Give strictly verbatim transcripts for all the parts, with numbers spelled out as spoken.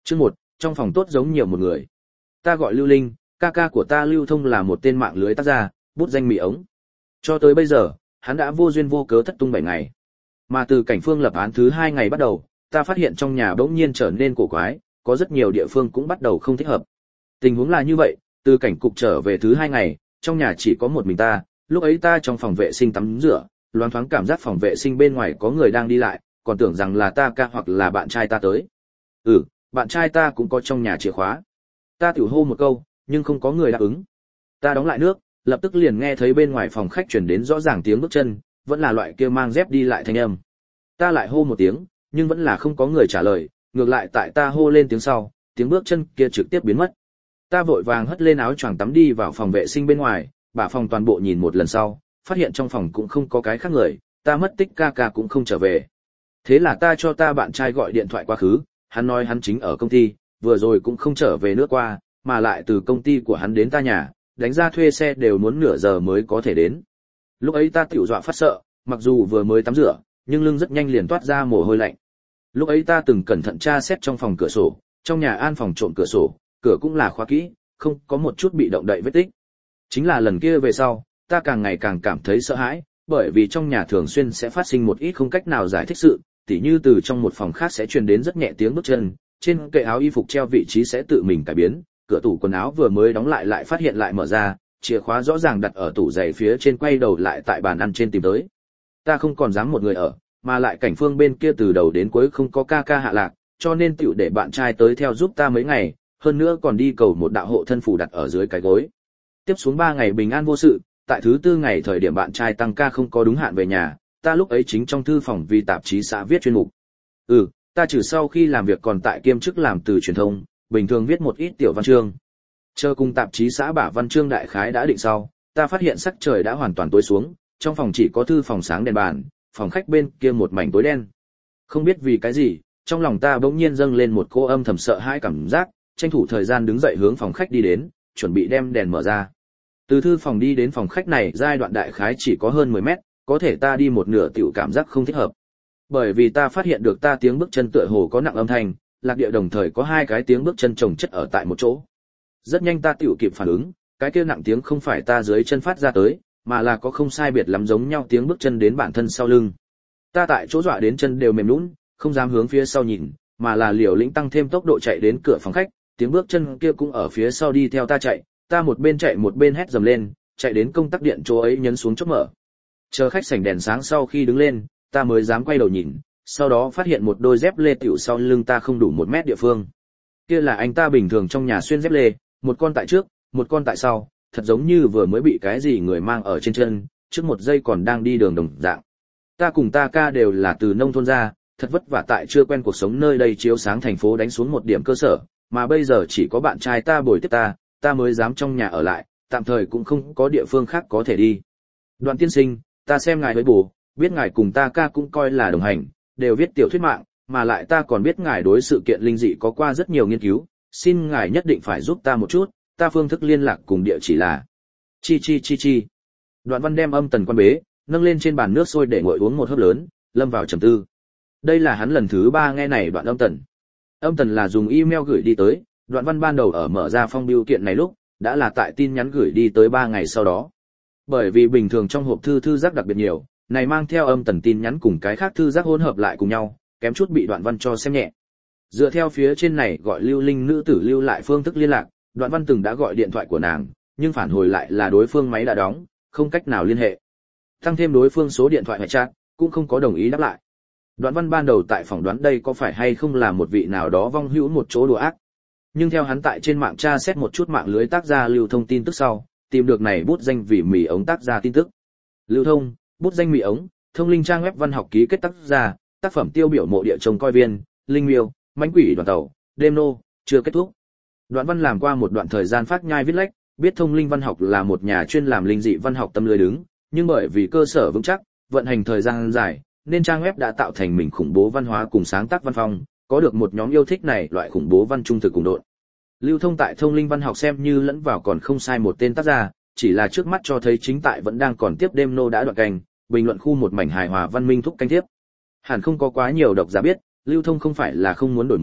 Chương một, trong phòng tốt giống nhiều một người. Ta gọi Lưu Linh, ca ca của ta Lưu Thông là một tên mạng lưới tác gia, bút danh Mị ống. Cho tới bây giờ, hắn đã vô duyên vô cớ thất tung bảy ngày. Mà từ cảnh phương lập án thứ hai ngày bắt đầu, ta phát hiện trong nhà bỗng nhiên trở nên cổ quái, có rất nhiều địa phương cũng bắt đầu không thích hợp. Tình huống là như vậy, từ cảnh cục trở về thứ hai ngày, trong nhà chỉ có một mình ta, lúc ấy ta trong phòng vệ sinh tắm rửa, loáng thoáng cảm giác phòng vệ sinh bên ngoài có người đang đi lại, còn tưởng rằng là ta ca hoặc là bạn trai ta tới. Ừ, bạn trai ta cũng có trong nhà chìa khóa. Ta tiểu hô một câu, nhưng không có người đáp ứng. Ta đóng lại nước, lập tức liền nghe thấy bên ngoài phòng khách truyền đến rõ ràng tiếng bước chân, vẫn là loại kia mang dép đi lại thanh âm. Ta lại hô một tiếng, nhưng vẫn là không có người trả lời, ngược lại tại ta hô lên tiếng sau, tiếng bước chân kia trực tiếp biến mất. Ta vội vàng hất lên áo choàng tắm đi vào phòng vệ sinh bên ngoài, bả phòng toàn bộ nhìn một lần sau, phát hiện trong phòng cũng không có cái khác người, ta mất tích ca ca cũng không trở về. Thế là ta cho ta bạn trai gọi điện thoại qua khứ, hắn nói hắn chính ở công ty, vừa rồi cũng không trở về nữa qua, mà lại từ công ty của hắn đến ta nhà, đánh ra thuê xe đều muốn nửa giờ mới có thể đến. Lúc ấy ta tiểu dọa phát sợ, mặc dù vừa mới tắm rửa, nhưng lưng rất nhanh liền toát ra mồ hôi lạnh. Lúc ấy ta từng cẩn thận tra xét trong phòng cửa sổ, trong nhà an phòng trộm cửa sổ, cửa cũng là khóa kỹ, không có một chút bị động đậy vết tích. Chính là lần kia về sau, ta càng ngày càng cảm thấy sợ hãi, bởi vì trong nhà thường xuyên sẽ phát sinh một ít không cách nào giải thích sự, tỉ như từ trong một phòng khác sẽ truyền đến rất nhẹ tiếng bước chân, trên kệ áo y phục treo vị trí sẽ tự mình cải biến, cửa tủ quần áo vừa mới đóng lại lại phát hiện lại mở ra, chìa khóa rõ ràng đặt ở tủ giày phía trên quay đầu lại tại bàn ăn trên tìm tới. Ta không còn dám một người ở, mà lại cảnh phương bên kia từ đầu đến cuối không có ca ca hạ lạc, cho nên tiểu để bạn trai tới theo giúp ta mấy ngày, hơn nữa còn đi cầu một đạo hộ thân phù đặt ở dưới cái gối. Tiếp xuống ba ngày bình an vô sự, tại thứ tư ngày thời điểm bạn trai tăng ca không có đúng hạn về nhà, ta lúc ấy chính trong thư phòng vì tạp chí xã viết chuyên mục. Ừ, ta trừ sau khi làm việc còn tại kiêm chức làm từ truyền thông, bình thường viết một ít tiểu văn chương. Chờ cùng tạp chí xã bả văn chương đại khái đã định sau, ta phát hiện sắc trời đã hoàn toàn tối xuống, trong phòng chỉ có thư phòng sáng đèn bàn, phòng khách bên kia một mảnh tối đen. Không biết vì cái gì, trong lòng ta bỗng nhiên dâng lên một cô âm thầm sợ hãi cảm giác, tranh thủ thời gian đứng dậy hướng phòng khách đi đến, chuẩn bị đem đèn mở ra. Từ thư phòng đi đến phòng khách này giai đoạn đại khái chỉ có hơn mười mét, có thể ta đi một nửa tiểu cảm giác không thích hợp. Bởi vì ta phát hiện được ta tiếng bước chân tựa hồ có nặng âm thanh, lạc địa đồng thời có hai cái tiếng bước chân chồng chất ở tại một chỗ. Rất nhanh ta tiểu kịp phản ứng, cái kia nặng tiếng không phải ta dưới chân phát ra tới, mà là có không sai biệt lắm giống nhau tiếng bước chân đến bản thân sau lưng. Ta tại chỗ dọa đến chân đều mềm nhũn, không dám hướng phía sau nhìn, mà là liều lĩnh tăng thêm tốc độ chạy đến cửa phòng khách, tiếng bước chân kia cũng ở phía sau đi theo ta chạy, ta một bên chạy một bên hét dầm lên, chạy đến công tắc điện chỗ ấy nhấn xuống chốt mở. Chờ khách sảnh đèn sáng sau khi đứng lên, ta mới dám quay đầu nhìn, sau đó phát hiện một đôi dép lê tiểu sau lưng ta không đủ một mét địa phương. Kia là anh ta bình thường trong nhà xuyên dép lê, một con tại trước, một con tại sau, thật giống như vừa mới bị cái gì người mang ở trên chân, trước một giây còn đang đi đường đồng dạng. Ta cùng ta ca đều là từ nông thôn ra, thật vất vả tại chưa quen cuộc sống nơi đây chiếu sáng thành phố đánh xuống một điểm cơ sở, mà bây giờ chỉ có bạn trai ta bồi tiếp ta, ta mới dám trong nhà ở lại, tạm thời cũng không có địa phương khác có thể đi. Đoạn tiên sinh, ta xem ngài với bù, biết ngài cùng ta ca cũng coi là đồng hành, đều viết tiểu thuyết mạng, mà lại ta còn biết ngài đối sự kiện linh dị có qua rất nhiều nghiên cứu, xin ngài nhất định phải giúp ta một chút, ta phương thức liên lạc cùng địa chỉ là chi chi chi chi. Đoạn Văn đem âm tần quan bế, nâng lên trên bàn nước sôi để nguội uống một hớp lớn, lâm vào trầm tư. Đây là hắn lần thứ ba nghe này đoạn âm tần. Âm tần là dùng email gửi đi tới, Đoạn Văn ban đầu ở mở ra phong bưu kiện này lúc, đã là tại tin nhắn gửi đi tới ba ngày sau đó. Bởi vì bình thường trong hộp thư thư giác đặc biệt nhiều, này mang theo âm tần tin nhắn cùng cái khác thư giác hỗn hợp lại cùng nhau, kém chút bị Đoạn Văn cho xem nhẹ. Dựa theo phía trên này gọi Lưu Linh nữ tử lưu lại phương thức liên lạc, Đoạn Văn từng đã gọi điện thoại của nàng, nhưng phản hồi lại là đối phương máy đã đóng, không cách nào liên hệ. Tăng thêm đối phương số điện thoại hệ chat, cũng không có đồng ý đáp lại. Đoạn Văn ban đầu tại phỏng đoán đây có phải hay không là một vị nào đó vong hữu một chỗ đùa ác. Nhưng theo hắn tại trên mạng tra xét một chút mạng lưới tác gia lưu thông tin tức sau, tìm được này bút danh vì Mị ống tác gia tin tức. Lưu thông, bút danh Mị ống, thông linh trang web văn học ký kết tác gia, tác phẩm tiêu biểu mộ địa trông coi viên, linh miêu, mãnh quỷ đoàn tàu, đêm nô, chưa kết thúc. Đoạn Văn làm qua một đoạn thời gian phát nhai viết lách, biết thông linh văn học là một nhà chuyên làm linh dị văn học tâm lưới đứng, nhưng bởi vì cơ sở vững chắc, vận hành thời gian dài, nên trang web đã tạo thành mình khủng bố văn hóa cùng sáng tác văn phong, có được một nhóm yêu thích này loại khủng bố văn trung thực cùng độn. Lưu thông tại thông linh văn học xem như lẫn vào còn không sai một tên tác giả, chỉ là trước mắt cho thấy chính tại vẫn đang còn tiếp đêm nô đã đoạn canh, bình luận khu một mảnh hài hòa văn minh thúc canh tiếp. Hẳn không có quá nhiều độc giả biết, Lưu thông không phải là không muốn đổi mới,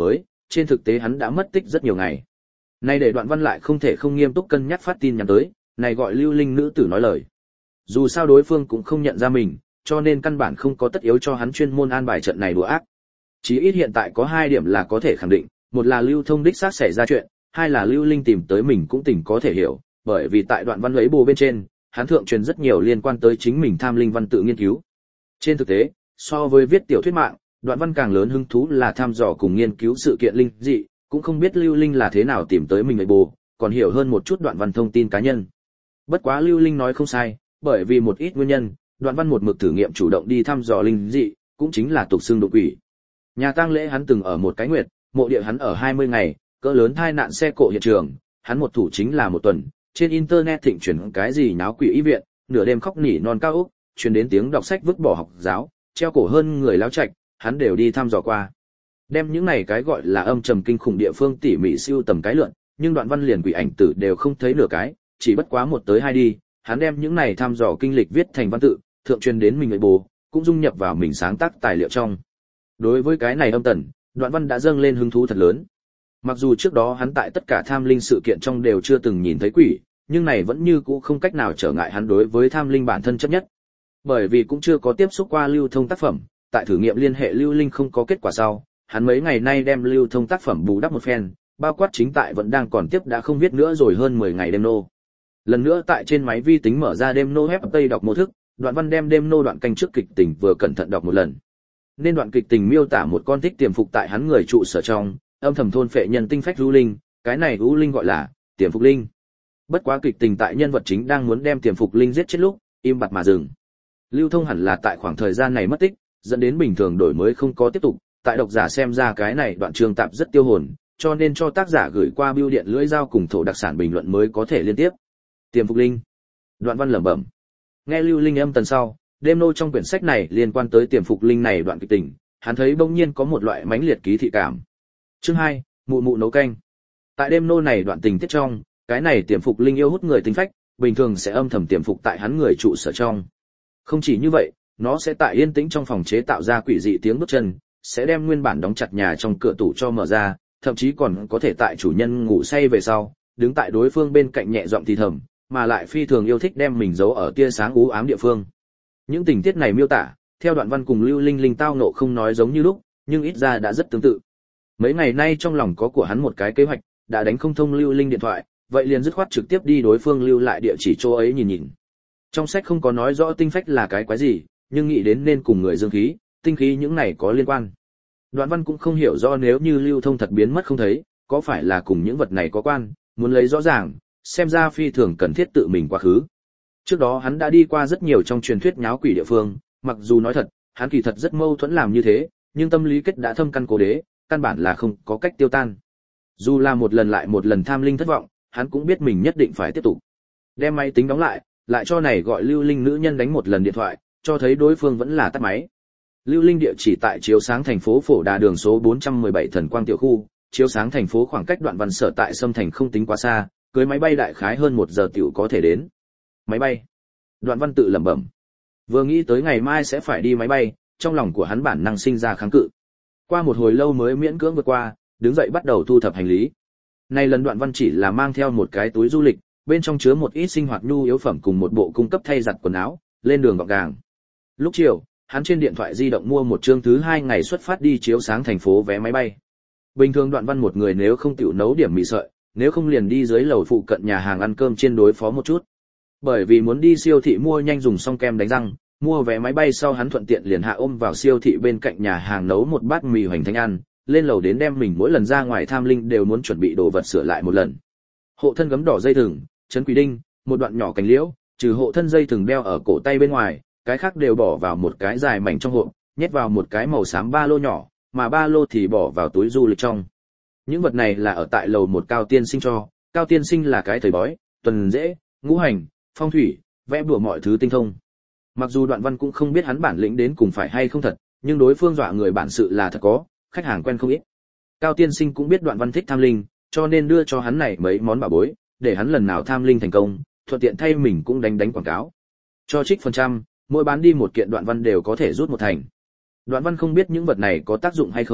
trên thực tế hắn đã mất tích rất nhiều ngày. Nay để Đoạn Văn lại không thể không nghiêm túc cân nhắc phát tin nhắn tới, này gọi Lưu Linh nữ tử nói lời. Dù sao đối phương cũng không nhận ra mình, cho nên căn bản không có tất yếu cho hắn chuyên môn an bài trận này đùa ác. Chí ít hiện tại có hai điểm là có thể khẳng định, một là Lưu Thông đích xác xảy ra chuyện, hai là Lưu Linh tìm tới mình cũng tỉnh có thể hiểu, bởi vì tại Đoạn Văn lấy bồ bên trên, hắn thượng truyền rất nhiều liên quan tới chính mình tham linh văn tự nghiên cứu. Trên thực tế, so với viết tiểu thuyết mạng, Đoạn Văn càng lớn hứng thú là tham dò cùng nghiên cứu sự kiện linh dị, cũng không biết Lưu Linh là thế nào tìm tới mình lấy bồ, còn hiểu hơn một chút Đoạn Văn thông tin cá nhân. Bất quá Lưu Linh nói không sai, bởi vì một ít nguyên nhân, Đoạn Văn một mực thử nghiệm chủ động đi thăm dò linh dị, cũng chính là tục xương đụng quỷ. Nhà tang lễ hắn từng ở một cái nguyệt, mộ địa hắn ở hai mươi ngày, cỡ lớn tai nạn xe cộ hiện trường, hắn một thủ chính là một tuần, trên internet thịnh chuyển cái gì náo quỷ y viện, nửa đêm khóc nỉ non cao ốc, truyền đến tiếng đọc sách vứt bỏ học giáo, treo cổ hơn người láo trạch, hắn đều đi thăm dò qua. Đem những này cái gọi là âm trầm kinh khủng địa phương tỉ mỉ siêu tầm cái lượn, nhưng Đoạn Văn liền quỷ ảnh tử đều không thấy nửa cái, chỉ bất quá một tới hai đi, hắn đem những này thăm dò kinh lịch viết thành văn tự, thượng truyền đến mình người bố, cũng dung nhập vào mình sáng tác tài liệu trong. Đối với cái này âm tần, Đoạn Văn đã dâng lên hứng thú thật lớn. Mặc dù trước đó hắn tại tất cả tham linh sự kiện trong đều chưa từng nhìn thấy quỷ, nhưng này vẫn như cũ không cách nào trở ngại hắn đối với tham linh bản thân chấp nhất. Bởi vì cũng chưa có tiếp xúc qua Lưu Thông tác phẩm, tại thử nghiệm liên hệ Lưu Linh không có kết quả sau, hắn mấy ngày nay đem Lưu Thông tác phẩm bù đắp một phen, bao quát chính tại vẫn đang còn tiếp đã không viết nữa rồi hơn mười ngày đêm nô. Lần nữa tại trên máy vi tính mở ra đêm nô ép tây đọc mô thức, Đoạn Văn đem đêm nô đoạn canh trước kịch tình vừa cẩn thận đọc một lần. Nên đoạn kịch tình miêu tả một con thích tiềm phục tại hắn người trụ sở trong, âm thầm thôn phệ nhân tinh phách U Linh, cái này U Linh gọi là tiềm phục linh. Bất quá kịch tình tại nhân vật chính đang muốn đem tiềm phục linh giết chết lúc, im bặt mà dừng. Lưu Thông hẳn là tại khoảng thời gian này mất tích, dẫn đến bình thường đổi mới không có tiếp tục, tại độc giả xem ra cái này đoạn chương tạp rất tiêu hồn, cho nên cho tác giả gửi qua bưu điện lưỡi dao cùng thổ đặc sản bình luận mới có thể liên tiếp. Tiềm phục linh. Đoạn Văn lẩm bẩm. Nghe Lưu Linh âm tần sau, đêm nô trong quyển sách này liên quan tới tiềm phục linh này đoạn kịch tình, hắn thấy bỗng nhiên có một loại mãnh liệt ký thị cảm. Chương hai, mụ mụ nấu canh. Tại đêm nô này đoạn tình tiết trong, cái này tiềm phục linh yêu hút người tính phách, bình thường sẽ âm thầm tiềm phục tại hắn người trụ sở trong. Không chỉ như vậy, nó sẽ tại yên tĩnh trong phòng chế tạo ra quỷ dị tiếng bước chân, sẽ đem nguyên bản đóng chặt nhà trong cửa tủ cho mở ra, thậm chí còn có thể tại chủ nhân ngủ say về sau, đứng tại đối phương bên cạnh nhẹ giọng thì thầm, mà lại phi thường yêu thích đem mình giấu ở tia sáng u ám địa phương. Những tình tiết này miêu tả, theo Đoạn Văn cùng Lưu Linh Linh tao nộ không nói giống như lúc, nhưng ít ra đã rất tương tự. Mấy ngày nay trong lòng có của hắn một cái kế hoạch, đã đánh không thông Lưu Linh điện thoại, vậy liền dứt khoát trực tiếp đi đối phương lưu lại địa chỉ chỗ ấy nhìn nhìn. Trong sách không có nói rõ tinh phách là cái quái gì, nhưng nghĩ đến nên cùng người dương khí, tinh khí những này có liên quan. Đoạn Văn cũng không hiểu rõ nếu như Lưu Thông thật biến mất không thấy, có phải là cùng những vật này có quan, muốn lấy rõ ràng, xem ra phi thường cần thiết tự mình quá khứ. Trước đó hắn đã đi qua rất nhiều trong truyền thuyết nháo quỷ địa phương, mặc dù nói thật, hắn kỳ thật rất mâu thuẫn làm như thế, nhưng tâm lý kết đã thâm căn cố đế, căn bản là không có cách tiêu tan. Dù là một lần lại một lần tham linh thất vọng, hắn cũng biết mình nhất định phải tiếp tục. Đem máy tính đóng lại, lại cho này gọi Lưu Linh nữ nhân đánh một lần điện thoại, cho thấy đối phương vẫn là tắt máy. Lưu Linh địa chỉ tại chiếu sáng thành phố Phổ Đà đường số bốn trăm mười bảy Thần Quang tiểu khu, chiếu sáng thành phố khoảng cách Đoạn Văn sở tại Sâm Thành không tính quá xa, cưới máy bay đại khái hơn một giờ tiểu có thể đến. Máy bay. Đoạn Văn tự lẩm bẩm. Vừa nghĩ tới ngày mai sẽ phải đi máy bay, trong lòng của hắn bản năng sinh ra kháng cự. Qua một hồi lâu mới miễn cưỡng vượt qua, đứng dậy bắt đầu thu thập hành lý. Nay lần Đoạn Văn chỉ là mang theo một cái túi du lịch, bên trong chứa một ít sinh hoạt nhu yếu phẩm cùng một bộ cung cấp thay giặt quần áo, lên đường gọn gàng. Lúc chiều, hắn trên điện thoại di động mua một chương thứ hai ngày xuất phát đi chiếu sáng thành phố vé máy bay. Bình thường Đoạn Văn một người nếu không tiểu nấu điểm mì sợi, nếu không liền đi dưới lầu phụ cận nhà hàng ăn cơm chiên đối phó một chút. Bởi vì muốn đi siêu thị mua nhanh dùng xong kem đánh răng, mua vé máy bay sau hắn thuận tiện liền hạ ôm vào siêu thị bên cạnh nhà hàng nấu một bát mì hoành thánh ăn, lên lầu đến đem mình mỗi lần ra ngoài tham linh đều muốn chuẩn bị đồ vật sửa lại một lần. Hộ thân gấm đỏ dây thừng, chấn quỷ đinh, một đoạn nhỏ cành liễu, trừ hộ thân dây thừng đeo ở cổ tay bên ngoài, cái khác đều bỏ vào một cái dài mảnh trong hộp, nhét vào một cái màu xám ba lô nhỏ, mà ba lô thì bỏ vào túi du lịch trong. Những vật này là ở tại lầu một Cao Tiên Sinh cho, Cao Tiên Sinh là cái thầy bói, tuần dễ, ngũ hành, phong thủy, vẽ bùa mọi thứ tinh thông. Mặc dù Đoạn Văn cũng không biết hắn bản lĩnh đến cùng phải hay không thật, nhưng đối phương dọa người bản sự là thật có, khách hàng quen không ít. Cao Tiên Sinh cũng biết Đoạn Văn thích tham linh, cho nên đưa cho hắn này mấy món bảo bối, để hắn lần nào tham linh thành công, thuận tiện thay mình cũng đánh đánh quảng cáo. Cho trích phần trăm, mỗi bán đi một kiện Đoạn Văn đều có thể rút một thành. Đoạn Văn không biết những vật này có tác dụng hay không,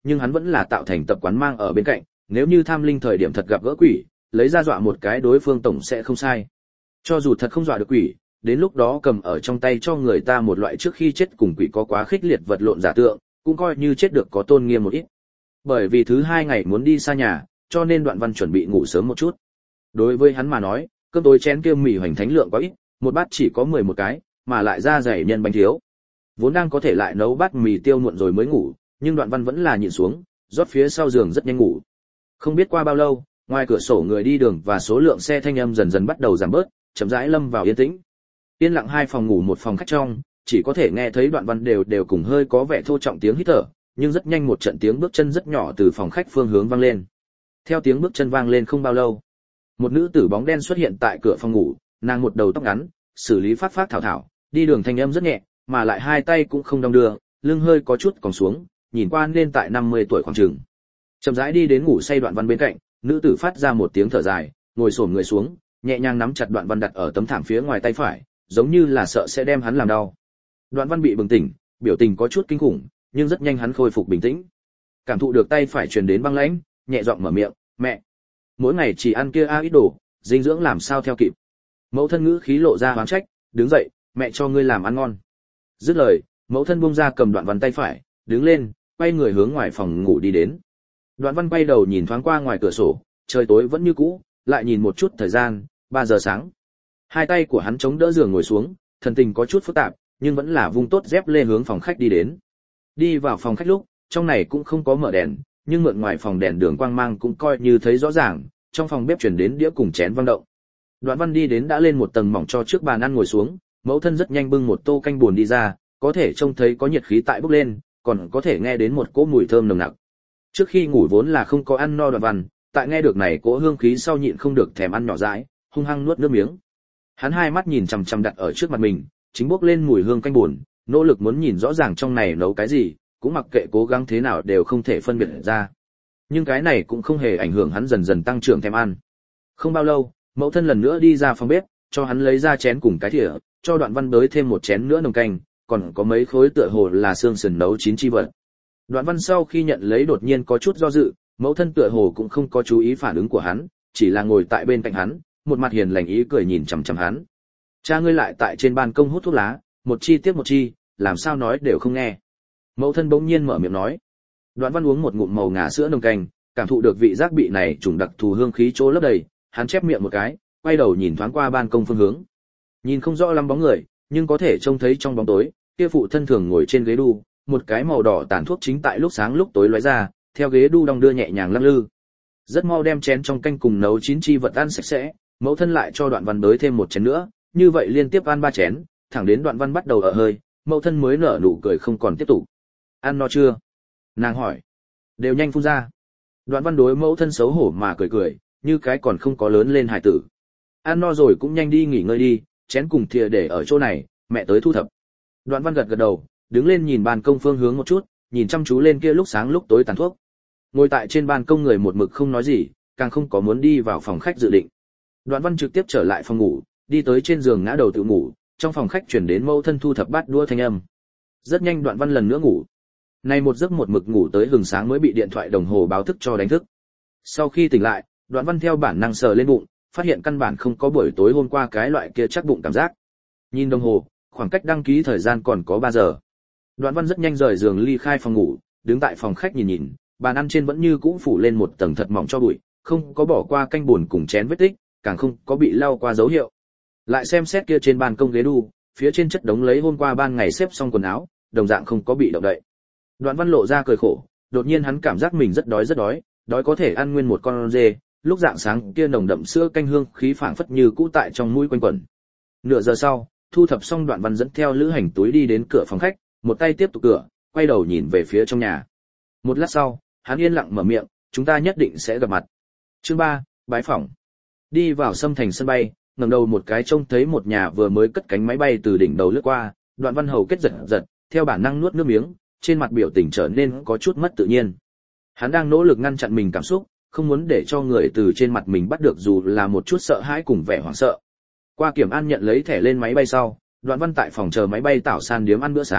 nhưng hắn vẫn là tạo thành tập quán mang ở bên cạnh, nếu như tham linh thời điểm thật gặp gỡ quỷ, lấy ra dọa một cái đối phương tổng sẽ không sai. Cho dù thật không dọa được quỷ, đến lúc đó cầm ở trong tay cho người ta một loại trước khi chết cùng quỷ có quá khích liệt vật lộn giả tượng, cũng coi như chết được có tôn nghiêm một ít. Bởi vì thứ hai ngày muốn đi xa nhà, cho nên Đoạn Văn chuẩn bị ngủ sớm một chút. Đối với hắn mà nói, cơm tối chén kia mì hoành thánh lượng quá ít, một bát chỉ có mười một cái, mà lại ra dày nhân bánh thiếu. Vốn đang có thể lại nấu bát mì tiêu muộn rồi mới ngủ, nhưng Đoạn Văn vẫn là nhịn xuống, rót phía sau giường rất nhanh ngủ. Không biết qua bao lâu, ngoài cửa sổ người đi đường và số lượng xe thanh âm dần dần bắt đầu giảm bớt, chậm rãi lâm vào yên tĩnh. Yên lặng hai phòng ngủ một phòng khách trong, chỉ có thể nghe thấy Đoạn Văn đều đều cùng hơi có vẻ thô trọng tiếng hít thở, nhưng rất nhanh một trận tiếng bước chân rất nhỏ từ phòng khách phương hướng vang lên. Theo tiếng bước chân vang lên không bao lâu, một nữ tử bóng đen xuất hiện tại cửa phòng ngủ, nàng một đầu tóc ngắn, xử lý phát phát thảo thảo, đi đường thanh âm rất nhẹ, mà lại hai tay cũng không đong đưa, lưng hơi có chút còng xuống, nhìn qua nên tại năm mươi tuổi khoảng chừng. Chậm rãi đi đến ngủ say Đoạn Văn bên cạnh, nữ tử phát ra một tiếng thở dài, ngồi xổm người xuống, nhẹ nhàng nắm chặt Đoạn Văn đặt ở tấm thảm phía ngoài tay phải, giống như là sợ sẽ đem hắn làm đau. Đoạn Văn bị bừng tỉnh, biểu tình có chút kinh khủng, nhưng rất nhanh hắn khôi phục bình tĩnh. Cảm thụ được tay phải truyền đến băng lãnh, nhẹ giọng mở miệng, "Mẹ, mỗi ngày chỉ ăn kia a ít đồ, dinh dưỡng làm sao theo kịp." Mẫu thân ngữ khí lộ ra oán trách, "Đứng dậy, mẹ cho ngươi làm ăn ngon." Dứt lời, mẫu thân buông ra cầm Đoạn Văn tay phải, đứng lên, quay người hướng ngoài phòng ngủ đi đến. Đoạn Văn quay đầu nhìn thoáng qua ngoài cửa sổ, trời tối vẫn như cũ, lại nhìn một chút thời gian, ba giờ sáng. Hai tay của hắn chống đỡ giường ngồi xuống, thần tình có chút phức tạp, nhưng vẫn là vung tốt dép lê hướng phòng khách đi đến. Đi vào phòng khách lúc, trong này cũng không có mở đèn, nhưng mượn ngoài phòng đèn đường quang mang cũng coi như thấy rõ ràng, trong phòng bếp truyền đến đĩa cùng chén vang động. Đoạn Văn đi đến đã lên một tầng mỏng cho trước bàn ăn ngồi xuống, mẫu thân rất nhanh bưng một tô canh buồn đi ra, có thể trông thấy có nhiệt khí tại bốc lên, còn có thể nghe đến một cỗ mùi thơm nồng nặc. Trước khi ngủ vốn là không có ăn no Đoạn Văn, tại nghe được này cỗ hương khí sau nhịn không được thèm ăn nhỏ dãi, hung hăng nuốt nước miếng. Hắn hai mắt nhìn chằm chằm đặt ở trước mặt mình, chính bốc lên mùi hương canh buồn, nỗ lực muốn nhìn rõ ràng trong này nấu cái gì, cũng mặc kệ cố gắng thế nào đều không thể phân biệt ra. Nhưng cái này cũng không hề ảnh hưởng hắn dần dần tăng trưởng thèm ăn. Không bao lâu, mẫu thân lần nữa đi ra phòng bếp, cho hắn lấy ra chén cùng cái thìa, cho Đoạn Văn đới thêm một chén nữa nồng canh, còn có mấy khối tựa hồ là xương sườn nấu chín chi vật. Đoạn Văn sau khi nhận lấy đột nhiên có chút do dự, mẫu thân tựa hồ cũng không có chú ý phản ứng của hắn, chỉ là ngồi tại bên cạnh hắn, một mặt hiền lành ý cười nhìn chằm chằm hắn. "Cha ngươi lại tại trên ban công hút thuốc lá, một chi tiếp một chi, làm sao nói đều không nghe." Mẫu thân bỗng nhiên mở miệng nói. Đoạn Văn uống một ngụm màu ngà sữa nồng canh, cảm thụ được vị giác bị này trùng đặc thù hương khí chỗ lấp đầy, hắn chép miệng một cái, quay đầu nhìn thoáng qua ban công phương hướng. Nhìn không rõ lắm bóng người, nhưng có thể trông thấy trong bóng tối, kia phụ thân thường ngồi trên ghế đu, một cái màu đỏ tàn thuốc chính tại lúc sáng lúc tối lóe ra, theo ghế đu đong đưa nhẹ nhàng lắc lư. Rất mau đem chén trong canh cùng nấu chín chi vật ăn sạch sẽ, mẫu thân lại cho Đoạn Văn đới thêm một chén nữa, như vậy liên tiếp ăn ba chén, thẳng đến Đoạn Văn bắt đầu ở hơi, mẫu thân mới nở nụ cười không còn tiếp tục. "Ăn no chưa?" nàng hỏi. "Đều nhanh phun ra." Đoạn Văn đối mẫu thân xấu hổ mà cười cười, như cái còn không có lớn lên hài tử. "Ăn no rồi cũng nhanh đi nghỉ ngơi đi, chén cùng thìa để ở chỗ này, mẹ tới thu thập." Đoạn Văn gật gật đầu, đứng lên nhìn ban công phương hướng một chút, nhìn chăm chú lên kia lúc sáng lúc tối tàn thuốc. Ngồi tại trên ban công người một mực không nói gì, càng không có muốn đi vào phòng khách dự định. Đoạn Văn trực tiếp trở lại phòng ngủ, đi tới trên giường ngã đầu tự ngủ, trong phòng khách truyền đến mẫu thân thu thập bát đũa thanh âm. Rất nhanh Đoạn Văn lần nữa ngủ. Nay một giấc một mực ngủ tới hừng sáng mới bị điện thoại đồng hồ báo thức cho đánh thức. Sau khi tỉnh lại, Đoạn Văn theo bản năng sờ lên bụng, phát hiện căn bản không có buổi tối hôm qua cái loại kia chắc bụng cảm giác. Nhìn đồng hồ, khoảng cách đăng ký thời gian còn có ba giờ. Đoạn Văn rất nhanh rời giường ly khai phòng ngủ, đứng tại phòng khách nhìn nhìn, bàn ăn trên vẫn như cũ phủ lên một tầng thật mỏng cho bụi, không có bỏ qua canh buồn cùng chén vết tích, càng không có bị lau qua dấu hiệu. Lại xem xét kia trên ban công ghế đu, phía trên chất đống lấy hôm qua ban ngày xếp xong quần áo, đồng dạng không có bị động đậy. Đoạn Văn lộ ra cười khổ, đột nhiên hắn cảm giác mình rất đói rất đói, đói có thể ăn nguyên một con dê, lúc rạng sáng kia nồng đậm sữa canh hương khí phảng phất như cũ tại trong mũi quanh quẩn. Nửa giờ sau, thu thập xong Đoạn Văn dẫn theo lữ hành túi đi đến cửa phòng khách, một tay tiếp tục cửa, quay đầu nhìn về phía trong nhà. Một lát sau, hắn yên lặng mở miệng, "Chúng ta nhất định sẽ gặp mặt." Chương ba, bái phỏng. Đi vào Sâm Thành sân bay, ngẩng đầu một cái trông thấy một nhà vừa mới cất cánh máy bay từ đỉnh đầu lướt qua, Đoạn Văn hầu kết giật giật, theo bản năng nuốt nước miếng, trên mặt biểu tình trở nên có chút mất tự nhiên. Hắn đang nỗ lực ngăn chặn mình cảm xúc, không muốn để cho người từ trên mặt mình bắt được dù là một chút sợ hãi cùng vẻ hoảng sợ. Qua kiểm an nhận lấy thẻ lên máy bay sau, Đoạn Văn tại phòng chờ máy bay tảo san điếm ăn bữa sáng,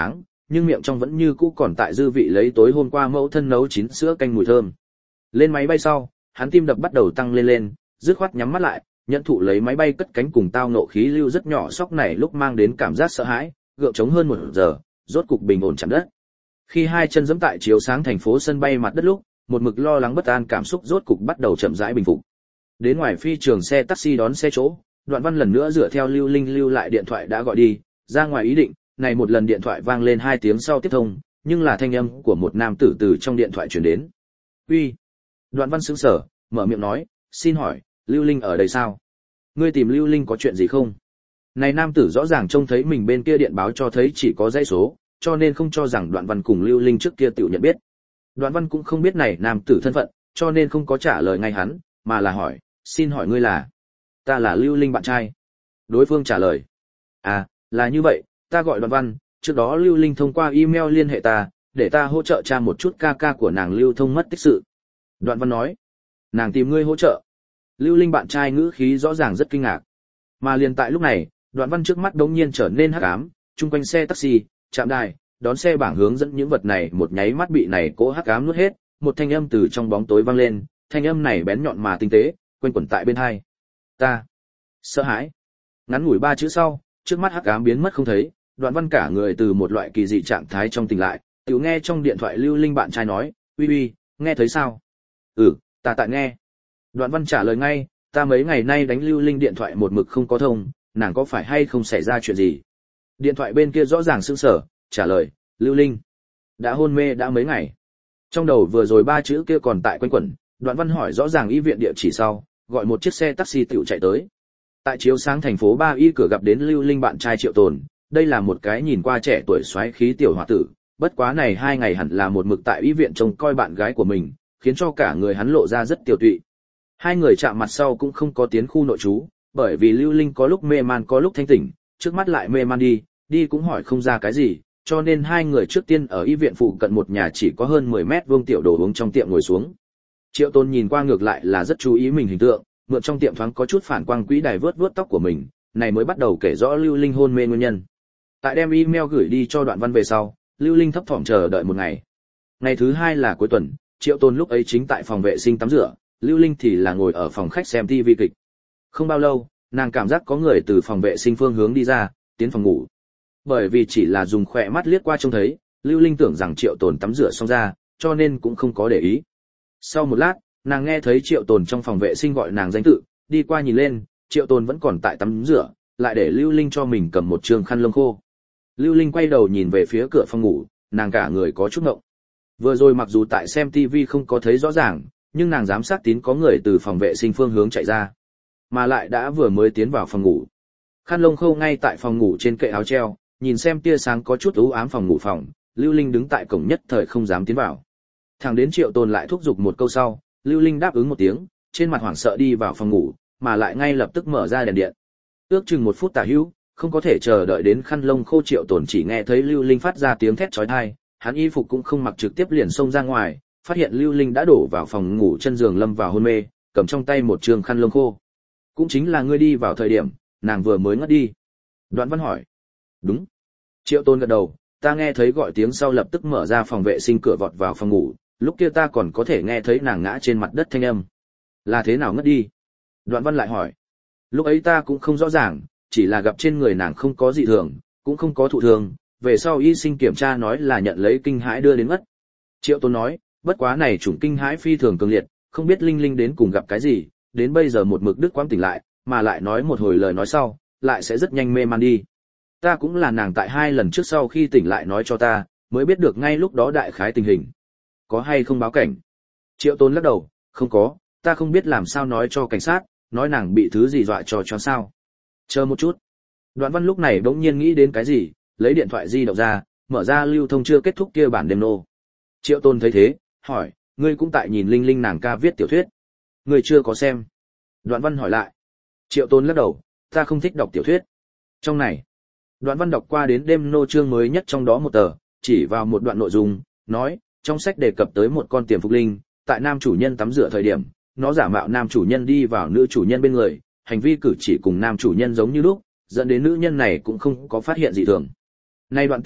nhưng miệng trong vẫn như cũ còn tại dư vị lấy tối hôm qua mẫu thân nấu chín sữa canh mùi thơm. Lên máy bay sau, hắn tim đập bắt đầu tăng lên lên, dứt khoát nhắm mắt lại, nhận thụ lấy máy bay cất cánh cùng tao nộ khí lưu rất nhỏ sóc này lúc mang đến cảm giác sợ hãi, gượng chống hơn một giờ, rốt cục bình ổn chạm đất. Khi hai chân giẫm tại chiếu sáng thành phố sân bay mặt đất lúc, một mực lo lắng bất an cảm xúc rốt cục bắt đầu chậm rãi bình phục. Đến ngoài phi trường xe taxi đón xe chỗ, Đoạn Văn lần nữa dựa theo Lưu Linh lưu lại điện thoại đã gọi đi, ra ngoài ý định, này một lần điện thoại vang lên hai tiếng sau tiếp thông, nhưng là thanh âm của một nam tử từ trong điện thoại truyền đến. "Uy." Đoạn Văn sững sờ, mở miệng nói, "Xin hỏi, Lưu Linh ở đây sao? Ngươi tìm Lưu Linh có chuyện gì không?" Này nam tử rõ ràng trông thấy mình bên kia điện báo cho thấy chỉ có dãy số, cho nên không cho rằng Đoạn Văn cùng Lưu Linh trước kia tiểu nhận biết. Đoạn Văn cũng không biết này nam tử thân phận, cho nên không có trả lời ngay hắn, mà là hỏi, "Xin hỏi ngươi là?" "Ta là Lưu Linh bạn trai." Đối phương trả lời. "À, là như vậy, ta gọi Đoạn Văn, trước đó Lưu Linh thông qua email liên hệ ta, để ta hỗ trợ tra một chút ca ca của nàng Lưu Thông mất tích sự." Đoạn Văn nói. "Nàng tìm ngươi hỗ trợ?" Lưu Linh bạn trai ngữ khí rõ ràng rất kinh ngạc. Mà liền tại lúc này, Đoạn Văn trước mắt đống nhiên trở nên hắc ám, chung quanh xe taxi, trạm đài, đón xe bảng hướng dẫn những vật này một nháy mắt bị này cỗ hắc ám nuốt hết, một thanh âm từ trong bóng tối vang lên, thanh âm này bén nhọn mà tinh tế, quanh quẩn tại bên tai. "Ta sợ hãi." Ngắn ngủi ba chữ sau, trước mắt hắc ám biến mất không thấy, Đoạn Văn cả người từ một loại kỳ dị trạng thái trong tỉnh lại, tiểu nghe trong điện thoại Lưu Linh bạn trai nói, "Uy uy, nghe thấy sao?" "Ừ, ta tại nghe." Đoạn Văn trả lời ngay, "Ta mấy ngày nay đánh Lưu Linh điện thoại một mực không có thông, nàng có phải hay không xảy ra chuyện gì?" Điện thoại bên kia rõ ràng sững sờ, trả lời, "Lưu Linh đã hôn mê đã mấy ngày." Trong đầu vừa rồi ba chữ kia còn tại quanh quẩn, Đoạn Văn hỏi rõ ràng y viện địa chỉ sau, gọi một chiếc xe taxi tiểu chạy tới. Tại chiếu sáng thành phố Ba Y cửa gặp đến Lưu Linh bạn trai Triệu Tồn, đây là một cái nhìn qua trẻ tuổi xoáy khí tiểu hòa tử, bất quá này hai ngày hẳn là một mực tại y viện trông coi bạn gái của mình, khiến cho cả người hắn lộ ra rất tiêu tụy. Hai người chạm mặt sau cũng không có tiến khu nội trú, bởi vì Lưu Linh có lúc mê man có lúc thanh tỉnh, trước mắt lại mê man đi, đi cũng hỏi không ra cái gì, cho nên hai người trước tiên ở y viện phụ cận một nhà chỉ có hơn mười mét vuông tiểu đồ uống trong tiệm ngồi xuống. Triệu Tôn nhìn qua ngược lại là rất chú ý mình hình tượng, mượn trong tiệm thoáng có chút phản quang quỹ đài vớt vớt tóc của mình, này mới bắt đầu kể rõ Lưu Linh hôn mê nguyên nhân. Tại đem email gửi đi cho Đoạn Văn về sau, Lưu Linh thấp thỏm chờ đợi một ngày. Ngày thứ hai là cuối tuần, Triệu Tôn lúc ấy chính tại phòng vệ sinh tắm rửa, Lưu Linh thì là ngồi ở phòng khách xem ti vi kịch. Không bao lâu, nàng cảm giác có người từ phòng vệ sinh phương hướng đi ra, tiến phòng ngủ. Bởi vì chỉ là dùng khỏe mắt liếc qua trông thấy, Lưu Linh tưởng rằng Triệu Tồn tắm rửa xong ra, cho nên cũng không có để ý. Sau một lát, nàng nghe thấy Triệu Tồn trong phòng vệ sinh gọi nàng danh tự, đi qua nhìn lên, Triệu Tồn vẫn còn tại tắm rửa, lại để Lưu Linh cho mình cầm một trường khăn lông khô. Lưu Linh quay đầu nhìn về phía cửa phòng ngủ, nàng cả người có chút ngộng. Vừa rồi mặc dù tại xem ti vi không có thấy rõ ràng, nhưng nàng giám sát tín có người từ phòng vệ sinh phương hướng chạy ra, mà lại đã vừa mới tiến vào phòng ngủ. Khăn lông khô ngay tại phòng ngủ trên kệ áo treo, nhìn xem tia sáng có chút u ám phòng ngủ phòng, Lưu Linh đứng tại cổng nhất thời không dám tiến vào. Thằng đến Triệu Tồn lại thúc giục một câu sau, Lưu Linh đáp ứng một tiếng, trên mặt hoảng sợ đi vào phòng ngủ, mà lại ngay lập tức mở ra đèn điện. Ước chừng một phút tả hữu, không có thể chờ đợi đến khăn lông khô Triệu Tồn chỉ nghe thấy Lưu Linh phát ra tiếng thét chói tai, hắn y phục cũng không mặc trực tiếp liền xông ra ngoài, phát hiện Lưu Linh đã đổ vào phòng ngủ chân giường lâm vào hôn mê, cầm trong tay một trường khăn lông khô. Cũng chính là ngươi đi vào thời điểm, nàng vừa mới ngất đi. Đoạn Văn hỏi. Đúng. Triệu Tôn gật đầu, ta nghe thấy gọi tiếng sau lập tức mở ra phòng vệ sinh cửa vọt vào phòng ngủ, lúc kia ta còn có thể nghe thấy nàng ngã trên mặt đất thanh âm. Là thế nào ngất đi? Đoạn Văn lại hỏi. Lúc ấy ta cũng không rõ ràng, chỉ là gặp trên người nàng không có dị thường, cũng không có thụ thường, về sau y sinh kiểm tra nói là nhận lấy kinh hãi đưa đến ngất. Triệu Tôn nói, bất quá này chủng kinh hãi phi thường cường liệt, không biết Linh Linh đến cùng gặp cái gì, đến bây giờ một mực đứt quãng tỉnh lại, mà lại nói một hồi lời nói sau, lại sẽ rất nhanh mê man đi. Ta cũng là nàng tại hai lần trước sau khi tỉnh lại nói cho ta, mới biết được ngay lúc đó đại khái tình hình. Có hay không báo cảnh? Triệu Tôn lắc đầu, không có, ta không biết làm sao nói cho cảnh sát, nói nàng bị thứ gì dọa cho cho sao. Chờ một chút. Đoạn Văn lúc này bỗng nhiên nghĩ đến cái gì, lấy điện thoại di động ra, mở ra lưu thông chưa kết thúc kia bản demo. Triệu Tôn thấy thế, hỏi, ngươi cũng tại nhìn Linh Linh nàng ca viết tiểu thuyết. Ngươi chưa có xem. Đoạn Văn hỏi lại. Triệu Tôn lắc đầu, ta không thích đọc tiểu thuyết. Trong này, Đoạn Văn đọc qua đến đêm nô chương mới nhất trong đó một tờ, chỉ vào một đoạn nội dung, nói, trong sách đề cập tới một con tiềm phục linh, tại nam chủ nhân tắm rửa thời điểm, nó giả mạo nam chủ nhân đi vào nữ chủ nhân bên người, hành vi cử chỉ cùng nam chủ nhân giống như lúc, dẫn đến nữ nhân này cũng không có phát hiện dị thường. Nay đoạn tình tiết,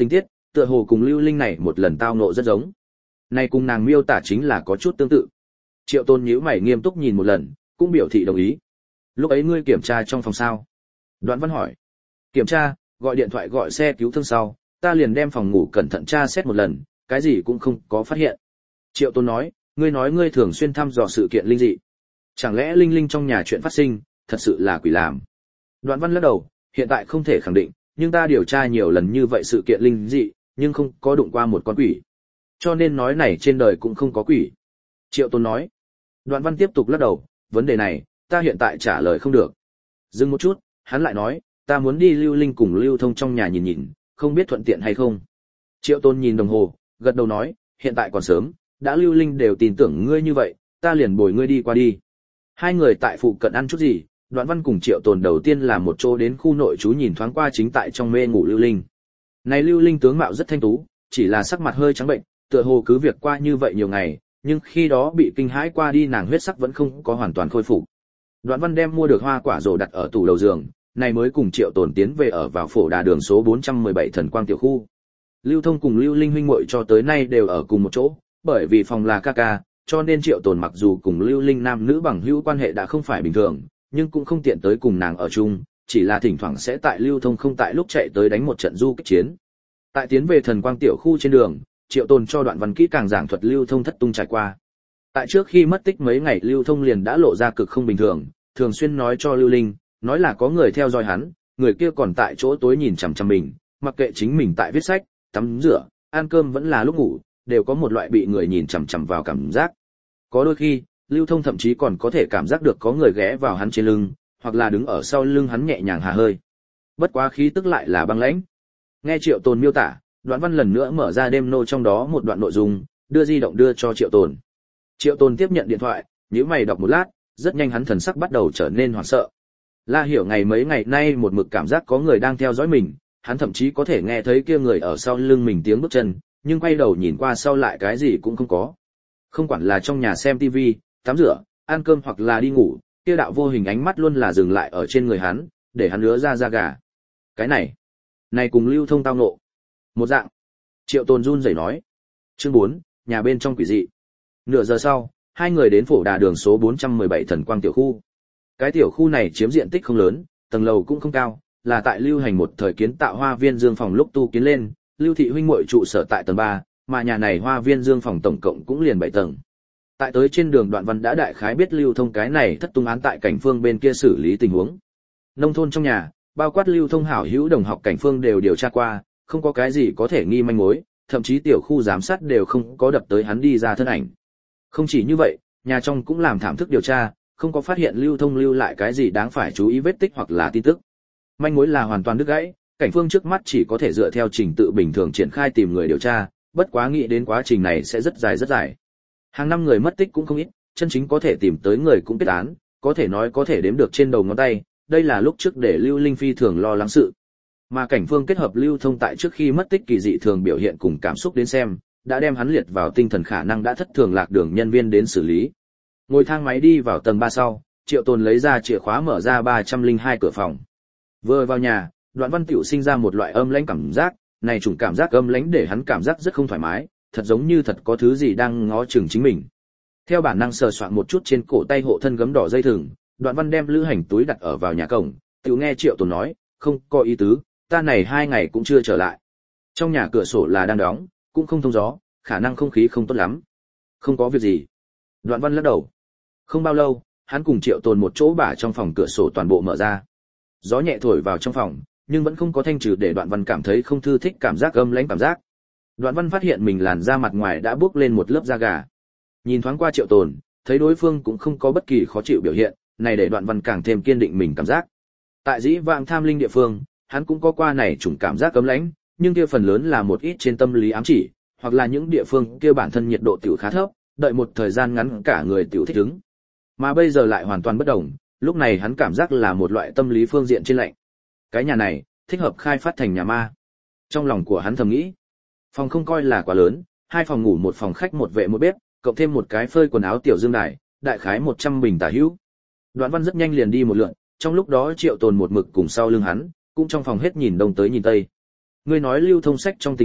tựa hồ cùng Lưu Linh này một lần tao nộ rất giống. Này cùng nàng miêu tả chính là có chút tương tự. Triệu Tôn nhíu mày nghiêm túc nhìn một lần, cũng biểu thị đồng ý. Lúc ấy ngươi kiểm tra trong phòng sao? Đoạn Văn hỏi. Kiểm tra, gọi điện thoại gọi xe cứu thương sau, ta liền đem phòng ngủ cẩn thận tra xét một lần, cái gì cũng không có phát hiện. Triệu Tôn nói, ngươi nói ngươi thường xuyên thăm dò sự kiện linh dị. Chẳng lẽ Linh Linh trong nhà chuyện phát sinh, thật sự là quỷ làm? Đoạn Văn lắc đầu, hiện tại không thể khẳng định, nhưng ta điều tra nhiều lần như vậy sự kiện linh dị, nhưng không có đụng qua một con quỷ. Cho nên nói này trên đời cũng không có quỷ. Triệu Tôn nói. Đoạn Văn tiếp tục lắc đầu, vấn đề này, ta hiện tại trả lời không được. Dừng một chút, hắn lại nói, ta muốn đi Lưu Linh cùng Lưu Thông trong nhà nhìn nhìn, không biết thuận tiện hay không. Triệu Tôn nhìn đồng hồ, gật đầu nói, hiện tại còn sớm, đã Lưu Linh đều tin tưởng ngươi như vậy, ta liền bồi ngươi đi qua đi. Hai người tại phụ cận ăn chút gì, Đoạn Văn cùng Triệu Tôn đầu tiên là một chỗ đến khu nội trú nhìn thoáng qua chính tại trong mê ngủ Lưu Linh. Này Lưu Linh tướng mạo rất thanh tú, chỉ là sắc mặt hơi trắng bệnh, tựa hồ cứ việc qua như vậy nhiều ngày, nhưng khi đó bị kinh hãi qua đi nàng huyết sắc vẫn không có hoàn toàn khôi phục. Đoạn Văn đem mua được hoa quả rổ đặt ở tủ đầu giường, này mới cùng Triệu Tồn tiến về ở vào phổ đà đường số bốn trăm mười bảy Thần Quang tiểu khu. Lưu Thông cùng Lưu Linh huynh muội cho tới nay đều ở cùng một chỗ, bởi vì phòng là ca ca, cho nên Triệu Tồn mặc dù cùng Lưu Linh nam nữ bằng hữu quan hệ đã không phải bình thường, nhưng cũng không tiện tới cùng nàng ở chung, chỉ là thỉnh thoảng sẽ tại Lưu Thông không tại lúc chạy tới đánh một trận du kích chiến. Tại tiến về Thần Quang tiểu khu trên đường, Triệu Tồn cho Đoạn Văn kỹ càng giảng thuật Lưu Thông thất tung trải qua. Tại trước khi mất tích mấy ngày Lưu Thông liền đã lộ ra cực không bình thường, thường xuyên nói cho Lưu Linh, nói là có người theo dõi hắn, người kia còn tại chỗ tối nhìn chằm chằm mình, mặc kệ chính mình tại viết sách, tắm rửa, ăn cơm vẫn là lúc ngủ, đều có một loại bị người nhìn chằm chằm vào cảm giác. Có đôi khi, Lưu Thông thậm chí còn có thể cảm giác được có người ghé vào hắn trên lưng, hoặc là đứng ở sau lưng hắn nhẹ nhàng hà hơi. Bất quá khí tức lại là băng lãnh. Nghe Triệu Tồn miêu tả, Đoạn Văn lần nữa mở ra đêm nô trong đó một đoạn nội dung, đưa di động đưa cho Triệu Tồn. Triệu Tồn tiếp nhận điện thoại, nhíu mày đọc một lát, rất nhanh hắn thần sắc bắt đầu trở nên hoảng sợ. La Hiểu ngày mấy ngày nay một mực cảm giác có người đang theo dõi mình, hắn thậm chí có thể nghe thấy kia người ở sau lưng mình tiếng bước chân, nhưng quay đầu nhìn qua sau lại cái gì cũng không có. Không quản là trong nhà xem tivi, tắm rửa, ăn cơm hoặc là đi ngủ, kia đạo vô hình ánh mắt luôn là dừng lại ở trên người hắn, để hắn lứa ra da gà. Cái này, này cùng Lưu Thông tao nộ. Một dạng. Triệu Tồn run rẩy nói. Chương bốn, nhà bên trong quỷ dị. Nửa giờ sau, hai người đến phổ đà đường số bốn trăm mười bảy Thần Quang tiểu khu. Cái tiểu khu này chiếm diện tích không lớn, tầng lầu cũng không cao, là tại Lưu Hành một thời kiến tạo Hoa Viên Dương phòng lúc tu kiến lên, Lưu thị huynh muội trụ sở tại tầng ba, mà nhà này Hoa Viên Dương phòng tổng cộng cũng liền bảy tầng. Tại tới trên đường Đoạn Văn đã đại khái biết Lưu Thông cái này thất tung án tại Cảnh Phương bên kia xử lý tình huống. Nông thôn trong nhà, bao quát Lưu Thông hảo hữu đồng học Cảnh Phương đều điều tra qua, không có cái gì có thể nghi manh mối, thậm chí tiểu khu giám sát đều không có đập tới hắn đi ra thân ảnh. Không chỉ như vậy, nhà trong cũng làm thảm thức điều tra, không có phát hiện Lưu Thông lưu lại cái gì đáng phải chú ý vết tích hoặc là tin tức. Manh mối là hoàn toàn đứt gãy, Cảnh Phương trước mắt chỉ có thể dựa theo trình tự bình thường triển khai tìm người điều tra, bất quá nghĩ đến quá trình này sẽ rất dài rất dài. Hàng năm người mất tích cũng không ít, chân chính có thể tìm tới người cũng kết án, có thể nói có thể đếm được trên đầu ngón tay, đây là lúc trước để Lưu Linh phi thường lo lắng sự. Mà Cảnh Phương kết hợp Lưu Thông tại trước khi mất tích kỳ dị thường biểu hiện cùng cảm xúc đến xem, đã đem hắn liệt vào tinh thần khả năng đã thất thường lạc đường nhân viên đến xử lý. Ngồi thang máy đi vào tầng ba sau, Triệu Tồn lấy ra chìa khóa mở ra ba trăm lẻ hai cửa phòng. Vừa vào nhà, Đoạn Văn tiểu sinh ra một loại âm lãnh cảm giác, này chủng cảm giác âm lãnh để hắn cảm giác rất không thoải mái, thật giống như thật có thứ gì đang ngó chừng chính mình. Theo bản năng sờ soạn một chút trên cổ tay hộ thân gấm đỏ dây thừng, Đoạn Văn đem lữ hành túi đặt ở vào nhà cổng, tiểu nghe Triệu Tồn nói, không có ý tứ, ta này hai ngày cũng chưa trở lại. Trong nhà cửa sổ là đang đóng, cũng không thông gió, khả năng không khí không tốt lắm. Không có việc gì. Đoạn Văn lắc đầu. Không bao lâu, hắn cùng Triệu Tồn một chỗ bả trong phòng cửa sổ toàn bộ mở ra. Gió nhẹ thổi vào trong phòng, nhưng vẫn không có thanh trừ để Đoạn Văn cảm thấy không thư thích cảm giác âm lãnh cảm giác. Đoạn Văn phát hiện mình làn da mặt ngoài đã bốc lên một lớp da gà. Nhìn thoáng qua Triệu Tồn, thấy đối phương cũng không có bất kỳ khó chịu biểu hiện, này để Đoạn Văn càng thêm kiên định mình cảm giác. Tại dĩ vãng tham linh địa phương, hắn cũng có qua này chủng cảm giác cấm lãnh, nhưng kia phần lớn là một ít trên tâm lý ám chỉ, hoặc là những địa phương kia bản thân nhiệt độ tiểu khá thấp, đợi một thời gian ngắn cả người tiểu thích ứng. Mà bây giờ lại hoàn toàn bất đồng, lúc này hắn cảm giác là một loại tâm lý phương diện trên lạnh. Cái nhà này, thích hợp khai phát thành nhà ma. Trong lòng của hắn thầm nghĩ, phòng không coi là quá lớn, hai phòng ngủ một phòng khách một vệ một bếp, cộng thêm một cái phơi quần áo tiểu dương đài, đại khái một trăm bình tả hữu. Đoạn Văn rất nhanh liền đi một lượt, trong lúc đó Triệu Tồn một mực cùng sau lưng hắn, cũng trong phòng hết nhìn đông tới nhìn tây. Ngươi nói Lưu Thông sách trong tình tiết,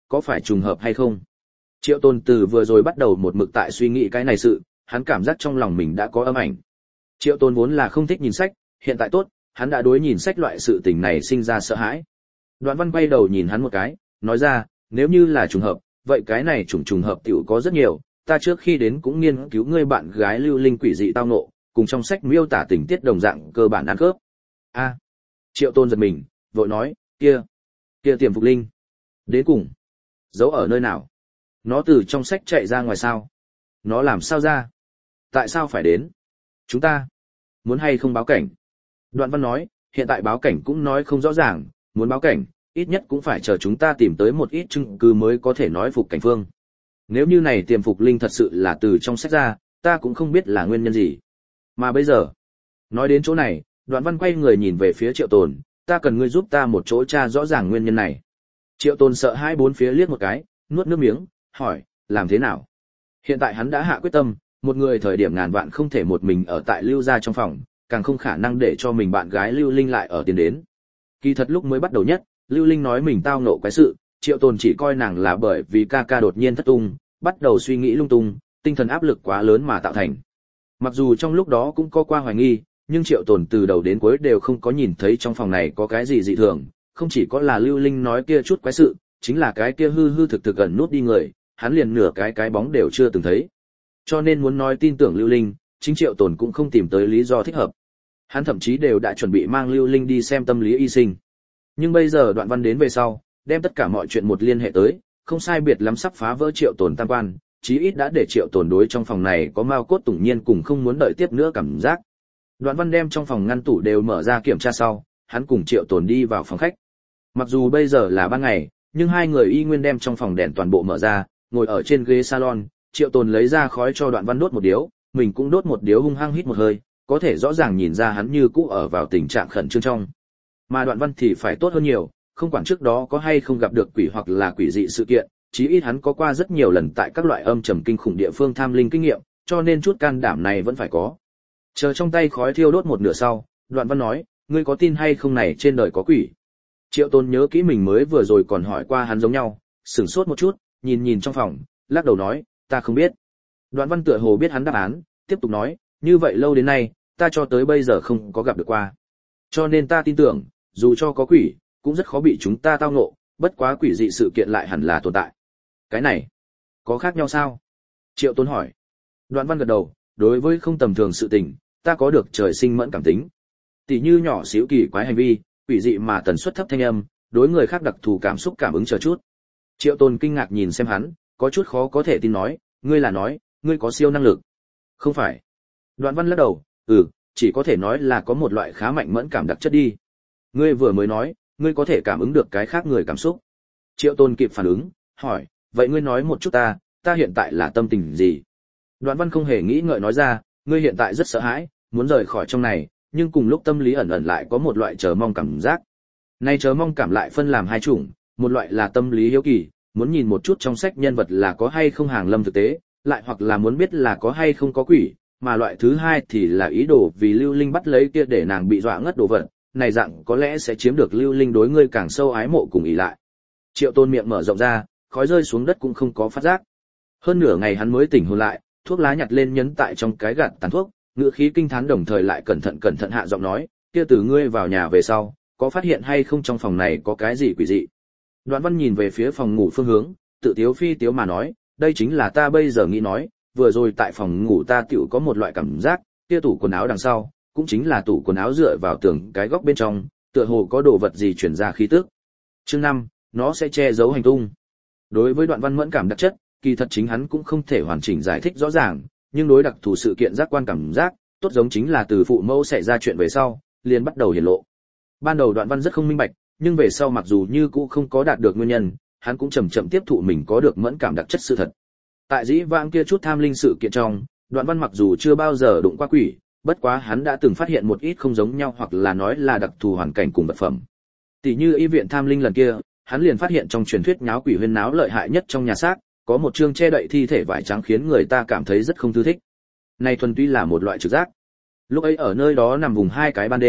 có phải trùng hợp hay không? Triệu Tôn từ vừa rồi bắt đầu một mực tại suy nghĩ cái này sự, hắn cảm giác trong lòng mình đã có âm ảnh. Triệu Tôn vốn là không thích nhìn sách, hiện tại tốt, hắn đã đối nhìn sách loại sự tình này sinh ra sợ hãi. Đoạn Văn quay đầu nhìn hắn một cái, nói ra, nếu như là trùng hợp, vậy cái này trùng trùng hợp tiểu có rất nhiều, ta trước khi đến cũng nghiên cứu ngươi bạn gái Lưu Linh quỷ dị tao ngộ, cùng trong sách miêu tả tình tiết đồng dạng cơ bản ăn khớp. A. Triệu Tôn giật mình, vội nói, kia, kia Tiềm Phục Linh, đến cùng giấu ở nơi nào? Nó từ trong sách chạy ra ngoài sao? Nó làm sao ra? Tại sao phải đến? Chúng ta muốn hay không báo cảnh? Đoạn Văn nói, hiện tại báo cảnh cũng nói không rõ ràng, muốn báo cảnh, ít nhất cũng phải chờ chúng ta tìm tới một ít chứng cứ mới có thể nói phục cảnh phương. Nếu như này Tiềm Phục Linh thật sự là từ trong sách ra, ta cũng không biết là nguyên nhân gì. Mà bây giờ, nói đến chỗ này, Đoạn Văn quay người nhìn về phía Triệu Tồn, ta cần ngươi giúp ta một chỗ tra rõ ràng nguyên nhân này. Triệu Tồn sợ hai bốn phía liếc một cái, nuốt nước miếng, hỏi, làm thế nào? Hiện tại hắn đã hạ quyết tâm, một người thời điểm ngàn vạn không thể một mình ở tại Lưu gia trong phòng, càng không khả năng để cho mình bạn gái Lưu Linh lại ở tiền đến. Kỳ thật lúc mới bắt đầu nhất, Lưu Linh nói mình tao ngộ quái sự, Triệu Tồn chỉ coi nàng là bởi vì ca ca đột nhiên thất tung, bắt đầu suy nghĩ lung tung, tinh thần áp lực quá lớn mà tạo thành. Mặc dù trong lúc đó cũng có qua hoài nghi, nhưng Triệu Tồn từ đầu đến cuối đều không có nhìn thấy trong phòng này có cái gì dị thường, không chỉ có là Lưu Linh nói kia chút quái sự, chính là cái kia hư hư thực thực gần nút đi người, hắn liền nửa cái cái bóng đều chưa từng thấy. Cho nên muốn nói tin tưởng Lưu Linh, chính Triệu Tồn cũng không tìm tới lý do thích hợp. Hắn thậm chí đều đã chuẩn bị mang Lưu Linh đi xem tâm lý y sinh. Nhưng bây giờ Đoạn Văn đến về sau, đem tất cả mọi chuyện một liên hệ tới, không sai biệt lắm sắp phá vỡ Triệu Tồn tam quan, chí ít đã để Triệu Tồn đối trong phòng này có mao cốt tủng nhiên cùng không muốn đợi tiếp nữa cảm giác. Đoạn Văn đem trong phòng ngăn tủ đều mở ra kiểm tra sau, hắn cùng Triệu Tồn đi vào phòng khách. Mặc dù bây giờ là ban ngày, nhưng hai người y nguyên đem trong phòng đèn toàn bộ mở ra, ngồi ở trên ghế salon, Triệu Tồn lấy ra khói cho Đoạn Văn đốt một điếu, mình cũng đốt một điếu hung hăng hít một hơi, có thể rõ ràng nhìn ra hắn như cũ ở vào tình trạng khẩn trương trong. Mà Đoạn Văn thì phải tốt hơn nhiều, không quản trước đó có hay không gặp được quỷ hoặc là quỷ dị sự kiện, chí ít hắn có qua rất nhiều lần tại các loại âm trầm kinh khủng địa phương tham linh kinh nghiệm, cho nên chút can đảm này vẫn phải có. Chờ trong tay khói thiêu đốt một nửa sau, Đoạn Văn nói, ngươi có tin hay không này trên đời có quỷ? Triệu Tôn nhớ kỹ mình mới vừa rồi còn hỏi qua hắn giống nhau, sửng sốt một chút, nhìn nhìn trong phòng, lắc đầu nói, ta không biết. Đoạn Văn tựa hồ biết hắn đáp án, tiếp tục nói, như vậy lâu đến nay, ta cho tới bây giờ không có gặp được qua. Cho nên ta tin tưởng, dù cho có quỷ, cũng rất khó bị chúng ta tao ngộ, bất quá quỷ dị sự kiện lại hẳn là tồn tại. Cái này, có khác nhau sao? Triệu Tôn hỏi. Đoạn Văn gật đầu, đối với không tầm thường sự tình, ta có được trời sinh mẫn cảm tính. Tỷ như nhỏ xíu kỳ quái hành vi, quỷ dị mà tần suất thấp thanh âm, đối người khác đặc thù cảm xúc cảm ứng chờ chút. Triệu Tôn kinh ngạc nhìn xem hắn, có chút khó có thể tin nói, ngươi là nói, ngươi có siêu năng lực. Không phải. Đoạn Văn lắc đầu, ừ, chỉ có thể nói là có một loại khá mạnh mẫn cảm đặc chất đi. Ngươi vừa mới nói, ngươi có thể cảm ứng được cái khác người cảm xúc. Triệu Tôn kịp phản ứng, hỏi, vậy ngươi nói một chút ta, ta hiện tại là tâm tình gì? Đoạn Văn không hề nghĩ ngợi nói ra, ngươi hiện tại rất sợ hãi, muốn rời khỏi trong này, nhưng cùng lúc tâm lý ẩn ẩn lại có một loại chờ mong cảm giác. Này chờ mong cảm lại phân làm hai chủng, một loại là tâm lý hiếu kỳ, muốn nhìn một chút trong sách nhân vật là có hay không hàng lâm thực tế, lại hoặc là muốn biết là có hay không có quỷ, mà loại thứ hai thì là ý đồ vì Lưu Linh bắt lấy kia để nàng bị dọa ngất đồ vật, này dạng có lẽ sẽ chiếm được Lưu Linh đối ngươi càng sâu ái mộ cùng ý lại. Triệu Tôn miệng mở rộng ra, khói rơi xuống đất cũng không có phát giác. Hơn nửa ngày hắn mới tỉnh hồn lại, thuốc lá nhặt lên nhấn tại trong cái gạt tàn thuốc, ngữ khí kinh thán đồng thời lại cẩn thận cẩn thận hạ giọng nói, kia từ ngươi vào nhà về sau, có phát hiện hay không trong phòng này có cái gì quỷ dị? Đoạn Văn nhìn về phía phòng ngủ phương hướng, tự tiếu phi tiếu mà nói, đây chính là ta bây giờ nghĩ nói, vừa rồi tại phòng ngủ ta tựu có một loại cảm giác, kia tủ quần áo đằng sau, cũng chính là tủ quần áo dựa vào tường cái góc bên trong, tựa hồ có đồ vật gì truyền ra khí tức. Chương năm, nó sẽ che giấu hành tung. Đối với Đoạn Văn mẫn cảm đặc chất, kỳ thật chính hắn cũng không thể hoàn chỉnh giải thích rõ ràng, nhưng đối đặc thù sự kiện giác quan cảm giác, tốt giống chính là từ phụ mẫu xảy ra chuyện về sau, liền bắt đầu hiển lộ. Ban đầu Đoạn Văn rất không minh bạch, nhưng về sau mặc dù như cũ không có đạt được nguyên nhân, hắn cũng chậm chậm tiếp thụ mình có được mẫn cảm đặc chất sự thật. Tại dĩ vãng kia chút tham linh sự kiện trong, Đoạn Văn mặc dù chưa bao giờ đụng qua quỷ, bất quá hắn đã từng phát hiện một ít không giống nhau hoặc là nói là đặc thù hoàn cảnh cùng vật phẩm. Tỷ như y viện tham linh lần kia, hắn liền phát hiện trong truyền thuyết nháo quỷ huyên náo lợi hại nhất trong nhà xác, có một chương che đậy thi thể vải trắng khiến người ta cảm thấy rất không thư thích. Này thuần túy là một loại trực giác. Lúc ấy ở nơi đó nằm vùng hai cái ban đêm,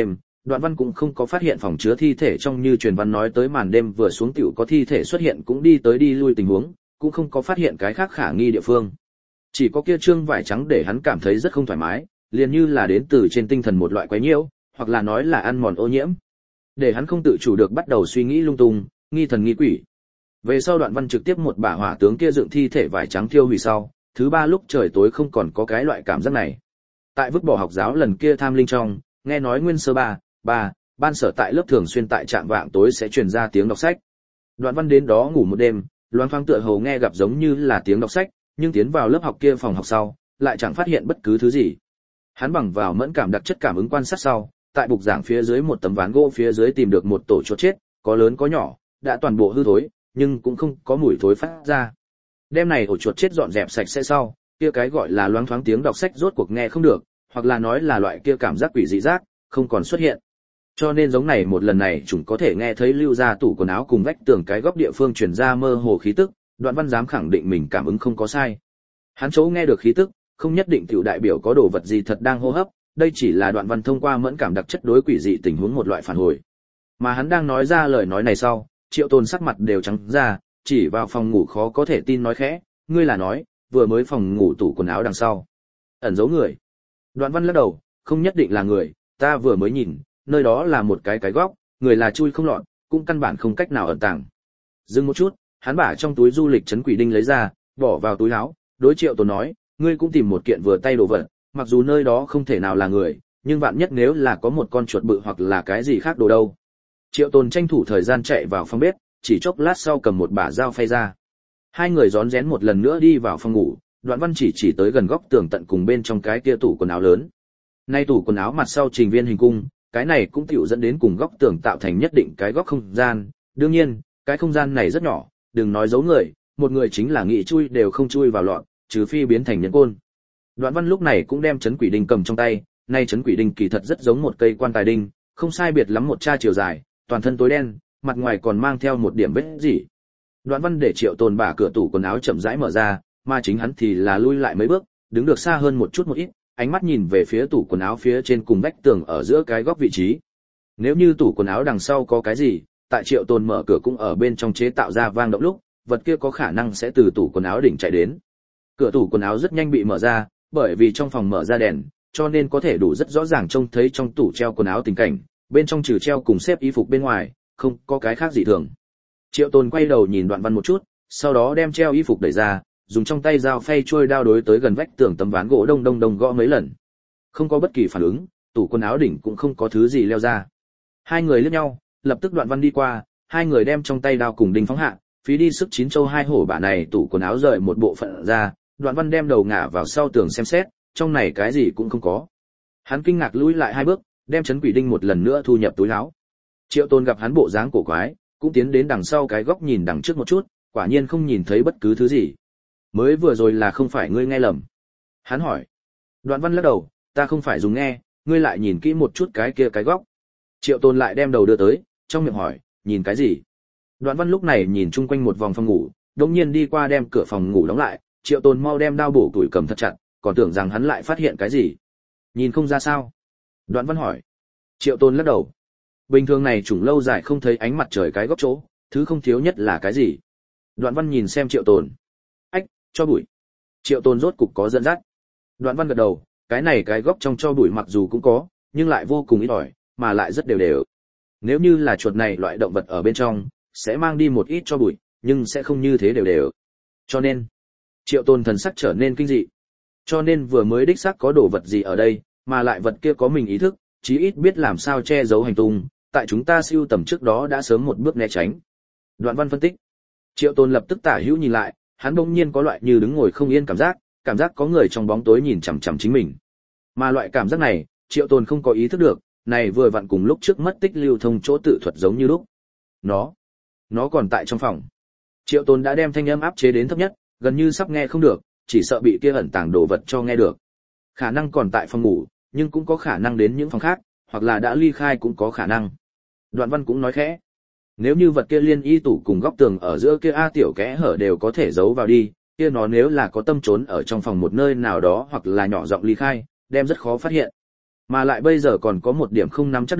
Đoạn Văn cũng không có phát hiện phòng chứa thi thể trong như truyền văn nói tới màn đêm vừa xuống tiểu có thi thể xuất hiện cũng đi tới đi lui tình huống, cũng không có phát hiện cái khác khả nghi địa phương. Chỉ có kia trương vải trắng để hắn cảm thấy rất không thoải mái, liền như là đến từ trên tinh thần một loại quái nhiễu, hoặc là nói là ăn mòn ô nhiễm. Để hắn không tự chủ được bắt đầu suy nghĩ lung tung, nghi thần nghi quỷ. Về sau Đoạn Văn trực tiếp một bả hỏa tướng kia dựng thi thể vải trắng thiêu hủy sau, thứ ba lúc trời tối không còn có cái loại cảm giác này. Tại vứt bỏ học giáo lần kia tham linh trong, nghe nói nguyên sơ ba, ba, ban sở tại lớp thường xuyên tại trạm vạng tối sẽ truyền ra tiếng đọc sách. Đoạn Văn đến đó ngủ một đêm, loáng thoáng tựa hồ nghe gặp giống như là tiếng đọc sách, nhưng tiến vào lớp học kia phòng học sau, lại chẳng phát hiện bất cứ thứ gì. Hắn bằng vào mẫn cảm đặc chất cảm ứng quan sát sau, tại bục giảng phía dưới một tấm ván gỗ phía dưới tìm được một tổ chuột chết, có lớn có nhỏ, đã toàn bộ hư thối, nhưng cũng không có mùi thối phát ra. Đêm này ổ chuột chết dọn dẹp sạch sẽ sau, kia cái gọi là loáng thoáng tiếng đọc sách rốt cuộc nghe không được, hoặc là nói là loại kia cảm giác quỷ dị giác, không còn xuất hiện. Cho nên giống này một lần này chúng có thể nghe thấy lưu ra tủ quần áo cùng vách tường cái góc địa phương truyền ra mơ hồ khí tức, Đoạn Văn dám khẳng định mình cảm ứng không có sai. Hắn chỗ nghe được khí tức, không nhất định tiểu đại biểu có đồ vật gì thật đang hô hấp, đây chỉ là Đoạn Văn thông qua mẫn cảm đặc chất đối quỷ dị tình huống một loại phản hồi. Mà hắn đang nói ra lời nói này sau, Triệu Tôn sắc mặt đều trắng ra, chỉ vào phòng ngủ khó có thể tin nói khẽ, ngươi là nói, vừa mới phòng ngủ tủ quần áo đằng sau ẩn giấu người. Đoạn Văn lắc đầu, không nhất định là người, ta vừa mới nhìn, nơi đó là một cái cái góc, người là chui không lọt, cũng căn bản không cách nào ẩn tàng. Dừng một chút, hắn bả trong túi du lịch trấn quỷ đinh lấy ra, bỏ vào túi áo, đối Triệu Tôn nói, ngươi cũng tìm một kiện vừa tay đồ vật, mặc dù nơi đó không thể nào là người, nhưng vạn nhất nếu là có một con chuột bự hoặc là cái gì khác đồ đâu. Triệu Tôn tranh thủ thời gian chạy vào phòng bếp, chỉ chốc lát sau cầm một bả dao phay ra. Hai người rón rén một lần nữa đi vào phòng ngủ, Đoạn Văn chỉ chỉ tới gần góc tường tận cùng bên trong cái kia tủ quần áo lớn. Nay tủ quần áo mặt sau trình viên hình cung, cái này cũng tựu dẫn đến cùng góc tường tạo thành nhất định cái góc không gian. Đương nhiên, cái không gian này rất nhỏ, đừng nói giấu người, một người chính là nghị chui đều không chui vào lọt, trừ phi biến thành nhân côn. Đoạn Văn lúc này cũng đem chấn quỷ đinh cầm trong tay, nay chấn quỷ đinh kỳ thật rất giống một cây quan tài đinh, không sai biệt lắm một tra chiều dài, toàn thân tối đen, mặt ngoài còn mang theo một điểm vết rỉ. Đoạn Văn để Triệu Tôn bả cửa tủ quần áo chậm rãi mở ra, mà chính hắn thì là lui lại mấy bước, đứng được xa hơn một chút một ít, ánh mắt nhìn về phía tủ quần áo phía trên cùng vách tường ở giữa cái góc vị trí. Nếu như tủ quần áo đằng sau có cái gì, tại Triệu Tôn mở cửa cũng ở bên trong chế tạo ra vang động lúc, vật kia có khả năng sẽ từ tủ quần áo đỉnh chạy đến. Cửa tủ quần áo rất nhanh bị mở ra, bởi vì trong phòng mở ra đèn, cho nên có thể đủ rất rõ ràng trông thấy trong tủ treo quần áo tình cảnh, bên trong trừ treo cùng xếp y phục bên ngoài, không có cái khác gì thường. Triệu Tôn quay đầu nhìn Đoạn Văn một chút, sau đó đem treo y phục đẩy ra, dùng trong tay dao phay trôi đao đối tới gần vách tường tấm ván gỗ đông đông đông gõ mấy lần. Không có bất kỳ phản ứng, tủ quần áo đỉnh cũng không có thứ gì leo ra. Hai người liếc nhau, lập tức Đoạn Văn đi qua, hai người đem trong tay đao cùng đinh phóng hạ, phí đi sức chín châu hai hổ bả này tủ quần áo rời một bộ phận ra, Đoạn Văn đem đầu ngả vào sau tường xem xét, trong này cái gì cũng không có. Hắn kinh ngạc lùi lại hai bước, đem chấn quỷ đinh một lần nữa thu nhập túi áo. Triệu Tôn gặp hắn bộ dáng cổ quái, cũng tiến đến đằng sau cái góc nhìn đằng trước một chút, quả nhiên không nhìn thấy bất cứ thứ gì. Mới vừa rồi là không phải ngươi nghe lầm? Hắn hỏi. Đoạn Văn lắc đầu, ta không phải dùng nghe, ngươi lại nhìn kỹ một chút cái kia cái góc. Triệu Tôn lại đem đầu đưa tới, trong miệng hỏi, nhìn cái gì? Đoạn Văn lúc này nhìn chung quanh một vòng phòng ngủ, đột nhiên đi qua đem cửa phòng ngủ đóng lại, Triệu Tôn mau đem đao bổ tuổi cầm thật chặt, còn tưởng rằng hắn lại phát hiện cái gì. Nhìn không ra sao? Đoạn Văn hỏi. Triệu Tôn lắc đầu. Bình thường này chủng lâu dài không thấy ánh mặt trời cái góc chỗ, thứ không thiếu nhất là cái gì? Đoạn Văn nhìn xem Triệu Tôn. Ách, cho bụi. Triệu Tôn rốt cục có dẫn dắt. Đoạn Văn gật đầu, cái này cái góc trong cho bụi mặc dù cũng có, nhưng lại vô cùng ít ỏi, mà lại rất đều đều. Nếu như là chuột này loại động vật ở bên trong, sẽ mang đi một ít cho bụi, nhưng sẽ không như thế đều đều. Cho nên, Triệu Tôn thần sắc trở nên kinh dị. Cho nên vừa mới đích xác có đồ vật gì ở đây, mà lại vật kia có mình ý thức, chí ít biết làm sao che giấu hành tung, tại chúng ta siêu tầm trước đó đã sớm một bước né tránh. Đoạn Văn phân tích. Triệu Tôn lập tức tả hữu nhìn lại, hắn bỗng nhiên có loại như đứng ngồi không yên cảm giác, cảm giác có người trong bóng tối nhìn chằm chằm chính mình. Mà loại cảm giác này, Triệu Tôn không có ý thức được, này vừa vặn cùng lúc trước mất tích lưu thông chỗ tự thuật giống như lúc. Nó, nó còn tại trong phòng. Triệu Tôn đã đem thanh âm áp chế đến thấp nhất, gần như sắp nghe không được, chỉ sợ bị kia ẩn tàng đồ vật cho nghe được. Khả năng còn tại phòng ngủ, nhưng cũng có khả năng đến những phòng khác, hoặc là đã ly khai cũng có khả năng. Đoạn Văn cũng nói khẽ, nếu như vật kia liên y tủ cùng góc tường ở giữa kia a tiểu kẽ hở đều có thể giấu vào đi, kia nó nếu là có tâm trốn ở trong phòng một nơi nào đó hoặc là nhỏ giọng ly khai, đem rất khó phát hiện. Mà lại bây giờ còn có một điểm không nắm chắc được,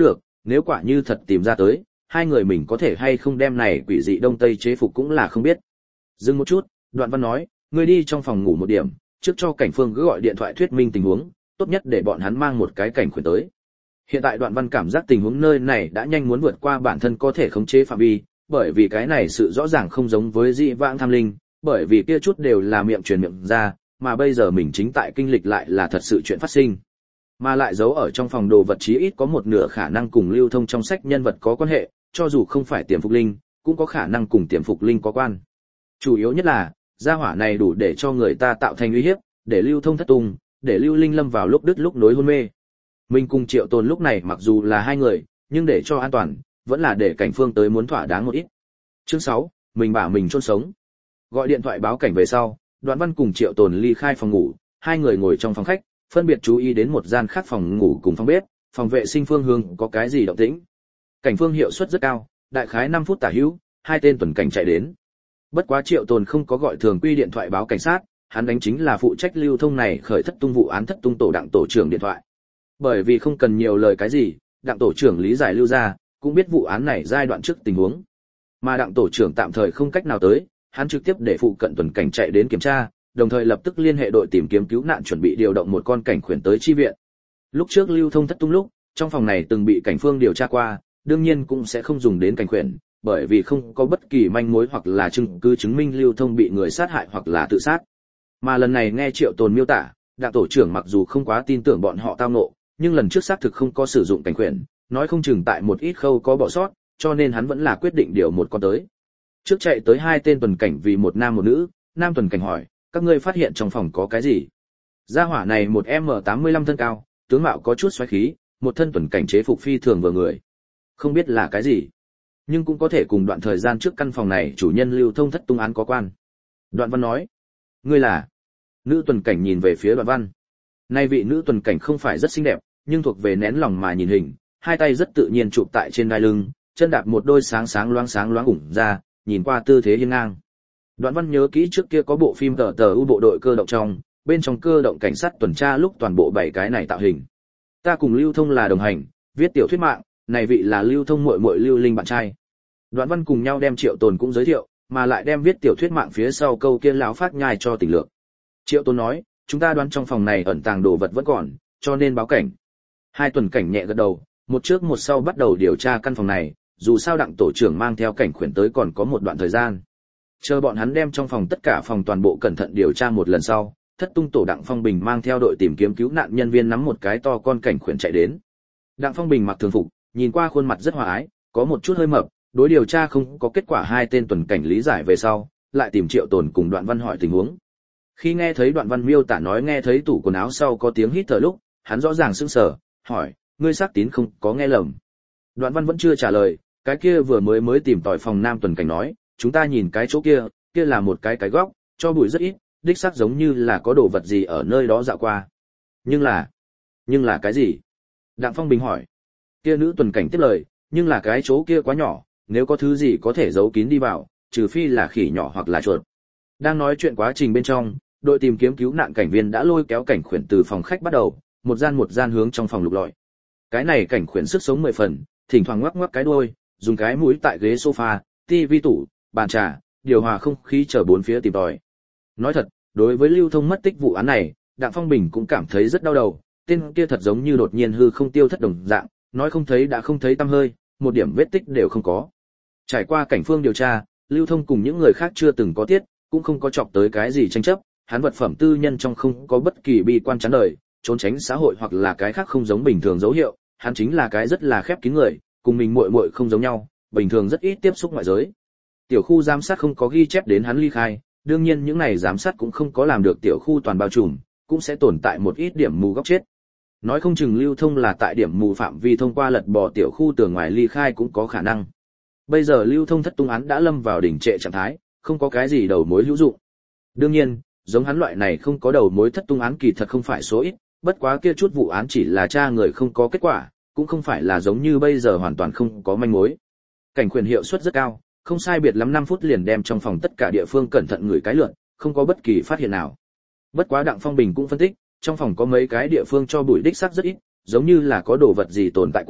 Nếu quả như thật tìm ra tới, hai người mình có thể hay không đem này quỷ dị đông tây chế phục cũng là không biết. Dừng một chút, Đoạn Văn nói, ngươi đi trong phòng ngủ một điểm, trước cho Cảnh Phương cứ gọi điện thoại thuyết minh tình huống, tốt nhất để bọn hắn mang một cái cảnh khuyển tới. Hiện tại Đoạn Văn cảm giác tình huống nơi này đã nhanh muốn vượt qua bản thân có thể khống chế phạm vi, bởi vì cái này sự rõ ràng không giống với dị vãng tham linh, bởi vì kia chút đều là miệng truyền miệng ra, mà bây giờ mình chính tại kinh lịch lại là thật sự chuyện phát sinh. Mà lại giấu ở trong phòng đồ vật chí ít có một nửa khả năng cùng lưu thông trong sách nhân vật có quan hệ, cho dù không phải tiềm phục linh, cũng có khả năng cùng tiềm phục linh có quan. Chủ yếu nhất là, gia hỏa này đủ để cho người ta tạo thành uy hiếp, để lưu thông thất tung, để lưu linh lâm vào lúc đứt lúc nối hôn mê. Mình cùng Triệu Tồn lúc này mặc dù là hai người, nhưng để cho an toàn, vẫn là để Cảnh Phương tới muốn thỏa đáng một ít. Chương sáu, mình bảo mình chôn sống. Gọi điện thoại báo cảnh về sau, Đoạn Văn cùng Triệu Tồn ly khai phòng ngủ, hai người ngồi trong phòng khách, phân biệt chú ý đến một gian khác phòng ngủ cùng phòng bếp, phòng vệ sinh phương hướng có cái gì động tĩnh. Cảnh Phương hiệu suất rất cao, đại khái năm phút tả hữu, hai tên tuần cảnh chạy đến. Bất quá Triệu Tồn không có gọi thường quy điện thoại báo cảnh sát, hắn đánh chính là phụ trách lưu thông này khởi thất tung vụ án thất tung tổ đặng tổ trưởng điện thoại. Bởi vì không cần nhiều lời cái gì, đặng tổ trưởng lý giải lưu ra, cũng biết vụ án này giai đoạn trước tình huống. Mà đặng tổ trưởng tạm thời không cách nào tới, hắn trực tiếp để phụ cận tuần cảnh chạy đến kiểm tra, đồng thời lập tức liên hệ đội tìm kiếm cứu nạn chuẩn bị điều động một con cảnh khuyển tới chi viện. Lúc trước lưu thông thất tung lúc, trong phòng này từng bị cảnh phương điều tra qua, đương nhiên cũng sẽ không dùng đến cảnh khuyển, bởi vì không có bất kỳ manh mối hoặc là chứng cứ chứng minh lưu thông bị người sát hại hoặc là tự sát. Mà lần này nghe Triệu Tồn miêu tả, đặng tổ trưởng mặc dù không quá tin tưởng bọn họ tao ngộ, nhưng lần trước xác thực không có sử dụng cảnh khuyển, nói không chừng tại một ít khâu có bỏ sót, cho nên hắn vẫn là quyết định điều một con tới. Trước chạy tới hai tên tuần cảnh vì một nam một nữ, nam tuần cảnh hỏi, các ngươi phát hiện trong phòng có cái gì? Gia hỏa này một em tám mươi lăm thân cao, tướng mạo có chút xoáy khí, một thân tuần cảnh chế phục phi thường vừa người. Không biết là cái gì, nhưng cũng có thể cùng đoạn thời gian trước căn phòng này chủ nhân lưu thông thất tung án có quan. Đoạn Văn nói, ngươi là? Nữ tuần cảnh nhìn về phía Đoạn Văn. Nay vị nữ tuần cảnh không phải rất xinh đẹp, nhưng thuộc về nén lòng mà nhìn hình, hai tay rất tự nhiên chụp tại trên đai lưng, chân đạp một đôi sáng sáng loáng sáng loáng ủng ra, nhìn qua tư thế hiên ngang. Đoạn Văn nhớ kỹ trước kia có bộ phim tờ tờ u bộ đội cơ động trong, bên trong cơ động cảnh sát tuần tra lúc toàn bộ bảy cái này tạo hình. Ta cùng Lưu Thông là đồng hành, viết tiểu thuyết mạng, này vị là Lưu Thông muội muội Lưu Linh bạn trai. Đoạn Văn cùng nhau đem Triệu Tồn cũng giới thiệu, mà lại đem viết tiểu thuyết mạng phía sau câu kia lão phát nhai cho tình lược. Triệu Tồn nói, chúng ta đoán trong phòng này ẩn tàng đồ vật vẫn còn, cho nên báo cảnh. Hai tuần cảnh nhẹ gật đầu, một trước một sau bắt đầu điều tra căn phòng này, dù sao đặng tổ trưởng mang theo cảnh khuyển tới còn có một đoạn thời gian. Chờ bọn hắn đem trong phòng tất cả phòng toàn bộ cẩn thận điều tra một lần sau, thất tung tổ đặng Phong Bình mang theo đội tìm kiếm cứu nạn nhân viên nắm một cái to con cảnh khuyển chạy đến. Đặng Phong Bình mặc thường phục, nhìn qua khuôn mặt rất hòa ái, có một chút hơi mập, đối điều tra không có kết quả hai tên tuần cảnh lý giải về sau, lại tìm Triệu Tồn cùng Đoạn Văn hỏi tình huống. Khi nghe thấy Đoạn Văn miêu tả nói nghe thấy tủ quần áo sau có tiếng hít thở lúc, hắn rõ ràng sững sờ, hỏi, ngươi xác tín không có nghe lầm? Đoạn Văn vẫn chưa trả lời, cái kia vừa mới mới tìm tòi phòng nam tuần cảnh nói, chúng ta nhìn cái chỗ kia, kia là một cái cái góc, cho bụi rất ít, đích xác giống như là có đồ vật gì ở nơi đó dạo qua. Nhưng là, nhưng là cái gì? Đặng Phong Bình hỏi. Kia nữ tuần cảnh tiếp lời, nhưng là cái chỗ kia quá nhỏ, nếu có thứ gì có thể giấu kín đi vào, trừ phi là khỉ nhỏ hoặc là chuột. Đang nói chuyện quá trình bên trong, đội tìm kiếm cứu nạn cảnh viên đã lôi kéo cảnh khuyển từ phòng khách bắt đầu, một gian một gian hướng trong phòng lục lọi. Cái này cảnh khuyển sức sống mười phần, thỉnh thoảng ngoắc ngoắc cái đuôi, dùng cái mũi tại ghế sofa, tivi tủ, bàn trà, điều hòa không khí chờ bốn phía tìm tòi. Nói thật, đối với Lưu Thông mất tích vụ án này, Đặng Phong Bình cũng cảm thấy rất đau đầu, tên kia thật giống như đột nhiên hư không tiêu thất đồng dạng, nói không thấy đã không thấy tăm hơi, một điểm vết tích đều không có. Trải qua cảnh phương điều tra, Lưu Thông cùng những người khác chưa từng có tiết, cũng không có chọc tới cái gì tranh chấp, hắn vật phẩm tư nhân trong không có bất kỳ bi quan chán đời, trốn tránh xã hội hoặc là cái khác không giống bình thường dấu hiệu, hắn chính là cái rất là khép kín người, cùng mình muội muội không giống nhau, bình thường rất ít tiếp xúc ngoại giới. Tiểu khu giám sát không có ghi chép đến hắn ly khai, đương nhiên những này giám sát cũng không có làm được tiểu khu toàn bao trùm, cũng sẽ tồn tại một ít điểm mù góc chết. Nói không chừng Lưu Thông là tại điểm mù phạm vi thông qua lật bò tiểu khu tường ngoài ly khai cũng có khả năng. Bây giờ Lưu Thông thất tung án đã lâm vào đỉnh trệ trạng thái, không có cái gì đầu mối hữu dụng. Đương nhiên, giống hắn loại này không có đầu mối thất tung án kỳ thật không phải số ít, bất quá kia chút vụ án chỉ là tra người không có kết quả, cũng không phải là giống như bây giờ hoàn toàn không có manh mối. Cảnh quyền hiệu suất rất cao, không sai biệt lắm năm phút liền đem trong phòng tất cả địa phương cẩn thận người cái lượt, không có bất kỳ phát hiện nào. Bất quá Đặng Phong Bình cũng phân tích, trong phòng có mấy cái địa phương cho bụi đích xác rất ít, giống như là có đồ vật gì tồn tại qua,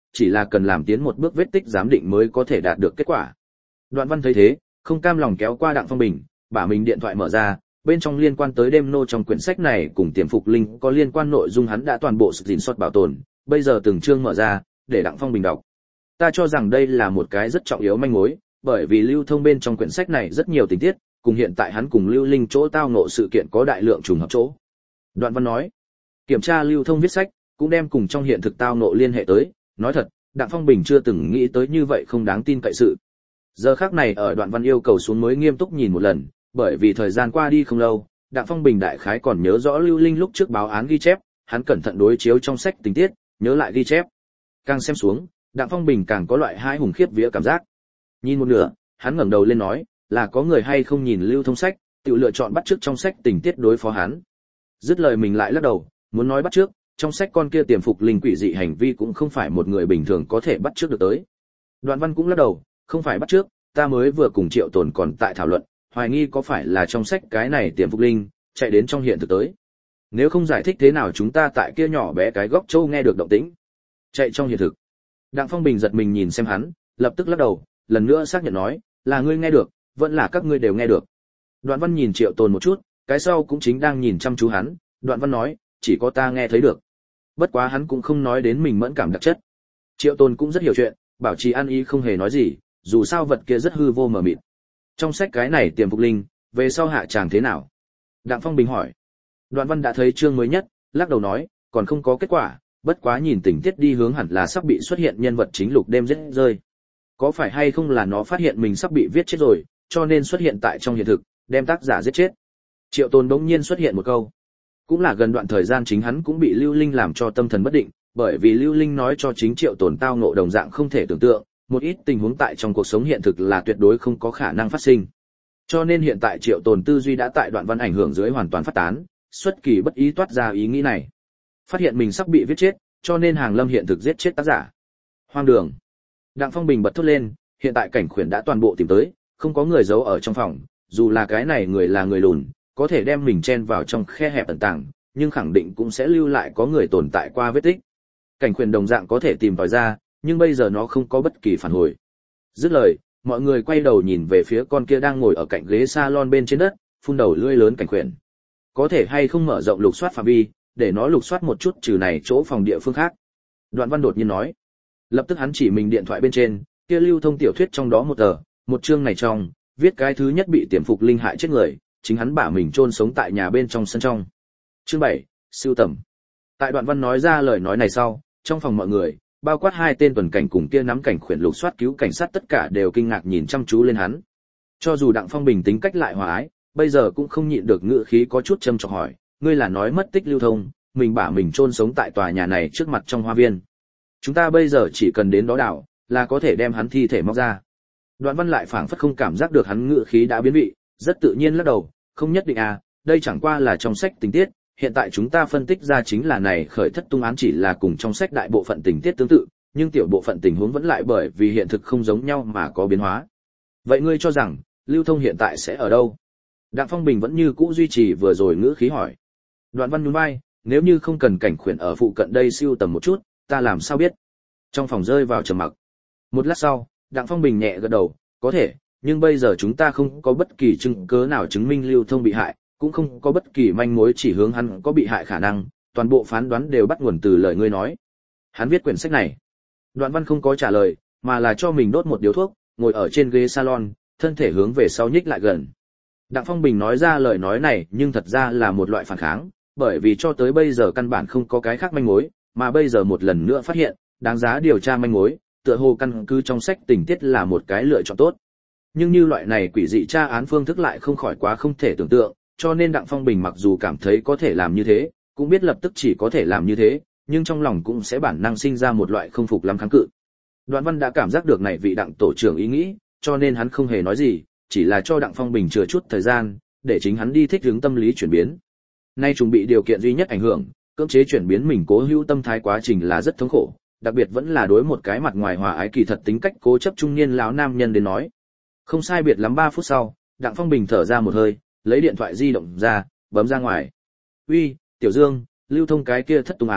chỉ là cần làm tiến một bước vết tích giám định mới có thể đạt được kết quả. Đoạn Văn thấy thế, không cam lòng kéo qua Đặng Phong Bình, bả mình điện thoại mở ra, bên trong liên quan tới đêm nô trong quyển sách này cùng Tiềm Phục Linh có liên quan nội dung hắn đã toàn bộ screenshot bảo tồn, bây giờ từng chương mở ra, để Đặng Phong Bình đọc. Ta cho rằng đây là một cái rất trọng yếu manh mối, bởi vì lưu thông bên trong quyển sách này rất nhiều tình tiết, cùng hiện tại hắn cùng Lưu Linh chỗ tao ngộ sự kiện có đại lượng trùng hợp chỗ. Đoạn Văn nói, kiểm tra lưu thông viết sách, cũng đem cùng trong hiện thực tao ngộ liên hệ tới, nói thật, Đặng Phong Bình chưa từng nghĩ tới như vậy không đáng tin cậy sự. Giờ khắc này ở Đoạn Văn yêu cầu xuống mới nghiêm túc nhìn một lần, bởi vì thời gian qua đi không lâu, Đặng Phong Bình đại khái còn nhớ rõ Lưu Linh lúc trước báo án ghi chép, hắn cẩn thận đối chiếu trong sách tình tiết, nhớ lại ghi chép. Càng xem xuống, Đặng Phong Bình càng có loại hai hùng khiếp vía cảm giác. Nhìn một nửa, hắn ngẩng đầu lên nói, là có người hay không nhìn lưu thông sách, tự lựa chọn bắt chước trong sách tình tiết đối phó hắn. Dứt lời mình lại lắc đầu, muốn nói bắt chước, trong sách con kia Tiềm Phục Linh quỷ dị hành vi cũng không phải một người bình thường có thể bắt chước được tới. Đoạn Văn cũng lắc đầu, không phải bắt chước, ta mới vừa cùng Triệu Tồn còn tại thảo luận, hoài nghi có phải là trong sách cái này Tiềm Phục Linh chạy đến trong hiện thực tới. Nếu không giải thích thế nào chúng ta tại kia nhỏ bé cái góc châu nghe được động tĩnh. Chạy trong hiện thực. Đặng Phong Bình giật mình nhìn xem hắn, lập tức lắc đầu, lần nữa xác nhận nói, là ngươi nghe được, vẫn là các ngươi đều nghe được. Đoạn Văn nhìn Triệu Tồn một chút, cái sau cũng chính đang nhìn chăm chú hắn, Đoạn Văn nói, chỉ có ta nghe thấy được. Bất quá hắn cũng không nói đến mình mẫn cảm đặc chất. Triệu Tồn cũng rất hiểu chuyện, bảo trì ăn ý không hề nói gì, dù sao vật kia rất hư vô mờ mịt. Trong sách cái này Tiềm Phục Linh, về sau hạ chàng thế nào? Đặng Phong Bình hỏi. Đoạn Văn đã thấy chương mới nhất, lắc đầu nói, còn không có kết quả, bất quá nhìn tình tiết đi hướng hẳn là sắp bị xuất hiện nhân vật chính lục đêm giết rơi. Có phải hay không là nó phát hiện mình sắp bị viết chết rồi, cho nên xuất hiện tại trong hiện thực, đem tác giả giết chết. Triệu Tồn đống nhiên xuất hiện một câu. Cũng là gần đoạn thời gian chính hắn cũng bị Lưu Linh làm cho tâm thần bất định, bởi vì Lưu Linh nói cho chính Triệu Tồn tao ngộ đồng dạng không thể tưởng tượng, một ít tình huống tại trong cuộc sống hiện thực là tuyệt đối không có khả năng phát sinh. Cho nên hiện tại Triệu Tồn tư duy đã tại Đoạn Văn ảnh hưởng dưới hoàn toàn phát tán, xuất kỳ bất ý toát ra ý nghĩ này. Phát hiện mình sắp bị viết chết, cho nên Hàng Lâm hiện thực giết chết tác giả. Hoang đường. Đặng Phong Bình bật thốt lên, hiện tại cảnh khuyển đã toàn bộ tìm tới, không có người giấu ở trong phòng, dù là cái này người là người lùn, có thể đem mình chen vào trong khe hẹp ẩn tàng, nhưng khẳng định cũng sẽ lưu lại có người tồn tại qua vết tích. Cảnh khuyển đồng dạng có thể tìm tòi ra, nhưng bây giờ nó không có bất kỳ phản hồi. Dứt lời, mọi người quay đầu nhìn về phía con kia đang ngồi ở cạnh ghế salon bên trên đất, phun đầu lưỡi lớn cảnh khuyển. Có thể hay không mở rộng lục soát phạm vi, để nó lục soát một chút trừ này chỗ phòng địa phương khác. Đoạn Văn đột nhiên nói. Lập tức hắn chỉ mình điện thoại bên trên, kia lưu thông tiểu thuyết trong đó một tờ, một chương này trong, viết cái thứ nhất bị Tiềm Phục Linh hại chết người, chính hắn bả mình chôn sống tại nhà bên trong sân trong. Chương bảy, sưu tầm. Tại Đoạn Văn nói ra lời nói này sau, trong phòng mọi người, bao quát hai tên tuần cảnh cùng kia nắm cảnh khuyển lục soát cứu cảnh sát tất cả đều kinh ngạc nhìn chăm chú lên hắn. Cho dù Đặng Phong Bình tính cách lại hòa ái, bây giờ cũng không nhịn được ngữ khí có chút châm chọc hỏi, ngươi là nói mất tích lưu thông, mình bả mình chôn sống tại tòa nhà này trước mặt trong hoa viên. Chúng ta bây giờ chỉ cần đến đó đảo, là có thể đem hắn thi thể móc ra. Đoạn Văn lại phảng phất không cảm giác được hắn ngữ khí đã biến vị, rất tự nhiên lắc đầu, không nhất định à, đây chẳng qua là trong sách tình tiết, hiện tại chúng ta phân tích ra chính là này khởi thất tung án chỉ là cùng trong sách đại bộ phận tình tiết tương tự, nhưng tiểu bộ phận tình huống vẫn lại bởi vì hiện thực không giống nhau mà có biến hóa. Vậy ngươi cho rằng, lưu thông hiện tại sẽ ở đâu? Đặng Phong Bình vẫn như cũ duy trì vừa rồi ngữ khí hỏi. Đoạn Văn nhún vai, nếu như không cần cảnh khuyển ở phụ cận đây siêu tầm một chút, ta làm sao biết? Trong phòng rơi vào trầm mặc. Một lát sau, Đặng Phong Bình nhẹ gật đầu, có thể, nhưng bây giờ chúng ta không có bất kỳ chứng cứ nào chứng minh lưu thông bị hại, cũng không có bất kỳ manh mối chỉ hướng hắn có bị hại khả năng, toàn bộ phán đoán đều bắt nguồn từ lời ngươi nói. Hắn viết quyển sách này. Đoạn Văn không có trả lời, mà là cho mình đốt một điếu thuốc, ngồi ở trên ghế salon, thân thể hướng về sau nhích lại gần. Đặng Phong Bình nói ra lời nói này nhưng thật ra là một loại phản kháng, bởi vì cho tới bây giờ căn bản không có cái khác manh mối, mà bây giờ một lần nữa phát hiện, đáng giá điều tra manh mối, tựa hồ căn cứ trong sách tình tiết là một cái lựa chọn tốt. Nhưng như loại này quỷ dị tra án phương thức lại không khỏi quá không thể tưởng tượng, cho nên Đặng Phong Bình mặc dù cảm thấy có thể làm như thế, cũng biết lập tức chỉ có thể làm như thế, nhưng trong lòng cũng sẽ bản năng sinh ra một loại không phục lắm kháng cự. Đoạn Văn đã cảm giác được này vị Đặng tổ trưởng ý nghĩ, cho nên hắn không hề nói gì, chỉ là cho Đặng Phong Bình chừa chút thời gian, để chính hắn đi thích ứng tâm lý chuyển biến. Nay chuẩn bị điều kiện duy nhất ảnh hưởng, cưỡng chế chuyển biến mình cố hữu tâm thái quá trình là rất thống khổ, đặc biệt vẫn là đối một cái mặt ngoài hòa ái kỳ thật tính cách cố chấp trung niên lão nam nhân đến nói. Không sai biệt lắm ba phút sau, Đặng Phong Bình thở ra một hơi, lấy điện thoại di động ra, bấm ra ngoài. "Uy, Tiểu Dương, lưu thông cái kia thất tung án,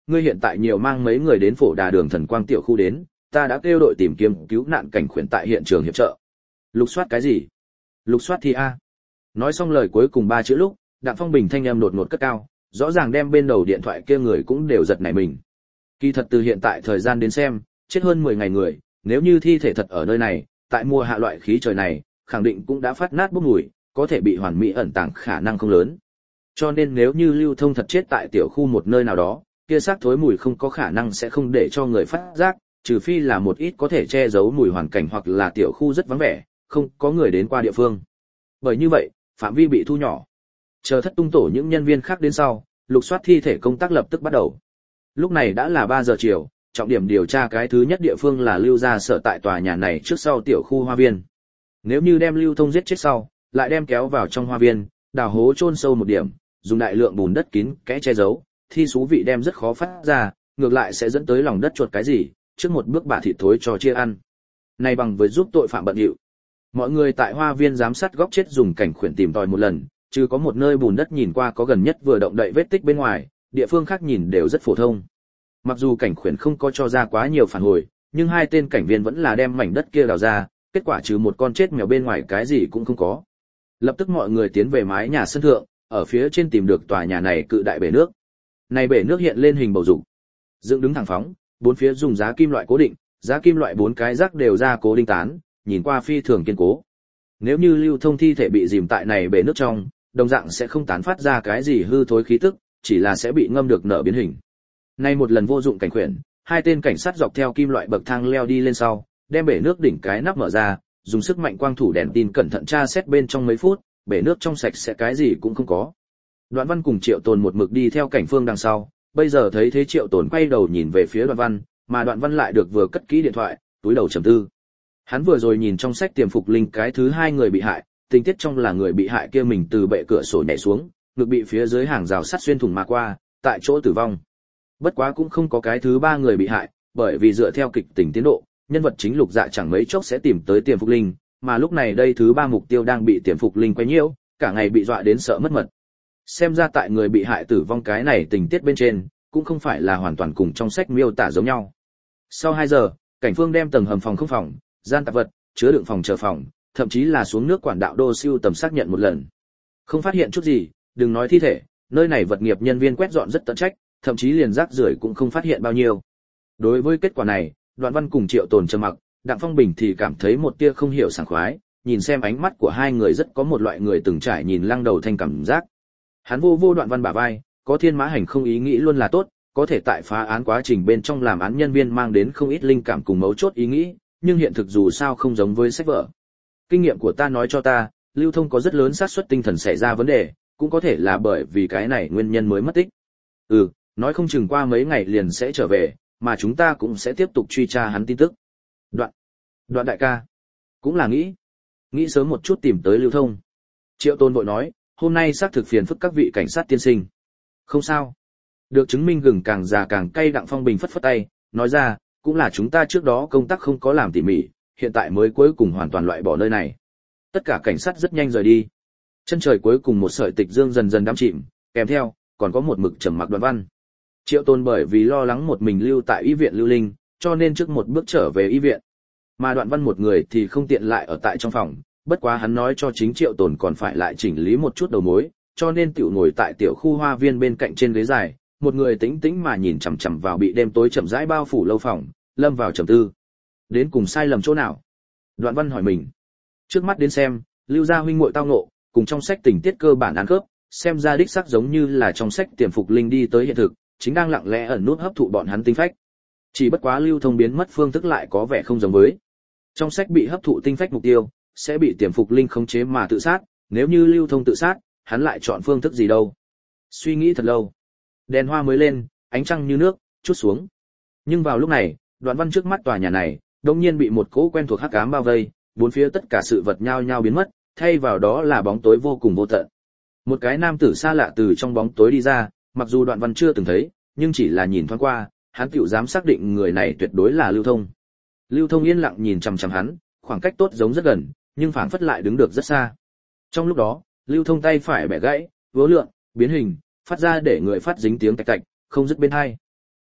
ngươi hiện tại nhiều mang mấy người đến phổ đà đường thần quang tiểu khu đến, ta đã kêu đội tìm kiếm cứu nạn cảnh khuyển tại hiện trường hiệp trợ. Lục soát cái gì? Lục soát thi a. Nói xong lời cuối cùng ba chữ lúc, Đặng Phong Bình thanh âm đột ngột cất cao, rõ ràng đem bên đầu điện thoại kia người cũng đều giật nảy mình. Kỳ thật từ hiện tại thời gian đến xem, chết hơn mười ngày người, nếu như thi thể thật ở nơi này, tại mùa hạ loại khí trời này, khẳng định cũng đã phát nát bốc mùi, có thể bị hoàn mỹ ẩn tàng khả năng không lớn. Cho nên nếu như Lưu Thông thật chết tại tiểu khu một nơi nào đó, kia xác thối mùi không có khả năng sẽ không để cho người phát giác, trừ phi là một ít có thể che giấu mùi hoàn cảnh hoặc là tiểu khu rất vắng vẻ, không có người đến qua địa phương. Bởi như vậy, phạm vi bị thu nhỏ. Chờ Thất Tung tổ những nhân viên khác đến sau, lục soát thi thể công tác lập tức bắt đầu. Lúc này đã là ba giờ chiều, trọng điểm điều tra cái thứ nhất địa phương là Lưu gia sở tại tòa nhà này trước sau tiểu khu hoa viên. Nếu như đem Lưu Thông giết chết sau, lại đem kéo vào trong hoa viên, đào hố chôn sâu một điểm, dùng đại lượng bùn đất kín kẽ che giấu, thi xú vị đem rất khó phát ra, ngược lại sẽ dẫn tới lòng đất chuột cái gì, trước một bước bả thịt thối cho chia ăn. Này bằng với giúp tội phạm bận rộn. Mọi người tại hoa viên giám sát góc chết dùng cảnh khuyển tìm tòi một lần, chứ có một nơi bùn đất nhìn qua có gần nhất vừa động đậy vết tích bên ngoài, địa phương khác nhìn đều rất phổ thông. Mặc dù cảnh khuyển không có cho ra quá nhiều phản hồi, nhưng hai tên cảnh viên vẫn là đem mảnh đất kia đào ra, kết quả trừ một con chết mèo bên ngoài cái gì cũng không có. Lập tức mọi người tiến về mái nhà sân thượng, ở phía trên tìm được tòa nhà này cự đại bể nước. Này bể nước hiện lên hình bầu dục, dựng đứng thẳng phóng, bốn phía dùng giá kim loại cố định, giá kim loại bốn cái rác đều ra cố đinh tán, nhìn qua phi thường kiên cố. Nếu như Lưu Thông thi thể bị dìm tại này bể nước trong, đồng dạng sẽ không tán phát ra cái gì hư thối khí tức, chỉ là sẽ bị ngâm được nở biến hình. Nay một lần vô dụng cảnh khuyển, hai tên cảnh sát dọc theo kim loại bậc thang leo đi lên sau, đem bể nước đỉnh cái nắp mở ra, dùng sức mạnh quang thủ đèn tin cẩn thận tra xét bên trong mấy phút, bể nước trong sạch sẽ cái gì cũng không có. Đoạn Văn cùng Triệu Tồn một mực đi theo cảnh phương đằng sau, bây giờ thấy thế Triệu Tồn quay đầu nhìn về phía Đoạn Văn, mà Đoạn Văn lại được vừa cất kỹ điện thoại, túi đầu trầm tư. Hắn vừa rồi nhìn trong sách tiềm phục linh cái thứ hai người bị hại, tình tiết trong là người bị hại kia mình từ bệ cửa sổ nhảy xuống, ngực bị phía dưới hàng rào sắt xuyên thủng mà qua, tại chỗ tử vong. Bất quá cũng không có cái thứ ba người bị hại, bởi vì dựa theo kịch tình tiến độ, nhân vật chính Lục Dạ chẳng mấy chốc sẽ tìm tới tiềm phục linh, mà lúc này đây thứ ba mục tiêu đang bị tiềm phục linh quấy nhiễu, cả ngày bị dọa đến sợ mất mật. Xem ra tại người bị hại tử vong cái này tình tiết bên trên, cũng không phải là hoàn toàn cùng trong sách miêu tả giống nhau. Sau hai giờ, cảnh phương đem tầng hầm phòng không phòng, gian tạp vật, chứa đựng phòng chờ phòng, thậm chí là xuống nước quản đạo đô siêu tầm xác nhận một lần. Không phát hiện chút gì, đừng nói thi thể, nơi này vật nghiệp nhân viên quét dọn rất tận trách, thậm chí liền rác rưởi cũng không phát hiện bao nhiêu. Đối với kết quả này, Đoạn Văn cùng Triệu Tồn trầm mặc, Đặng Phong Bình thì cảm thấy một tia không hiểu sảng khoái, nhìn xem ánh mắt của hai người rất có một loại người từng trải nhìn lăng đầu thanh cảm giác. Hắn vô vô Đoạn Văn bả vai, có thiên mã hành không ý nghĩ luôn là tốt, có thể tại phá án quá trình bên trong làm án nhân viên mang đến không ít linh cảm cùng mấu chốt ý nghĩ, nhưng hiện thực dù sao không giống với sách vở. Kinh nghiệm của ta nói cho ta, Lưu Thông có rất lớn xác suất tinh thần xảy ra vấn đề, cũng có thể là bởi vì cái này nguyên nhân mới mất tích. Ừ, nói không chừng qua mấy ngày liền sẽ trở về, mà chúng ta cũng sẽ tiếp tục truy tra hắn tin tức. Đoạn, Đoạn đại ca, cũng là nghĩ, nghĩ sớm một chút tìm tới Lưu Thông. Triệu Tôn vội nói, hôm nay xác thực phiền phức các vị cảnh sát tiên sinh. Không sao. Được chứng minh gừng càng già càng cay. Đặng Phong Bình phất phất tay, nói ra, cũng là chúng ta trước đó công tác không có làm tỉ mỉ, hiện tại mới cuối cùng hoàn toàn loại bỏ nơi này. Tất cả cảnh sát rất nhanh rời đi. Chân trời cuối cùng một sợi tịch dương dần dần đắm chìm, kèm theo, còn có một mực trầm mặc Đoạn Văn. Triệu Tôn bởi vì lo lắng một mình lưu tại y viện lưu linh, cho nên trước một bước trở về y viện. Mà Đoạn Văn một người thì không tiện lại ở tại trong phòng, bất quá hắn nói cho chính Triệu Tồn còn phải lại chỉnh lý một chút đầu mối, cho nên tiểu ngồi tại tiểu khu hoa viên bên cạnh trên ghế dài, một người tĩnh tĩnh mà nhìn chằm chằm vào bị đêm tối chậm rãi bao phủ lâu phòng, lâm vào trầm tư. Đến cùng sai lầm chỗ nào? Đoạn Văn hỏi mình. Trước mắt đến xem, Lưu gia huynh muội tao ngộ, cùng trong sách tình tiết cơ bản ăn khớp, xem ra đích xác giống như là trong sách tiềm phục linh đi tới hiện thực, chính đang lặng lẽ ẩn nút hấp thụ bọn hắn tinh phách. Chỉ bất quá Lưu Thông biến mất phương thức lại có vẻ không giống với. Trong sách bị hấp thụ tinh phách mục tiêu sẽ bị tiềm phục linh khống chế mà tự sát, nếu như Lưu Thông tự sát, hắn lại chọn phương thức gì đâu? Suy nghĩ thật lâu. Đèn hoa mới lên, ánh trăng như nước chút xuống. Nhưng vào lúc này, Đoạn Văn trước mắt tòa nhà này, đột nhiên bị một cỗ quen thuộc hắc ám bao vây, bốn phía tất cả sự vật nhao nhao biến mất, thay vào đó là bóng tối vô cùng vô tận. Một cái nam tử xa lạ từ trong bóng tối đi ra, mặc dù Đoạn Văn chưa từng thấy, nhưng chỉ là nhìn thoáng qua, hắn tựu dám xác định người này tuyệt đối là Lưu Thông. Lưu Thông yên lặng nhìn chằm chằm hắn, khoảng cách tốt giống rất gần, nhưng phảng phất lại đứng được rất xa. Trong lúc đó, Lưu Thông tay phải bẻ gãy, vớ lượn, biến hình, phát ra để người phát dính tiếng tạch tạch, không dứt bên hai.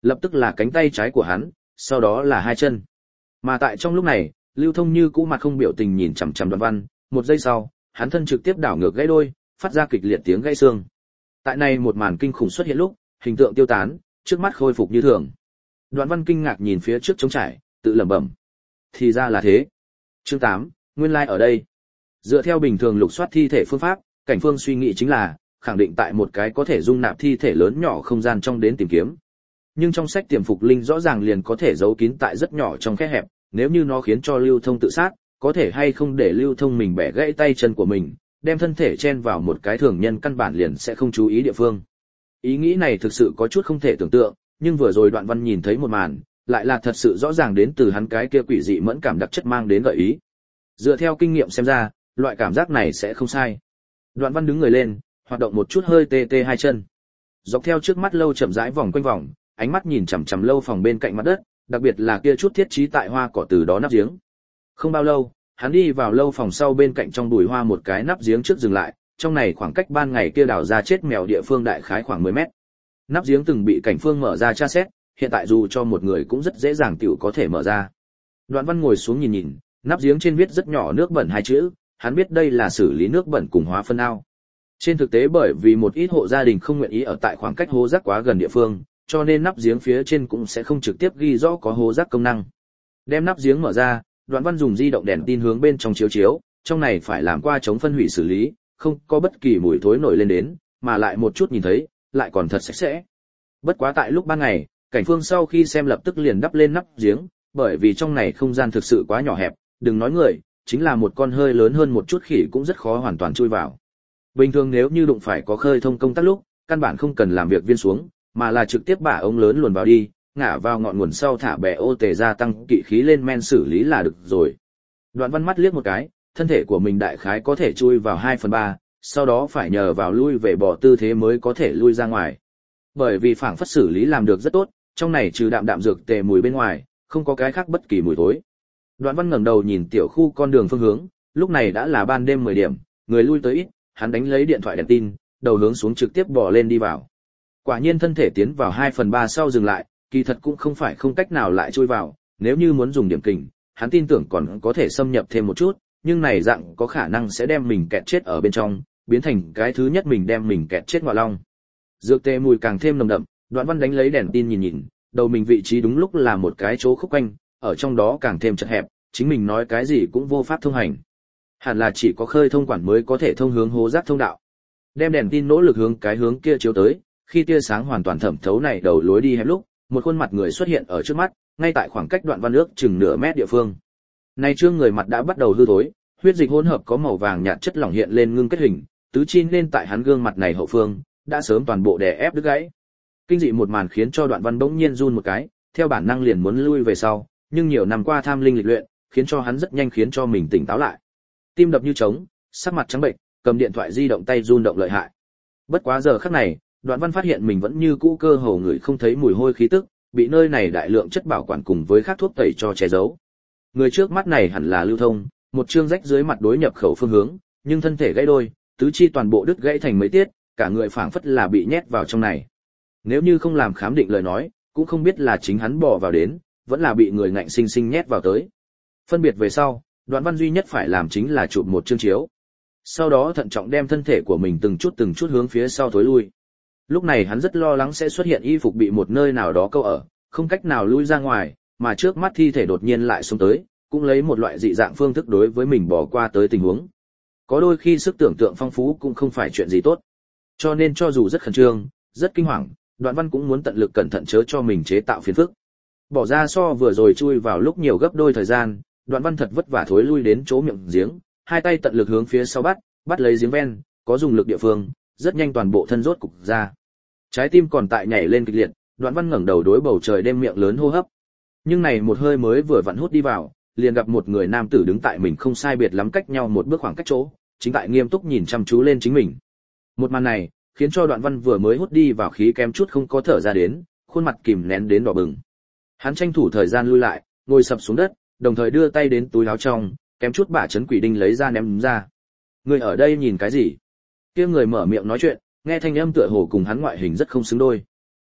Lập tức là cánh tay trái của hắn, sau đó là hai chân. Mà tại trong lúc này, Lưu Thông như cũ mặt không biểu tình nhìn chằm chằm Đoạn Văn, một giây sau, hắn thân trực tiếp đảo ngược gãy đôi, phát ra kịch liệt tiếng gãy xương. Tại này một màn kinh khủng xuất hiện lúc, hình tượng tiêu tán, trước mắt khôi phục như thường. Đoạn Văn kinh ngạc nhìn phía trước trống trải, tự lẩm bẩm. Thì ra là thế. Chương tám, nguyên lai like ở đây. Dựa theo bình thường lục soát thi thể phương pháp, Cảnh Phương suy nghĩ chính là khẳng định tại một cái có thể dung nạp thi thể lớn nhỏ không gian trong đến tìm kiếm. Nhưng trong sách tiềm phục linh rõ ràng liền có thể giấu kín tại rất nhỏ trong khe hẹp, nếu như nó khiến cho Lưu Thông tự sát, có thể hay không để Lưu Thông mình bẻ gãy tay chân của mình, đem thân thể chen vào một cái thường nhân căn bản liền sẽ không chú ý địa phương. Ý nghĩ này thực sự có chút không thể tưởng tượng, nhưng vừa rồi Đoạn Văn nhìn thấy một màn, lại là thật sự rõ ràng đến từ hắn cái kia quỷ dị mẫn cảm đặc chất mang đến gợi ý. Dựa theo kinh nghiệm xem ra, loại cảm giác này sẽ không sai. Đoạn Văn đứng người lên, hoạt động một chút hơi tê tê hai chân. Dọc theo trước mắt lâu chậm rãi vòng quanh vòng, ánh mắt nhìn chằm chằm lâu phòng bên cạnh mặt đất, đặc biệt là kia chút thiết trí tại hoa cỏ từ đó nắp giếng. Không bao lâu, hắn đi vào lâu phòng sau bên cạnh trong bụi hoa một cái nắp giếng trước dừng lại, trong này khoảng cách ban ngày kia đào ra chết mèo địa phương đại khái khoảng mười mét. Nắp giếng từng bị Cảnh Phương mở ra tra xét, hiện tại dù cho một người cũng rất dễ dàng tiểu có thể mở ra. Đoạn Văn ngồi xuống nhìn nhìn, nắp giếng trên viết rất nhỏ nước bẩn hai chữ, hắn biết đây là xử lý nước bẩn cùng hóa phân ao. Trên thực tế bởi vì một ít hộ gia đình không nguyện ý ở tại khoảng cách hố rác quá gần địa phương, cho nên nắp giếng phía trên cũng sẽ không trực tiếp ghi rõ có hố rác công năng. Đem nắp giếng mở ra, Đoạn Văn dùng di động đèn tin hướng bên trong chiếu chiếu, trong này phải làm qua chống phân hủy xử lý, không có bất kỳ mùi thối nổi lên đến, mà lại một chút nhìn thấy, lại còn thật sạch sẽ. Bất quá tại lúc ban ngày, Cảnh Phương sau khi xem lập tức liền đắp lên nắp giếng, bởi vì trong này không gian thực sự quá nhỏ hẹp, đừng nói người, chính là một con hơi lớn hơn một chút khỉ cũng rất khó hoàn toàn chui vào. Bình thường nếu như đụng phải có khơi thông công tắc lúc, căn bản không cần làm việc viên xuống, mà là trực tiếp bả ống lớn luồn vào đi, ngả vào ngọn nguồn sau thả bè ô tề gia tăng kỵ khí lên men xử lý là được rồi. Đoạn Văn mắt liếc một cái, thân thể của mình đại khái có thể chui vào hai phần ba, sau đó phải nhờ vào lui về bỏ tư thế mới có thể lui ra ngoài. Bởi vì phảng phất xử lý làm được rất tốt, trong này trừ đạm đạm dược tề mùi bên ngoài, không có cái khác bất kỳ mùi tối. Đoạn Văn ngẩng đầu nhìn tiểu khu con đường phương hướng, lúc này đã là ban đêm mười điểm, người lui tới ít, hắn đánh lấy điện thoại đèn tin, đầu hướng xuống trực tiếp bò lên đi vào. Quả nhiên thân thể tiến vào hai phần ba sau dừng lại, kỳ thật cũng không phải không cách nào lại chui vào, nếu như muốn dùng điểm kình, hắn tin tưởng còn có thể xâm nhập thêm một chút, nhưng này dạng có khả năng sẽ đem mình kẹt chết ở bên trong, biến thành cái thứ nhất mình đem mình kẹt chết ngọa long. Dược tê mùi càng thêm nồng đậm, Đoạn Văn đánh lấy đèn tin nhìn nhìn, đầu mình vị trí đúng lúc là một cái chỗ khúc quanh, ở trong đó càng thêm chật hẹp, chính mình nói cái gì cũng vô pháp thông hành. Hẳn là chỉ có khơi thông quản mới có thể thông hướng hố rác thông đạo. Đem đèn tin nỗ lực hướng cái hướng kia chiếu tới, khi tia sáng hoàn toàn thẩm thấu này đầu lối đi hẹp lúc, một khuôn mặt người xuất hiện ở trước mắt, ngay tại khoảng cách Đoạn Văn ước chừng nửa mét địa phương. Này trương người mặt đã bắt đầu hư thối, huyết dịch hỗn hợp có màu vàng nhạt chất lỏng hiện lên ngưng kết hình, tứ chi nên tại hắn gương mặt này hậu phương, đã sớm toàn bộ đè ép đứt gãy. Kinh dị một màn khiến cho Đoạn Văn bỗng nhiên run một cái, theo bản năng liền muốn lui về sau, nhưng nhiều năm qua tham linh lịch luyện, khiến cho hắn rất nhanh khiến cho mình tỉnh táo lại. Tim đập như trống, sắc mặt trắng bệnh, cầm điện thoại di động tay run động lợi hại. Bất quá giờ khắc này, Đoạn Văn phát hiện mình vẫn như cũ cơ hồ người không thấy mùi hôi khí tức, bị nơi này đại lượng chất bảo quản cùng với các thuốc tẩy cho che giấu. Người trước mắt này hẳn là Lưu Thông, một chương rách dưới mặt đối nhập khẩu phương hướng, nhưng thân thể gãy đôi, tứ chi toàn bộ đứt gãy thành mấy tiết, cả người phảng phất là bị nhét vào trong này. Nếu như không làm khám định lời nói, cũng không biết là chính hắn bỏ vào đến, vẫn là bị người ngạnh sinh sinh nhét vào tới. Phân biệt về sau, Đoạn Văn duy nhất phải làm chính là chụp một chương chiếu. Sau đó thận trọng đem thân thể của mình từng chút từng chút hướng phía sau thối lui. Lúc này hắn rất lo lắng sẽ xuất hiện y phục bị một nơi nào đó câu ở, không cách nào lui ra ngoài, mà trước mắt thi thể đột nhiên lại xông tới, cũng lấy một loại dị dạng phương thức đối với mình bỏ qua tới tình huống. Có đôi khi sức tưởng tượng phong phú cũng không phải chuyện gì tốt. Cho nên cho dù rất khẩn trương, rất kinh hoàng, Đoạn Văn cũng muốn tận lực cẩn thận chớ cho mình chế tạo phiền phức. Bỏ ra so vừa rồi chui vào lúc nhiều gấp đôi thời gian, Đoạn Văn thật vất vả thối lui đến chỗ miệng giếng, hai tay tận lực hướng phía sau bắt, bắt lấy giếng ven, có dùng lực địa phương, rất nhanh toàn bộ thân rốt cục ra. Trái tim còn tại nhảy lên kịch liệt, Đoạn Văn ngẩng đầu đối bầu trời đêm miệng lớn hô hấp. Nhưng này một hơi mới vừa vặn hút đi vào, liền gặp một người nam tử đứng tại mình không sai biệt lắm cách nhau một bước khoảng cách chỗ, chính tại nghiêm túc nhìn chăm chú lên chính mình. Một màn này, khiến cho Đoạn Văn vừa mới hút đi vào khí kém chút không có thở ra đến, khuôn mặt kìm nén đến đỏ bừng. Hắn tranh thủ thời gian lui lại, ngồi sập xuống đất, đồng thời đưa tay đến túi áo trong, kém chút bả chấn quỷ đinh lấy ra ném ra. Người ở đây nhìn cái gì? Kia người mở miệng nói chuyện, nghe thanh âm tựa hồ cùng hắn ngoại hình rất không xứng đôi.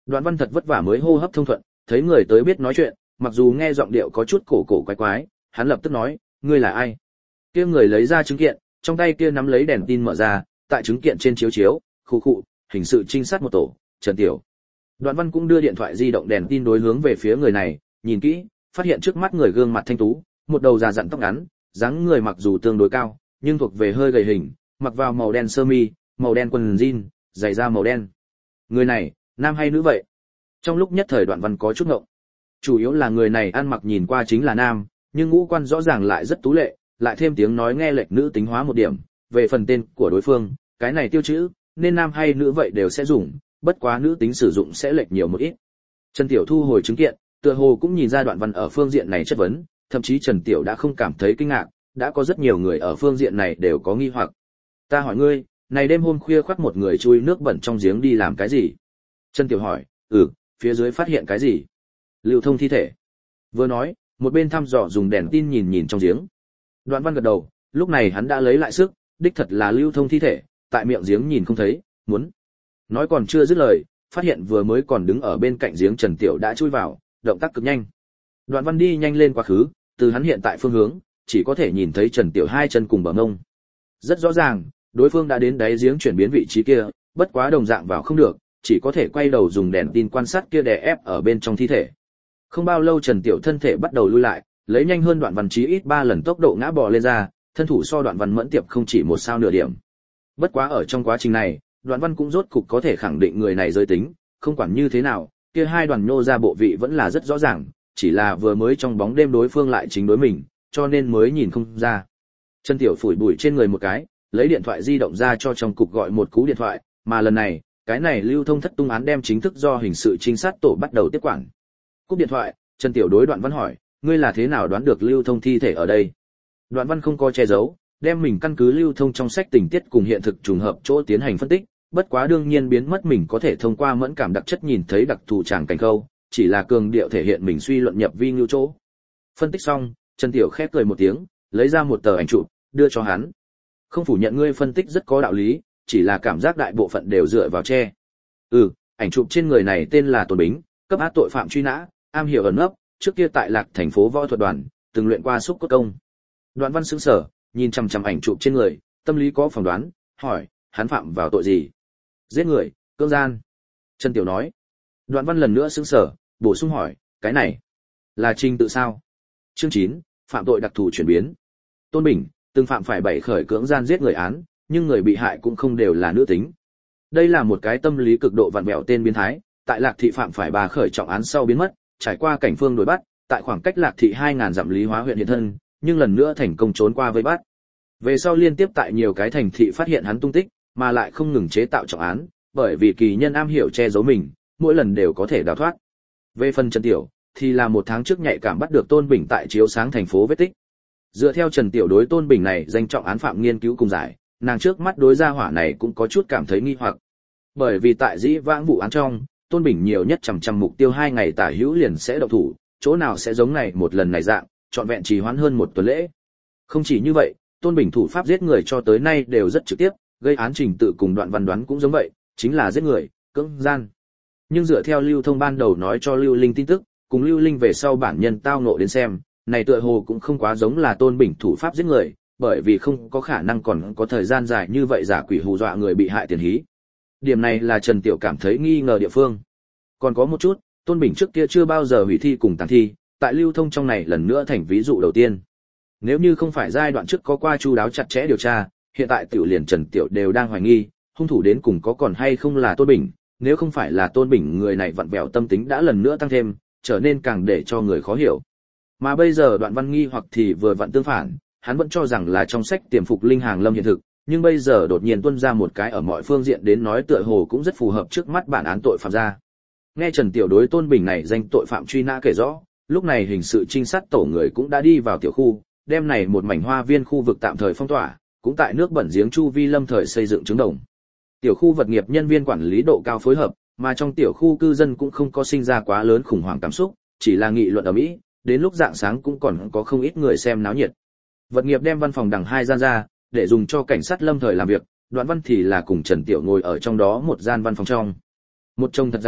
Đoạn Văn thật vất vả mới hô hấp thông thuận, thấy người tới biết nói chuyện, mặc dù nghe giọng điệu có chút cổ cổ quái quái, hắn lập tức nói, ngươi là ai? Kia người lấy ra chứng kiện, trong tay kia nắm lấy đèn tin mở ra, tại chứng kiện trên chiếu chiếu, khu khụ, hình sự trinh sát một tổ, Trần Tiểu. Đoạn Văn cũng đưa điện thoại di động đèn tin đối hướng về phía người này, nhìn kỹ, phát hiện trước mắt người gương mặt thanh tú, một đầu già dặn tóc ngắn, dáng người mặc dù tương đối cao, nhưng thuộc về hơi gầy hình, mặc vào màu đen sơ mi, màu đen quần jean, giày da màu đen. Người này, nam hay nữ vậy? Trong lúc nhất thời Đoạn Văn có chút ngộng. Chủ yếu là người này ăn mặc nhìn qua chính là nam, nhưng ngũ quan rõ ràng lại rất tú lệ, lại thêm tiếng nói nghe lệch nữ tính hóa một điểm, về phần tên của đối phương, cái này tiêu chữ, nên nam hay nữ vậy đều sẽ dùng, bất quá nữ tính sử dụng sẽ lệch nhiều một ít. Trần Tiểu thu hồi chứng kiện, tựa hồ cũng nhìn ra Đoạn Văn ở phương diện này chất vấn, thậm chí Trần Tiểu đã không cảm thấy kinh ngạc, đã có rất nhiều người ở phương diện này đều có nghi hoặc. Ta hỏi ngươi, này đêm hôm khuya khoắt một người chui nước bẩn trong giếng đi làm cái gì? Trần Tiểu hỏi, ừ, phía dưới phát hiện cái gì? Lưu thông thi thể. Vừa nói, một bên thăm dò dùng đèn tin nhìn nhìn trong giếng. Đoạn Văn gật đầu, lúc này hắn đã lấy lại sức, đích thật là lưu thông thi thể, tại miệng giếng nhìn không thấy, muốn. Nói còn chưa dứt lời, phát hiện vừa mới còn đứng ở bên cạnh giếng Trần Tiểu đã chui vào, động tác cực nhanh. Đoạn Văn đi nhanh lên quá khứ, từ hắn hiện tại phương hướng, chỉ có thể nhìn thấy Trần Tiểu hai chân cùng bờ mông. Rất rõ ràng, đối phương đã đến đáy giếng chuyển biến vị trí kia, bất quá đồng dạng vào không được, chỉ có thể quay đầu dùng đèn tin quan sát kia đè ép ở bên trong thi thể. Không bao lâu Trần Tiểu thân thể bắt đầu lui lại, lấy nhanh hơn Đoạn Văn chí ít ba lần tốc độ ngã bò lên ra, thân thủ so Đoạn Văn mẫn tiệp không chỉ một sao nửa điểm. Bất quá ở trong quá trình này, Đoạn Văn cũng rốt cục có thể khẳng định người này giới tính, không quản như thế nào, kia hai đoàn nhô ra bộ vị vẫn là rất rõ ràng, chỉ là vừa mới trong bóng đêm đối phương lại chính đối mình, cho nên mới nhìn không ra. Trần Tiểu phủi bụi trên người một cái, lấy điện thoại di động ra cho trong cục gọi một cú điện thoại, mà lần này, cái này lưu thông thất tung án đem chính thức do hình sự trinh sát tổ bắt đầu tiếp quản. Cúp điện thoại, Trần Tiểu đối Đoạn Văn hỏi, ngươi là thế nào đoán được lưu thông thi thể ở đây? Đoạn Văn không có che giấu, đem mình căn cứ lưu thông trong sách tình tiết cùng hiện thực trùng hợp chỗ tiến hành phân tích, bất quá đương nhiên biến mất mình có thể thông qua mẫn cảm đặc chất nhìn thấy đặc thù tràng cảnh khâu, chỉ là cường điệu thể hiện mình suy luận nhập vi ngưu chỗ. Phân tích xong, Trần Tiểu khép cười một tiếng, lấy ra một tờ ảnh chụp, đưa cho hắn. Không phủ nhận ngươi phân tích rất có đạo lý, chỉ là cảm giác đại bộ phận đều dựa vào che. Ừ, ảnh chụp trên người này tên là Tôn Bính, cấp át tội phạm truy nã, am hiểu ẩn nấp, trước kia tại Lạc thành phố võ thuật đoàn, từng luyện qua xúc cốt công. Đoạn Văn sững sờ, nhìn chằm chằm ảnh chụp trên người, tâm lý có phỏng đoán, hỏi, hắn phạm vào tội gì? Giết người, cưỡng gian. Trần Tiểu nói. Đoạn Văn lần nữa sững sờ, bổ sung hỏi, cái này là trình tự sao? Chương chín, phạm tội đặc thù chuyển biến. Tôn Bình từng phạm phải bảy khởi cưỡng gian giết người án, nhưng người bị hại cũng không đều là nữ tính. Đây là một cái tâm lý cực độ vặn vẹo tên biến thái, tại Lạc thị phạm phải ba khởi trọng án sau biến mất, trải qua cảnh phương đuổi bắt, tại khoảng cách Lạc thị hai nghìn dặm Lý Hóa huyện hiện thân, nhưng lần nữa thành công trốn qua vây bắt. Về sau liên tiếp tại nhiều cái thành thị phát hiện hắn tung tích, mà lại không ngừng chế tạo trọng án, bởi vì kỳ nhân am hiểu che giấu mình, mỗi lần đều có thể đào thoát. Về phần Trần Tiểu, thì là một tháng trước nhạy cảm bắt được Tôn Bình tại chiếu sáng thành phố vết tích. Dựa theo Trần Tiểu đối Tôn Bình này danh trọng án phạm nghiên cứu cùng giải, nàng trước mắt đối gia hỏa này cũng có chút cảm thấy nghi hoặc. Bởi vì tại dĩ vãng vụ án trong, Tôn Bình nhiều nhất chằm chằm mục tiêu hai ngày tả hữu liền sẽ động thủ, chỗ nào sẽ giống này một lần này dạng, trọn vẹn trì hoãn hơn một tuần lễ. Không chỉ như vậy, Tôn Bình thủ pháp giết người cho tới nay đều rất trực tiếp, gây án trình tự cùng Đoạn Văn đoán cũng giống vậy, chính là giết người, cưỡng gian. Nhưng dựa theo Lưu Thông ban đầu nói cho Lưu Linh tin tức, cùng Lưu Linh về sau bản nhân tao ngộ đến xem, này tựa hồ cũng không quá giống là Tôn Bình thủ pháp giết người, bởi vì không có khả năng còn có thời gian dài như vậy giả quỷ hù dọa người bị hại tiền hí. Điểm này là Trần Tiểu cảm thấy nghi ngờ địa phương. Còn có một chút, Tôn Bình trước kia chưa bao giờ hủy thi cùng tàng thi, tại Lưu Thông trong này lần nữa thành ví dụ đầu tiên. Nếu như không phải giai đoạn trước có qua chu đáo chặt chẽ điều tra, hiện tại Tiểu liền Trần Tiểu đều đang hoài nghi, hung thủ đến cùng có còn hay không là Tôn Bình, nếu không phải là Tôn Bình người này vặn vẹo tâm tính đã lần nữa tăng thêm, trở nên càng để cho người khó hiểu. Mà bây giờ Đoạn Văn nghi hoặc thì vừa vặn tương phản, hắn vẫn cho rằng là trong sách tiềm phục linh hàng lâm hiện thực, nhưng bây giờ đột nhiên tuôn ra một cái ở mọi phương diện đến nói tựa hồ cũng rất phù hợp trước mắt bản án tội phạm ra. Nghe Trần Tiểu đối Tôn Bình này danh tội phạm truy nã kể rõ, lúc này hình sự trinh sát tổ người cũng đã đi vào tiểu khu, đem này một mảnh hoa viên khu vực tạm thời phong tỏa, cũng tại nước bẩn giếng chu vi lâm thời xây dựng trứng đồng. Tiểu khu vật nghiệp nhân viên quản lý độ cao phối hợp, mà trong tiểu khu cư dân cũng không có sinh ra quá lớn khủng hoảng cảm xúc, chỉ là nghị luận ở mỹ, đến lúc rạng sáng cũng còn có không ít người xem náo nhiệt. Vật nghiệp đem văn phòng đằng hai gian ra, để dùng cho cảnh sát lâm thời làm việc, Đoạn Văn thì là cùng Trần Tiểu ngồi ở trong đó một gian văn phòng trong. Một trông thật dày,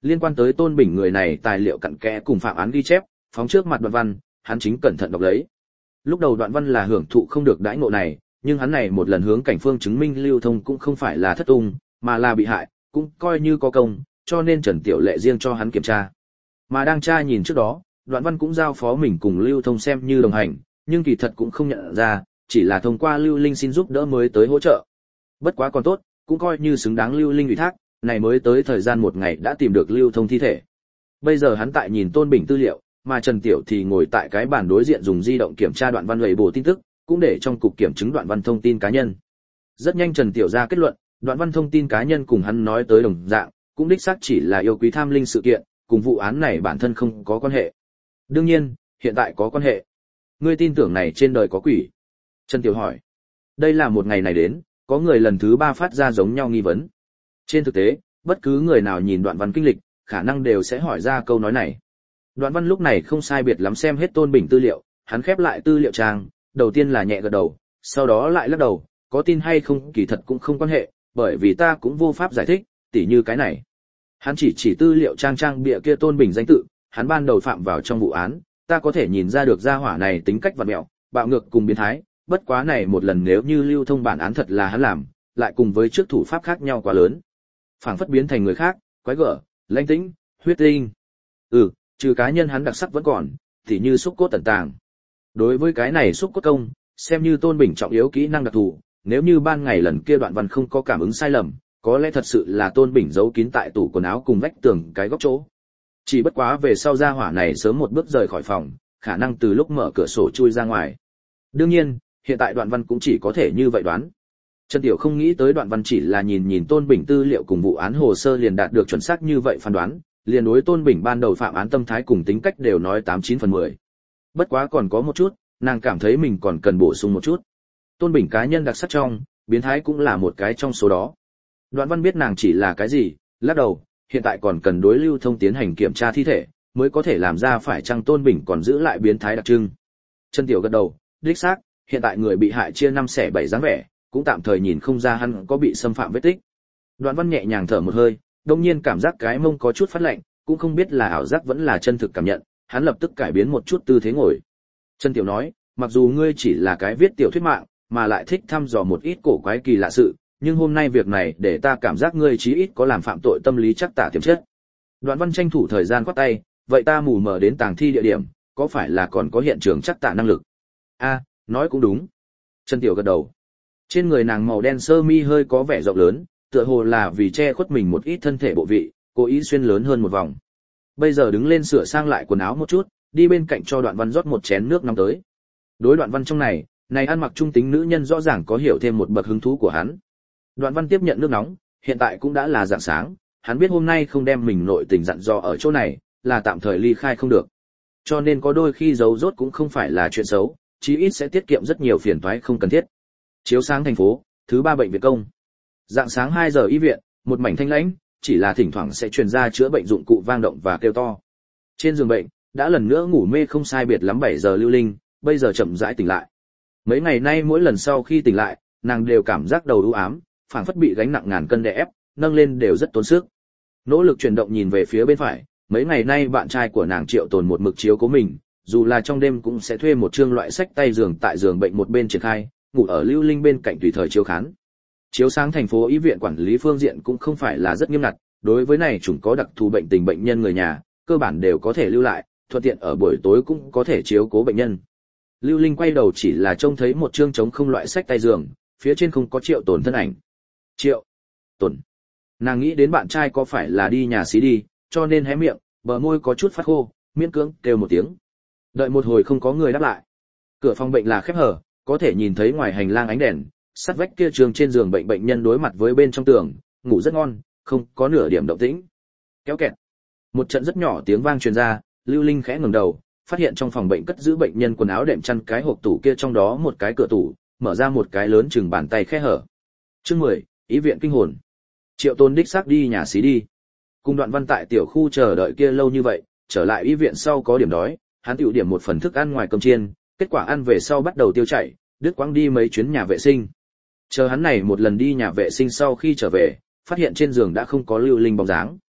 Liên quan tới Tôn Bình người này tài liệu cặn kẽ cùng phạm án ghi chép, phóng trước mặt Đoạn Văn, hắn chính cẩn thận đọc lấy. Lúc đầu Đoạn Văn là hưởng thụ không được đãi ngộ này, nhưng hắn này một lần hướng cảnh phương chứng minh lưu thông cũng không phải là thất tung, mà là bị hại, cũng coi như có công, cho nên Trần Tiểu Lệ riêng cho hắn kiểm tra. Mà đang tra nhìn trước đó, Đoạn Văn cũng giao phó mình cùng lưu thông xem như đồng hành, nhưng kỳ thật cũng không nhận ra, chỉ là thông qua Lưu Linh xin giúp đỡ mới tới hỗ trợ. Bất quá còn tốt, cũng coi như xứng đáng Lưu Linh ủy thác, này mới tới thời gian một ngày đã tìm được lưu thông thi thể. Bây giờ hắn tại nhìn Tôn Bình tư liệu, mà Trần Tiểu thì ngồi tại cái bàn đối diện dùng di động kiểm tra Đoạn Văn lầy bổ tin tức, cũng để trong cục kiểm chứng Đoạn Văn thông tin cá nhân. Rất nhanh Trần Tiểu ra kết luận, Đoạn Văn thông tin cá nhân cùng hắn nói tới đồng dạng, cũng đích xác chỉ là yêu quý tham linh sự kiện, cùng vụ án này bản thân không có quan hệ. Đương nhiên, hiện tại có quan hệ. Ngươi tin tưởng này trên đời có quỷ? Trần Tiểu hỏi. Đây là một ngày này đến, có người lần thứ ba phát ra giống nhau nghi vấn. Trên thực tế, bất cứ người nào nhìn Đoạn Văn kinh lịch, khả năng đều sẽ hỏi ra câu nói này. Đoạn Văn lúc này không sai biệt lắm xem hết Tôn Bình tư liệu, hắn khép lại tư liệu trang, đầu tiên là nhẹ gật đầu, sau đó lại lắc đầu, có tin hay không kỳ thật cũng không quan hệ, bởi vì ta cũng vô pháp giải thích, tỉ như cái này. Hắn chỉ chỉ tư liệu trang trang bìa kia Tôn Bình danh tự, hắn ban đầu phạm vào trong vụ án, ta có thể nhìn ra được gia hỏa này tính cách vặn mẹo, bạo ngược cùng biến thái, bất quá này một lần nếu như lưu thông bản án thật là hắn làm, lại cùng với trước thủ pháp khác nhau quá lớn. Phảng phất biến thành người khác, quái gở, lãnh tĩnh, huyết tinh. Ừ, trừ cá nhân hắn đặc sắc vẫn còn, thì như xúc cốt tận tàng. Đối với cái này xúc cốt công, xem như Tôn Bình trọng yếu kỹ năng đặc thù, nếu như ban ngày lần kia Đoạn Văn không có cảm ứng sai lầm, có lẽ thật sự là Tôn Bình giấu kín tại tủ quần áo cùng vách tường cái góc chỗ. Chỉ bất quá về sau gia hỏa này sớm một bước rời khỏi phòng, khả năng từ lúc mở cửa sổ chui ra ngoài. Đương nhiên, hiện tại Đoạn Văn cũng chỉ có thể như vậy đoán. Trần Tiểu không nghĩ tới Đoạn Văn chỉ là nhìn nhìn Tôn Bình tư liệu cùng vụ án hồ sơ liền đạt được chuẩn xác như vậy phán đoán, liền đối Tôn Bình ban đầu phạm án tâm thái cùng tính cách đều nói tám chín phần mười. Bất quá còn có một chút, nàng cảm thấy mình còn cần bổ sung một chút. Tôn Bình cá nhân đặc sắc trong, biến thái cũng là một cái trong số đó. Đoạn Văn biết nàng chỉ là cái gì, lắc đầu, hiện tại còn cần đối lưu thông tiến hành kiểm tra thi thể, mới có thể làm ra phải chăng Tôn Bình còn giữ lại biến thái đặc trưng. Trần Tiểu gật đầu, đích xác, hiện tại người bị hại chia năm xẻ bảy dáng vẻ, cũng tạm thời nhìn không ra hắn có bị xâm phạm vết tích. Đoạn Văn nhẹ nhàng thở một hơi, đột nhiên cảm giác cái mông có chút phát lạnh, cũng không biết là ảo giác vẫn là chân thực cảm nhận, hắn lập tức cải biến một chút tư thế ngồi. Trần Tiểu nói, mặc dù ngươi chỉ là cái viết tiểu thuyết mạng, mà lại thích thăm dò một ít cổ quái kỳ lạ sự, nhưng hôm nay việc này để ta cảm giác ngươi chí ít có làm phạm tội tâm lý chắc tả tiềm chất. Đoạn Văn tranh thủ thời gian quát tay, vậy ta mù mờ đến tàng thi địa điểm, có phải là còn có hiện trường chắc tả năng lực? A, nói cũng đúng. Trần Tiểu gật đầu. Trên người nàng màu đen sơ mi hơi có vẻ rộng lớn, tựa hồ là vì che khuất mình một ít thân thể bộ vị, cố ý xuyên lớn hơn một vòng. Bây giờ đứng lên sửa sang lại quần áo một chút, đi bên cạnh cho Đoạn Văn rót một chén nước nóng tới. Đối Đoạn Văn trong này, này ăn mặc trung tính nữ nhân rõ ràng có hiểu thêm một bậc hứng thú của hắn. Đoạn Văn tiếp nhận nước nóng, hiện tại cũng đã là rạng sáng, hắn biết hôm nay không đem mình nội tình dặn dò ở chỗ này, là tạm thời ly khai không được. Cho nên có đôi khi giấu rốt cũng không phải là chuyện xấu, chí ít sẽ tiết kiệm rất nhiều phiền toái không cần thiết. Chiếu sáng thành phố, thứ ba bệnh viện công. Rạng sáng hai giờ y viện, một mảnh thanh lãnh, chỉ là thỉnh thoảng sẽ truyền ra chữa bệnh dụng cụ vang động và kêu to. Trên giường bệnh, đã lần nữa ngủ mê không sai biệt lắm bảy giờ Lưu Linh, bây giờ chậm rãi tỉnh lại. Mấy ngày nay mỗi lần sau khi tỉnh lại, nàng đều cảm giác đầu u ám, phảng phất bị gánh nặng ngàn cân đè ép, nâng lên đều rất tốn sức. Nỗ lực chuyển động nhìn về phía bên phải, mấy ngày nay bạn trai của nàng Triệu Tồn một mực chiếu cố mình, dù là trong đêm cũng sẽ thuê một chương loại sách tay giường tại giường bệnh một bên triển khai, ngủ ở Lưu Linh bên cạnh tùy thời chiếu khán. Chiếu sáng thành phố y viện quản lý phương diện cũng không phải là rất nghiêm ngặt, đối với này chúng có đặc thù bệnh tình bệnh nhân người nhà, cơ bản đều có thể lưu lại, thuận tiện ở buổi tối cũng có thể chiếu cố bệnh nhân. Lưu Linh quay đầu chỉ là trông thấy một chương trống không loại sách tay giường, phía trên không có Triệu Tồn thân ảnh. Triệu Tồn. Nàng nghĩ đến bạn trai có phải là đi nhà xí đi, cho nên hé miệng, bờ môi có chút phát khô, miễn cưỡng kêu một tiếng. Đợi một hồi không có người đáp lại. Cửa phòng bệnh là khép hở, có thể nhìn thấy ngoài hành lang ánh đèn, sát vách kia trường trên giường bệnh bệnh nhân đối mặt với bên trong tường, ngủ rất ngon, không có nửa điểm động tĩnh. Kéo kẹt. Một trận rất nhỏ tiếng vang truyền ra, Lưu Linh khẽ ngẩng đầu, phát hiện trong phòng bệnh cất giữ bệnh nhân quần áo đệm chăn cái hộp tủ kia trong đó một cái cửa tủ, mở ra một cái lớn chừng bàn tay khe hở. Chương mười, ý viện kinh hồn. Triệu Tôn đích xác đi nhà xí đi. Cùng Đoạn Văn tại tiểu khu chờ đợi kia lâu như vậy, trở lại y viện sau có điểm đói, hắn tiểu điểm một phần thức ăn ngoài cơm chiên, kết quả ăn về sau bắt đầu tiêu chảy, đứt quãng đi mấy chuyến nhà vệ sinh. Chờ hắn này một lần đi nhà vệ sinh sau khi trở về, phát hiện trên giường đã không có Lưu Linh bóng dáng.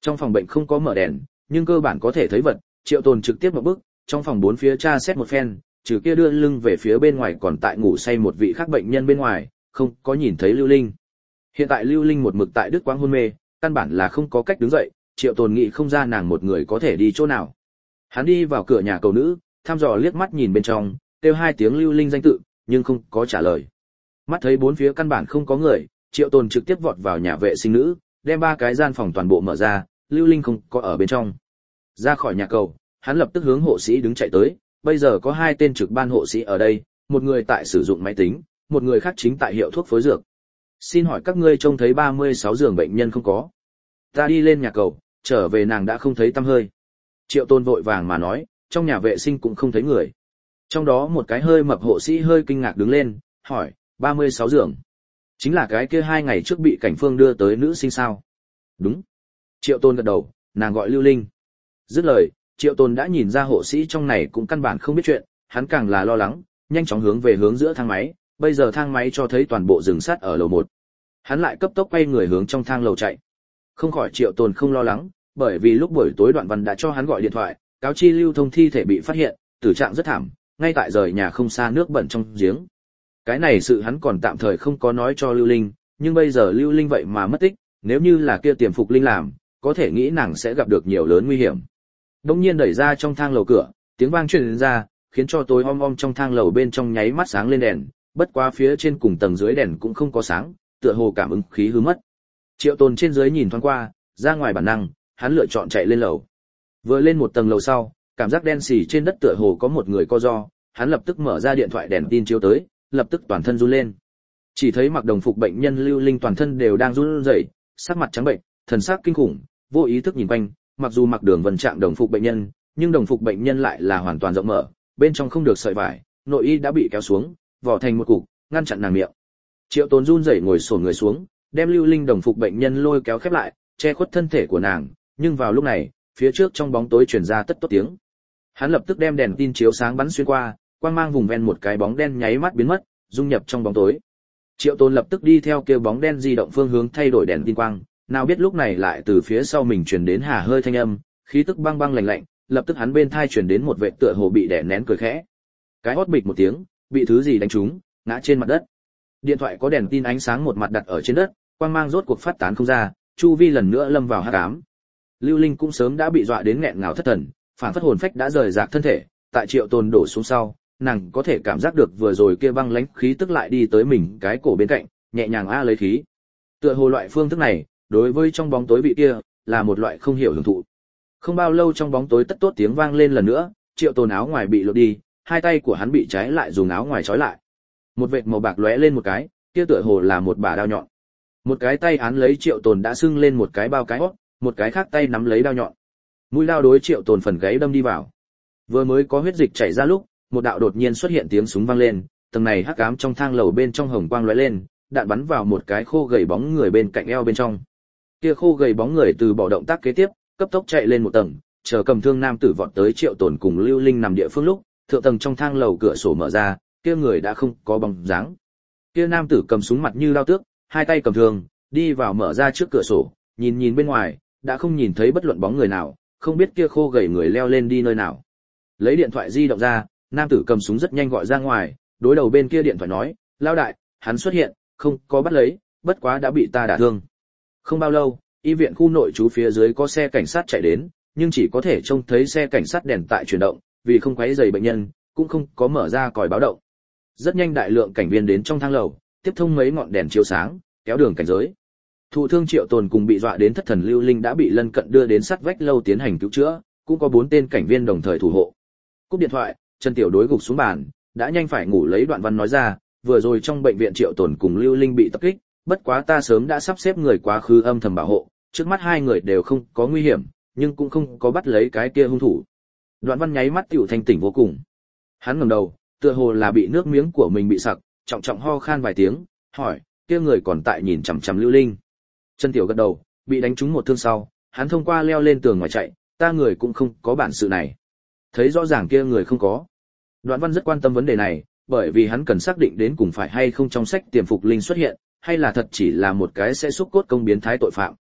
Trong phòng bệnh không có mở đèn, nhưng cơ bản có thể thấy vật, Triệu Tồn trực tiếp một bước, trong phòng bốn phía tra xét một phen, trừ kia đưa lưng về phía bên ngoài còn tại ngủ say một vị khác bệnh nhân bên ngoài, không có nhìn thấy Lưu Linh. Hiện tại Lưu Linh một mực tại Đức Quang hôn mê, căn bản là không có cách đứng dậy, Triệu Tồn nghĩ không ra nàng một người có thể đi chỗ nào. Hắn đi vào cửa nhà cầu nữ, thăm dò liếc mắt nhìn bên trong, kêu hai tiếng Lưu Linh danh tự, nhưng không có trả lời. Mắt thấy bốn phía căn bản không có người, Triệu Tồn trực tiếp vọt vào nhà vệ sinh nữ, đem ba cái gian phòng toàn bộ mở ra, Lưu Linh không có ở bên trong. Ra khỏi nhà cầu, hắn lập tức hướng hộ sĩ đứng chạy tới, bây giờ có hai tên trực ban hộ sĩ ở đây, một người tại sử dụng máy tính, một người khác chính tại hiệu thuốc phối dược. Xin hỏi các ngươi trông thấy ba mươi sáu giường bệnh nhân không có? Ta đi lên nhà cầu, trở về nàng đã không thấy tăm hơi. Triệu Tôn vội vàng mà nói, trong nhà vệ sinh cũng không thấy người. Trong đó một cái hơi mập hộ sĩ hơi kinh ngạc đứng lên, hỏi, ba mươi sáu giường. Chính là cái kia hai ngày trước bị cảnh phương đưa tới nữ sinh sao? Đúng. Triệu Tôn gật đầu, nàng gọi Lưu Linh. Dứt lời, Triệu Tôn đã nhìn ra hộ sĩ trong này cũng căn bản không biết chuyện, hắn càng là lo lắng, nhanh chóng hướng về hướng giữa thang máy, bây giờ thang máy cho thấy toàn bộ rừng sắt ở lầu một. Hắn lại cấp tốc quay người hướng trong thang lầu chạy. Không khỏi Triệu Tôn không lo lắng, bởi vì lúc buổi tối Đoạn Văn đã cho hắn gọi điện thoại, cáo chi lưu thông thi thể bị phát hiện, tử trạng rất thảm, ngay tại rời nhà không xa nước bẩn trong giếng. Cái này sự hắn còn tạm thời không có nói cho Lưu Linh, nhưng bây giờ Lưu Linh vậy mà mất tích, nếu như là kia Tiềm Phục Linh làm, có thể nghĩ nàng sẽ gặp được nhiều lớn nguy hiểm. Đống nhiên đẩy ra trong thang lầu cửa, tiếng vang truyền ra, khiến cho tối om om trong thang lầu bên trong nháy mắt sáng lên đèn, bất quá phía trên cùng tầng dưới đèn cũng không có sáng, tựa hồ cảm ứng khí hư mất. Triệu Tôn trên dưới nhìn thoáng qua, ra ngoài bản năng, hắn lựa chọn chạy lên lầu. Vừa lên một tầng lầu sau, cảm giác đen xì trên đất tựa hồ có một người co ro, hắn lập tức mở ra điện thoại đèn tin chiếu tới, lập tức toàn thân run lên. Chỉ thấy mặc đồng phục bệnh nhân Lưu Linh toàn thân đều đang run rẩy, sắc mặt trắng bệnh, thần sắc kinh khủng, vô ý thức nhìn quanh, mặc dù mặc đường vân trạng đồng phục bệnh nhân, nhưng đồng phục bệnh nhân lại là hoàn toàn rộng mở, bên trong không được sợi vải, nội y đã bị kéo xuống, vỏ thành một cục, ngăn chặn nàng miệng. Triệu Tốn run rẩy ngồi xổm người xuống, đem Lưu Linh đồng phục bệnh nhân lôi kéo khép lại, che khuất thân thể của nàng, nhưng vào lúc này, phía trước trong bóng tối truyền ra tất tốt tiếng. Hắn lập tức đem đèn tin chiếu sáng bắn xuyên qua, quang mang vùng ven một cái bóng đen nháy mắt biến mất, dung nhập trong bóng tối. Triệu Tôn lập tức đi theo kia bóng đen di động phương hướng thay đổi đèn tin quang, nào biết lúc này lại từ phía sau mình truyền đến hà hơi thanh âm, khí tức băng băng lạnh lạnh, lập tức hắn bên tai truyền đến một vệt tựa hồ bị đè nén cười khẽ. Cái hót bịch một tiếng, bị thứ gì đánh trúng, ngã trên mặt đất. Điện thoại có đèn tin ánh sáng một mặt đặt ở trên đất, quang mang rốt cuộc phát tán không ra, chu vi lần nữa lâm vào hắc ám. Lưu Linh cũng sớm đã bị dọa đến nghẹn ngào thất thần, phản phất hồn phách đã rời rạc thân thể, tại Triệu Tôn đổ xuống sau, nàng có thể cảm giác được vừa rồi kia băng lãnh khí tức lại đi tới mình cái cổ bên cạnh, nhẹ nhàng a lấy khí. Tựa hồ loại phương thức này, đối với trong bóng tối vị kia, là một loại không hiểu hưởng thụ. Không bao lâu trong bóng tối tất tốt tiếng vang lên lần nữa, Triệu Tôn áo ngoài bị lột đi, hai tay của hắn bị trái lại dùng áo ngoài trói lại. Một vệt màu bạc lóe lên một cái, kia tựa hồ là một bả đao nhọn. Một cái tay án lấy Triệu Tôn đã sưng lên một cái bao cái hót, một cái khác tay nắm lấy đao nhọn. Mũi dao đối Triệu Tôn phần gáy đâm đi vào. Vừa mới có huyết dịch chảy ra lúc, một đạo đột nhiên xuất hiện tiếng súng vang lên, tầng này hắc ám trong thang lầu bên trong hồng quang lóe lên, đạn bắn vào một cái khô gầy bóng người bên cạnh eo bên trong. Kia khô gầy bóng người từ bỏ động tác kế tiếp, cấp tốc chạy lên một tầng, chờ cầm thương nam tử vọt tới Triệu Tôn cùng Lưu Linh nằm địa phương lúc, thượng tầng trong thang lầu cửa sổ mở ra, kia người đã không có bóng dáng. Kia nam tử cầm súng mặt như lao tước, hai tay cầm thương, đi vào mở ra trước cửa sổ, nhìn nhìn bên ngoài, đã không nhìn thấy bất luận bóng người nào, không biết kia khô gầy người leo lên đi nơi nào. Lấy điện thoại di động ra, nam tử cầm súng rất nhanh gọi ra ngoài, đối đầu bên kia điện thoại nói, lao đại, hắn xuất hiện, không có bắt lấy, bất quá đã bị ta đả thương. Không bao lâu, y viện khu nội trú phía dưới có xe cảnh sát chạy đến, nhưng chỉ có thể trông thấy xe cảnh sát đèn tại chuyển động, vì không quấy rầy bệnh nhân, cũng không có mở ra còi báo động. Rất nhanh đại lượng cảnh viên đến trong thang lầu, tiếp thông mấy ngọn đèn chiếu sáng, kéo đường cảnh giới. Thụ thương Triệu Tôn cùng bị dọa đến thất thần Lưu Linh đã bị lân cận đưa đến sát vách lâu tiến hành cứu chữa, cũng có bốn tên cảnh viên đồng thời thủ hộ. Cúp điện thoại, Trần Tiểu đối gục xuống bàn, đã nhanh phải ngủ lấy Đoạn Văn nói ra, vừa rồi trong bệnh viện Triệu Tôn cùng Lưu Linh bị tập kích, bất quá ta sớm đã sắp xếp người quá khứ âm thầm bảo hộ, trước mắt hai người đều không có nguy hiểm, nhưng cũng không có bắt lấy cái kia hung thủ. Đoạn Văn nháy mắt tiểu thanh tỉnh vô cùng. Hắn ngẩng đầu, tựa hồ là bị nước miếng của mình bị sặc, trọng trọng ho khan vài tiếng, hỏi, kia người còn tại nhìn chằm chằm Lưu Linh. Trần Tiểu gật đầu, bị đánh trúng một thương sau, hắn thông qua leo lên tường ngoài chạy, ta người cũng không có bản sự này. Thấy rõ ràng kia người không có. Đoạn Văn rất quan tâm vấn đề này, bởi vì hắn cần xác định đến cùng phải hay không trong sách Tiềm Phục Linh xuất hiện, hay là thật chỉ là một cái sẽ xúc cốt công biến thái tội phạm.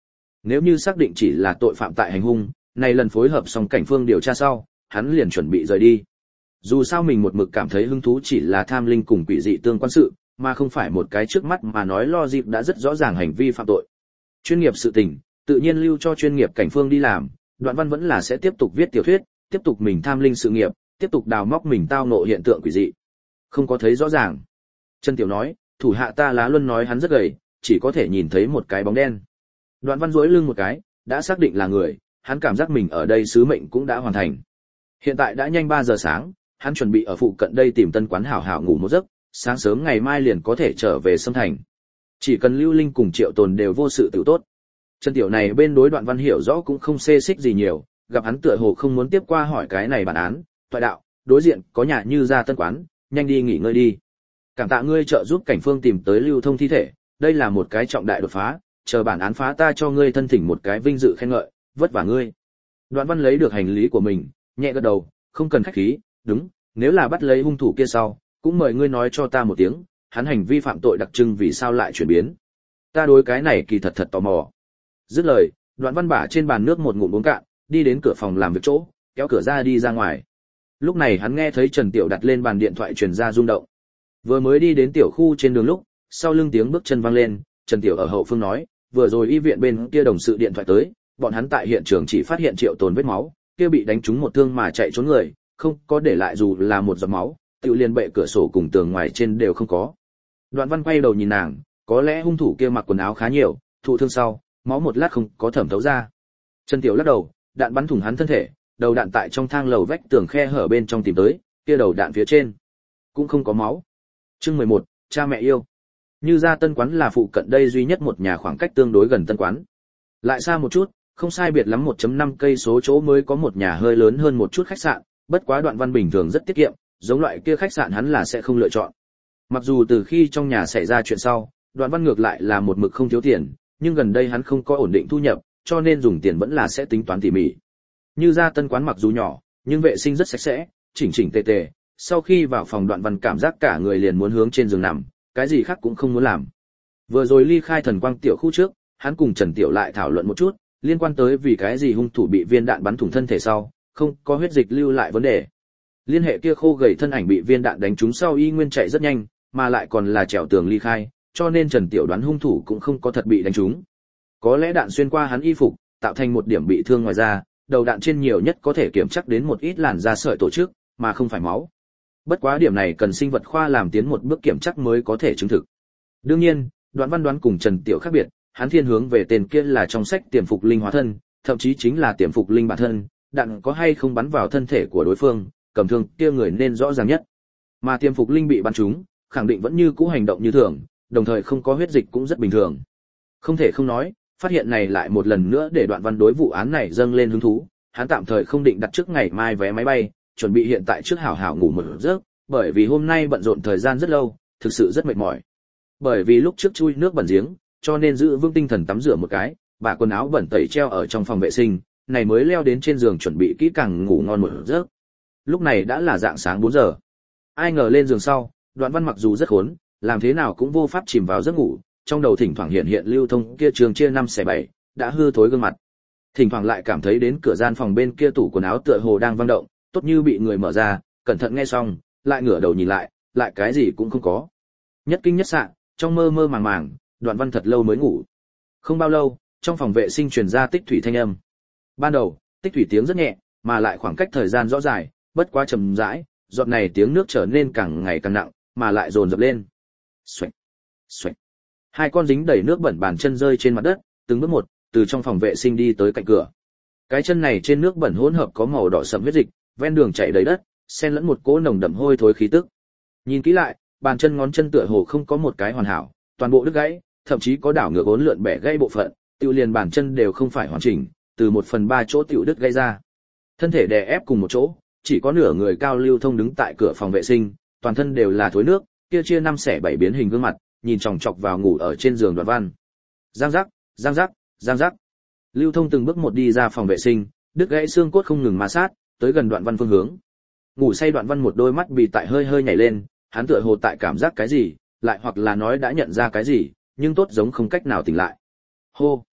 Nếu như xác định chỉ là tội phạm tại hành hung, này lần phối hợp xong cảnh phương điều tra sau, hắn liền chuẩn bị rời đi. Dù sao mình một mực cảm thấy hứng thú chỉ là tham linh cùng quỷ dị tương quan sự, mà không phải một cái trước mắt mà nói lo dịp đã rất rõ ràng hành vi phạm tội. Chuyên nghiệp sự tình, tự nhiên lưu cho chuyên nghiệp cảnh phương đi làm, Đoạn Văn vẫn là sẽ tiếp tục viết tiểu thuyết, tiếp tục mình tham linh sự nghiệp, tiếp tục đào móc mình tao ngộ hiện tượng quỷ dị. Không có thấy rõ ràng. Trần Tiểu nói, thủ hạ ta Lá Luân nói hắn rất gầy, chỉ có thể nhìn thấy một cái bóng đen. Đoạn Văn duỗi lưng một cái, đã xác định là người, hắn cảm giác mình ở đây sứ mệnh cũng đã hoàn thành. Hiện tại đã nhanh ba giờ sáng, hắn chuẩn bị ở phụ cận đây tìm tân quán hảo hảo ngủ một giấc, sáng sớm ngày mai liền có thể trở về Sâm Thành. Chỉ cần Lưu Linh cùng Triệu Tồn đều vô sự tự tốt. Trần Tiểu này bên đối Đoạn Văn hiểu rõ cũng không xê xích gì nhiều, gặp hắn tựa hồ không muốn tiếp qua hỏi cái này bản án, toại đạo, đối diện có nhà như ra tân quán, nhanh đi nghỉ ngơi đi. Cảm tạ ngươi trợ giúp cảnh phương tìm tới Lưu Thông thi thể, đây là một cái trọng đại đột phá, chờ bản án phá ta cho ngươi thân thỉnh một cái vinh dự khen ngợi, vất vả ngươi. Đoạn Văn lấy được hành lý của mình, nhẹ gật đầu, không cần khách khí, đúng, nếu là bắt lấy hung thủ kia sau, cũng mời ngươi nói cho ta một tiếng, hắn hành vi phạm tội đặc trưng vì sao lại chuyển biến. Ta đối cái này kỳ thật thật tò mò. Dứt lời, Đoạn Văn bả trên bàn nước một ngụm uống cạn, đi đến cửa phòng làm việc chỗ, kéo cửa ra đi ra ngoài. Lúc này hắn nghe thấy Trần Tiểu đặt lên bàn điện thoại truyền ra rung động. Vừa mới đi đến tiểu khu trên đường lúc, sau lưng tiếng bước chân vang lên, Trần Tiểu ở hậu phương nói, vừa rồi y viện bên kia đồng sự điện thoại tới, bọn hắn tại hiện trường chỉ phát hiện Triệu Tồn vết máu, kia bị đánh trúng một thương mà chạy trốn người, không có để lại dù là một giọt máu, tiểu liền bệ cửa sổ cùng tường ngoài trên đều không có. Đoạn Văn quay đầu nhìn nàng, có lẽ hung thủ kia mặc quần áo khá nhiều, thụ thương sau, máu một lát không có thẩm thấu ra. Trần Tiểu lắc đầu, đạn bắn thủng hắn thân thể, đầu đạn tại trong thang lầu vách tường khe hở bên trong tìm tới, kia đầu đạn phía trên cũng không có máu. Chương mười một, cha mẹ yêu. Như ra tân quán là phụ cận đây duy nhất một nhà khoảng cách tương đối gần tân quán. Lại xa một chút, không sai biệt lắm một phẩy năm cây số chỗ mới có một nhà hơi lớn hơn một chút khách sạn, bất quá Đoạn Văn bình thường rất tiết kiệm, giống loại kia khách sạn hắn là sẽ không lựa chọn. Mặc dù từ khi trong nhà xảy ra chuyện sau, Đoạn Văn ngược lại là một mực không thiếu tiền, nhưng gần đây hắn không có ổn định thu nhập, cho nên dùng tiền vẫn là sẽ tính toán tỉ mỉ. Như ra tân quán mặc dù nhỏ, nhưng vệ sinh rất sạch sẽ, chỉnh chỉnh tề tề, sau khi vào phòng Đoạn Văn cảm giác cả người liền muốn hướng trên giường nằm, cái gì khác cũng không muốn làm. Vừa rồi ly khai Thần Quang tiểu khu trước, hắn cùng Trần Tiểu lại thảo luận một chút, liên quan tới vì cái gì hung thủ bị viên đạn bắn thủng thân thể sau, không có huyết dịch lưu lại vấn đề. Liên hệ kia khô gầy thân ảnh bị viên đạn đánh trúng sau y nguyên chạy rất nhanh, mà lại còn là trèo tường ly khai, cho nên Trần Tiểu đoán hung thủ cũng không có thật bị đánh trúng. Có lẽ đạn xuyên qua hắn y phục, tạo thành một điểm bị thương ngoài da, đầu đạn trên nhiều nhất có thể kiểm chắc đến một ít làn da sợi tổ chức, mà không phải máu. Bất quá điểm này cần sinh vật khoa làm tiến một bước kiểm chắc mới có thể chứng thực. Đương nhiên, Đoạn Văn đoán cùng Trần Tiểu khác biệt, hắn thiên hướng về tên kia là trong sách tiềm phục linh hóa thân, thậm chí chính là tiềm phục linh bản thân, đạn có hay không bắn vào thân thể của đối phương, cầm thương kia người nên rõ ràng nhất. Mà tiềm phục linh bị bắn trúng, khẳng định vẫn như cũ hành động như thường, đồng thời không có huyết dịch cũng rất bình thường. Không thể không nói, phát hiện này lại một lần nữa để Đoạn Văn đối vụ án này dâng lên hứng thú, hắn tạm thời không định đặt trước ngày mai vé máy bay, chuẩn bị hiện tại trước hảo hảo ngủ một giấc, bởi vì hôm nay bận rộn thời gian rất lâu, thực sự rất mệt mỏi. Bởi vì lúc trước chui nước bẩn giếng, cho nên giữ vững tinh thần tắm rửa một cái, bà quần áo bẩn tẩy treo ở trong phòng vệ sinh, này mới leo đến trên giường chuẩn bị kỹ càng ngủ ngon một giấc. Lúc này đã là dạng sáng bốn giờ. Ai ngờ lên giường sau, Đoạn Văn mặc dù rất khốn, làm thế nào cũng vô pháp chìm vào giấc ngủ, trong đầu thỉnh thoảng hiện hiện Lưu Thông kia trường chia năm xẻ bảy, đã hư thối gương mặt. Thỉnh thoảng lại cảm thấy đến cửa gian phòng bên kia tủ quần áo tựa hồ đang vang động, tốt như bị người mở ra, cẩn thận nghe xong, lại ngửa đầu nhìn lại, lại cái gì cũng không có. Nhất kinh nhất sạng, trong mơ mơ màng màng, Đoạn Văn thật lâu mới ngủ. Không bao lâu, trong phòng vệ sinh truyền ra tích thủy thanh âm. Ban đầu, tích thủy tiếng rất nhẹ, mà lại khoảng cách thời gian rõ dài, bất quá chậm rãi, giọt này tiếng nước trở nên càng ngày càng nặng, mà lại dồn dập lên. Xoạch, xoạch. Hai con dính đầy nước bẩn bàn chân rơi trên mặt đất, từng bước một, từ trong phòng vệ sinh đi tới cạnh cửa. Cái chân này trên nước bẩn hỗn hợp có màu đỏ sẫm huyết dịch, ven đường chảy đầy đất, xen lẫn một cỗ nồng đậm hôi thối khí tức. Nhìn kỹ lại, bàn chân ngón chân tựa hồ không có một cái hoàn hảo, toàn bộ đứt gãy, thậm chí có đảo ngược uốn lượn bẻ gãy bộ phận, tiêu liền bàn chân đều không phải hoàn chỉnh, từ một phần ba chỗ tiểu đứt gãy ra. Thân thể đè ép cùng một chỗ, chỉ có nửa người cao Lưu Thông đứng tại cửa phòng vệ sinh, toàn thân đều là thối nước, kia chia năm xẻ bảy biến hình gương mặt, nhìn chòng chọc vào ngủ ở trên giường Đoạn Văn. Giang giác, giang giác, giang giác. Lưu Thông từng bước một đi ra phòng vệ sinh, đứt gãy xương cốt không ngừng ma sát, tới gần Đoạn Văn phương hướng. Ngủ say Đoạn Văn một đôi mắt bị tại hơi hơi nhảy lên, hắn tựa hồ tại cảm giác cái gì, lại hoặc là nói đã nhận ra cái gì, nhưng tốt giống không cách nào tỉnh lại. Hô.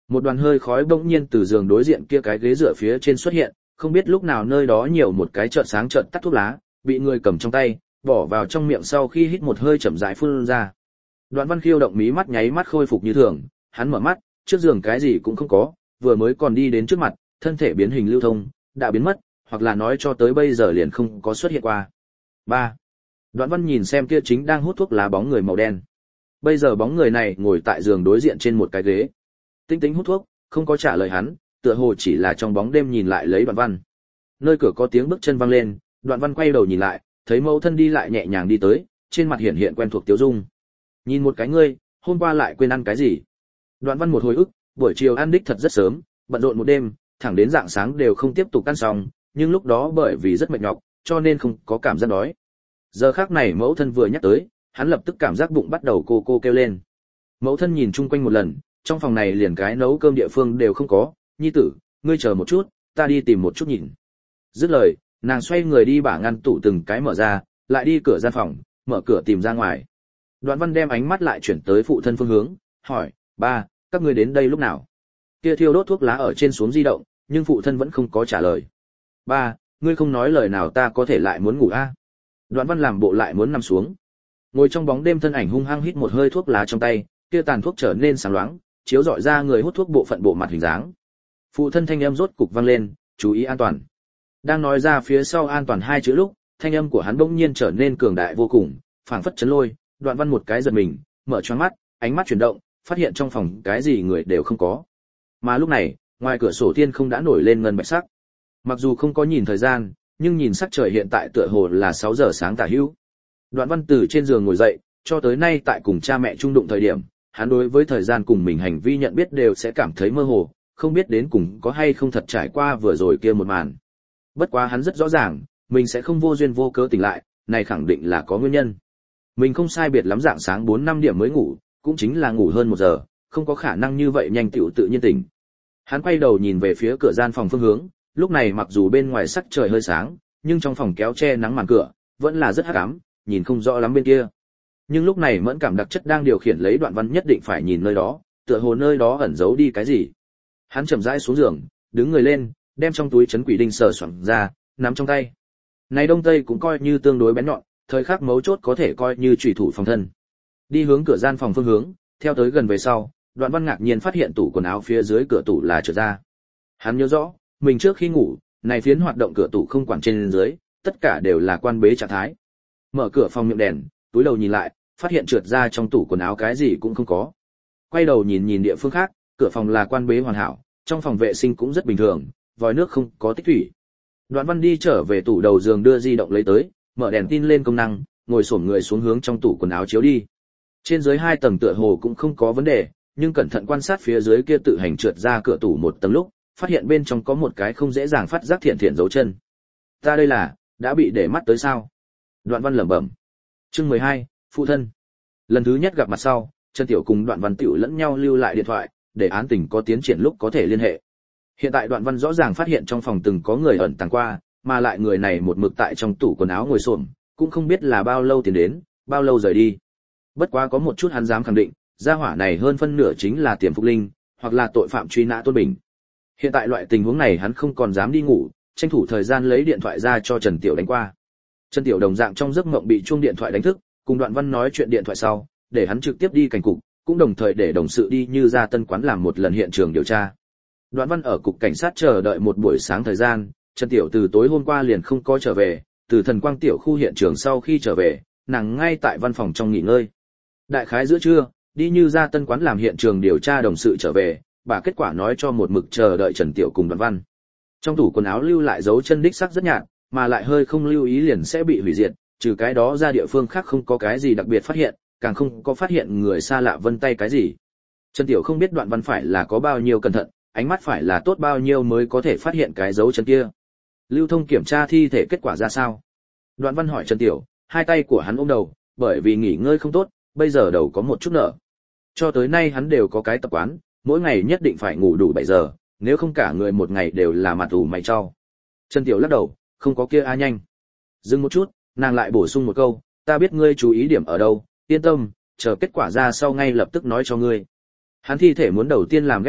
Một đoàn hơi khói bỗng nhiên từ giường đối diện kia cái ghế dựa phía trên xuất hiện, không biết lúc nào nơi đó nhiều một cái chợt sáng chợt tắt thuốc lá, bị người cầm trong tay, bỏ vào trong miệng sau khi hít một hơi chậm rãi phun ra. Đoạn Văn Khiêu động mí mắt nháy mắt khôi phục như thường, hắn mở mắt, trước giường cái gì cũng không có, vừa mới còn đi đến trước mặt, thân thể biến hình lưu thông, đã biến mất, hoặc là nói cho tới bây giờ liền không có xuất hiện qua. ba. Đoạn Văn nhìn xem kia chính đang hút thuốc lá bóng người màu đen. Bây giờ bóng người này ngồi tại giường đối diện trên một cái ghế. Tinh Tinh hút thuốc, không có trả lời hắn, tựa hồ chỉ là trong bóng đêm nhìn lại lấy Đoạn Văn. Nơi cửa có tiếng bước chân vang lên, Đoạn Văn quay đầu nhìn lại, thấy mẫu thân đi lại nhẹ nhàng đi tới, trên mặt hiện hiện quen thuộc tiêu dung. Nhìn một cái ngươi, hôm qua lại quên ăn cái gì? Đoạn Văn một hồi ức, buổi chiều ăn đích thật rất sớm, bận rộn một đêm, thẳng đến rạng sáng đều không tiếp tục ăn xong, nhưng lúc đó bởi vì rất mệt nhọc, cho nên không có cảm giác đói. Giờ khắc này mẫu thân vừa nhắc tới, hắn lập tức cảm giác bụng bắt đầu cô cô kêu lên. Mẫu thân nhìn chung quanh một lần, trong phòng này liền cái nấu cơm địa phương đều không có, nhi tử, ngươi chờ một chút, ta đi tìm một chút nhìn. Dứt lời, nàng xoay người đi bả ngăn tủ từng cái mở ra, lại đi cửa gian phòng, mở cửa tìm ra ngoài. Đoạn Văn đem ánh mắt lại chuyển tới phụ thân phương hướng, hỏi, ba, các ngươi đến đây lúc nào? Kia thiêu đốt thuốc lá ở trên xuống di động, nhưng phụ thân vẫn không có trả lời. Ba, ngươi không nói lời nào ta có thể lại muốn ngủ a? À? Đoạn Văn làm bộ lại muốn nằm xuống. Ngồi trong bóng đêm thân ảnh hung hăng hít một hơi thuốc lá trong tay, kia tàn thuốc trở nên sáng loáng, chiếu rọi ra người hút thuốc bộ phận bộ mặt hình dáng. Phụ thân thanh âm rốt cục vang lên, chú ý an toàn. Đang nói ra phía sau an toàn hai chữ lúc, thanh âm của hắn bỗng nhiên trở nên cường đại vô cùng, phảng phất chấn lôi. Đoạn Văn một cái giật mình, mở choáng mắt, ánh mắt chuyển động, phát hiện trong phòng cái gì người đều không có. Mà lúc này, ngoài cửa sổ thiên không đã nổi lên ngân bạch sắc. Mặc dù không có nhìn thời gian, nhưng nhìn sắc trời hiện tại tựa hồ là sáu giờ sáng tả hữu. Đoạn Văn từ trên giường ngồi dậy, cho tới nay tại cùng cha mẹ chung đụng thời điểm, hắn đối với thời gian cùng mình hành vi nhận biết đều sẽ cảm thấy mơ hồ, không biết đến cùng có hay không thật trải qua vừa rồi kia một màn. Bất quá hắn rất rõ ràng, mình sẽ không vô duyên vô cớ tỉnh lại, này khẳng định là có nguyên nhân. Mình không sai biệt lắm dạng sáng bốn năm điểm mới ngủ, cũng chính là ngủ hơn một giờ, không có khả năng như vậy nhanh tựu tự nhiên tỉnh. Hắn quay đầu nhìn về phía cửa gian phòng phương hướng, lúc này mặc dù bên ngoài sắc trời hơi sáng, nhưng trong phòng kéo che nắng màn cửa, vẫn là rất hắc ám, nhìn không rõ lắm bên kia. Nhưng lúc này mẫn cảm đặc chất đang điều khiển lấy Đoạn Văn nhất định phải nhìn nơi đó, tựa hồ nơi đó ẩn giấu đi cái gì. Hắn chậm rãi xuống giường, đứng người lên, đem trong túi trấn quỷ đinh sờ soạng ra, nắm trong tay. Này đông tây cũng coi như tương đối bén nhọn, thời khắc mấu chốt có thể coi như chủy thủ phòng thân. Đi hướng cửa gian phòng phương hướng, theo tới gần về sau, Đoạn Văn ngạc nhiên phát hiện tủ quần áo phía dưới cửa tủ là trượt ra. Hắn nhớ rõ, mình trước khi ngủ, này phiến hoạt động cửa tủ không quản trên dưới, tất cả đều là quan bế trạng thái. Mở cửa phòng miệng đèn, túi đầu nhìn lại, phát hiện trượt ra trong tủ quần áo cái gì cũng không có. Quay đầu nhìn nhìn địa phương khác, cửa phòng là quan bế hoàn hảo, trong phòng vệ sinh cũng rất bình thường, vòi nước không có tích thủy. Đoạn Văn đi trở về tủ đầu giường đưa di động lấy tới, mở đèn tin lên công năng, ngồi xổm người xuống hướng trong tủ quần áo chiếu đi. Trên dưới hai tầng tựa hồ cũng không có vấn đề, nhưng cẩn thận quan sát phía dưới kia tự hành trượt ra cửa tủ một tầng lúc, phát hiện bên trong có một cái không dễ dàng phát giác thiện thiện dấu chân. Ta đây là đã bị để mắt tới sao? Đoạn Văn lẩm bẩm. Chương mười hai, phụ thân. Lần thứ nhất gặp mặt sau, Trần Tiểu cùng Đoạn Văn tiểu lẫn nhau lưu lại điện thoại, để án tình có tiến triển lúc có thể liên hệ. Hiện tại Đoạn Văn rõ ràng phát hiện trong phòng từng có người ẩn tàng qua, mà lại người này một mực tại trong tủ quần áo ngồi xổm, cũng không biết là bao lâu tiến đến, bao lâu rời đi. Bất quá có một chút hắn dám khẳng định, gia hỏa này hơn phân nửa chính là Tiềm Phục Linh, hoặc là tội phạm truy nã Tôn Bình. Hiện tại loại tình huống này hắn không còn dám đi ngủ, tranh thủ thời gian lấy điện thoại ra cho Trần Tiểu đánh qua. Trần Tiểu đồng dạng trong giấc mộng bị chuông điện thoại đánh thức, cùng Đoạn Văn nói chuyện điện thoại sau, để hắn trực tiếp đi cảnh cục, cũng đồng thời để đồng sự đi Như Gia Tân quán làm một lần hiện trường điều tra. Đoạn Văn ở cục cảnh sát chờ đợi một buổi sáng thời gian, Trần Tiểu từ tối hôm qua liền không có trở về, từ Thần Quang tiểu khu hiện trường sau khi trở về, nàng ngay tại văn phòng trong nghỉ ngơi. Đại khái giữa trưa, đi Như Gia Tân quán làm hiện trường điều tra đồng sự trở về, bà kết quả nói cho một mực chờ đợi Trần Tiểu cùng Đoạn Văn. Trong tủ quần áo lưu lại dấu chân đích sắc rất nhạt, mà lại hơi không lưu ý liền sẽ bị hủy diệt, trừ cái đó ra địa phương khác không có cái gì đặc biệt phát hiện, càng không có phát hiện người xa lạ vân tay cái gì. Trần Tiểu không biết Đoạn Văn phải là có bao nhiêu cẩn thận, ánh mắt phải là tốt bao nhiêu mới có thể phát hiện cái dấu chân kia. Lưu thông kiểm tra thi thể kết quả ra sao? Đoạn Văn hỏi Trần Tiểu, hai tay của hắn ôm đầu, bởi vì nghỉ ngơi không tốt, bây giờ đầu có một chút nở. Cho tới nay hắn đều có cái tập quán, mỗi ngày nhất định phải ngủ đủ bảy giờ, nếu không cả người một ngày đều là mặt ủ mày cho. Trần Tiểu lắc đầu, không có kia a nhanh. Dừng một chút, nàng lại bổ sung một câu, ta biết ngươi chú ý điểm ở đâu, yên tâm, chờ kết quả ra sau ngay lập tức nói cho ngươi. Hắn thi thể muốn đầu tiên làm ghép lại,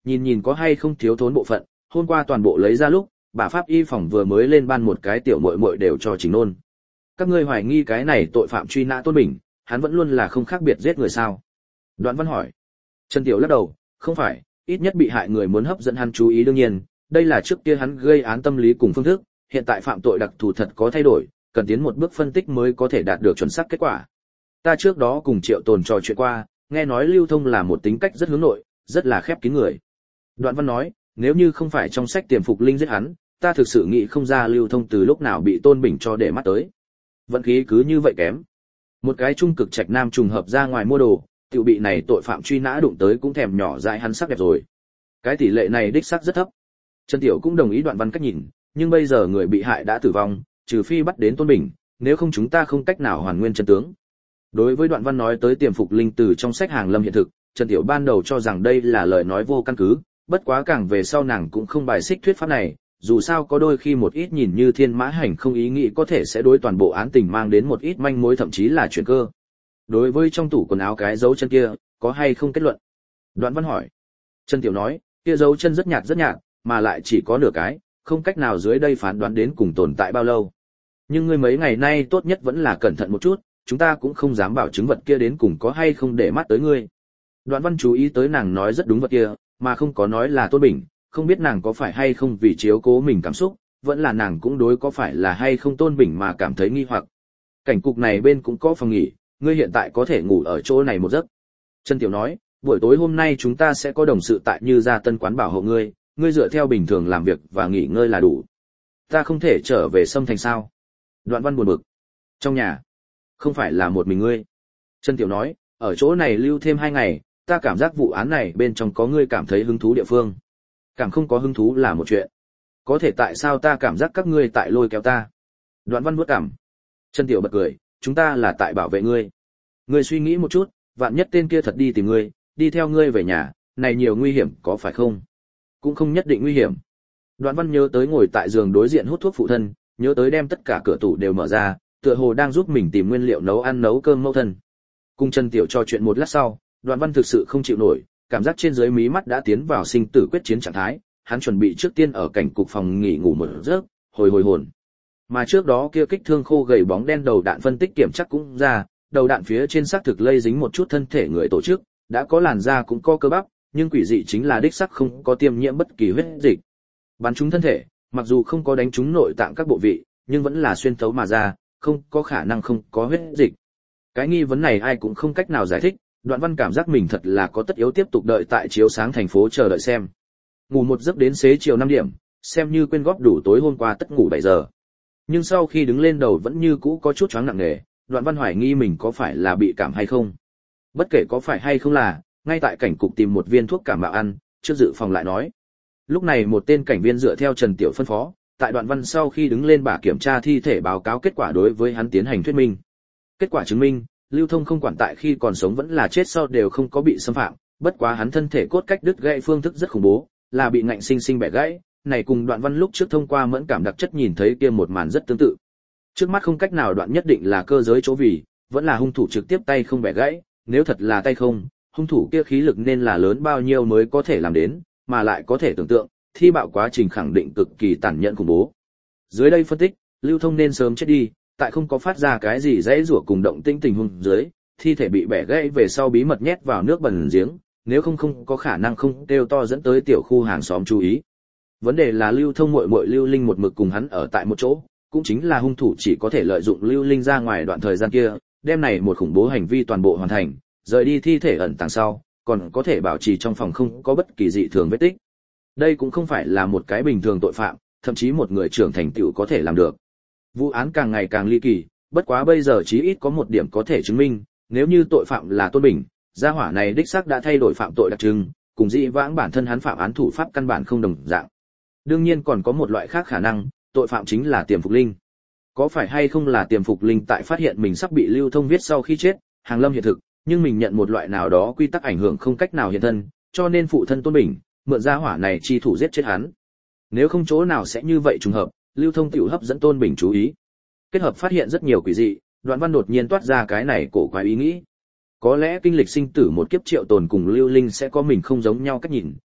nhìn nhìn có hay không thiếu thốn bộ phận, hôm qua toàn bộ lấy ra lúc, bà pháp y phòng vừa mới lên ban một cái tiểu muội muội đều cho chỉnh nôn. Các ngươi hoài nghi cái này tội phạm truy nã Tôn Bình, hắn vẫn luôn là không khác biệt giết người sao? Đoạn Văn hỏi. Trần Tiểu lắc đầu, không phải, ít nhất bị hại người muốn hấp dẫn hắn chú ý đương nhiên, đây là trước kia hắn gây án tâm lý cùng phương thức, hiện tại phạm tội đặc thù thật có thay đổi, cần tiến một bước phân tích mới có thể đạt được chuẩn xác kết quả. Ta trước đó cùng Triệu Tồn trò chuyện qua, nghe nói Lưu Thông là một tính cách rất hướng nội, rất là khép kín người. Đoạn Văn nói, nếu như không phải trong sách Tiềm Phục Linh giết hắn, ta thực sự nghĩ không ra Lưu Thông từ lúc nào bị Tôn Bình cho để mắt tới. Vận khí cứ như vậy kém. Một cái trung cực trạch nam trùng hợp ra ngoài mua đồ, tiểu bị này tội phạm truy nã đụng tới cũng thèm nhỏ dại hắn sắc đẹp rồi. Cái tỷ lệ này đích xác rất thấp. Trần Tiểu cũng đồng ý Đoạn Văn cách nhìn, nhưng bây giờ người bị hại đã tử vong, trừ phi bắt đến Tôn Bình, nếu không chúng ta không cách nào hoàn nguyên chân tướng. Đối với Đoạn Văn nói tới Tiềm Phục Linh từ trong sách Hàng Lâm hiện thực, Trần Tiểu ban đầu cho rằng đây là lời nói vô căn cứ, bất quá càng về sau nàng cũng không bài xích thuyết pháp này, dù sao có đôi khi một ít nhìn như thiên mã hành không ý nghĩ có thể sẽ đối toàn bộ án tình mang đến một ít manh mối thậm chí là chuyển cơ. Đối với trong tủ quần áo cái dấu chân kia, có hay không kết luận? Đoạn Văn hỏi. Trần Tiểu nói, kia dấu chân rất nhạt rất nhạt, mà lại chỉ có nửa cái, không cách nào dưới đây phán đoán đến cùng tồn tại bao lâu. Nhưng ngươi mấy ngày nay tốt nhất vẫn là cẩn thận một chút, chúng ta cũng không dám bảo chứng vật kia đến cùng có hay không để mắt tới ngươi. Đoạn Văn chú ý tới nàng nói rất đúng vật kia, mà không có nói là Tôn Bình, không biết nàng có phải hay không vì chiếu cố mình cảm xúc, vẫn là nàng cũng đối có phải là hay không Tôn Bình mà cảm thấy nghi hoặc. Cảnh cục này bên cũng có phòng nghỉ, ngươi hiện tại có thể ngủ ở chỗ này một giấc. Trần Tiểu nói, buổi tối hôm nay chúng ta sẽ có đồng sự tại Như Gia Tân quán bảo hộ ngươi, ngươi dựa theo bình thường làm việc và nghỉ ngơi là đủ. Ta không thể trở về Sâm Thành sao? Đoạn Văn buồn bực. Trong nhà, không phải là một mình ngươi. Trần Tiểu nói, ở chỗ này lưu thêm hai ngày, ta cảm giác vụ án này bên trong có ngươi cảm thấy hứng thú địa phương. Cảm không có hứng thú là một chuyện. Có thể tại sao ta cảm giác các ngươi tại lôi kéo ta? Đoạn Văn vuốt cằm. Trần Tiểu bật cười, chúng ta là tại bảo vệ ngươi. Ngươi suy nghĩ một chút, vạn nhất tên kia thật đi tìm ngươi, đi theo ngươi về nhà, này nhiều nguy hiểm có phải không? Cũng không nhất định nguy hiểm. Đoạn Văn nhớ tới ngồi tại giường đối diện hút thuốc phụ thân, nhớ tới đem tất cả cửa tủ đều mở ra, tựa hồ đang giúp mình tìm nguyên liệu nấu ăn nấu cơm mẫu thân. Cùng Trần Tiểu trò chuyện một lát sau, Đoạn Văn thực sự không chịu nổi, cảm giác trên dưới mí mắt đã tiến vào sinh tử quyết chiến trạng thái, hắn chuẩn bị trước tiên ở cảnh cục phòng nghỉ ngủ một giấc, hồi hồi hồn. Mà trước đó kia kích thương khô gầy bóng đen đầu đạn phân tích kiểm chắc cũng ra, đầu đạn phía trên xác thực lây dính một chút thân thể người tổ chức, đã có làn da cũng có cơ bắp, nhưng quỷ dị chính là đích xác không có tiêm nhiễm bất kỳ huyết dịch. Bắn trúng thân thể, mặc dù không có đánh trúng nội tạng các bộ vị, nhưng vẫn là xuyên thấu mà ra, không có khả năng không có huyết dịch. Cái nghi vấn này ai cũng không cách nào giải thích, Đoạn Văn cảm giác mình thật là có tất yếu tiếp tục đợi tại chiếu sáng thành phố chờ đợi xem. Ngủ một giấc đến xế chiều năm điểm, xem như quên góp đủ tối hôm qua tất ngủ bảy giờ. Nhưng sau khi đứng lên đầu vẫn như cũ có chút choáng nặng nề, Đoạn Văn hoài nghi mình có phải là bị cảm hay không. Bất kể có phải hay không là, ngay tại cảnh cục tìm một viên thuốc cảm mạo ăn, trước dự phòng lại nói. Lúc này một tên cảnh viên dựa theo Trần Tiểu phân phó, tại Đoạn Văn sau khi đứng lên bả kiểm tra thi thể báo cáo kết quả đối với hắn tiến hành thuyết minh. Kết quả chứng minh, Lưu Thông không quản tại khi còn sống vẫn là chết sau đều không có bị xâm phạm, bất quá hắn thân thể cốt cách đứt gãy phương thức rất khủng bố, là bị ngạnh sinh sinh bẻ gãy, này cùng Đoạn Văn lúc trước thông qua mẫn cảm đặc chất nhìn thấy kia một màn rất tương tự. Trước mắt không cách nào đoạn nhất định là cơ giới chỗ vì, vẫn là hung thủ trực tiếp tay không bẻ gãy, nếu thật là tay không, hung thủ kia khí lực nên là lớn bao nhiêu mới có thể làm đến, mà lại có thể tưởng tượng, thi bạo quá trình khẳng định cực kỳ tàn nhẫn khủng bố. Dưới đây phân tích, Lưu Thông nên sớm chết đi, tại không có phát ra cái gì dãy rủa cùng động tĩnh tình huống dưới, thi thể bị bẻ gãy về sau bí mật nhét vào nước bẩn giếng, nếu không không có khả năng không kêu to dẫn tới tiểu khu hàng xóm chú ý. Vấn đề là Lưu Thông muội muội Lưu Linh một mực cùng hắn ở tại một chỗ, cũng chính là hung thủ chỉ có thể lợi dụng Lưu Linh ra ngoài đoạn thời gian kia, đem này một khủng bố hành vi toàn bộ hoàn thành, rời đi thi thể ẩn tàng sau, còn có thể bảo trì trong phòng không có bất kỳ dị thường vết tích. Đây cũng không phải là một cái bình thường tội phạm, thậm chí một người trưởng thành tựu có thể làm được. Vụ án càng ngày càng ly kỳ, bất quá bây giờ chí ít có một điểm có thể chứng minh, nếu như tội phạm là Tôn Bình, gia hỏa này đích xác đã thay đổi phạm tội đặc trưng, cùng dị vãng bản thân hắn phạm án thủ pháp căn bản không đồng dạng. Đương nhiên còn có một loại khác khả năng, tội phạm chính là Tiềm Phục Linh. Có phải hay không là Tiềm Phục Linh tại phát hiện mình sắp bị Lưu Thông viết sau khi chết, hàng lâm hiện thực, nhưng mình nhận một loại nào đó quy tắc ảnh hưởng không cách nào hiện thân, cho nên phụ thân Tôn Bình mượn gia hỏa này chi thủ giết chết hắn. Nếu không chỗ nào sẽ như vậy trùng hợp, Lưu Thông tiểu hấp dẫn Tôn Bình chú ý. Kết hợp phát hiện rất nhiều quỷ dị, Đoạn Văn đột nhiên toát ra cái này cổ quái ý nghĩ. Có lẽ kinh lịch sinh tử một kiếp Triệu Tồn cùng Lưu Linh sẽ có mình không giống nhau cách nhìn,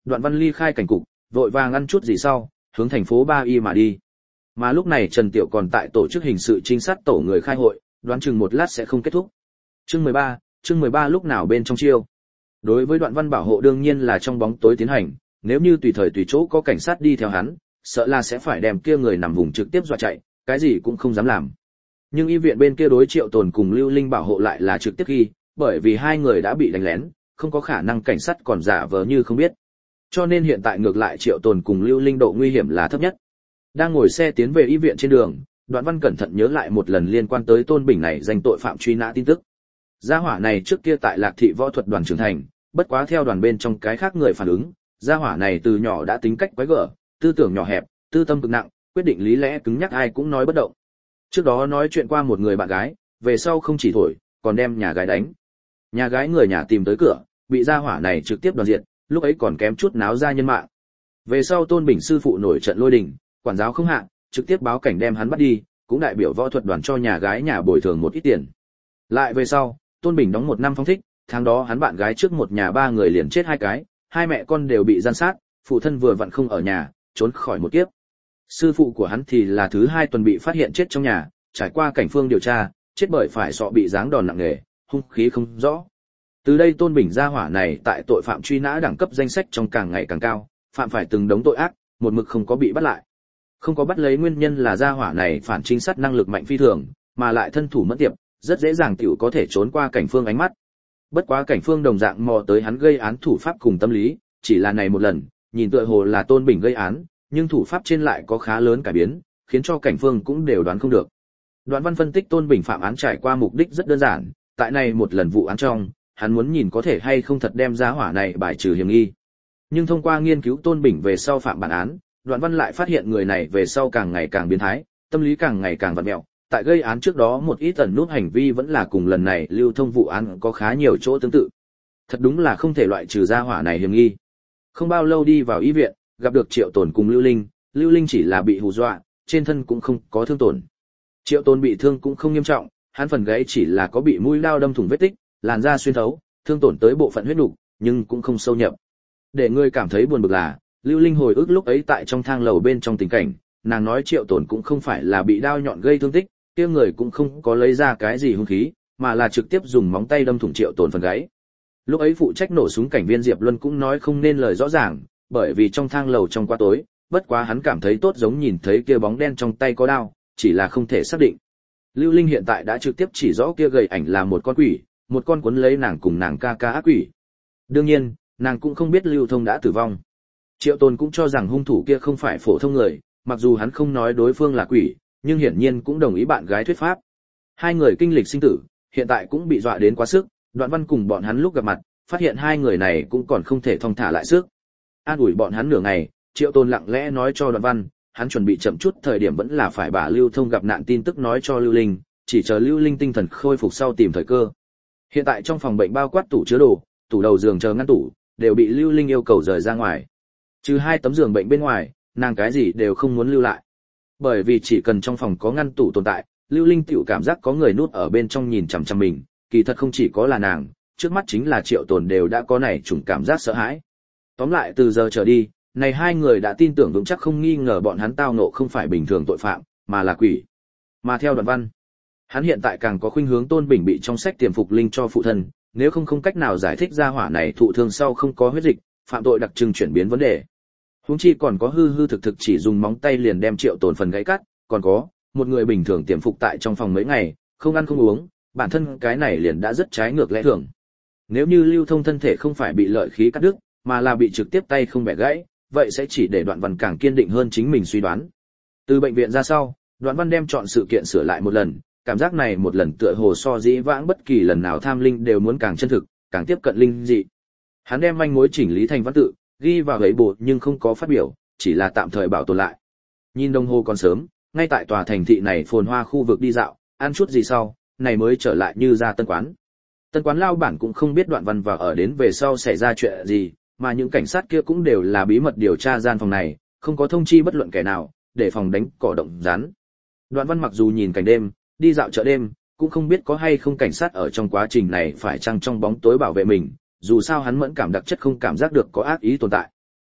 Đoạn Văn ly khai cảnh cục, vội vàng ăn chút gì sau, hướng thành phố Ba Y mà đi. Mà lúc này Trần Tiểu còn tại tổ chức hình sự trinh sát tổ người khai hội, đoán chừng một lát sẽ không kết thúc. Chương mười ba, chương mười ba lúc nào bên trong chiêu. Đối với Đoạn Văn bảo hộ đương nhiên là trong bóng tối tiến hành, nếu như tùy thời tùy chỗ có cảnh sát đi theo hắn, sợ là sẽ phải đem kia người nằm vùng trực tiếp dọa chạy, cái gì cũng không dám làm. Nhưng y viện bên kia đối Triệu Tồn cùng Lưu Linh bảo hộ lại là trực tiếp ghi, bởi vì hai người đã bị đánh lén, không có khả năng cảnh sát còn giả vờ như không biết. Cho nên hiện tại ngược lại Triệu Tồn cùng Lưu Linh độ nguy hiểm là thấp nhất. Đang ngồi xe tiến về y viện trên đường, Đoạn Văn cẩn thận nhớ lại một lần liên quan tới Tôn Bình này danh tội phạm truy nã tin tức. Gia hỏa này trước kia tại Lạc Thị Võ Thuật Đoàn trưởng thành, bất quá theo đoàn bên trong cái khác người phản ứng, gia hỏa này từ nhỏ đã tính cách quái gở, tư tưởng nhỏ hẹp, tư tâm cực nặng, quyết định lý lẽ cứng nhắc ai cũng nói bất động. Trước đó nói chuyện qua một người bạn gái, về sau không chỉ thổi, còn đem nhà gái đánh. Nhà gái người nhà tìm tới cửa, bị gia hỏa này trực tiếp đoàn diện, lúc ấy còn kém chút náo ra nhân mạng. Về sau Tôn Bình sư phụ nổi trận lôi đình, quản giáo không hạ, trực tiếp báo cảnh đem hắn bắt đi, cũng đại biểu võ thuật đoàn cho nhà gái nhà bồi thường một ít tiền. Lại về sau, Tôn Bình đóng một năm phóng thích, tháng đó hắn bạn gái trước một nhà ba người liền chết hai cái, hai mẹ con đều bị gian sát, phụ thân vừa vặn không ở nhà, trốn khỏi một kiếp. Sư phụ của hắn thì là thứ hai tuần bị phát hiện chết trong nhà, trải qua cảnh phương điều tra, chết bởi phải sọ bị giáng đòn nặng nề, hung khí không rõ. Từ đây Tôn Bình gia hỏa này tại tội phạm truy nã đẳng cấp danh sách trong càng ngày càng cao, phạm phải từng đống tội ác, một mực không có bị bắt lại. Không có bắt lấy nguyên nhân là gia hỏa này phản trinh sát năng lực mạnh phi thường, mà lại thân thủ mẫn tiệp, rất dễ dàng tiểu có thể trốn qua cảnh phương ánh mắt. Bất quá cảnh phương đồng dạng mò tới hắn gây án thủ pháp cùng tâm lý, chỉ là này một lần, nhìn tựa hồ là Tôn Bình gây án, nhưng thủ pháp trên lại có khá lớn cải biến, khiến cho cảnh phương cũng đều đoán không được. Đoạn Văn phân tích Tôn Bình phạm án trải qua mục đích rất đơn giản, tại này một lần vụ án trong, hắn muốn nhìn có thể hay không thật đem giá hỏa này bài trừ hiểm nghi. Nhưng thông qua nghiên cứu Tôn Bình về sau phạm bản án, Đoạn Văn lại phát hiện người này về sau càng ngày càng biến thái, tâm lý càng ngày càng vặn mẹo, tại gây án trước đó một ít ẩn nút hành vi vẫn là cùng lần này lưu thông vụ án có khá nhiều chỗ tương tự. Thật đúng là không thể loại trừ gia hỏa này hiểm nghi. Không bao lâu đi vào y viện, gặp được Triệu Tồn cùng Lưu Linh, Lưu Linh chỉ là bị hù dọa, trên thân cũng không có thương tổn. Triệu Tồn bị thương cũng không nghiêm trọng, hắn phần gáy chỉ là có bị mũi dao đâm thủng vết tích, làn da xuyên thấu, thương tổn tới bộ phận huyết nục, nhưng cũng không sâu nhập. Để người cảm thấy buồn bực là, Lưu Linh hồi ức lúc ấy tại trong thang lầu bên trong tình cảnh, nàng nói Triệu Tồn cũng không phải là bị đao nhọn gây thương tích, kia người cũng không có lấy ra cái gì hung khí, mà là trực tiếp dùng móng tay đâm thủng Triệu Tồn phần gáy. Lúc ấy phụ trách nổ súng cảnh viên Diệp Luân cũng nói không nên lời rõ ràng, bởi vì trong thang lầu trong quá tối, bất quá hắn cảm thấy tốt giống nhìn thấy kia bóng đen trong tay có đao, chỉ là không thể xác định. Lưu Linh hiện tại đã trực tiếp chỉ rõ kia gầy ảnh là một con quỷ, một con cuốn lấy nàng cùng nàng ca ca ác quỷ. Đương nhiên, nàng cũng không biết Lưu Thông đã tử vong. Triệu Tồn cũng cho rằng hung thủ kia không phải phổ thông người, mặc dù hắn không nói đối phương là quỷ, nhưng hiển nhiên cũng đồng ý bạn gái thuyết pháp. Hai người kinh lịch sinh tử, hiện tại cũng bị dọa đến quá sức, Đoạn Văn cùng bọn hắn lúc gặp mặt, phát hiện hai người này cũng còn không thể thong thả lại sức. An ủi bọn hắn nửa ngày, Triệu Tồn lặng lẽ nói cho Đoạn Văn, hắn chuẩn bị chậm chút thời điểm vẫn là phải bà Lưu Thông gặp nạn tin tức nói cho Lưu Linh, chỉ chờ Lưu Linh tinh thần khôi phục sau tìm thời cơ. Hiện tại trong phòng bệnh bao quát tủ chứa đồ, tủ đầu giường chờ ngăn tủ, đều bị Lưu Linh yêu cầu rời ra ngoài. Trừ hai tấm giường bệnh bên ngoài, nàng cái gì đều không muốn lưu lại. Bởi vì chỉ cần trong phòng có ngăn tủ tồn tại, Lưu Linh tiểu cảm giác có người núp ở bên trong nhìn chằm chằm mình, kỳ thật không chỉ có là nàng, trước mắt chính là Triệu Tồn đều đã có này chủng cảm giác sợ hãi. Tóm lại từ giờ trở đi, này hai người đã tin tưởng vững chắc không nghi ngờ bọn hắn tao ngộ không phải bình thường tội phạm, mà là quỷ. Mà theo Đoạn Văn, hắn hiện tại càng có khuynh hướng Tôn Bình bị trong sách tiềm phục linh cho phụ thân, nếu không không cách nào giải thích ra hỏa này thụ thương sau không có huyết dịch, phạm tội đặc trưng chuyển biến vấn đề. Huống chi còn có hư hư thực thực chỉ dùng móng tay liền đem Triệu Tồn phần gãy cắt, còn có một người bình thường tiềm phục tại trong phòng mấy ngày, không ăn không uống, bản thân cái này liền đã rất trái ngược lẽ thường. Nếu như Lưu Thông thân thể không phải bị lợi khí cắt đứt, mà là bị trực tiếp tay không bẻ gãy, vậy sẽ chỉ để Đoạn Văn càng kiên định hơn chính mình suy đoán. Từ bệnh viện ra sau, Đoạn Văn đem chọn sự kiện sửa lại một lần, cảm giác này một lần tựa hồ so dĩ vãng bất kỳ lần nào tham linh đều muốn càng chân thực, càng tiếp cận linh dị. Hắn đem manh mối chỉnh lý thành văn tự, ghi vào giấy bột nhưng không có phát biểu, chỉ là tạm thời bảo tồn lại. Nhìn đồng hồ còn sớm, ngay tại tòa thành thị này phồn hoa khu vực đi dạo, ăn chút gì sau, này mới trở lại như ra tân quán. Tân quán lao bản cũng không biết Đoạn Văn vào ở đến về sau xảy ra chuyện gì, mà những cảnh sát kia cũng đều là bí mật điều tra gian phòng này, không có thông chi bất luận kẻ nào, để phòng đánh cỏ động rắn. Đoạn Văn mặc dù nhìn cảnh đêm, đi dạo chợ đêm, cũng không biết có hay không cảnh sát ở trong quá trình này phải chăng trong bóng tối bảo vệ mình, dù sao hắn mẫn cảm đặc chất không cảm giác được có ác ý tồn tại.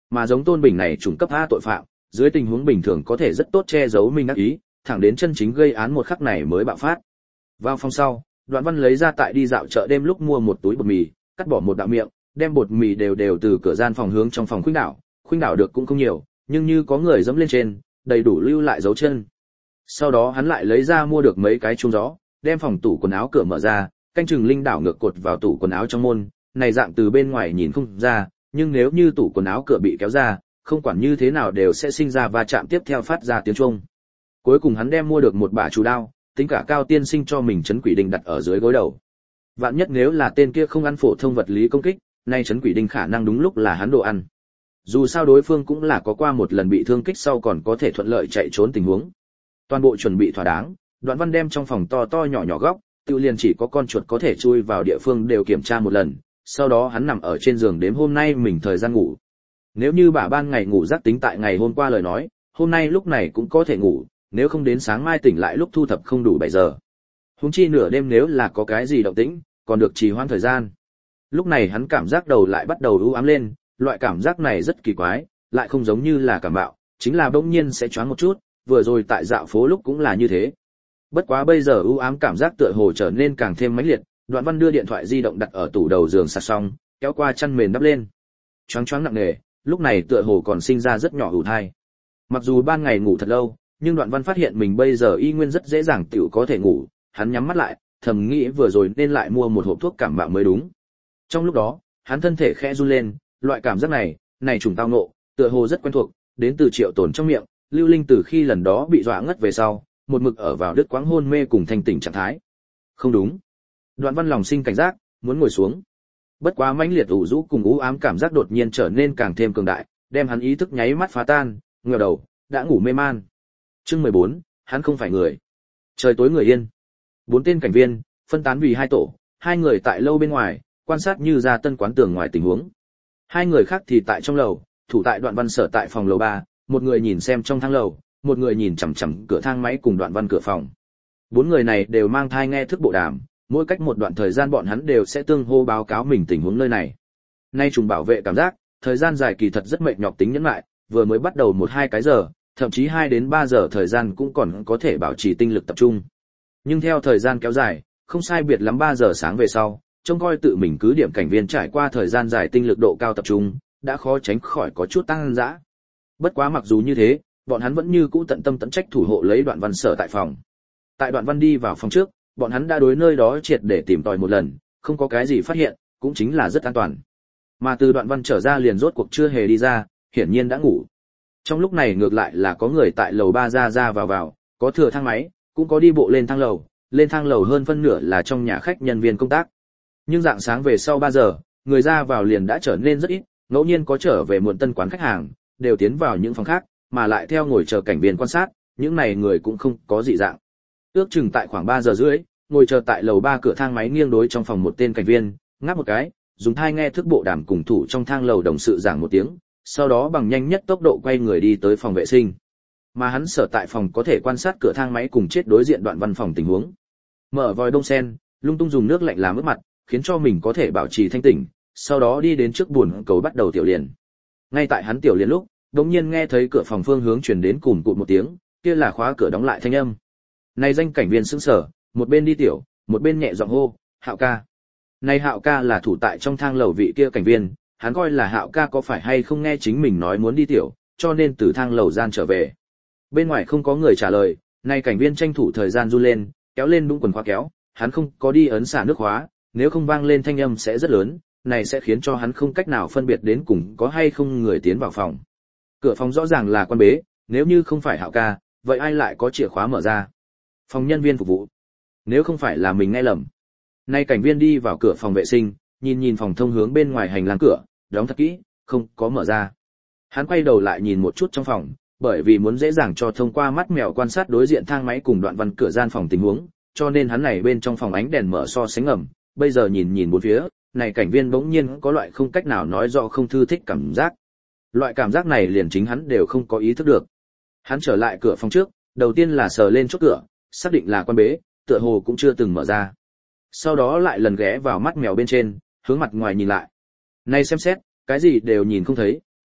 Mà giống Tôn Bình này trùng cấp A tội phạm, dưới tình huống bình thường có thể rất tốt che giấu mình ác ý, thẳng đến chân chính gây án một khắc này mới bạo phát. Vào phòng sau, Đoạn Văn lấy ra tại đi dạo chợ đêm lúc mua một túi bột mì, cắt bỏ một đạo miệng, đem bột mì đều đều từ cửa gian phòng hướng trong phòng khuynh đảo, khuynh đảo được cũng không nhiều, nhưng như có người dẫm lên trên, đầy đủ lưu lại dấu chân. Sau đó hắn lại lấy ra mua được mấy cái chuông gió, đem phòng tủ quần áo cửa mở ra, canh chừng linh đảo ngược cột vào tủ quần áo trong môn, này dạng từ bên ngoài nhìn không ra, nhưng nếu như tủ quần áo cửa bị kéo ra, không quản như thế nào đều sẽ sinh ra va chạm tiếp theo phát ra tiếng chuông. Cuối cùng hắn đem mua được một bả chủ đao, tính cả Cao tiên sinh cho mình trấn quỷ đinh đặt ở dưới gối đầu. Vạn nhất nếu là tên kia không ăn phổ thông vật lý công kích, nay trấn quỷ đinh khả năng đúng lúc là hắn đồ ăn. Dù sao đối phương cũng là có qua một lần bị thương kích sau còn có thể thuận lợi chạy trốn tình huống. Toàn bộ chuẩn bị thỏa đáng, Đoạn Văn đem trong phòng to to nhỏ nhỏ góc, tiêu liền chỉ có con chuột có thể chui vào địa phương đều kiểm tra một lần, sau đó hắn nằm ở trên giường đếm hôm nay mình thời gian ngủ. Nếu như bà ban ngày ngủ giấc tính tại ngày hôm qua lời nói, hôm nay lúc này cũng có thể ngủ, nếu không đến sáng mai tỉnh lại lúc thu thập không đủ bảy giờ. Huống chi nửa đêm nếu là có cái gì động tĩnh, còn được trì hoãn thời gian. Lúc này hắn cảm giác đầu lại bắt đầu u ám lên, loại cảm giác này rất kỳ quái, lại không giống như là cảm bạo, chính là bỗng nhiên sẽ choáng một chút, vừa rồi tại dạo phố lúc cũng là như thế. Bất quá bây giờ u ám cảm giác tựa hồ trở nên càng thêm mãnh liệt, Đoạn Văn đưa điện thoại di động đặt ở tủ đầu giường sạc xong, kéo qua chăn mền đắp lên. Choáng choáng nặng nề, lúc này tựa hồ còn sinh ra rất nhỏ ủ thai. Mặc dù ban ngày ngủ thật lâu, nhưng Đoạn Văn phát hiện mình bây giờ y nguyên rất dễ dàng tiểu có thể ngủ, hắn nhắm mắt lại, thầm nghĩ vừa rồi nên lại mua một hộp thuốc cảm mạo mới đúng. Trong lúc đó, hắn thân thể khẽ run lên, loại cảm giác này, này trùng tao ngộ, tựa hồ rất quen thuộc, đến từ Triệu Tồn trong miệng, Lưu Linh từ khi lần đó bị dọa ngất về sau, một mực ở vào đứt quãng hôn mê cùng thanh tỉnh trạng thái. Không đúng. Đoạn Văn lòng sinh cảnh giác, muốn ngồi xuống. Bất quá mãnh liệt ủ rũ cùng u ám cảm giác đột nhiên trở nên càng thêm cường đại, đem hắn ý thức nháy mắt phá tan, ngửa đầu, đã ngủ mê man. Chương mười bốn, hắn không phải người. Trời tối người yên. Bốn tên cảnh viên, phân tán vì hai tổ, hai người tại lâu bên ngoài, quan sát như ra tân quán tường ngoài tình huống. Hai người khác thì tại trong lầu, thủ tại Đoạn Văn sở tại phòng lầu ba, một người nhìn xem trong thang lầu, một người nhìn chằm chằm cửa thang máy cùng Đoạn Văn cửa phòng. Bốn người này đều mang thai nghe thức bộ đàm, mỗi cách một đoạn thời gian bọn hắn đều sẽ tương hô báo cáo mình tình huống nơi này. Nay trùng bảo vệ cảm giác, thời gian dài kỳ thật rất mệt nhọc tính nhẫn lại, vừa mới bắt đầu một hai cái giờ, thậm chí hai đến ba giờ thời gian cũng còn có thể bảo trì tinh lực tập trung. Nhưng theo thời gian kéo dài, không sai biệt lắm ba giờ sáng về sau, trông coi tự mình cứ điểm cảnh viên trải qua thời gian dài tinh lực độ cao tập trung, đã khó tránh khỏi có chút tăng dã. Bất quá mặc dù như thế, bọn hắn vẫn như cũ tận tâm tận trách thủ hộ lấy Đoạn Văn sở tại phòng. Tại Đoạn Văn đi vào phòng trước, bọn hắn đã đối nơi đó triệt để tìm tòi một lần, không có cái gì phát hiện, cũng chính là rất an toàn. Mà từ Đoạn Văn trở ra liền rốt cuộc chưa hề đi ra, hiển nhiên đã ngủ. Trong lúc này ngược lại là có người tại lầu ba ra ra vào vào, có thừa thang máy, cũng có đi bộ lên thang lầu, lên thang lầu hơn phân nửa là trong nhà khách nhân viên công tác. Nhưng dạng sáng về sau ba giờ, người ra vào liền đã trở nên rất ít, ngẫu nhiên có trở về muộn tân quán khách hàng, đều tiến vào những phòng khác, mà lại theo ngồi chờ cảnh viên quan sát, những này người cũng không có dị dạng. Ước chừng tại khoảng ba giờ rưỡi, ngồi chờ tại lầu ba cửa thang máy nghiêng đối trong phòng một tên cảnh viên, ngáp một cái, dùng thai nghe thức bộ đàm cùng thủ trong thang lầu đồng sự giảng một tiếng, sau đó bằng nhanh nhất tốc độ quay người đi tới phòng vệ sinh. Mà hắn sở tại phòng có thể quan sát cửa thang máy cùng chết đối diện Đoạn Văn phòng tình huống. Mở vòi đông sen, lung tung dùng nước lạnh làm ướt mặt, khiến cho mình có thể bảo trì thanh tỉnh, sau đó đi đến trước buồn cầu bắt đầu tiểu liền. Ngay tại hắn tiểu liền lúc, đột nhiên nghe thấy cửa phòng phương hướng truyền đến cùn cụt một tiếng, kia là khóa cửa đóng lại thanh âm. Này danh cảnh viên sững sờ, một bên đi tiểu, một bên nhẹ giọng hô, "Hạo ca." Này Hạo ca là thủ tại trong thang lầu vị kia cảnh viên, hắn coi là Hạo ca có phải hay không nghe chính mình nói muốn đi tiểu, cho nên từ thang lầu gian trở về. Bên ngoài không có người trả lời, này cảnh viên tranh thủ thời gian run lên, kéo lên đúng quần khóa kéo, hắn không có đi ấn xả nước khóa, nếu không vang lên thanh âm sẽ rất lớn, này sẽ khiến cho hắn không cách nào phân biệt đến cùng có hay không người tiến vào phòng. Cửa phòng rõ ràng là quan bế, nếu như không phải Hạo ca, vậy ai lại có chìa khóa mở ra? Phòng nhân viên phục vụ. Nếu không phải là mình nghe lầm. Nay cảnh viên đi vào cửa phòng vệ sinh, nhìn nhìn phòng thông hướng bên ngoài hành lang cửa, đóng thật kỹ, không có mở ra. Hắn quay đầu lại nhìn một chút trong phòng, bởi vì muốn dễ dàng cho thông qua mắt mèo quan sát đối diện thang máy cùng Đoạn Văn cửa gian phòng tình huống, cho nên hắn này bên trong phòng ánh đèn mở so sánh ngầm, bây giờ nhìn nhìn bốn phía, này cảnh viên bỗng nhiên có loại không cách nào nói rõ không thư thích cảm giác. Loại cảm giác này liền chính hắn đều không có ý thức được. Hắn trở lại cửa phòng trước, đầu tiên là sờ lên chốt cửa, xác định là quan bế, tựa hồ cũng chưa từng mở ra. Sau đó lại lần ghé vào mắt mèo bên trên, hướng mặt ngoài nhìn lại. Này xem xét, cái gì đều nhìn không thấy,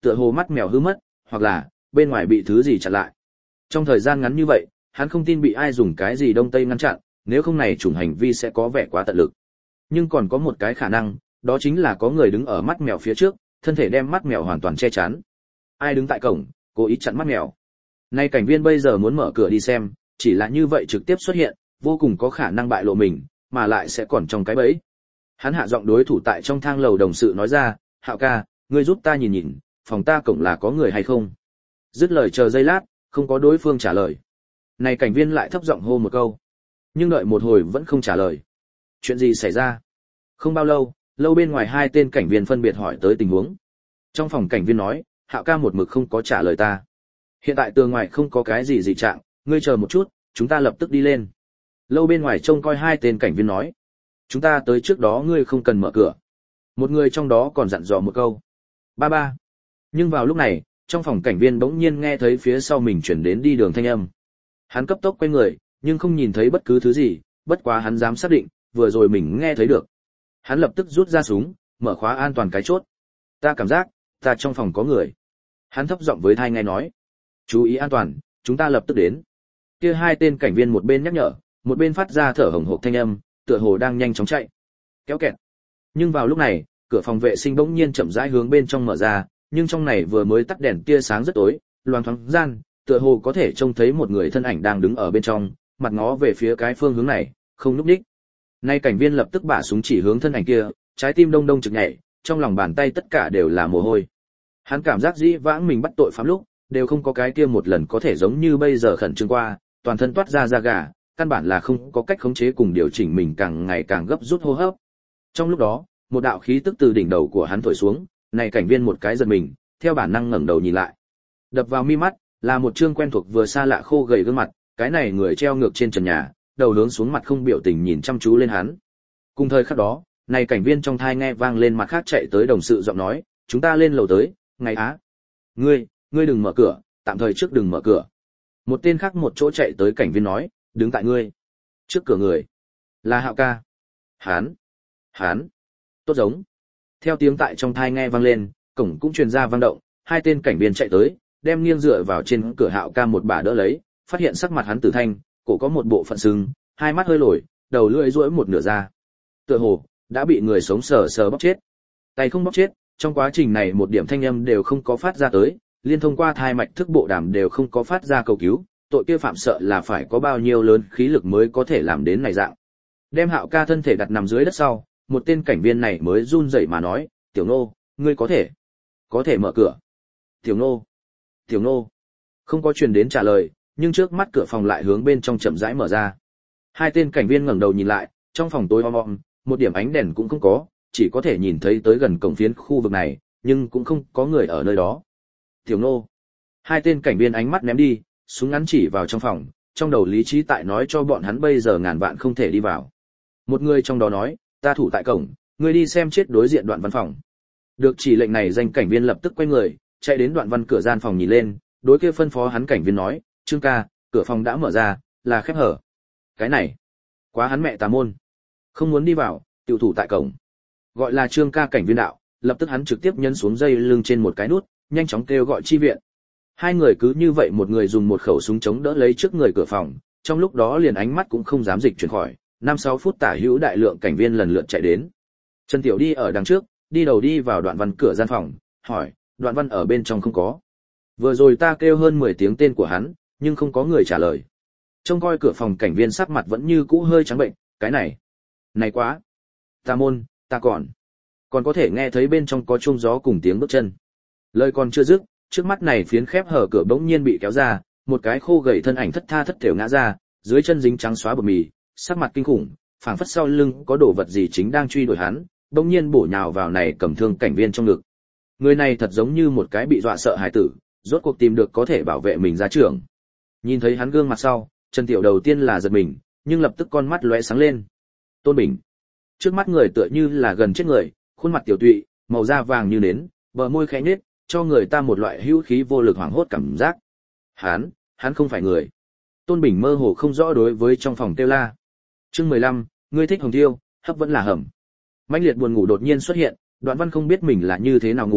tựa hồ mắt mèo hư mất, hoặc là bên ngoài bị thứ gì chặn lại. Trong thời gian ngắn như vậy, hắn không tin bị ai dùng cái gì đông tây ngăn chặn, nếu không này chủng hành vi sẽ có vẻ quá tận lực. Nhưng còn có một cái khả năng, đó chính là có người đứng ở mắt mèo phía trước, thân thể đem mắt mèo hoàn toàn che chắn. Ai đứng tại cổng, cố ý chặn mắt mèo. Nay cảnh viên bây giờ muốn mở cửa đi xem, chỉ là như vậy trực tiếp xuất hiện, vô cùng có khả năng bại lộ mình, mà lại sẽ còn trong cái bẫy. Hắn hạ giọng đối thủ tại trong thang lầu đồng sự nói ra, Hạo ca, ngươi giúp ta nhìn nhìn, phòng ta cổng là có người hay không. Dứt lời chờ giây lát, không có đối phương trả lời. Này cảnh viên lại thấp giọng hô một câu, nhưng đợi một hồi vẫn không trả lời. Chuyện gì xảy ra? Không bao lâu, lâu bên ngoài hai tên cảnh viên phân biệt hỏi tới tình huống. Trong phòng cảnh viên nói, Hạo ca một mực không có trả lời ta. Hiện tại tường ngoài không có cái gì dị trạng, ngươi chờ một chút, chúng ta lập tức đi lên. Lâu bên ngoài trông coi hai tên cảnh viên nói, chúng ta tới trước đó ngươi không cần mở cửa. Một người trong đó còn dặn dò một câu, ba ba. Nhưng vào lúc này, trong phòng cảnh viên bỗng nhiên nghe thấy phía sau mình chuyển đến đi đường thanh âm. Hắn cấp tốc quay người, nhưng không nhìn thấy bất cứ thứ gì, bất quá hắn dám xác định, vừa rồi mình nghe thấy được. Hắn lập tức rút ra súng, mở khóa an toàn cái chốt. Ta cảm giác, ta trong phòng có người. Hắn thấp giọng với thai nghe nói, chú ý an toàn, chúng ta lập tức đến. Kia hai tên cảnh viên một bên nhắc nhở, một bên phát ra thở hổn hển thanh âm, tựa hồ đang nhanh chóng chạy. Kéo kẹt. Nhưng vào lúc này, cửa phòng vệ sinh bỗng nhiên chậm rãi hướng bên trong mở ra, nhưng trong này vừa mới tắt đèn tia sáng rất tối, loang thoáng gian, tựa hồ có thể trông thấy một người thân ảnh đang đứng ở bên trong, mặt ngó về phía cái phương hướng này, không nhúc nhích. Nay cảnh viên lập tức bả súng chỉ hướng thân ảnh kia, trái tim đông đông trực nhảy, trong lòng bàn tay tất cả đều là mồ hôi. Hắn cảm giác dĩ vãng mình bắt tội phạm lúc, đều không có cái kia một lần có thể giống như bây giờ khẩn trương qua, toàn thân toát ra da gà, căn bản là không có cách khống chế cùng điều chỉnh mình càng ngày càng gấp rút hô hấp. Trong lúc đó, một đạo khí tức từ đỉnh đầu của hắn thổi xuống, này cảnh viên một cái giật mình, theo bản năng ngẩng đầu nhìn lại. Đập vào mi mắt là một trương quen thuộc vừa xa lạ khô gầy gương mặt, cái này người treo ngược trên trần nhà, đầu hướng xuống mặt không biểu tình nhìn chăm chú lên hắn. Cùng thời khắc đó, này cảnh viên trong thai nghe vang lên mặt khác chạy tới đồng sự giọng nói, chúng ta lên lầu tới, ngày á. Ngươi, ngươi đừng mở cửa, tạm thời trước đừng mở cửa. Một tên khác một chỗ chạy tới cảnh viên nói, đứng tại ngươi. Trước cửa người. Là Hạo ca. Hán. Hán. Tốt giống. Theo tiếng tại trong thai nghe vang lên, cổng cũng truyền ra vang động, hai tên cảnh viên chạy tới, đem nghiêng dựa vào trên cửa Hạo ca một bà đỡ lấy, phát hiện sắc mặt hắn tử thanh, cổ có một bộ phận sưng, hai mắt hơi lồi, đầu lưỡi duỗi một nửa ra. Tựa hồ đã bị người sống sờ sờ bóp chết. Tay không bóp chết, trong quá trình này một điểm thanh âm đều không có phát ra tới, liên thông qua thai mạch thức bộ đàm đều không có phát ra cầu cứu, tội kia phạm sợ là phải có bao nhiêu lớn khí lực mới có thể làm đến này dạng. Đem Hạo ca thân thể đặt nằm dưới đất sau, một tên cảnh viên này mới run rẩy mà nói, "Tiểu Nô, ngươi có thể, có thể mở cửa." "Tiểu Nô, Tiểu Nô." Không có truyền đến trả lời, nhưng trước mắt cửa phòng lại hướng bên trong chậm rãi mở ra. Hai tên cảnh viên ngẩng đầu nhìn lại, trong phòng tối om om, một điểm ánh đèn cũng không có, chỉ có thể nhìn thấy tới gần cổng phiến khu vực này, nhưng cũng không có người ở nơi đó. "Tiểu Nô." Hai tên cảnh viên ánh mắt ném đi, súng ngắn chỉ vào trong phòng, trong đầu lý trí tại nói cho bọn hắn bây giờ ngàn vạn không thể đi vào. Một người trong đó nói, "Ta thủ tại cổng, ngươi đi xem chết đối diện Đoạn Văn phòng." Được chỉ lệnh này, danh cảnh viên lập tức quay người, chạy đến Đoạn Văn cửa gian phòng nhìn lên, đối kia phân phó hắn cảnh viên nói, "Trương ca, cửa phòng đã mở ra, là khép hở." Cái này, quá hắn mẹ tà môn. Không muốn đi vào, tiểu thủ tại cổng. Gọi là Trương ca cảnh viên đạo, lập tức hắn trực tiếp nhấn xuống dây lưng trên một cái nút, nhanh chóng kêu gọi chi viện. Hai người cứ như vậy, một người dùng một khẩu súng chống đỡ lấy trước người cửa phòng, trong lúc đó liền ánh mắt cũng không dám dịch chuyển khỏi, năm sáu phút tả hữu đại lượng cảnh viên lần lượt chạy đến. Trần Tiểu đi ở đằng trước, đi đầu đi vào Đoạn Văn cửa gian phòng, hỏi, Đoạn Văn ở bên trong không có. Vừa rồi ta kêu hơn mười tiếng tên của hắn, nhưng không có người trả lời. Trông coi cửa phòng cảnh viên sắc mặt vẫn như cũ hơi trắng bệnh, cái này, này quá. Ta môn, ta còn, còn có thể nghe thấy bên trong có chuông gió cùng tiếng bước chân. Lời còn chưa dứt, trước mắt này phiến khép hở cửa bỗng nhiên bị kéo ra, một cái khô gầy thân ảnh thất tha thất thểu ngã ra, dưới chân dính trắng xóa bột mì, sắc mặt kinh khủng, phảng phất sau lưng có đồ vật gì chính đang truy đuổi hắn, bỗng nhiên bổ nhào vào này cầm thương cảnh viên trong ngực. Người này thật giống như một cái bị dọa sợ hài tử, rốt cuộc tìm được có thể bảo vệ mình ra trưởng. Nhìn thấy hắn gương mặt sau, Trần Tiểu đầu tiên là giật mình, nhưng lập tức con mắt lóe sáng lên. Tôn Bình. Trước mắt người tựa như là gần chết người, khuôn mặt tiểu tụy, màu da vàng như nến, bờ môi khẽ nhếch, cho người ta một loại hữu khí vô lực hoảng hốt cảm giác. Hắn, hắn không phải người. Tôn Bình mơ hồ không rõ đối với trong phòng kêu la. Chương mười lăm, ngươi thích hồng tiêu, hấp vẫn là hầm. Mãnh liệt buồn ngủ đột nhiên xuất hiện, Đoạn Văn không biết mình là như thế nào ngủ,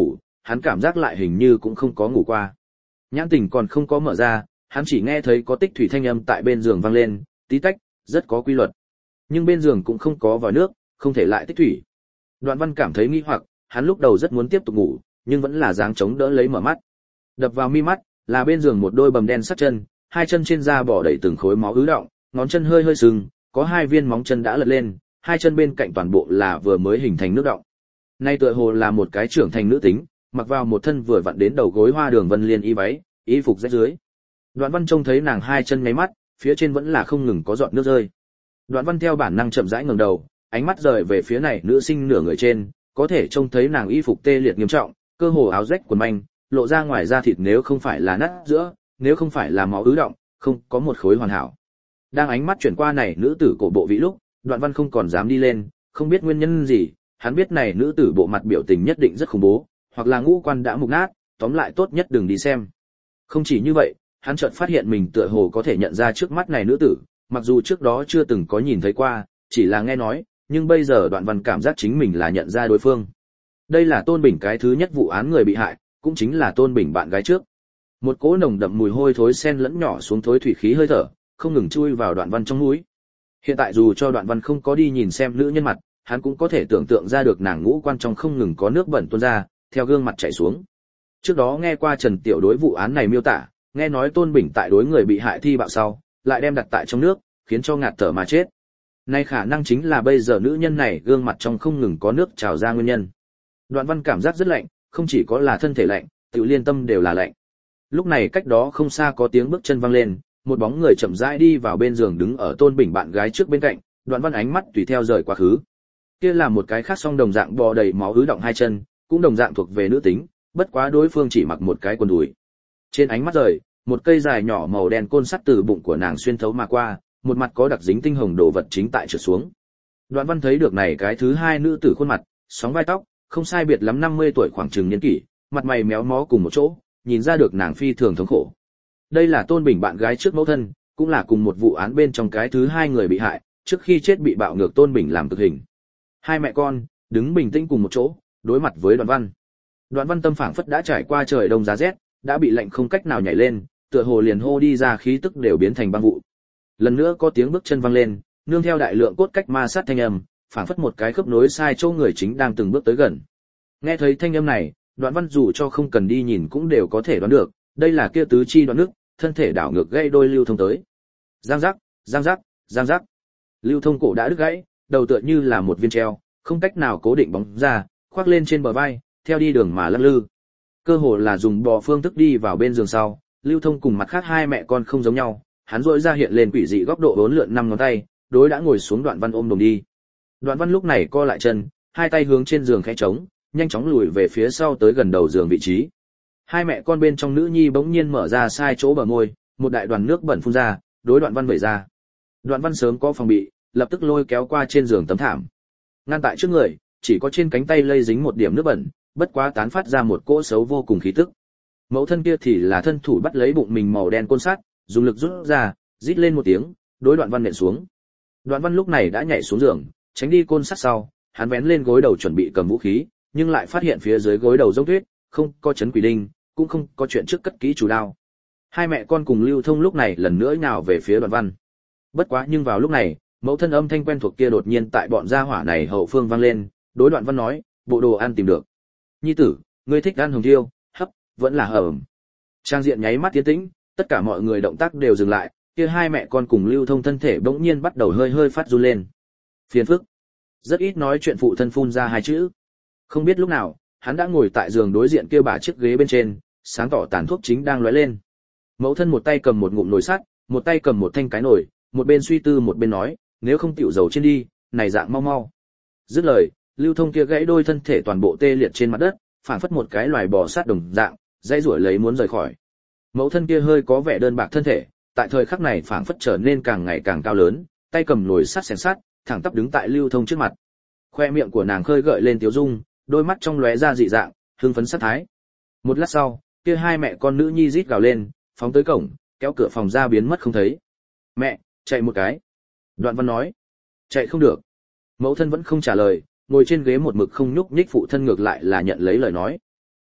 hắn cảm giác lại hình như cũng không có ngủ qua. Nhãn tình còn không có mở ra, hắn chỉ nghe thấy có tích thủy thanh âm tại bên giường vang lên, tí tách, rất có quy luật. Nhưng bên giường cũng không có vòi nước, không thể lại tích thủy. Đoạn Văn cảm thấy nghi hoặc, hắn lúc đầu rất muốn tiếp tục ngủ, nhưng vẫn là dáng chống đỡ lấy mở mắt. Đập vào mi mắt là bên giường một đôi bầm đen sắt chân, hai chân trên da bỏ đầy từng khối máu ứ đọng, ngón chân hơi hơi sưng, có hai viên móng chân đã lật lên, hai chân bên cạnh toàn bộ là vừa mới hình thành nước đọng. Nay tựa hồ là một cái trưởng thành nữ tính, mặc vào một thân vừa vặn đến đầu gối hoa đường vân liên y váy, y phục rách dưới. Đoạn Văn trông thấy nàng hai chân nháy mắt, phía trên vẫn là không ngừng có giọt nước rơi. Đoạn Văn theo bản năng chậm rãi ngẩng đầu, ánh mắt rời về phía này nữ sinh nửa người trên, có thể trông thấy nàng y phục tê liệt nghiêm trọng, cơ hồ áo rách quần manh, lộ ra ngoài da thịt nếu không phải là nát giữa, nếu không phải là máu ứ động, không có một khối hoàn hảo. Đang ánh mắt chuyển qua này nữ tử cổ bộ vị lúc, Đoạn Văn không còn dám đi lên, không biết nguyên nhân gì, hắn biết này nữ tử bộ mặt biểu tình nhất định rất khủng bố, hoặc là ngũ quan đã mục nát, tóm lại tốt nhất đừng đi xem. Không chỉ như vậy, hắn chợt phát hiện mình tựa hồ có thể nhận ra trước mắt này nữ tử, mặc dù trước đó chưa từng có nhìn thấy qua, chỉ là nghe nói, nhưng bây giờ Đoạn Văn cảm giác chính mình là nhận ra đối phương. Đây là Tôn Bình cái thứ nhất vụ án người bị hại, cũng chính là Tôn Bình bạn gái trước. Một cỗ nồng đậm mùi hôi thối xen lẫn nhỏ xuống thối thủy khí hơi thở, không ngừng chui vào Đoạn Văn trong mũi. Hiện tại dù cho Đoạn Văn không có đi nhìn xem nữ nhân mặt, hắn cũng có thể tưởng tượng ra được nàng ngũ quan trong không ngừng có nước bẩn tuôn ra, theo gương mặt chảy xuống. Trước đó nghe qua Trần Tiểu đối vụ án này miêu tả, nghe nói Tôn Bình tại đối người bị hại thi bạo sau, lại đem đặt tại trong nước, khiến cho ngạt thở mà chết. Nay khả năng chính là bây giờ nữ nhân này gương mặt trong không ngừng có nước trào ra nguyên nhân. Đoạn Văn cảm giác rất lạnh, không chỉ có là thân thể lạnh, tự liên tâm đều là lạnh. Lúc này cách đó không xa có tiếng bước chân vang lên, một bóng người chậm rãi đi vào bên giường đứng ở Tôn Bình bạn gái trước bên cạnh, Đoạn Văn ánh mắt tùy theo rời quá khứ. Kia là một cái khác song đồng dạng bò đầy máu ứ động hai chân, cũng đồng dạng thuộc về nữ tính, bất quá đối phương chỉ mặc một cái quần đùi. Trên ánh mắt rời, một cây dài nhỏ màu đen côn sắt từ bụng của nàng xuyên thấu mà qua, một mặt có đặc dính tinh hồng đồ vật chính tại trượt xuống. Đoạn Văn thấy được này cái thứ hai nữ tử khuôn mặt, sóng vai tóc, không sai biệt lắm năm mươi tuổi khoảng chừng niên kỷ, mặt mày méo mó cùng một chỗ, nhìn ra được nàng phi thường thống khổ. Đây là Tôn Bình bạn gái trước mẫu thân, cũng là cùng một vụ án bên trong cái thứ hai người bị hại, trước khi chết bị bạo ngược Tôn Bình làm cực hình. Hai mẹ con đứng bình tĩnh cùng một chỗ, đối mặt với Đoạn Văn. Đoạn Văn tâm phảng phất đã trải qua trời đông giá rét, đã bị lạnh không cách nào nhảy lên, tựa hồ liền hô đi ra khí tức đều biến thành băng vụ. Lần nữa có tiếng bước chân vang lên, nương theo đại lượng cốt cách ma sát thanh âm, phảng phất một cái khớp nối sai chỗ người chính đang từng bước tới gần. Nghe thấy thanh âm này, Đoạn Văn dù cho không cần đi nhìn cũng đều có thể đoán được, đây là kia tứ chi đoạn nước, thân thể đảo ngược gây đôi lưu thông tới. Giang giác, giang giác, giang giác. Lưu thông cổ đã đứt gãy, đầu tựa như là một viên treo, không cách nào cố định bóng ra, khoác lên trên bờ vai, theo đi đường mà lắc lư. Cơ hồ là dùng bò phương thức đi vào bên giường sau, Lưu Thông cùng mặt khác hai mẹ con không giống nhau, hắn rỗi ra hiện lên quỷ dị góc độ bốn lượn năm ngón tay, đối đã ngồi xuống Đoạn Văn ôm đồm đi. Đoạn Văn lúc này co lại chân, hai tay hướng trên giường khẽ trống, nhanh chóng lùi về phía sau tới gần đầu giường vị trí. Hai mẹ con bên trong nữ nhi bỗng nhiên mở ra sai chỗ bờ môi, một đại đoàn nước bẩn phun ra, đối Đoạn Văn vẩy ra. Đoạn Văn sớm có phòng bị, lập tức lôi kéo qua trên giường tấm thảm. Ngăn tại trước người, chỉ có trên cánh tay lây dính một điểm nước bẩn, bất quá tán phát ra một cỗ xấu vô cùng khí tức. Mẫu thân kia thì là thân thủ bắt lấy bụng mình màu đen côn sắt, dùng lực rút ra, rít lên một tiếng, đối Đoạn Văn nện xuống. Đoạn Văn lúc này đã nhảy xuống giường, tránh đi côn sắt sau, hắn vén lên gối đầu chuẩn bị cầm vũ khí, nhưng lại phát hiện phía dưới gối đầu giống tuyết, không có chấn quỷ đinh, cũng không có chuyện trước cất kỹ chủ đao. Hai mẹ con cùng Lưu Thông lúc này lần nữa nhào về phía Đoạn Văn. Bất quá nhưng vào lúc này, mẫu thân âm thanh quen thuộc kia đột nhiên tại bọn gia hỏa này hậu phương vang lên, đối Đoạn Văn nói, bộ đồ ăn tìm được. Nhi tử, ngươi thích ăn hồng tiêu, hấp, vẫn là hầm. Trang diện nháy mắt tiến tĩnh, tất cả mọi người động tác đều dừng lại, kia hai mẹ con cùng Lưu Thông thân thể bỗng nhiên bắt đầu hơi hơi phát run lên. Phiền phức. Rất ít nói chuyện phụ thân phun ra hai chữ. Không biết lúc nào, hắn đã ngồi tại giường đối diện kia bà chiếc ghế bên trên, sáng tỏ tàn thuốc chính đang lóe lên. Mẫu thân một tay cầm một ngụm nồi sắt, một tay cầm một thanh cái nồi, một bên suy tư một bên nói, nếu không tiểu dầu trên đi, này dạng mau mau. Dứt lời, Lưu Thông kia gãy đôi thân thể toàn bộ tê liệt trên mặt đất, phảng phất một cái loài bò sát đồng dạng, dây rủi lấy muốn rời khỏi. Mẫu thân kia hơi có vẻ đơn bạc thân thể, tại thời khắc này phảng phất trở nên càng ngày càng cao lớn, tay cầm nồi sắt xẻng sắt, thẳng tắp đứng tại Lưu Thông trước mặt. Khoe miệng của nàng khơi gợi lên tiếu dung, đôi mắt trong lóe ra dị dạng, hưng phấn sát thái. Một lát sau, kia hai mẹ con nữ nhi rít gào lên, phóng tới cổng, kéo cửa phòng ra biến mất không thấy. Mẹ, chạy một cái. Đoạn Văn nói. Chạy không được. Mẫu thân vẫn không trả lời, ngồi trên ghế một mực không nhúc nhích phụ thân ngược lại là nhận lấy lời nói.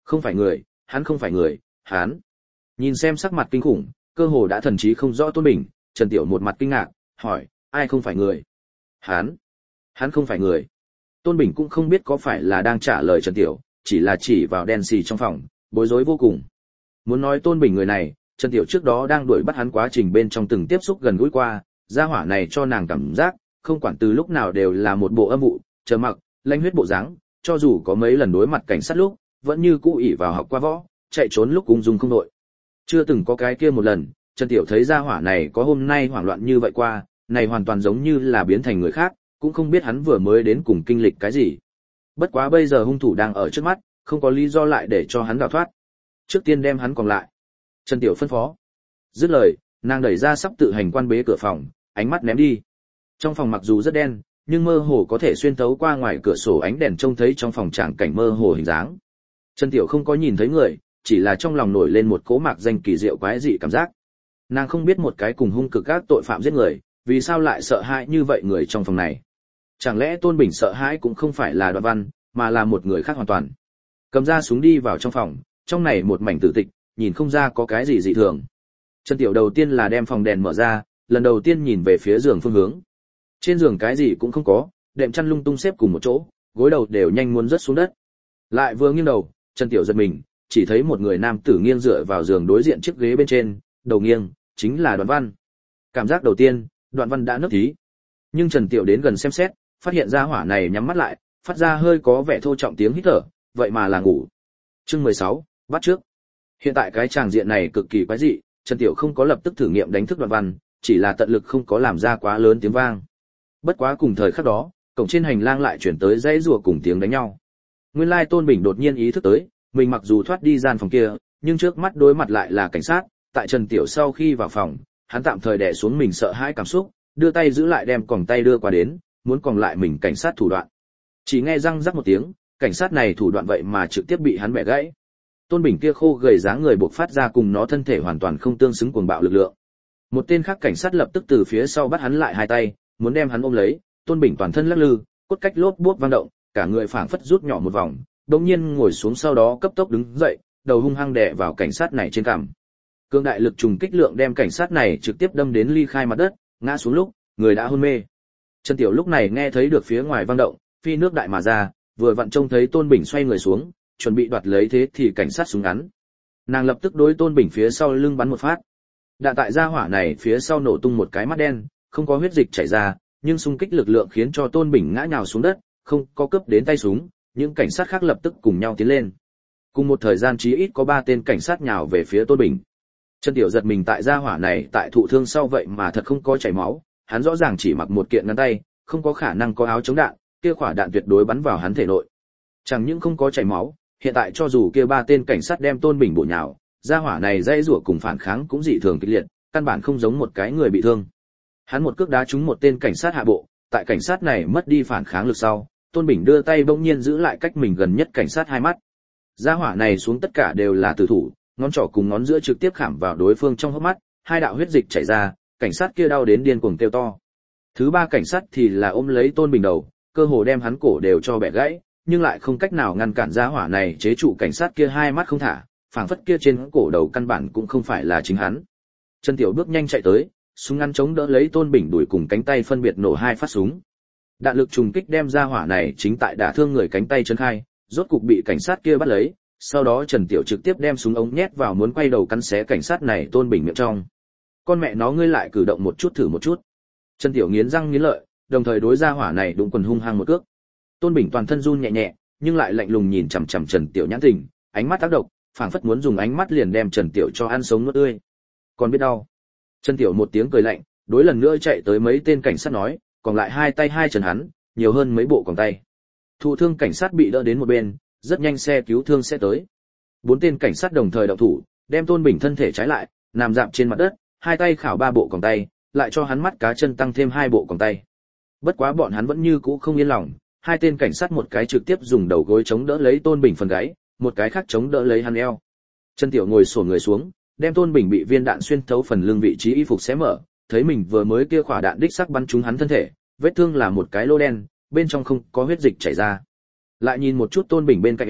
Không phải người, hắn không phải người, hắn. Nhìn xem sắc mặt kinh khủng, cơ hồ đã thần trí không rõ Tôn Bình, Trần Tiểu một mặt kinh ngạc, hỏi, ai không phải người? Hắn. Hắn không phải người. Tôn Bình cũng không biết có phải là đang trả lời Trần Tiểu, chỉ là chỉ vào đen xì trong phòng, bối rối vô cùng. Muốn nói Tôn Bình người này, Trần Tiểu trước đó đang đuổi bắt hắn quá trình bên trong từng tiếp xúc gần gũi qua, gia hỏa này cho nàng cảm giác, không quản từ lúc nào đều là một bộ âm vụ, chờ mặc, lanh huyết bộ dáng, cho dù có mấy lần đối mặt cảnh sát lúc, vẫn như cũ ỷ vào học qua võ, chạy trốn lúc ung dung không đội. Chưa từng có cái kia một lần, Trần Tiểu thấy gia hỏa này có hôm nay hoảng loạn như vậy qua, này hoàn toàn giống như là biến thành người khác, cũng không biết hắn vừa mới đến cùng kinh lịch cái gì. Bất quá bây giờ hung thủ đang ở trước mắt, không có lý do lại để cho hắn đào thoát. Trước tiên đem hắn còn lại. Trần Tiểu phân phó. Dứt lời, nàng đẩy ra sắp tự hành quan bế cửa phòng, ánh mắt ném đi. Trong phòng mặc dù rất đen, nhưng mơ hồ có thể xuyên thấu qua ngoài cửa sổ ánh đèn trông thấy trong phòng tràng cảnh mơ hồ hình dáng. Trần Tiểu không có nhìn thấy người, chỉ là trong lòng nổi lên một cỗ mạc danh kỳ diệu quái dị cảm giác. Nàng không biết một cái cùng hung cực các tội phạm giết người, vì sao lại sợ hãi như vậy người trong phòng này. Chẳng lẽ Tôn Bình sợ hãi cũng không phải là Đoạn Văn, mà là một người khác hoàn toàn. Cầm ra súng đi vào trong phòng, trong này một mảnh tử tịch, nhìn không ra có cái gì dị thường. Trần Tiểu đầu tiên là đem phòng đèn mở ra, lần đầu tiên nhìn về phía giường phương hướng. Trên giường cái gì cũng không có, đệm chăn lung tung xếp cùng một chỗ, gối đầu đều nhanh muốn rớt xuống đất. Lại vừa nghiêng đầu, Trần Tiểu giật mình, chỉ thấy một người nam tử nghiêng dựa vào giường đối diện chiếc ghế bên trên, đầu nghiêng, chính là Đoạn Văn. Cảm giác đầu tiên, Đoạn Văn đã nức thí. Nhưng Trần Tiểu đến gần xem xét, phát hiện ra hỏa này nhắm mắt lại, phát ra hơi có vẻ thô trọng tiếng hít thở, vậy mà là ngủ. Chương mười sáu, bắt trước. Hiện tại cái tràng diện này cực kỳ quái dị, Trần Tiểu không có lập tức thử nghiệm đánh thức Đoạn Văn, chỉ là tận lực không có làm ra quá lớn tiếng vang. Bất quá cùng thời khắc đó, cổng trên hành lang lại chuyển tới dãy rủa cùng tiếng đánh nhau. Nguyên lai Tôn Bình đột nhiên ý thức tới, mình mặc dù thoát đi gian phòng kia, nhưng trước mắt đối mặt lại là cảnh sát. Tại Trần Tiểu sau khi vào phòng, hắn tạm thời đè xuống mình sợ hãi cảm xúc, đưa tay giữ lại đem còng tay đưa qua đến, muốn còng lại mình cảnh sát thủ đoạn. Chỉ nghe răng rắc một tiếng, cảnh sát này thủ đoạn vậy mà trực tiếp bị hắn bẻ gãy. Tôn Bình kia khô gầy dáng người buộc phát ra cùng nó thân thể hoàn toàn không tương xứng cuồng bạo lực lượng. Một tên khác cảnh sát lập tức từ phía sau bắt hắn lại hai tay, muốn đem hắn ôm lấy. Tôn Bình toàn thân lắc lư, cốt cách lốp bốp vang động, cả người phảng phất rút nhỏ một vòng, đột nhiên ngồi xuống sau đó cấp tốc đứng dậy, đầu hung hăng đè vào cảnh sát này trên cằm. Cương đại lực trùng kích lượng đem cảnh sát này trực tiếp đâm đến ly khai mặt đất, ngã xuống lúc, người đã hôn mê. Trần Tiểu lúc này nghe thấy được phía ngoài vang động, phi nước đại mà ra, vừa vặn trông thấy Tôn Bình xoay người xuống, chuẩn bị đoạt lấy thế thì cảnh sát súng ngắn. Nàng lập tức đối Tôn Bình phía sau lưng bắn một phát. Đạn tại gia hỏa này phía sau nổ tung một cái mắt đen, không có huyết dịch chảy ra, nhưng xung kích lực lượng khiến cho Tôn Bình ngã nhào xuống đất, không có cướp đến tay súng, những cảnh sát khác lập tức cùng nhau tiến lên. Cùng một thời gian chí ít có ba tên cảnh sát nhào về phía Tôn Bình. Trần Tiểu giật mình tại gia hỏa này tại thụ thương sau vậy mà thật không có chảy máu, hắn rõ ràng chỉ mặc một kiện ngắn tay, không có khả năng có áo chống đạn, kia quả đạn tuyệt đối bắn vào hắn thể nội. Chẳng những không có chảy máu, hiện tại cho dù kia ba tên cảnh sát đem Tôn Bình bổ nhào, gia hỏa này dãy rủa cùng phản kháng cũng dị thường kịch liệt, căn bản không giống một cái người bị thương. Hắn một cước đá trúng một tên cảnh sát hạ bộ, tại cảnh sát này mất đi phản kháng lực sau, Tôn Bình đưa tay bỗng nhiên giữ lại cách mình gần nhất cảnh sát hai mắt. Gia hỏa này xuống tất cả đều là tử thủ, ngón trỏ cùng ngón giữa trực tiếp khảm vào đối phương trong hốc mắt, hai đạo huyết dịch chảy ra, cảnh sát kia đau đến điên cuồng kêu to. Thứ ba cảnh sát thì là ôm lấy Tôn Bình đầu, cơ hồ đem hắn cổ đều cho bẻ gãy, nhưng lại không cách nào ngăn cản gia hỏa này chế trụ cảnh sát kia hai mắt không thả, phảng phất kia trên cổ đầu căn bản cũng không phải là chính hắn. Trần Tiểu bước nhanh chạy tới, súng ngắn chống đỡ lấy Tôn Bình đuổi cùng cánh tay phân biệt nổ hai phát súng. Đạn lực trùng kích đem gia hỏa này chính tại đả thương người cánh tay chấn khai, rốt cục bị cảnh sát kia bắt lấy, sau đó Trần Tiểu trực tiếp đem súng ống nhét vào muốn quay đầu cắn xé cảnh sát này Tôn Bình miệng trong. Con mẹ nó ngươi lại cử động một chút thử một chút. Trần Tiểu nghiến răng nghiến lợi, đồng thời đối gia hỏa này đụng quần hung hăng một cước. Tôn Bình toàn thân run nhẹ nhẹ, nhưng lại lạnh lùng nhìn chằm chằm Trần Tiểu nhãn tình, ánh mắt tác động, phảng phất muốn dùng ánh mắt liền đem Trần Tiểu cho ăn sống nuốt tươi. Còn biết đau. Trần Tiểu một tiếng cười lạnh, đối lần nữa chạy tới mấy tên cảnh sát nói, còn lại hai tay hai chân hắn, nhiều hơn mấy bộ còng tay. Thụ thương cảnh sát bị đỡ đến một bên, rất nhanh xe cứu thương sẽ tới. Bốn tên cảnh sát đồng thời động thủ, đem Tôn Bình thân thể trái lại, nằm dạp trên mặt đất, hai tay khảo ba bộ còng tay, lại cho hắn mắt cá chân tăng thêm hai bộ còng tay. Bất quá bọn hắn vẫn như cũ không yên lòng, hai tên cảnh sát một cái trực tiếp dùng đầu gối chống đỡ lấy Tôn Bình phần gáy, một cái khác chống đỡ lấy hắn eo. Trần Tiểu ngồi xổm người xuống, đem Tôn Bình bị viên đạn xuyên thấu phần lưng vị trí y phục xé mở, thấy mình vừa mới kia quả đạn đích sắc bắn trúng hắn thân thể, vết thương là một cái lỗ đen, bên trong không có huyết dịch chảy ra. Lại nhìn một chút Tôn Bình bên cạnh eo,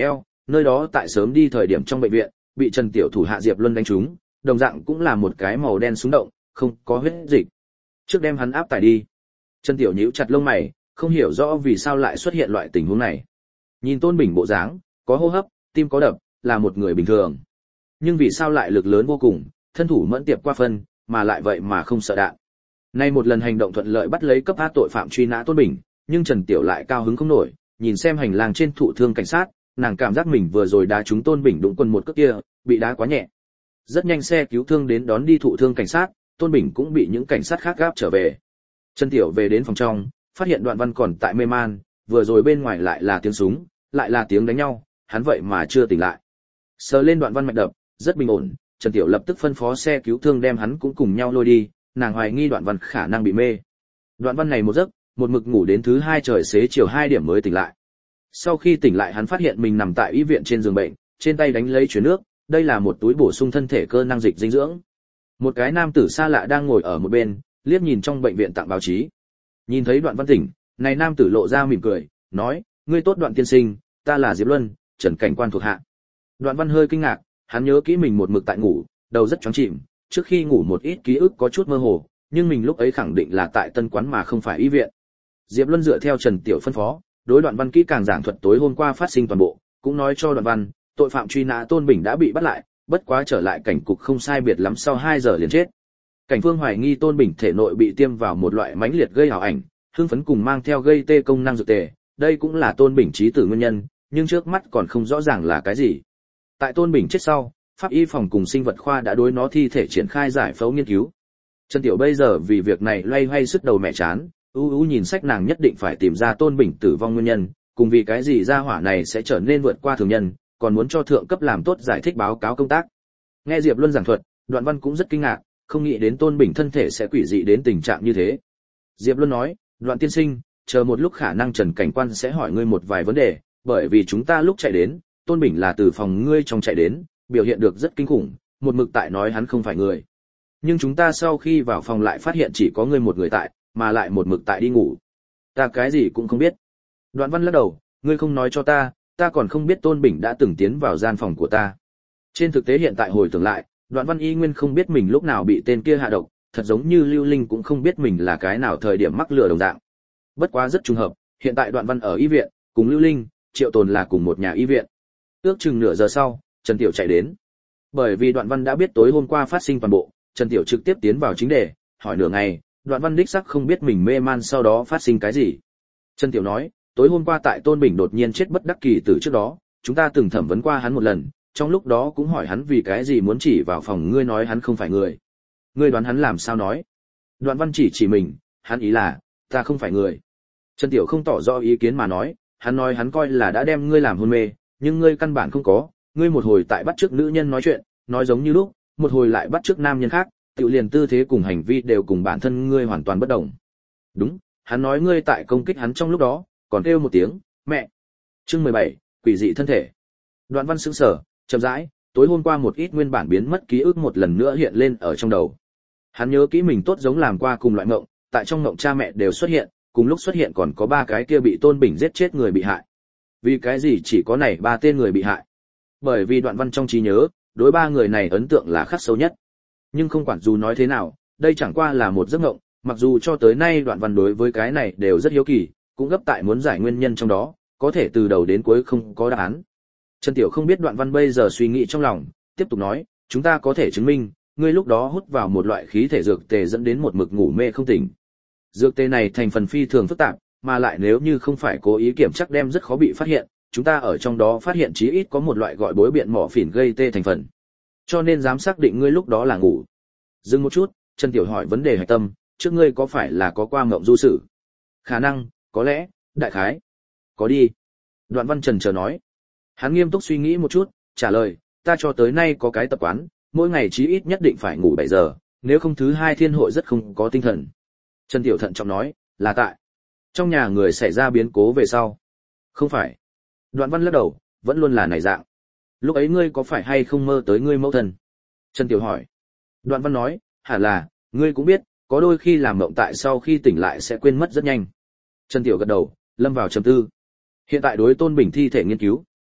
nơi đó tại sớm đi thời điểm trong bệnh viện, bị Trần Tiểu thủ hạ Diệp Luân đánh trúng, đồng dạng cũng là một cái màu đen súng động, không có huyết dịch. Trước đem hắn áp tải đi. Trần Tiểu nhíu chặt lông mày, không hiểu rõ vì sao lại xuất hiện loại tình huống này. Nhìn Tôn Bình bộ dáng, có hô hấp, tim có đập, là một người bình thường. Nhưng vì sao lại lực lớn vô cùng, thân thủ mẫn tiệp qua phân, mà lại vậy mà không sợ đạn. Nay một lần hành động thuận lợi bắt lấy cấp A tội phạm truy nã Tôn Bình, nhưng Trần Tiểu lại cao hứng không nổi, nhìn xem hành lang trên thụ thương cảnh sát, nàng cảm giác mình vừa rồi đá trúng Tôn Bình đụng quần một cước kia, bị đá quá nhẹ. Rất nhanh xe cứu thương đến đón đi thụ thương cảnh sát, Tôn Bình cũng bị những cảnh sát khác gáp trở về. Trần Tiểu về đến phòng trong, phát hiện Đoạn Văn còn tại mê man, vừa rồi bên ngoài lại là tiếng súng, lại là tiếng đánh nhau, hắn vậy mà chưa tỉnh lại. Sờ lên Đoạn Văn mạch đập, rất bình ổn, Trần Tiểu lập tức phân phó xe cứu thương đem hắn cũng cùng nhau lôi đi, nàng hoài nghi Đoạn Văn khả năng bị mê. Đoạn Văn này một giấc, một mực ngủ đến thứ hai trời xế chiều hai điểm mới tỉnh lại. Sau khi tỉnh lại hắn phát hiện mình nằm tại y viện trên giường bệnh, trên tay đánh lấy chén nước, đây là một túi bổ sung thân thể cơ năng dịch dinh dưỡng. Một cái nam tử xa lạ đang ngồi ở một bên, liếc nhìn trong bệnh viện tặng báo chí. Nhìn thấy Đoạn Văn tỉnh, này nam tử lộ ra mỉm cười, nói: "Ngươi tốt Đoạn tiên sinh, ta là Diệp Luân, Trần cảnh quan thuộc hạ." Đoạn Văn hơi kinh ngạc, hắn nhớ kỹ mình một mực tại ngủ, đầu rất choáng chìm, trước khi ngủ một ít ký ức có chút mơ hồ, nhưng mình lúc ấy khẳng định là tại Tân Quán mà không phải y viện. Diệp Luân dựa theo Trần Tiểu phân phó, đối Đoạn Văn kỹ càng giảng thuật tối hôm qua phát sinh toàn bộ, cũng nói cho Đoạn Văn, tội phạm truy nã Tôn Bình đã bị bắt lại, bất quá trở lại cảnh cục không sai biệt lắm sau hai giờ liền chết. Cảnh phương hoài nghi Tôn Bình thể nội bị tiêm vào một loại mãnh liệt gây ảo ảnh, hương phấn cùng mang theo gây tê công năng dược tề, đây cũng là Tôn Bình chí tử nguyên nhân, nhưng trước mắt còn không rõ ràng là cái gì. Tại Tôn Bình chết sau, pháp y phòng cùng sinh vật khoa đã đối nó thi thể triển khai giải phẫu nghiên cứu. Trần Tiểu bây giờ vì việc này loay hoay sức đầu mẹ chán, u u nhìn sách nàng nhất định phải tìm ra Tôn Bình tử vong nguyên nhân, cùng vì cái gì gia hỏa này sẽ trở nên vượt qua thường nhân, còn muốn cho thượng cấp làm tốt giải thích báo cáo công tác. Nghe Diệp Luân giảng thuật, Đoạn Văn cũng rất kinh ngạc, không nghĩ đến Tôn Bình thân thể sẽ quỷ dị đến tình trạng như thế. Diệp Luân nói: "Đoạn tiên sinh, chờ một lúc khả năng Trần cảnh quan sẽ hỏi ngươi một vài vấn đề, bởi vì chúng ta lúc chạy đến, Tôn Bình là từ phòng ngươi trong chạy đến, biểu hiện được rất kinh khủng, một mực tại nói hắn không phải người. Nhưng chúng ta sau khi vào phòng lại phát hiện chỉ có ngươi một người tại, mà lại một mực tại đi ngủ. Ta cái gì cũng không biết." Đoạn Văn lắc đầu: "Ngươi không nói cho ta, ta còn không biết Tôn Bình đã từng tiến vào gian phòng của ta." Trên thực tế hiện tại hồi tưởng lại, Đoạn Văn y nguyên không biết mình lúc nào bị tên kia hạ độc, thật giống như Lưu Linh cũng không biết mình là cái nào thời điểm mắc lừa đồng dạng. Bất quá rất trùng hợp, hiện tại Đoạn Văn ở y viện, cùng Lưu Linh, Triệu Tồn là cùng một nhà y viện. Ước chừng nửa giờ sau, Trần Tiểu chạy đến. Bởi vì Đoạn Văn đã biết tối hôm qua phát sinh toàn bộ, Trần Tiểu trực tiếp tiến vào chính đề, hỏi nửa ngày, Đoạn Văn đích xác không biết mình mê man sau đó phát sinh cái gì. Trần Tiểu nói: "Tối hôm qua tại Tôn Bình đột nhiên chết bất đắc kỳ tử trước đó, chúng ta từng thẩm vấn qua hắn một lần, trong lúc đó cũng hỏi hắn vì cái gì muốn chỉ vào phòng ngươi nói hắn không phải người. Ngươi đoán hắn làm sao nói?" Đoạn Văn chỉ chỉ mình, hắn ý là, "Ta không phải người." Trần Tiểu không tỏ rõ ý kiến mà nói: "Hắn nói hắn coi là đã đem ngươi làm hôn mê, nhưng ngươi căn bản không có, ngươi một hồi tại bắt chước nữ nhân nói chuyện, nói giống như lúc, một hồi lại bắt chước nam nhân khác, tự liền tư thế cùng hành vi đều cùng bản thân ngươi hoàn toàn bất đồng." "Đúng, hắn nói ngươi tại công kích hắn trong lúc đó, còn kêu một tiếng, mẹ." Chương mười bảy, quỷ dị thân thể. Đoạn Văn sững sờ, chậm rãi, tối hôm qua một ít nguyên bản biến mất ký ức một lần nữa hiện lên ở trong đầu. Hắn nhớ kỹ mình tốt giống làm qua cùng loại mộng, tại trong mộng cha mẹ đều xuất hiện, cùng lúc xuất hiện còn có ba cái kia bị Tôn Bình giết chết người bị hại. Vì cái gì chỉ có này ba tên người bị hại? Bởi vì Đoạn Văn trong trí nhớ, đối ba người này ấn tượng là khắc sâu nhất. Nhưng không quản dù nói thế nào, đây chẳng qua là một giấc mộng, mặc dù cho tới nay Đoạn Văn đối với cái này đều rất hiếu kỳ, cũng gấp tại muốn giải nguyên nhân trong đó, có thể từ đầu đến cuối không có đáp án. Trần Tiểu không biết Đoạn Văn bây giờ suy nghĩ trong lòng, tiếp tục nói: "Chúng ta có thể chứng minh, ngươi lúc đó hút vào một loại khí thể dược tề dẫn đến một mực ngủ mê không tỉnh. Dược tề này thành phần phi thường phức tạp, mà lại nếu như không phải cố ý kiểm chắc đem rất khó bị phát hiện, chúng ta ở trong đó phát hiện chí ít có một loại gọi bối biện mỏ phỉn gây tê thành phần. Cho nên dám xác định ngươi lúc đó là ngủ." Dừng một chút, Trần Tiểu hỏi vấn đề hạch tâm: "Trước ngươi có phải là có qua mộng du sự?" "Khả năng, có lẽ, đại khái." "Có đi." Đoạn Văn trần chờ nói. Hắn nghiêm túc suy nghĩ một chút, trả lời: "Ta cho tới nay có cái tập quán, mỗi ngày chí ít nhất định phải ngủ bảy giờ, nếu không thứ hai thiên hội rất không có tinh thần." Trần Tiểu thận trọng nói: "Là tại trong nhà người xảy ra biến cố về sau?" "Không phải." Đoạn Văn lắc đầu: "Vẫn luôn là này dạng." "Lúc ấy ngươi có phải hay không mơ tới ngươi mẫu thân?" Trần Tiểu hỏi. Đoạn Văn nói: "Hẳn là, ngươi cũng biết, có đôi khi làm mộng tại sau khi tỉnh lại sẽ quên mất rất nhanh." Trần Tiểu gật đầu, lâm vào trầm tư. Hiện tại đối Tôn Bình thi thể nghiên cứu,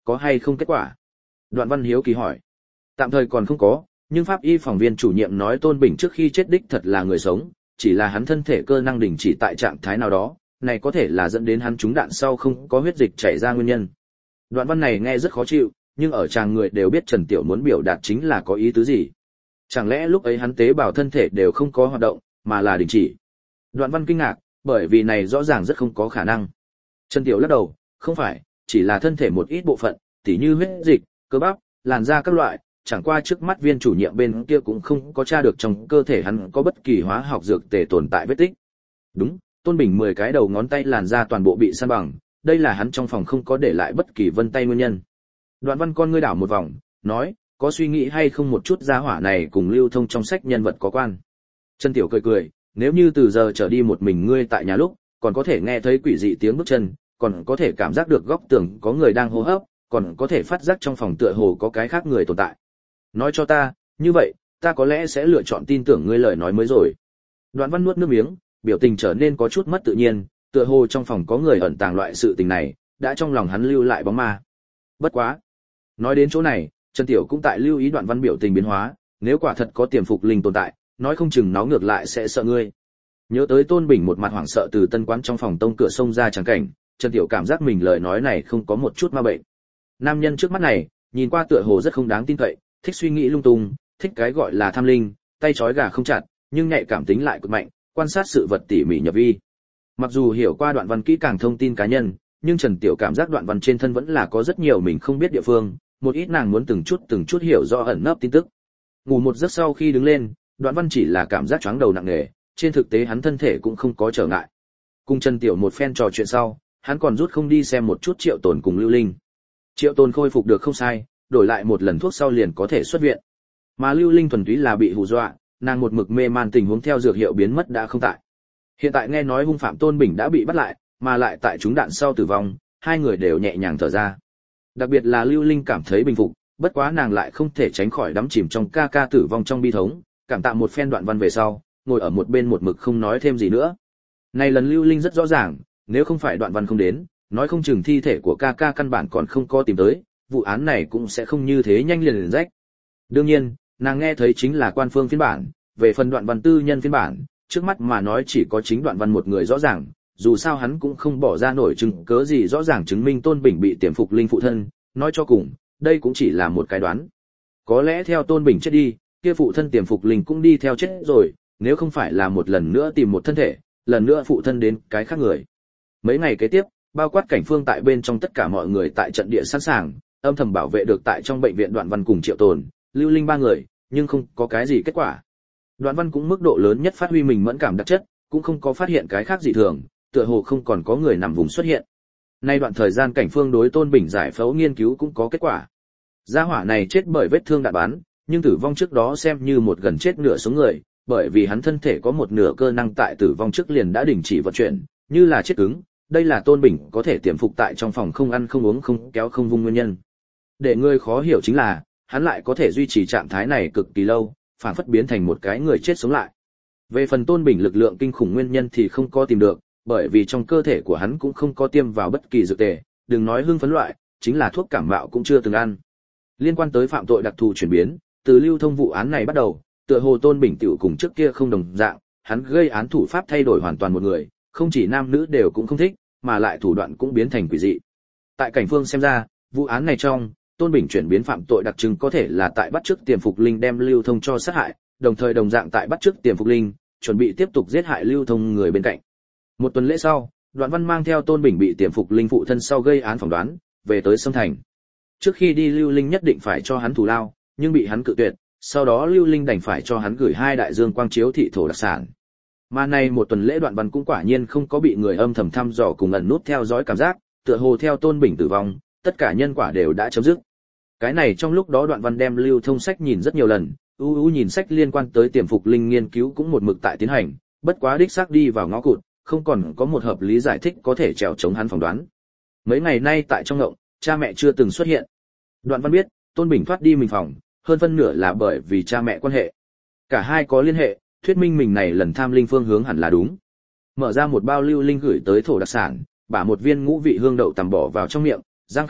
có hay không kết quả? Đoạn Văn hiếu kỳ hỏi. Tạm thời còn không có, nhưng pháp y phòng viên chủ nhiệm nói Tôn Bình trước khi chết đích thật là người sống, chỉ là hắn thân thể cơ năng đình chỉ tại trạng thái nào đó, này có thể là dẫn đến hắn trúng đạn sau không có huyết dịch chảy ra nguyên nhân. Đoạn văn này nghe rất khó chịu, nhưng ở chàng người đều biết Trần Tiểu muốn biểu đạt chính là có ý tứ gì. Chẳng lẽ lúc ấy hắn tế bào thân thể đều không có hoạt động, mà là đình chỉ? Đoạn văn kinh ngạc, bởi vì này rõ ràng rất không có khả năng. Trần Tiểu lắc đầu, không phải, chỉ là thân thể một ít bộ phận, tỉ như huyết dịch, cơ bắp, làn da các loại, chẳng qua trước mắt viên chủ nhiệm bên kia cũng không có tra được trong cơ thể hắn có bất kỳ hóa học dược tề tồn tại vết tích. Đúng, Tôn Bình mười cái đầu ngón tay làn da toàn bộ bị san bằng, đây là hắn trong phòng không có để lại bất kỳ vân tay nguyên nhân. Đoạn văn con ngươi đảo một vòng, nói, có suy nghĩ hay không một chút gia hỏa này cùng lưu thông trong sách nhân vật có quan. Trần Tiểu cười cười, nếu như từ giờ trở đi một mình ngươi tại nhà lúc, còn có thể nghe thấy quỷ dị tiếng bước chân, còn có thể cảm giác được góc tường có người đang hô hấp, còn có thể phát giác trong phòng tựa hồ có cái khác người tồn tại. Nói cho ta, như vậy, ta có lẽ sẽ lựa chọn tin tưởng ngươi lời nói mới rồi. Đoạn văn nuốt nước miếng, biểu tình trở nên có chút mất tự nhiên, tựa hồ trong phòng có người ẩn tàng loại sự tình này, đã trong lòng hắn lưu lại bóng ma. Bất quá. Nói đến chỗ này, Trần Tiểu cũng tại lưu ý đoạn văn biểu tình biến hóa, nếu quả thật có tiềm phục linh tồn tại, nói không chừng nó ngược lại sẽ sợ ngươi. Nhớ tới Tôn Bình một mặt hoảng sợ từ tân quán trong phòng tông cửa sông ra trắng cảnh, Trần Tiểu cảm giác mình lời nói này không có một chút ma bệnh. Nam nhân trước mắt này, nhìn qua tựa hồ rất không đáng tin cậy, thích suy nghĩ lung tung, thích cái gọi là tham linh, tay trói gà không chặt, nhưng nhạy cảm tính lại cực mạnh, quan sát sự vật tỉ mỉ nhập vi. Mặc dù hiểu qua đoạn văn kỹ càng thông tin cá nhân, nhưng Trần Tiểu cảm giác đoạn văn trên thân vẫn là có rất nhiều mình không biết địa phương, một ít nàng muốn từng chút từng chút hiểu rõ ẩn nấp tin tức. Ngủ một giấc sau khi đứng lên, đoạn văn chỉ là cảm giác choáng đầu nặng nề, trên thực tế hắn thân thể cũng không có trở ngại. Cùng Trần Tiểu một phen trò chuyện sau, hắn còn rút không đi xem một chút Triệu Tồn cùng Lưu Linh. Triệu Tồn khôi phục được không sai, đổi lại một lần thuốc sau liền có thể xuất viện. Mà Lưu Linh thuần túy là bị hù dọa, nàng một mực mê man tình huống theo dược hiệu biến mất đã không tại. Hiện tại nghe nói hung phạm Tôn Bình đã bị bắt lại, mà lại tại trúng đạn sau tử vong, hai người đều nhẹ nhàng thở ra. Đặc biệt là Lưu Linh cảm thấy bình phục, bất quá nàng lại không thể tránh khỏi đắm chìm trong ca ca tử vong trong bi thống, cảm tạ một phen đoạn văn về sau, ngồi ở một bên một mực không nói thêm gì nữa. Này lần Lưu Linh rất rõ ràng, nếu không phải đoạn văn không đến, nói không chừng thi thể của ca ca căn bản còn không có tìm tới, vụ án này cũng sẽ không như thế nhanh liền liền rách. Đương nhiên, nàng nghe thấy chính là quan phương phiên bản, về phần đoạn văn tư nhân phiên bản, trước mắt mà nói chỉ có chính đoạn văn một người rõ ràng, dù sao hắn cũng không bỏ ra nổi chứng cớ gì rõ ràng chứng minh Tôn Bình bị tiềm phục linh phụ thân, nói cho cùng, đây cũng chỉ là một cái đoán. Có lẽ theo Tôn Bình chết đi, kia phụ thân tiềm phục linh cũng đi theo chết rồi, nếu không phải là một lần nữa tìm một thân thể, lần nữa phụ thân đến cái khác người. Mấy ngày kế tiếp, bao quát cảnh phương tại bên trong tất cả mọi người tại trận địa sẵn sàng, âm thầm bảo vệ được tại trong bệnh viện Đoạn Văn cùng Triệu Tồn, Lưu Linh ba người, nhưng không có cái gì kết quả. Đoạn Văn cũng mức độ lớn nhất phát huy mình mẫn cảm đặc chất, cũng không có phát hiện cái khác dị thường, tựa hồ không còn có người nằm vùng xuất hiện. Nay đoạn thời gian cảnh phương đối Tôn Bình giải phẫu nghiên cứu cũng có kết quả. Gia hỏa này chết bởi vết thương đạn bắn, nhưng tử vong trước đó xem như một gần chết nửa sống người, bởi vì hắn thân thể có một nửa cơ năng tại tử vong trước liền đã đình chỉ vận chuyển, như là chết cứng. Đây là Tôn Bình có thể tiềm phục tại trong phòng không ăn không uống không kéo không vung nguyên nhân. Để người khó hiểu chính là, hắn lại có thể duy trì trạng thái này cực kỳ lâu, phản phất biến thành một cái người chết sống lại. Về phần Tôn Bình lực lượng kinh khủng nguyên nhân thì không có tìm được, bởi vì trong cơ thể của hắn cũng không có tiêm vào bất kỳ dược tề, đừng nói hưng phấn loại, chính là thuốc cảm mạo cũng chưa từng ăn. Liên quan tới phạm tội đặc thù chuyển biến, từ lưu thông vụ án này bắt đầu, tựa hồ Tôn Bình tiểu cùng trước kia không đồng dạng, hắn gây án thủ pháp thay đổi hoàn toàn một người, không chỉ nam nữ đều cũng không thích, mà lại thủ đoạn cũng biến thành quỷ dị. Tại cảnh phương xem ra, vụ án này trong, Tôn Bình chuyển biến phạm tội đặc trưng có thể là tại bắt chước tiềm phục linh đem lưu thông cho sát hại, đồng thời đồng dạng tại bắt chước tiềm phục linh, chuẩn bị tiếp tục giết hại lưu thông người bên cạnh. Một tuần lễ sau, Đoạn Văn mang theo Tôn Bình bị tiềm phục linh phụ thân sau gây án phỏng đoán, về tới Sâm Thành. Trước khi đi Lưu Linh nhất định phải cho hắn thù lao, nhưng bị hắn cự tuyệt, sau đó Lưu Linh đành phải cho hắn gửi hai đại dương quang chiếu thị thổ đặc sản. Mà nay một tuần lễ Đoạn Văn cũng quả nhiên không có bị người âm thầm thăm dò cùng ẩn nút theo dõi cảm giác, tựa hồ theo Tôn Bình tử vong, tất cả nhân quả đều đã chấm dứt. Cái này trong lúc đó Đoạn Văn đem lưu thông sách nhìn rất nhiều lần, u u nhìn sách liên quan tới tiềm phục linh nghiên cứu cũng một mực tại tiến hành, bất quá đích xác đi vào ngõ cụt, không còn có một hợp lý giải thích có thể trèo chống hắn phỏng đoán. Mấy ngày nay tại trong ngộng, cha mẹ chưa từng xuất hiện. Đoạn Văn biết, Tôn Bình thoát đi mình phòng, hơn phân nửa là bởi vì cha mẹ quan hệ. Cả hai có liên hệ, thuyết minh mình này lần tham linh phương hướng hẳn là đúng. Mở ra một bao lưu linh gửi tới thổ đặc sản, bả một viên ngũ vị hương đậu tằm bỏ vào trong miệng, răng khép lại,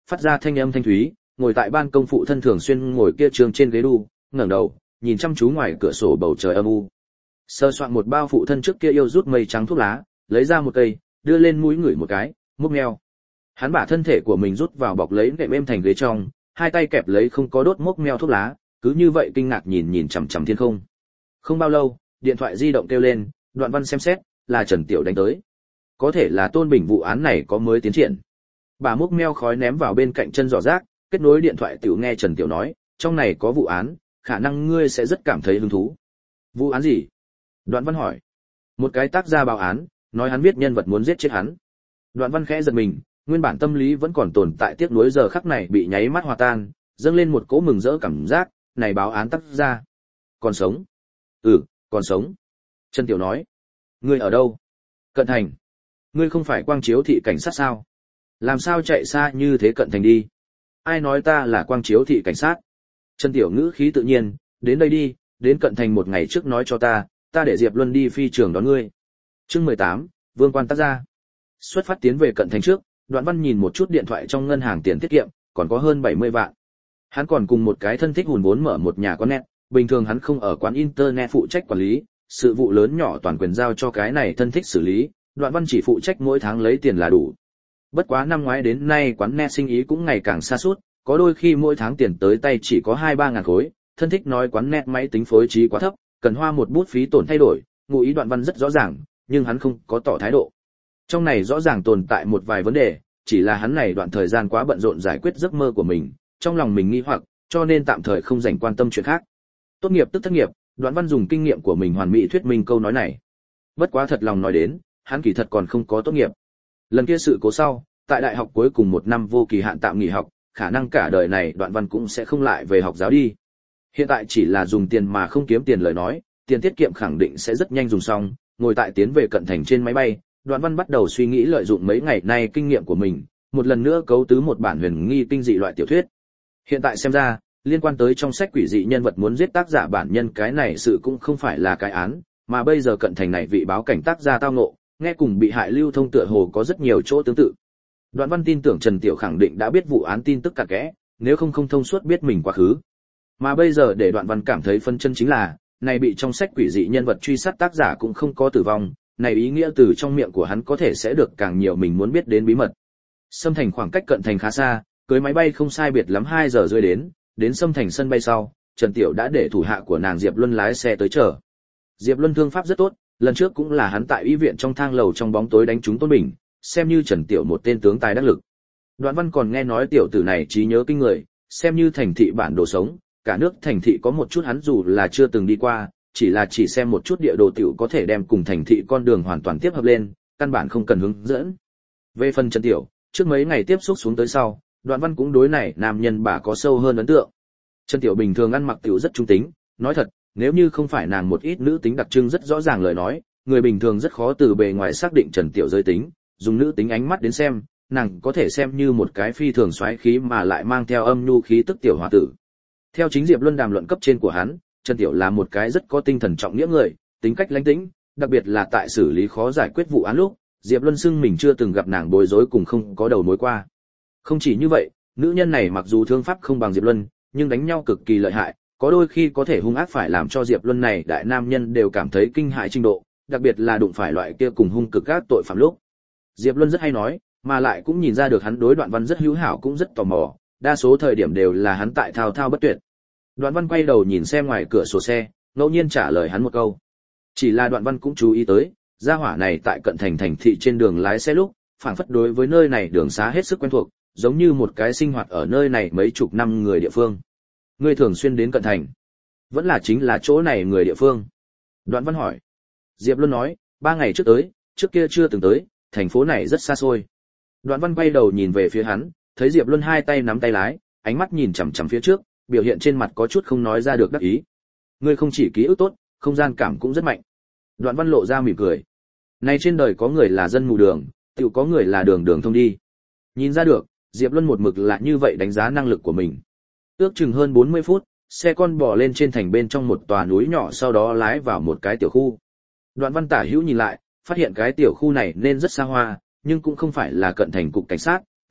phát ra thanh âm thanh thúy, ngồi tại ban công phụ thân thường xuyên ngồi kia trường trên ghế đu, ngẩng đầu, nhìn chăm chú ngoài cửa sổ bầu trời âm u. Sơ soạn một bao phụ thân trước kia yêu rút mây trắng thuốc lá, lấy ra một cây, đưa lên mũi ngửi một cái, múc meo. Hắn把thân thể của mình rút vào bọc lấy nệm êm thành ghế trong, hai tay kẹp lấy không có đốt mốc meo thuốc lá, cứ như vậy kinh ngạc nhìn nhìn chằm chằm thiên không. Không bao lâu, điện thoại di động kêu lên, Đoạn Văn xem xét, là Trần Tiểu đánh tới. Có thể là Tôn Bình vụ án này có mới tiến triển. Bà múc meo khói ném vào bên cạnh chân giỏ rác, kết nối điện thoại Tiểu nghe Trần Tiểu nói, trong này có vụ án, khả năng ngươi sẽ rất cảm thấy hứng thú. Vụ án gì? Đoạn Văn hỏi. Một cái tác gia báo án, nói hắn viết nhân vật muốn giết chết hắn. Đoạn Văn khẽ giật mình, nguyên bản tâm lý vẫn còn tồn tại tiếc nuối giờ khắc này bị nháy mắt hòa tan, dâng lên một cỗ mừng rỡ cảm giác, này báo án tác gia còn sống. Ừ, còn sống. Trần Tiểu nói. Ngươi ở đâu? Cận Thành. Ngươi không phải Quang Chiếu thị cảnh sát sao? Làm sao chạy xa như thế Cận Thành đi? Ai nói ta là Quang Chiếu thị cảnh sát? Trần Tiểu ngữ khí tự nhiên, đến đây đi, đến Cận Thành một ngày trước nói cho ta, ta để Diệp Luân đi phi trường đón ngươi. Chương mười tám, Vương Quan tác gia. Xuất phát tiến về Cận Thành trước, Đoạn Văn nhìn một chút điện thoại trong ngân hàng tiền tiết kiệm, còn có hơn bảy mươi vạn. Hắn còn cùng một cái thân thích hùn vốn mở một nhà quán net, bình thường hắn không ở quán internet phụ trách quản lý, sự vụ lớn nhỏ toàn quyền giao cho cái này thân thích xử lý, Đoạn Văn chỉ phụ trách mỗi tháng lấy tiền là đủ. Bất quá năm ngoái đến nay quán net sinh ý cũng ngày càng sa sút, có đôi khi mỗi tháng tiền tới tay chỉ có hai ba ngàn khối, thân thích nói quán net máy tính phối trí quá thấp, cần hoa một bút phí tổn thay đổi, ngụ ý Đoạn Văn rất rõ ràng, nhưng hắn không có tỏ thái độ. Trong này rõ ràng tồn tại một vài vấn đề, chỉ là hắn này đoạn thời gian quá bận rộn giải quyết giấc mơ của mình, trong lòng mình nghi hoặc, cho nên tạm thời không dành quan tâm chuyện khác. Tốt nghiệp tức thất nghiệp, Đoạn Văn dùng kinh nghiệm của mình hoàn mỹ thuyết minh câu nói này. Bất quá thật lòng nói đến, hắn kỳ thật còn không có tốt nghiệp. Lần kia sự cố sau, tại đại học cuối cùng một năm vô kỳ hạn tạm nghỉ học, khả năng cả đời này Đoạn Văn cũng sẽ không lại về học giáo đi. Hiện tại chỉ là dùng tiền mà không kiếm tiền lời nói, tiền tiết kiệm khẳng định sẽ rất nhanh dùng xong, ngồi tại tiến về Cận Thành trên máy bay, Đoạn Văn bắt đầu suy nghĩ lợi dụng mấy ngày nay kinh nghiệm của mình, một lần nữa cấu tứ một bản huyền nghi kinh dị loại tiểu thuyết. Hiện tại xem ra, liên quan tới trong sách quỷ dị nhân vật muốn giết tác giả bản nhân cái này sự cũng không phải là cái án, mà bây giờ Cận Thành này vị báo cảnh tác gia tao ngộ, nghe cùng bị hại lưu thông tựa hồ có rất nhiều chỗ tương tự. Đoạn Văn tin tưởng Trần Tiểu khẳng định đã biết vụ án tin tức cặn kẽ, nếu không không thông suốt biết mình quá khứ. Mà bây giờ để Đoạn Văn cảm thấy phân chân chính là, này bị trong sách quỷ dị nhân vật truy sát tác giả cũng không có tử vong, này ý nghĩa từ trong miệng của hắn có thể sẽ được càng nhiều mình muốn biết đến bí mật. Sâm Thành khoảng cách Cận Thành khá xa, cưới máy bay không sai biệt lắm hai giờ rưỡi đến, đến Sâm Thành sân bay sau, Trần Tiểu đã để thủ hạ của nàng Diệp Luân lái xe tới chờ. Diệp Luân thương pháp rất tốt, lần trước cũng là hắn tại y viện trong thang lầu trong bóng tối đánh trúng Tôn Bình, xem như Trần Tiểu một tên tướng tài đắc lực. Đoạn Văn còn nghe nói tiểu tử này trí nhớ kinh người, xem như thành thị bản đồ sống, cả nước thành thị có một chút hắn dù là chưa từng đi qua, chỉ là chỉ xem một chút địa đồ tiểu có thể đem cùng thành thị con đường hoàn toàn tiếp hợp lên, căn bản không cần hướng dẫn. Về phần Trần Tiểu, trước mấy ngày tiếp xúc xuống tới sau, Đoạn Văn cũng đối này nam nhân bà có sâu hơn ấn tượng. Trần Tiểu bình thường ăn mặc tiểu rất trung tính, nói thật, nếu như không phải nàng một ít nữ tính đặc trưng rất rõ ràng lời nói, người bình thường rất khó từ bề ngoài xác định Trần Tiểu giới tính, dùng nữ tính ánh mắt đến xem, nàng có thể xem như một cái phi thường xoáy khí mà lại mang theo âm nhu khí tức tiểu hòa tử. Theo chính Diệp Luân đàm luận cấp trên của hắn, Trần Tiểu là một cái rất có tinh thần trọng nghĩa người, tính cách lãnh tĩnh, đặc biệt là tại xử lý khó giải quyết vụ án lúc, Diệp Luân xưng mình chưa từng gặp nàng bối rối cùng không có đầu mối qua. Không chỉ như vậy, nữ nhân này mặc dù thương pháp không bằng Diệp Luân, nhưng đánh nhau cực kỳ lợi hại, có đôi khi có thể hung ác phải làm cho Diệp Luân này đại nam nhân đều cảm thấy kinh hãi trình độ, đặc biệt là đụng phải loại kia cùng hung cực các tội phạm lúc. Diệp Luân rất hay nói, mà lại cũng nhìn ra được hắn đối Đoạn Văn rất hữu hảo cũng rất tò mò, đa số thời điểm đều là hắn tại thao thao bất tuyệt. Đoạn Văn quay đầu nhìn xem ngoài cửa sổ xe, ngẫu nhiên trả lời hắn một câu. Chỉ là Đoạn Văn cũng chú ý tới, gia hỏa này tại Cận Thành thành thị trên đường lái xe lúc, phảng phất đối với nơi này đường xá hết sức quen thuộc, giống như một cái sinh hoạt ở nơi này mấy chục năm người địa phương. Ngươi thường xuyên đến Cận Thành, vẫn là chính là chỗ này người địa phương? Đoạn Văn hỏi. Diệp Luân nói, ba ngày trước tới, trước kia chưa từng tới, thành phố này rất xa xôi. Đoạn Văn quay đầu nhìn về phía hắn, thấy Diệp Luân hai tay nắm tay lái, ánh mắt nhìn chằm chằm phía trước, biểu hiện trên mặt có chút không nói ra được đắc ý. Ngươi không chỉ ký ức tốt, không gian cảm cũng rất mạnh. Đoạn Văn lộ ra mỉm cười. Này trên đời có người là dân mù đường, tự có người là đường đường thông đi. Nhìn ra được, Diệp Luân một mực là như vậy đánh giá năng lực của mình. Ước chừng hơn bốn mươi phút, xe con bò lên trên thành bên trong một tòa núi nhỏ, sau đó lái vào một cái tiểu khu. Đoạn Văn tả hữu nhìn lại, phát hiện cái tiểu khu này nên rất xa hoa, nhưng cũng không phải là Cận Thành cục cảnh sát,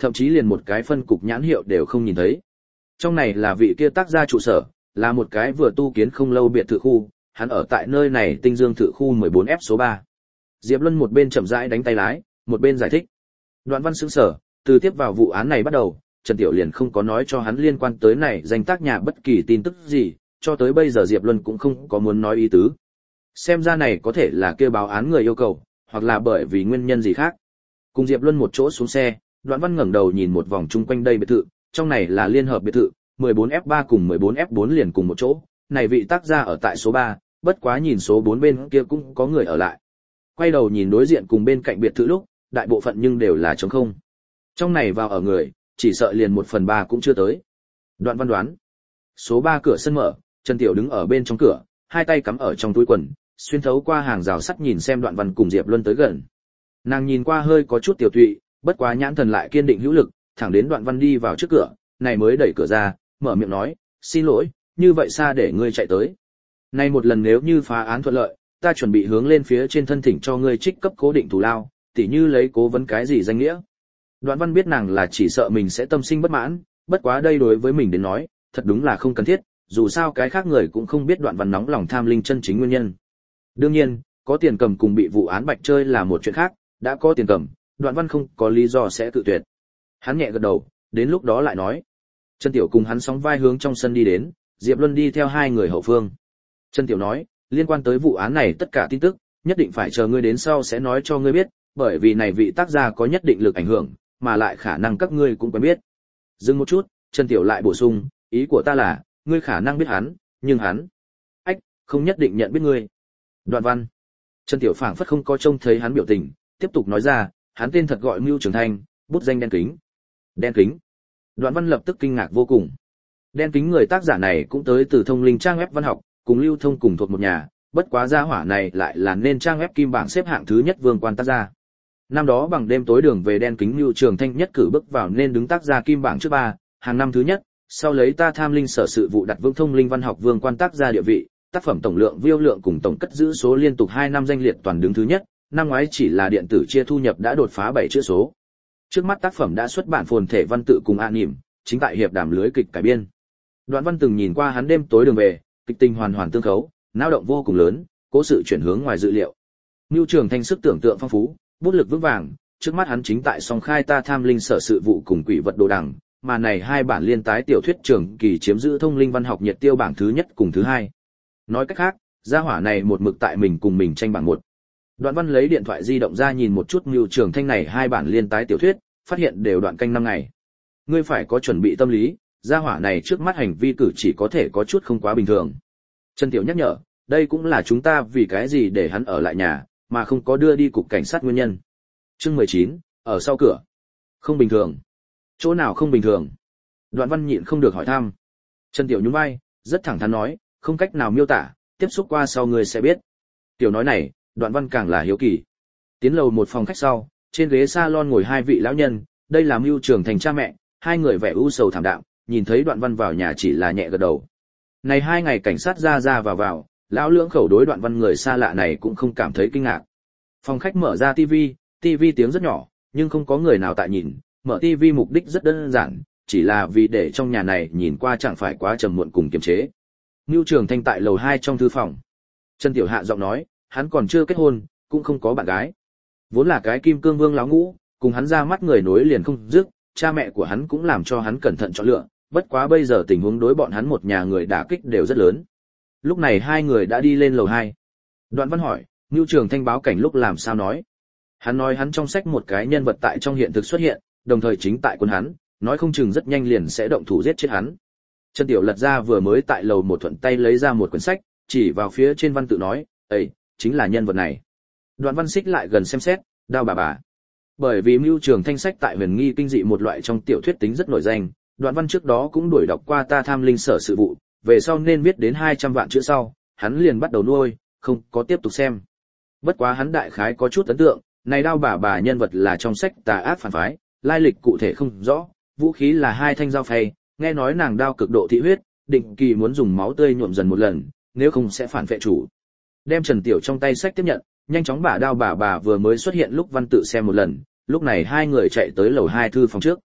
thậm chí liền một cái phân cục nhãn hiệu đều không nhìn thấy. Trong này là vị kia tác gia trụ sở, là một cái vừa tu kiến không lâu biệt thự khu, hắn ở tại nơi này Tinh Dương thự khu mười bốn F số ba. Diệp Luân một bên chậm rãi đánh tay lái, một bên giải thích. Đoạn Văn sững sờ, từ tiếp vào vụ án này bắt đầu, Trần Tiểu liền không có nói cho hắn liên quan tới này danh tác nhà bất kỳ tin tức gì, cho tới bây giờ Diệp Luân cũng không có muốn nói ý tứ. Xem ra này có thể là kêu báo án người yêu cầu, hoặc là bởi vì nguyên nhân gì khác. Cùng Diệp Luân một chỗ xuống xe, Đoạn Văn ngẩng đầu nhìn một vòng chung quanh đây biệt thự, trong này là liên hợp biệt thự, mười bốn F ba cùng mười bốn F bốn liền cùng một chỗ, này vị tác gia ở tại số ba, bất quá nhìn số bốn bên kia cũng có người ở lại. Quay đầu nhìn đối diện cùng bên cạnh biệt thự lúc, đại bộ phận nhưng đều là trống không. Trong này vào ở người, chỉ sợ liền một phần ba cũng chưa tới. Đoạn Văn đoán. Số ba cửa sân mở, Trần Tiểu đứng ở bên trong cửa, hai tay cắm ở trong túi quần, xuyên thấu qua hàng rào sắt nhìn xem Đoạn Văn cùng Diệp Luân tới gần. Nàng nhìn qua hơi có chút tiểu tụy, bất quá nhãn thần lại kiên định hữu lực, thẳng đến Đoạn Văn đi vào trước cửa, này mới đẩy cửa ra, mở miệng nói, "Xin lỗi, như vậy xa để ngươi chạy tới. Nay một lần nếu như phá án thuận lợi, ta chuẩn bị hướng lên phía trên thân thỉnh cho ngươi trích cấp cố định thù lao, tỉ như lấy cố vấn cái gì danh nghĩa." Đoạn Văn biết nàng là chỉ sợ mình sẽ tâm sinh bất mãn, bất quá đây đối với mình đến nói, thật đúng là không cần thiết, dù sao cái khác người cũng không biết Đoạn Văn nóng lòng tham linh chân chính nguyên nhân. Đương nhiên, có tiền cầm cùng bị vụ án bạch chơi là một chuyện khác, đã có tiền cầm, Đoạn Văn không có lý do sẽ tự tuyệt. Hắn nhẹ gật đầu, đến lúc đó lại nói. Trần Tiểu cùng hắn sóng vai hướng trong sân đi đến, Diệp Luân đi theo hai người hậu phương. Trần Tiểu nói, liên quan tới vụ án này tất cả tin tức, nhất định phải chờ ngươi đến sau sẽ nói cho ngươi biết, bởi vì này vị tác gia có nhất định lực ảnh hưởng, mà lại khả năng các ngươi cũng quen biết. Dừng một chút, Trần Tiểu lại bổ sung, ý của ta là, ngươi khả năng biết hắn, nhưng hắn, ách, không nhất định nhận biết ngươi. Đoạn Văn. Trần Tiểu phảng phất không có trông thấy hắn biểu tình, tiếp tục nói ra, hắn tên thật gọi Mưu Trường Thanh, bút danh Đen Kính. Đen Kính. Đoạn Văn lập tức kinh ngạc vô cùng. Đen Kính người tác giả này cũng tới từ thông linh trang web văn học, cùng Lưu Thông cùng thuộc một nhà, bất quá gia hỏa này lại là nên trang web kim bảng xếp hạng thứ nhất vương quan tác gia. Năm đó bằng đêm tối đường về Đen Kính Mưu Trường Thanh nhất cử bước vào nên đứng tác gia kim bảng trước ba, hàng năm thứ nhất, sau lấy ta tham linh sở sự vụ đặt vương thông linh văn học vương quan tác gia địa vị, tác phẩm tổng lượng viêu lượng cùng tổng cất giữ số liên tục hai năm danh liệt toàn đứng thứ nhất, năm ngoái chỉ là điện tử chia thu nhập đã đột phá bảy chữ số. Trước mắt tác phẩm đã xuất bản phồn thể văn tự cùng an nỉm, chính tại hiệp đàm lưới kịch cải biên. Đoạn Văn từng nhìn qua hắn đêm tối đường về, kịch tình hoàn hoàn tương khấu, náo động vô cùng lớn, cố sự chuyển hướng ngoài dự liệu. Mưu Trường Thanh sức tưởng tượng phong phú, bút lực vững vàng, trước mắt hắn chính tại song khai ta tham linh sở sự vụ cùng quỷ vật đồ đằng, mà này hai bản liên tái tiểu thuyết trường kỳ chiếm giữ thông linh văn học nhiệt tiêu bảng thứ nhất cùng thứ hai. Nói cách khác, gia hỏa này một mực tại mình cùng mình tranh bảng một. Đoạn Văn lấy điện thoại di động ra nhìn một chút Mưu Trường Thanh này hai bản liên tái tiểu thuyết, phát hiện đều đoạn canh năm ngày. Ngươi phải có chuẩn bị tâm lý, gia hỏa này trước mắt hành vi cử chỉ có thể có chút không quá bình thường. Trần Tiểu nhắc nhở, đây cũng là chúng ta vì cái gì để hắn ở lại nhà, mà không có đưa đi cục cảnh sát nguyên nhân. Chương mười chín, ở sau cửa. Không bình thường. Chỗ nào không bình thường? Đoạn Văn nhịn không được hỏi thăm. Trần Tiểu nhún vai, rất thẳng thắn nói, không cách nào miêu tả, tiếp xúc qua sau người sẽ biết. Tiểu nói này, Đoạn Văn càng là hiếu kỳ. Tiến lầu một phòng khách sau, trên ghế salon ngồi hai vị lão nhân, đây là Mưu Trường Thành cha mẹ, hai người vẻ u sầu thảm đạm, nhìn thấy Đoạn Văn vào nhà chỉ là nhẹ gật đầu. Này hai ngày cảnh sát ra ra vào vào, lão lưỡng khẩu đối Đoạn Văn người xa lạ này cũng không cảm thấy kinh ngạc. Phòng khách mở ra tivi, tivi tiếng rất nhỏ, nhưng không có người nào tại nhìn, mở tivi mục đích rất đơn giản, chỉ là vì để trong nhà này nhìn qua chẳng phải quá trầm muộn cùng kiềm chế. Mưu Trường Thanh tại lầu hai trong thư phòng. Trần Tiểu hạ giọng nói, hắn còn chưa kết hôn, cũng không có bạn gái. Vốn là cái kim cương vương láo ngũ, cùng hắn ra mắt người nối liền không dứt, cha mẹ của hắn cũng làm cho hắn cẩn thận chọn lựa, bất quá bây giờ tình huống đối bọn hắn một nhà người đả kích đều rất lớn. Lúc này hai người đã đi lên lầu hai. Đoạn Văn hỏi, Mưu Trường Thanh báo cảnh lúc làm sao nói? Hắn nói hắn trong sách một cái nhân vật tại trong hiện thực xuất hiện, đồng thời chính tại quân hắn, nói không chừng rất nhanh liền sẽ động thủ giết chết hắn. Trần Tiểu lật ra vừa mới tại lầu một thuận tay lấy ra một quyển sách, chỉ vào phía trên văn tự nói, "Ê, chính là nhân vật này." Đoạn Văn xích lại gần xem xét, đao bà bà. Bởi vì Mưu Trường Thanh sách tại huyền nghi kinh dị một loại trong tiểu thuyết tính rất nổi danh, Đoạn Văn trước đó cũng đuổi đọc qua ta tham linh sở sự vụ, về sau nên viết đến hai trăm vạn chữ sau, hắn liền bắt đầu nuôi, không có tiếp tục xem. Bất quá hắn đại khái có chút ấn tượng, này đao bà bà nhân vật là trong sách tà ác phản phái, lai lịch cụ thể không rõ, vũ khí là hai thanh dao phay, nghe nói nàng đao cực độ thị huyết, định kỳ muốn dùng máu tươi nhuộm dần một lần, nếu không sẽ phản vệ chủ. Đem Trần Tiểu trong tay sách tiếp nhận, nhanh chóng bả đao bà bà vừa mới xuất hiện lúc văn tự xem một lần, lúc này hai người chạy tới lầu hai thư phòng trước,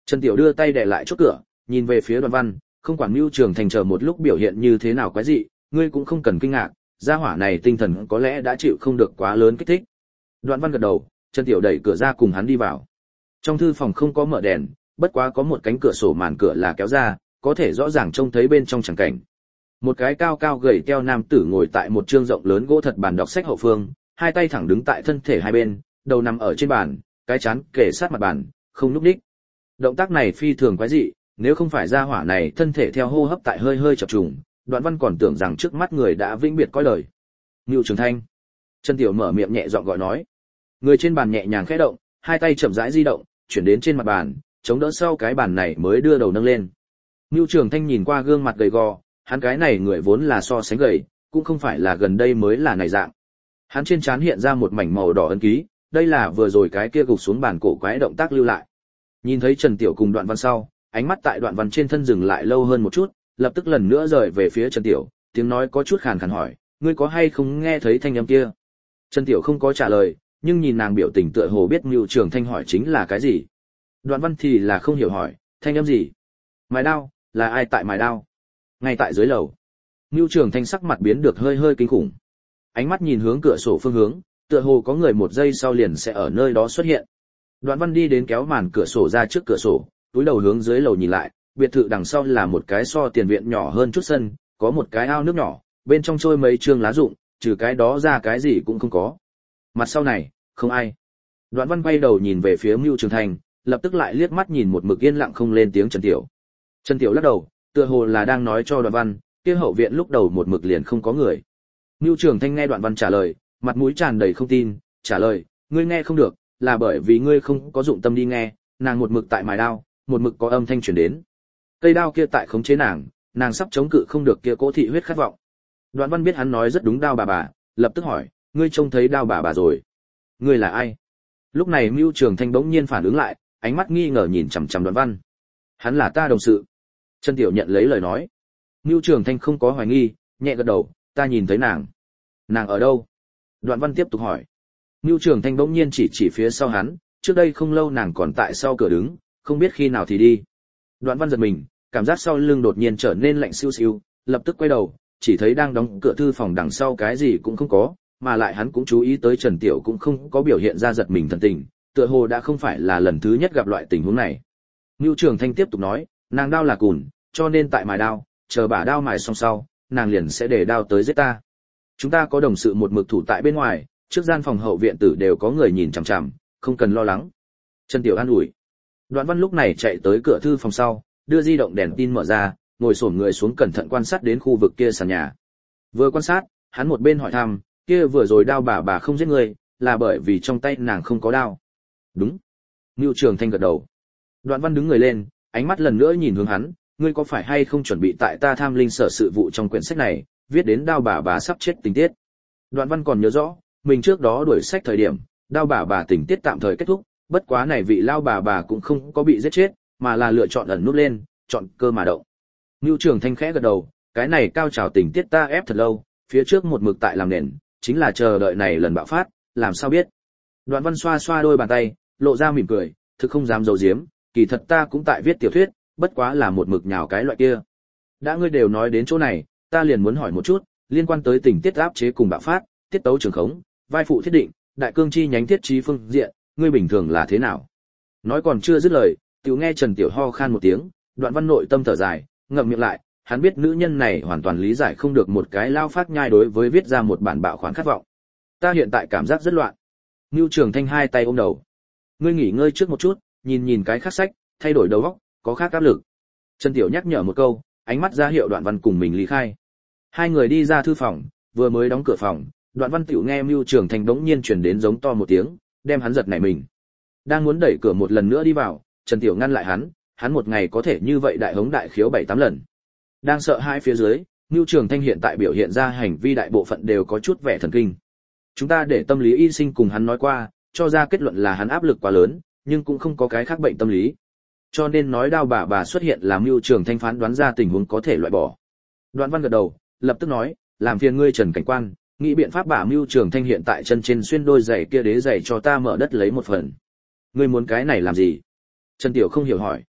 Trần Tiểu đưa tay đè lại chốt cửa, nhìn về phía Đoạn Văn, không quản Mưu Trường Thành chờ một lúc biểu hiện như thế nào quái dị, ngươi cũng không cần kinh ngạc, gia hỏa này tinh thần có lẽ đã chịu không được quá lớn kích thích. Đoạn Văn gật đầu, Trần Tiểu đẩy cửa ra cùng hắn đi vào. Trong thư phòng không có mở đèn, bất quá có một cánh cửa sổ màn cửa là kéo ra, có thể rõ ràng trông thấy bên trong chẳng cảnh. Một cái cao cao gầy teo nam tử ngồi tại một trương rộng lớn gỗ thật bàn đọc sách hậu phương, hai tay thẳng đứng tại thân thể hai bên, đầu nằm ở trên bàn, cái chán kề sát mặt bàn, không nhúc nhích. Động tác này phi thường quái dị, nếu không phải gia hỏa này thân thể theo hô hấp tại hơi hơi chập trùng, Đoạn Văn còn tưởng rằng trước mắt người đã vĩnh biệt cõi đời. Ngưu Trường Thanh. Trần Tiểu mở miệng nhẹ giọng gọi nói. Người trên bàn nhẹ nhàng khẽ động, hai tay chậm rãi di động, chuyển đến trên mặt bàn, chống đỡ sau cái bàn này mới đưa đầu nâng lên. Ngưu Trường Thanh nhìn qua gương mặt gầy gò, hắn cái này người vốn là so sánh gầy, cũng không phải là gần đây mới là này dạng. Hắn trên trán hiện ra một mảnh màu đỏ ấn ký, đây là vừa rồi cái kia gục xuống bàn cổ quái động tác lưu lại. Nhìn thấy Trần Tiểu cùng Đoạn Văn sau, ánh mắt tại Đoạn Văn trên thân dừng lại lâu hơn một chút, lập tức lần nữa rời về phía Trần Tiểu, tiếng nói có chút khàn khàn hỏi, ngươi có hay không nghe thấy thanh âm kia? Trần Tiểu không có trả lời, nhưng nhìn nàng biểu tình tựa hồ biết Ngưu Trường Thanh hỏi chính là cái gì. Đoạn Văn thì là không hiểu hỏi, thanh âm gì? Mài đao, là ai tại mài đao? Ngay tại dưới lầu. Ngưu Trường Thanh sắc mặt biến được hơi hơi kinh khủng. Ánh mắt nhìn hướng cửa sổ phương hướng, tựa hồ có người một giây sau liền sẽ ở nơi đó xuất hiện. Đoạn Văn đi đến kéo màn cửa sổ ra trước cửa sổ, túi đầu hướng dưới lầu nhìn lại, biệt thự đằng sau là một cái so tiền viện nhỏ hơn chút sân, có một cái ao nước nhỏ, bên trong trôi mấy trương lá rụng, trừ cái đó ra cái gì cũng không có. Mặt sau này, không ai. Đoạn Văn quay đầu nhìn về phía Ngưu Trường Thanh, lập tức lại liếc mắt nhìn một mực yên lặng không lên tiếng Trần Tiểu. Trần Tiểu lắc đầu, tựa hồ là đang nói cho Đoạn Văn, kia hậu viện lúc đầu một mực liền không có người. Ngưu Trường Thanh nghe Đoạn Văn trả lời, mặt mũi tràn đầy không tin, trả lời, ngươi nghe không được, là bởi vì ngươi không có dụng tâm đi nghe, nàng một mực tại mài đao, một mực có âm thanh truyền đến. Cây đao kia tại khống chế nàng, nàng sắp chống cự không được kia cỗ thị huyết khát vọng. Đoạn Văn biết hắn nói rất đúng đao bà bà, lập tức hỏi, ngươi trông thấy đao bà bà rồi? Ngươi là ai? Lúc này Mưu Trường Thanh bỗng nhiên phản ứng lại, ánh mắt nghi ngờ nhìn chằm chằm Đoạn Văn. Hắn là ta đồng sự. Trần Tiểu nhận lấy lời nói. Mưu Trường Thanh không có hoài nghi, nhẹ gật đầu, ta nhìn thấy nàng. Nàng ở đâu? Đoạn Văn tiếp tục hỏi. Mưu Trường Thanh bỗng nhiên chỉ chỉ phía sau hắn, trước đây không lâu nàng còn tại sau cửa đứng, không biết khi nào thì đi. Đoạn Văn giật mình, cảm giác sau lưng đột nhiên trở nên lạnh siêu siêu, lập tức quay đầu, chỉ thấy đang đóng cửa thư phòng đằng sau cái gì cũng không có, mà lại hắn cũng chú ý tới Trần Tiểu cũng không có biểu hiện ra giật mình thần tình, tựa hồ đã không phải là lần thứ nhất gặp loại tình huống này. Ngưu Trường Thanh tiếp tục nói, nàng đao là cùn, cho nên tại mài đao, chờ bả đao mài xong sau, nàng liền sẽ để đao tới giết ta. Chúng ta có đồng sự một mực thủ tại bên ngoài, trước gian phòng hậu viện tử đều có người nhìn chằm chằm, không cần lo lắng. Trần Tiểu an ủi. Đoạn Văn lúc này chạy tới cửa thư phòng sau, đưa di động đèn tin mở ra, ngồi xổm người xuống cẩn thận quan sát đến khu vực kia sàn nhà. Vừa quan sát, hắn một bên hỏi thăm, kia vừa rồi đao bà bà không giết người, là bởi vì trong tay nàng không có đao. Đúng. Ngưu Trường Thanh gật đầu. Đoạn Văn đứng người lên, ánh mắt lần nữa nhìn hướng hắn, ngươi có phải hay không chuẩn bị tại ta tham linh sở sự vụ trong quyển sách này, viết đến đao bà bà sắp chết tình tiết. Đoạn Văn còn nhớ rõ, mình trước đó đuổi sách thời điểm, đao bà bà tình tiết tạm thời kết thúc, bất quá này vị lao bà bà cũng không có bị giết chết, mà là lựa chọn ẩn nút lên, chọn cơ mà động. Ngưu Trường Thanh khẽ gật đầu, cái này cao trào tình tiết ta ép thật lâu, phía trước một mực tại làm nền, chính là chờ đợi này lần bạo phát, làm sao biết. Đoạn Văn xoa xoa đôi bàn tay, lộ ra mỉm cười, thực không dám giấu giếm, kỳ thật ta cũng tại viết tiểu thuyết, bất quá là một mực nhào cái loại kia. Đã ngươi đều nói đến chỗ này, ta liền muốn hỏi một chút, liên quan tới tình tiết áp chế cùng bạo phát, tiết tấu trường khống, vai phụ thiết định, đại cương chi nhánh thiết trí phương diện, ngươi bình thường là thế nào? Nói còn chưa dứt lời, tiểu nghe Trần Tiểu ho khan một tiếng, Đoạn Văn nội tâm thở dài, ngậm miệng lại, hắn biết nữ nhân này hoàn toàn lý giải không được một cái lao phát nhai đối với viết ra một bản bạo khoản khát vọng. Ta hiện tại cảm giác rất loạn. Ngưu Trường Thanh hai tay ôm đầu. Ngươi nghỉ ngơi trước một chút, nhìn nhìn cái khác sách, thay đổi đầu óc, có khác áp lực. Trần Tiểu nhắc nhở một câu, ánh mắt ra hiệu Đoạn Văn cùng mình ly khai. Hai người đi ra thư phòng, vừa mới đóng cửa phòng, Đoạn Văn tiểu nghe Ngưu Trường Thanh bỗng nhiên truyền đến giống to một tiếng, đem hắn giật nảy mình. Đang muốn đẩy cửa một lần nữa đi vào, Trần Tiểu ngăn lại hắn, hắn một ngày có thể như vậy đại hống đại khiếu bảy tám lần. Đang sợ hai phía dưới, Ngưu Trường Thanh hiện tại biểu hiện ra hành vi đại bộ phận đều có chút vẻ thần kinh. Chúng ta để tâm lý y sinh cùng hắn nói qua, cho ra kết luận là hắn áp lực quá lớn, nhưng cũng không có cái khác bệnh tâm lý. Cho nên nói đao bà bà xuất hiện làm Ngưu Trường Thanh phán đoán ra tình huống có thể loại bỏ. Đoạn Văn gật đầu, lập tức nói, làm phiền ngươi Trần cảnh quan, nghĩ biện pháp bả Ngưu Trường Thanh hiện tại chân trên xuyên đôi giày kia đế giày cho ta mở đất lấy một phần. Ngươi muốn cái này làm gì? Trần Tiểu không hiểu hỏi,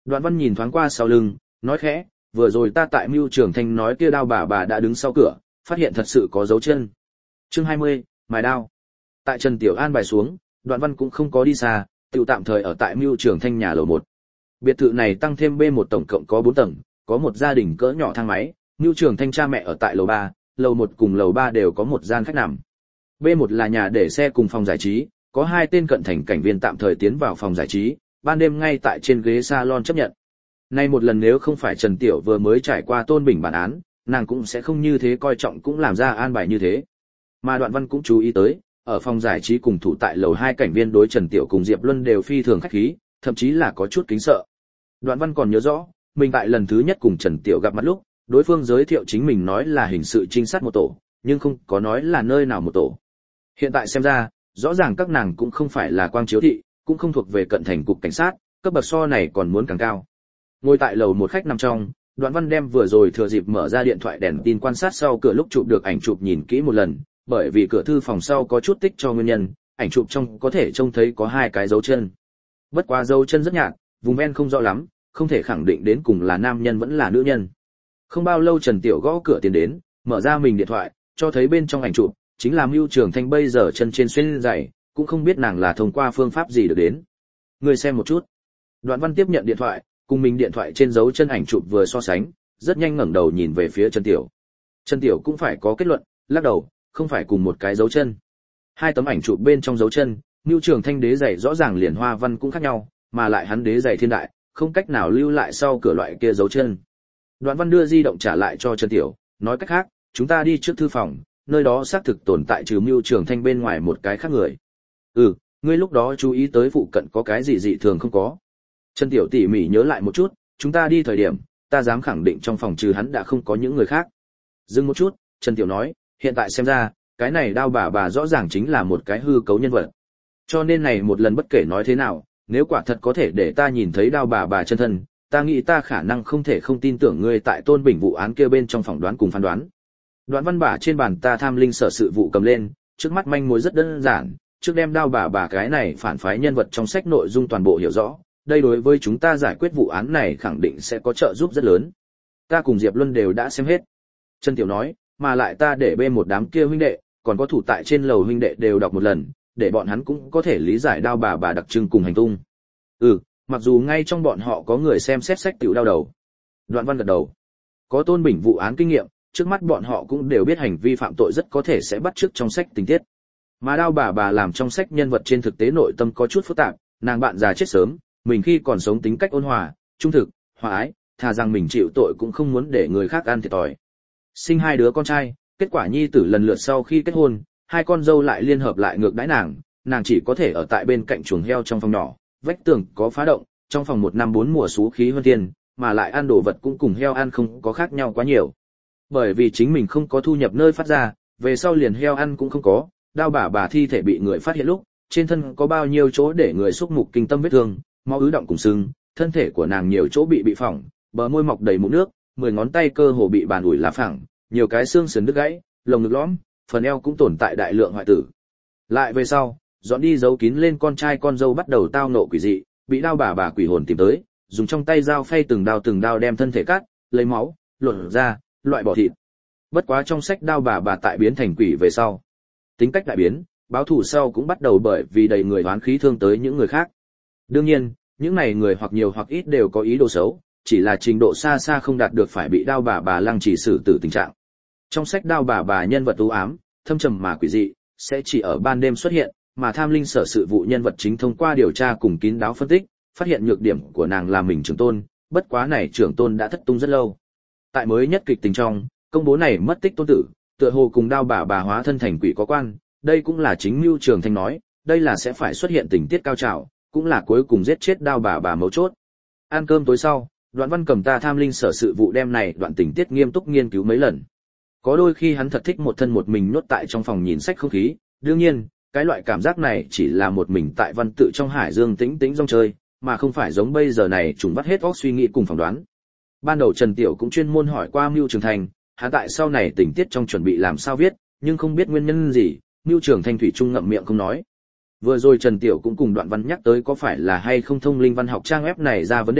Đoạn Văn nhìn thoáng qua sau lưng, nói khẽ, vừa rồi ta tại Mưu Trường Thanh nói kia đao bà bà đã đứng sau cửa, phát hiện thật sự có dấu chân. Chương hai mươi, mài đao. Tại Trần Tiểu An bài xuống, Đoạn Văn cũng không có đi xa, tự tạm thời ở tại Mưu Trường Thanh nhà lầu một. Biệt thự này tăng thêm B một tổng cộng có bốn tầng, có một gia đình cỡ nhỏ thang máy, Mưu Trường Thanh cha mẹ ở tại lầu ba, lầu một cùng lầu ba đều có một gian khách nằm. B một là nhà để xe cùng phòng giải trí, có hai tên cận thành cảnh viên tạm thời tiến vào phòng giải trí, ban đêm ngay tại trên ghế salon chấp nhận. Nay một lần nếu không phải Trần Tiểu vừa mới trải qua Tôn Bình bản án, nàng cũng sẽ không như thế coi trọng cũng làm ra an bài như thế. Mà Đoạn Văn cũng chú ý tới, ở phòng giải trí cùng thủ tại lầu hai cảnh viên đối Trần Tiểu cùng Diệp Luân đều phi thường khách khí, thậm chí là có chút kính sợ. Đoạn Văn còn nhớ rõ, mình tại lần thứ nhất cùng Trần Tiểu gặp mặt lúc, đối phương giới thiệu chính mình nói là hình sự trinh sát một tổ, nhưng không có nói là nơi nào một tổ. Hiện tại xem ra, rõ ràng các nàng cũng không phải là quang chiếu thị, cũng không thuộc về cận thành cục cảnh sát, cấp bậc so này còn muốn càng cao. Ngồi tại lầu một khách nằm trong, Đoạn Văn đem vừa rồi thừa dịp mở ra điện thoại đèn tin quan sát sau cửa lúc chụp được ảnh chụp nhìn kỹ một lần, bởi vì cửa thư phòng sau có chút tích cho nguyên nhân, ảnh chụp trong có thể trông thấy có hai cái dấu chân. Bất quá dấu chân rất nhạt, vùng ven không rõ lắm, không thể khẳng định đến cùng là nam nhân vẫn là nữ nhân. Không bao lâu Trần Tiểu gõ cửa tiến đến, mở ra mình điện thoại, cho thấy bên trong ảnh chụp chính là Mưu Trường Thanh bây giờ chân trên xuyên giày, cũng không biết nàng là thông qua phương pháp gì được đến. Người xem một chút. Đoạn Văn tiếp nhận điện thoại, cùng mình điện thoại trên dấu chân ảnh chụp vừa so sánh, rất nhanh ngẩng đầu nhìn về phía Trần Tiểu. Trần Tiểu cũng phải có kết luận, lắc đầu, không phải cùng một cái dấu chân. Hai tấm ảnh chụp bên trong dấu chân, Mưu Trường Thanh đế giày rõ ràng liền hoa văn cũng khác nhau, mà lại hắn đế giày thiên đại, không cách nào lưu lại sau cửa loại kia dấu chân. Đoạn Văn đưa di động trả lại cho Trần Tiểu, nói cách khác, chúng ta đi trước thư phòng, nơi đó xác thực tồn tại trừ Mưu Trường Thanh bên ngoài một cái khác người. Ừ, ngươi lúc đó chú ý tới phụ cận có cái gì dị thường không có? Trần Tiểu tỉ mỉ nhớ lại một chút, chúng ta đi thời điểm, ta dám khẳng định trong phòng trừ hắn đã không có những người khác. Dừng một chút, Trần Tiểu nói, hiện tại xem ra, cái này đao bà bà rõ ràng chính là một cái hư cấu nhân vật. Cho nên này một lần bất kể nói thế nào, nếu quả thật có thể để ta nhìn thấy đao bà bà chân thân, ta nghĩ ta khả năng không thể không tin tưởng ngươi tại Tôn Bình vụ án kia bên trong phỏng đoán cùng phán đoán. Đoạn Văn bả trên bàn ta tham linh sở sự vụ cầm lên, trước mắt manh mối rất đơn giản, trước đem đao bà bà cái này phản phái nhân vật trong sách nội dung toàn bộ hiểu rõ, đây đối với chúng ta giải quyết vụ án này khẳng định sẽ có trợ giúp rất lớn. Ta cùng Diệp Luân đều đã xem hết. Trần Tiểu nói, mà lại ta để bên một đám kia huynh đệ, còn có thủ tại trên lầu huynh đệ đều đọc một lần, để bọn hắn cũng có thể lý giải đao bà bà đặc trưng cùng hành tung. Ừ, mặc dù ngay trong bọn họ có người xem xét sách tiểu đau đầu. Đoạn Văn gật đầu. Có Tôn Bình vụ án kinh nghiệm, trước mắt bọn họ cũng đều biết hành vi phạm tội rất có thể sẽ bắt chước trong sách tình tiết. Mà đao bà bà làm trong sách nhân vật trên thực tế nội tâm có chút phức tạp, nàng bạn già chết sớm, mình khi còn sống tính cách ôn hòa, trung thực, hòa ái, thà rằng mình chịu tội cũng không muốn để người khác ăn thiệt thòi. Sinh hai đứa con trai, kết quả nhi tử lần lượt sau khi kết hôn, hai con dâu lại liên hợp lại ngược đãi nàng, nàng chỉ có thể ở tại bên cạnh chuồng heo trong phòng nhỏ, vách tường có phá động, trong phòng một năm bốn mùa xú khí hơn thiên, mà lại ăn đồ vật cũng cùng heo ăn không có khác nhau quá nhiều. Bởi vì chính mình không có thu nhập nơi phát ra, về sau liền heo ăn cũng không có, đao bà bà thi thể bị người phát hiện lúc, trên thân có bao nhiêu chỗ để người xúc mục kinh tâm vết thương, máu ứ động cùng sưng, thân thể của nàng nhiều chỗ bị bị phỏng, bờ môi mọc đầy mụn nước, mười ngón tay cơ hồ bị bàn ủi lá phẳng, nhiều cái xương sườn đứt gãy, lồng ngực lõm, phần eo cũng tồn tại đại lượng hoại tử. Lại về sau, dọn đi giấu kín lên con trai con dâu bắt đầu tao nộ quỷ dị, bị đao bà bà quỷ hồn tìm tới, dùng trong tay dao phay từng đao từng đao đem thân thể cắt, lấy máu, lột ra, loại bỏ thịt. Bất quá trong sách đao bà bà tại biến thành quỷ về sau, tính cách đại biến, báo thù sau cũng bắt đầu bởi vì đầy người oán khí thương tới những người khác. Đương nhiên, những này người hoặc nhiều hoặc ít đều có ý đồ xấu, chỉ là trình độ xa xa không đạt được phải bị đao bà bà lăng trì xử tử tình trạng. Trong sách đao bà bà nhân vật u ám, thâm trầm mà quỷ dị, sẽ chỉ ở ban đêm xuất hiện, mà tham linh sở sự vụ nhân vật chính thông qua điều tra cùng kín đáo phân tích, phát hiện nhược điểm của nàng là mình trưởng tôn, bất quá này trưởng tôn đã thất tung rất lâu. Tại mới nhất kịch tình trong, công bố này mất tích tôn tử, tựa hồ cùng đao bà bà hóa thân thành quỷ có quan, đây cũng là chính Mưu Trường Thanh nói, đây là sẽ phải xuất hiện tình tiết cao trào, cũng là cuối cùng giết chết đao bà bà mấu chốt. Ăn cơm tối sau, Đoạn Văn cầm ta tham linh sở sự vụ đem này đoạn tình tiết nghiêm túc nghiên cứu mấy lần. Có đôi khi hắn thật thích một thân một mình nhốt tại trong phòng nhìn sách không khí, đương nhiên, cái loại cảm giác này chỉ là một mình tại văn tự trong hải dương tĩnh tĩnh rong chơi, mà không phải giống bây giờ này trùng vắt hết óc suy nghĩ cùng phỏng đoán. Ban đầu Trần Tiểu cũng chuyên môn hỏi qua Mưu Trường Thanh, hắn tại sau này tình tiết trong chuẩn bị làm sao viết, nhưng không biết nguyên nhân gì, Mưu Trường Thanh thủy chung ngậm miệng không nói. Vừa rồi Trần Tiểu cũng cùng Đoạn Văn nhắc tới có phải là hay không thông linh văn học trang web này ra vấn đề,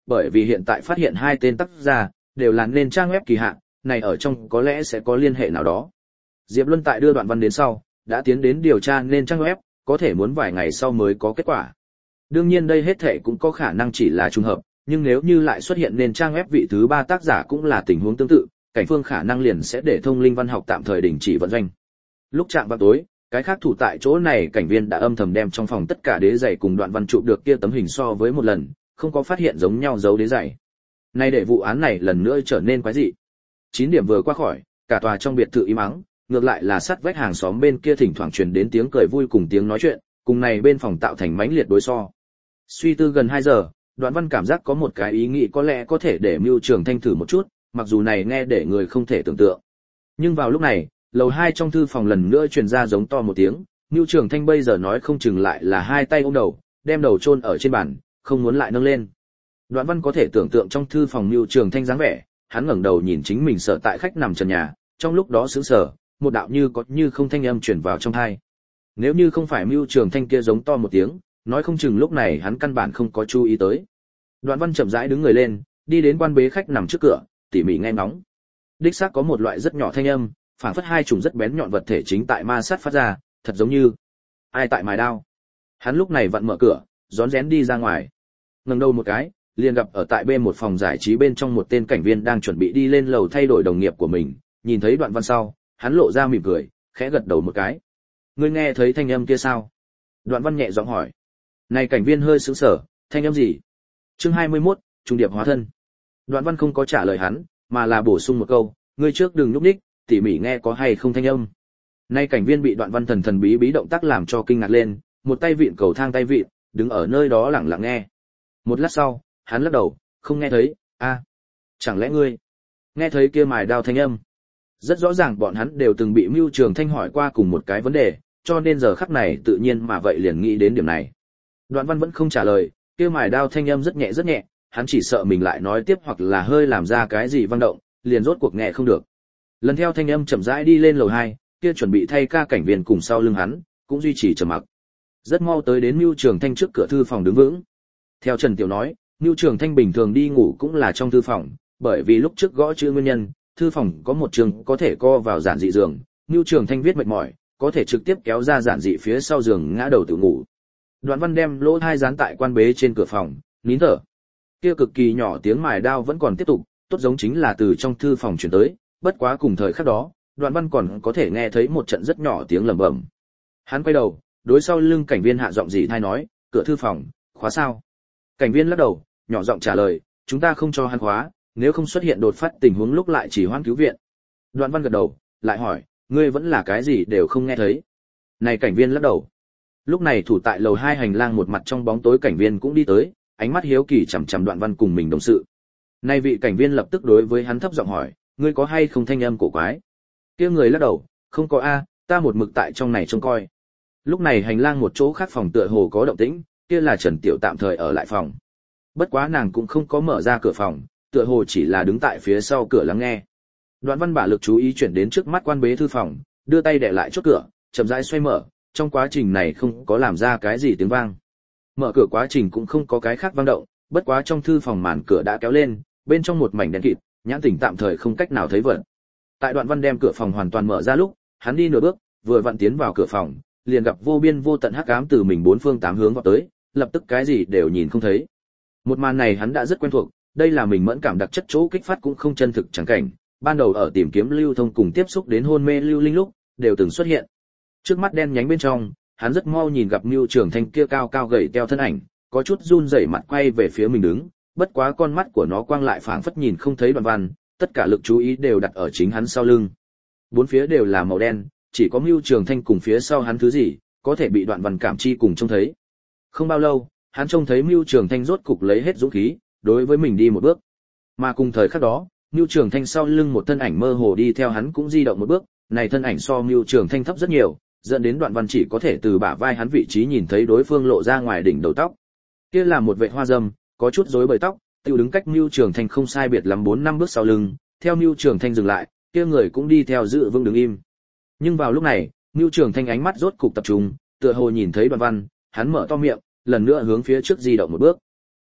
bởi vì hiện tại phát hiện hai tên tác giả đều là nền trang web kỳ hạn, này ở trong có lẽ sẽ có liên hệ nào đó. Diệp Luân tại đưa đoạn văn đến sau, đã tiến đến điều tra nền trang web, có thể muốn vài ngày sau mới có kết quả. Đương nhiên đây hết thể cũng có khả năng chỉ là trùng hợp, nhưng nếu như lại xuất hiện nền trang web vị thứ ba tác giả cũng là tình huống tương tự, Cảnh Phương khả năng liền sẽ để Thông Linh Văn Học tạm thời đình chỉ vận doanh. Lúc chạm vào tối, cái khác thủ tại chỗ này cảnh viên đã âm thầm đem trong phòng tất cả đế giày cùng đoạn văn chụp được kia tấm hình so với một lần, không có phát hiện giống nhau dấu đế giày. Nay để vụ án này lần nữa trở nên quái dị. chín điểm vừa qua khỏi, cả tòa trong biệt thự im ắng, ngược lại là sát vách hàng xóm bên kia thỉnh thoảng truyền đến tiếng cười vui cùng tiếng nói chuyện, cùng này bên phòng tạo thành mãnh liệt đối so. Suy tư gần hai giờ, Đoạn Văn cảm giác có một cái ý nghĩ có lẽ có thể để Mưu Trường Thanh thử một chút, mặc dù này nghe để người không thể tưởng tượng. Nhưng vào lúc này, lầu hai trong thư phòng lần nữa truyền ra giống to một tiếng, Mưu Trường Thanh bây giờ nói không chừng lại là hai tay ôm đầu, đem đầu chôn ở trên bàn, không muốn lại nâng lên. Đoạn Văn có thể tưởng tượng trong thư phòng Mưu Trường Thanh dáng vẻ, hắn ngẩng đầu nhìn chính mình sở tại khách nằm trần nhà, trong lúc đó sững sờ, một đạo như có như không thanh âm truyền vào trong tai. Nếu như không phải Mưu Trường Thanh kia giống to một tiếng, nói không chừng lúc này hắn căn bản không có chú ý tới. Đoạn Văn chậm rãi đứng người lên, đi đến quan bế khách nằm trước cửa, tỉ mỉ nghe ngóng. Đích xác có một loại rất nhỏ thanh âm, phảng phất hai trùng rất bén nhọn vật thể chính tại ma sát phát ra, thật giống như ai tại mài đao. Hắn lúc này vặn mở cửa, rón rén đi ra ngoài. Ngẩng đầu một cái, liền gặp ở tại bên một phòng giải trí bên trong một tên cảnh viên đang chuẩn bị đi lên lầu thay đổi đồng nghiệp của mình, nhìn thấy Đoạn Văn sau, hắn lộ ra mỉm cười, khẽ gật đầu một cái. Ngươi nghe thấy thanh âm kia sao? Đoạn Văn nhẹ giọng hỏi. Này cảnh viên hơi sững sờ, thanh âm gì? Chương hai mươi mốt, trung điệp hóa thân. Đoạn Văn không có trả lời hắn, mà là bổ sung một câu, ngươi trước đừng nhúc nhích, tỉ mỉ nghe có hay không thanh âm. Nay cảnh viên bị Đoạn Văn thần thần bí bí động tác làm cho kinh ngạc lên, một tay vịn cầu thang tay vịn, đứng ở nơi đó lặng lặng nghe. Một lát sau, hắn lắc đầu, không nghe thấy. A, chẳng lẽ ngươi nghe thấy kia mài đao thanh âm? Rất rõ ràng bọn hắn đều từng bị Mưu Trường Thanh hỏi qua cùng một cái vấn đề, cho nên giờ khắc này tự nhiên mà vậy liền nghĩ đến điểm này. Đoạn Văn vẫn không trả lời, kia mài đao thanh âm rất nhẹ rất nhẹ, hắn chỉ sợ mình lại nói tiếp hoặc là hơi làm ra cái gì vang động, liền rốt cuộc nghe không được. Lần theo thanh âm chậm rãi đi lên lầu hai, kia chuẩn bị thay ca cảnh viên cùng sau lưng hắn, cũng duy trì trầm mặc. Rất mau tới đến Mưu Trường Thanh trước cửa thư phòng đứng vững. Theo Trần Tiểu nói, Mưu Trường Thanh bình thường đi ngủ cũng là trong thư phòng, bởi vì lúc trước gõ chữ nguyên nhân, thư phòng có một trường có thể co vào giản dị giường, Mưu Trường Thanh viết mệt mỏi, có thể trực tiếp kéo ra giản dị phía sau giường ngã đầu tự ngủ. Đoạn Văn đem lỗ tai dán tại quan bế trên cửa phòng, nín thở. Kia cực kỳ nhỏ tiếng mài đao vẫn còn tiếp tục, tốt giống chính là từ trong thư phòng truyền tới, bất quá cùng thời khắc đó, Đoạn Văn còn có thể nghe thấy một trận rất nhỏ tiếng lẩm bẩm. Hắn quay đầu, đối sau lưng cảnh viên hạ giọng dị thay nói, cửa thư phòng, khóa sao? Cảnh viên lắc đầu, nhỏ giọng trả lời, chúng ta không cho hắn khóa, nếu không xuất hiện đột phát tình huống lúc lại chỉ hoãn cứu viện. Đoạn Văn gật đầu, lại hỏi, ngươi vẫn là cái gì đều không nghe thấy. Này cảnh viên lắc đầu. Lúc này thủ tại lầu hai hành lang một mặt trong bóng tối cảnh viên cũng đi tới, ánh mắt hiếu kỳ chằm chằm Đoạn Văn cùng mình đồng sự. Nay vị cảnh viên lập tức đối với hắn thấp giọng hỏi, ngươi có hay không thanh âm cổ quái? Kia người lắc đầu, không có a, ta một mực tại trong này trông coi. Lúc này hành lang một chỗ khác phòng tựa hồ có động tĩnh, kia là Trần Tiểu tạm thời ở lại phòng. Bất quá nàng cũng không có mở ra cửa phòng, tựa hồ chỉ là đứng tại phía sau cửa lắng nghe. Đoạn Văn bả lực chú ý chuyển đến trước mắt quan bế thư phòng, đưa tay đè lại chốt cửa, chậm rãi xoay mở, trong quá trình này không có làm ra cái gì tiếng vang. Mở cửa quá trình cũng không có cái khác vang động, bất quá trong thư phòng màn cửa đã kéo lên, bên trong một mảnh đen kịt, nhãn tỉnh tạm thời không cách nào thấy vật. Tại Đoạn Văn đem cửa phòng hoàn toàn mở ra lúc, hắn đi nửa bước, vừa vặn tiến vào cửa phòng, liền gặp vô biên vô tận hắc ám từ mình bốn phương tám hướng vọt tới, lập tức cái gì đều nhìn không thấy. Một màn này hắn đã rất quen thuộc, đây là mình mẫn cảm đặc chất chỗ kích phát cũng không chân thực chẳng cảnh, ban đầu ở tìm kiếm lưu thông cùng tiếp xúc đến hôn mê lưu linh lúc, đều từng xuất hiện. Trước mắt đen nhánh bên trong, hắn rất mau nhìn gặp Mưu Trường Thanh kia cao cao gầy teo thân ảnh, có chút run rẩy mặt quay về phía mình đứng, bất quá con mắt của nó quang lại phảng phất nhìn không thấy Đoạn Văn, tất cả lực chú ý đều đặt ở chính hắn sau lưng. Bốn phía đều là màu đen, chỉ có Mưu Trường Thanh cùng phía sau hắn thứ gì, có thể bị Đoạn Văn cảm chi cùng trông thấy. Không bao lâu, hắn trông thấy Mưu Trường Thanh rốt cục lấy hết dũng khí, đối với mình đi một bước. Mà cùng thời khắc đó, Mưu Trường Thanh sau lưng một thân ảnh mơ hồ đi theo hắn cũng di động một bước, này thân ảnh so Mưu Trường Thanh thấp rất nhiều, dẫn đến Đoạn Văn chỉ có thể từ bả vai hắn vị trí nhìn thấy đối phương lộ ra ngoài đỉnh đầu tóc. Kia là một vệ hoa dâm, có chút rối bời tóc, tiêu đứng cách Mưu Trường Thanh không sai biệt lắm bốn năm bước sau lưng, theo Mưu Trường Thanh dừng lại, kia người cũng đi theo giữ vững đứng im. Nhưng vào lúc này, Mưu Trường Thanh ánh mắt rốt cục tập trung, tựa hồ nhìn thấy Đoạn Văn, hắn mở to miệng, lần nữa hướng phía trước di động một bước.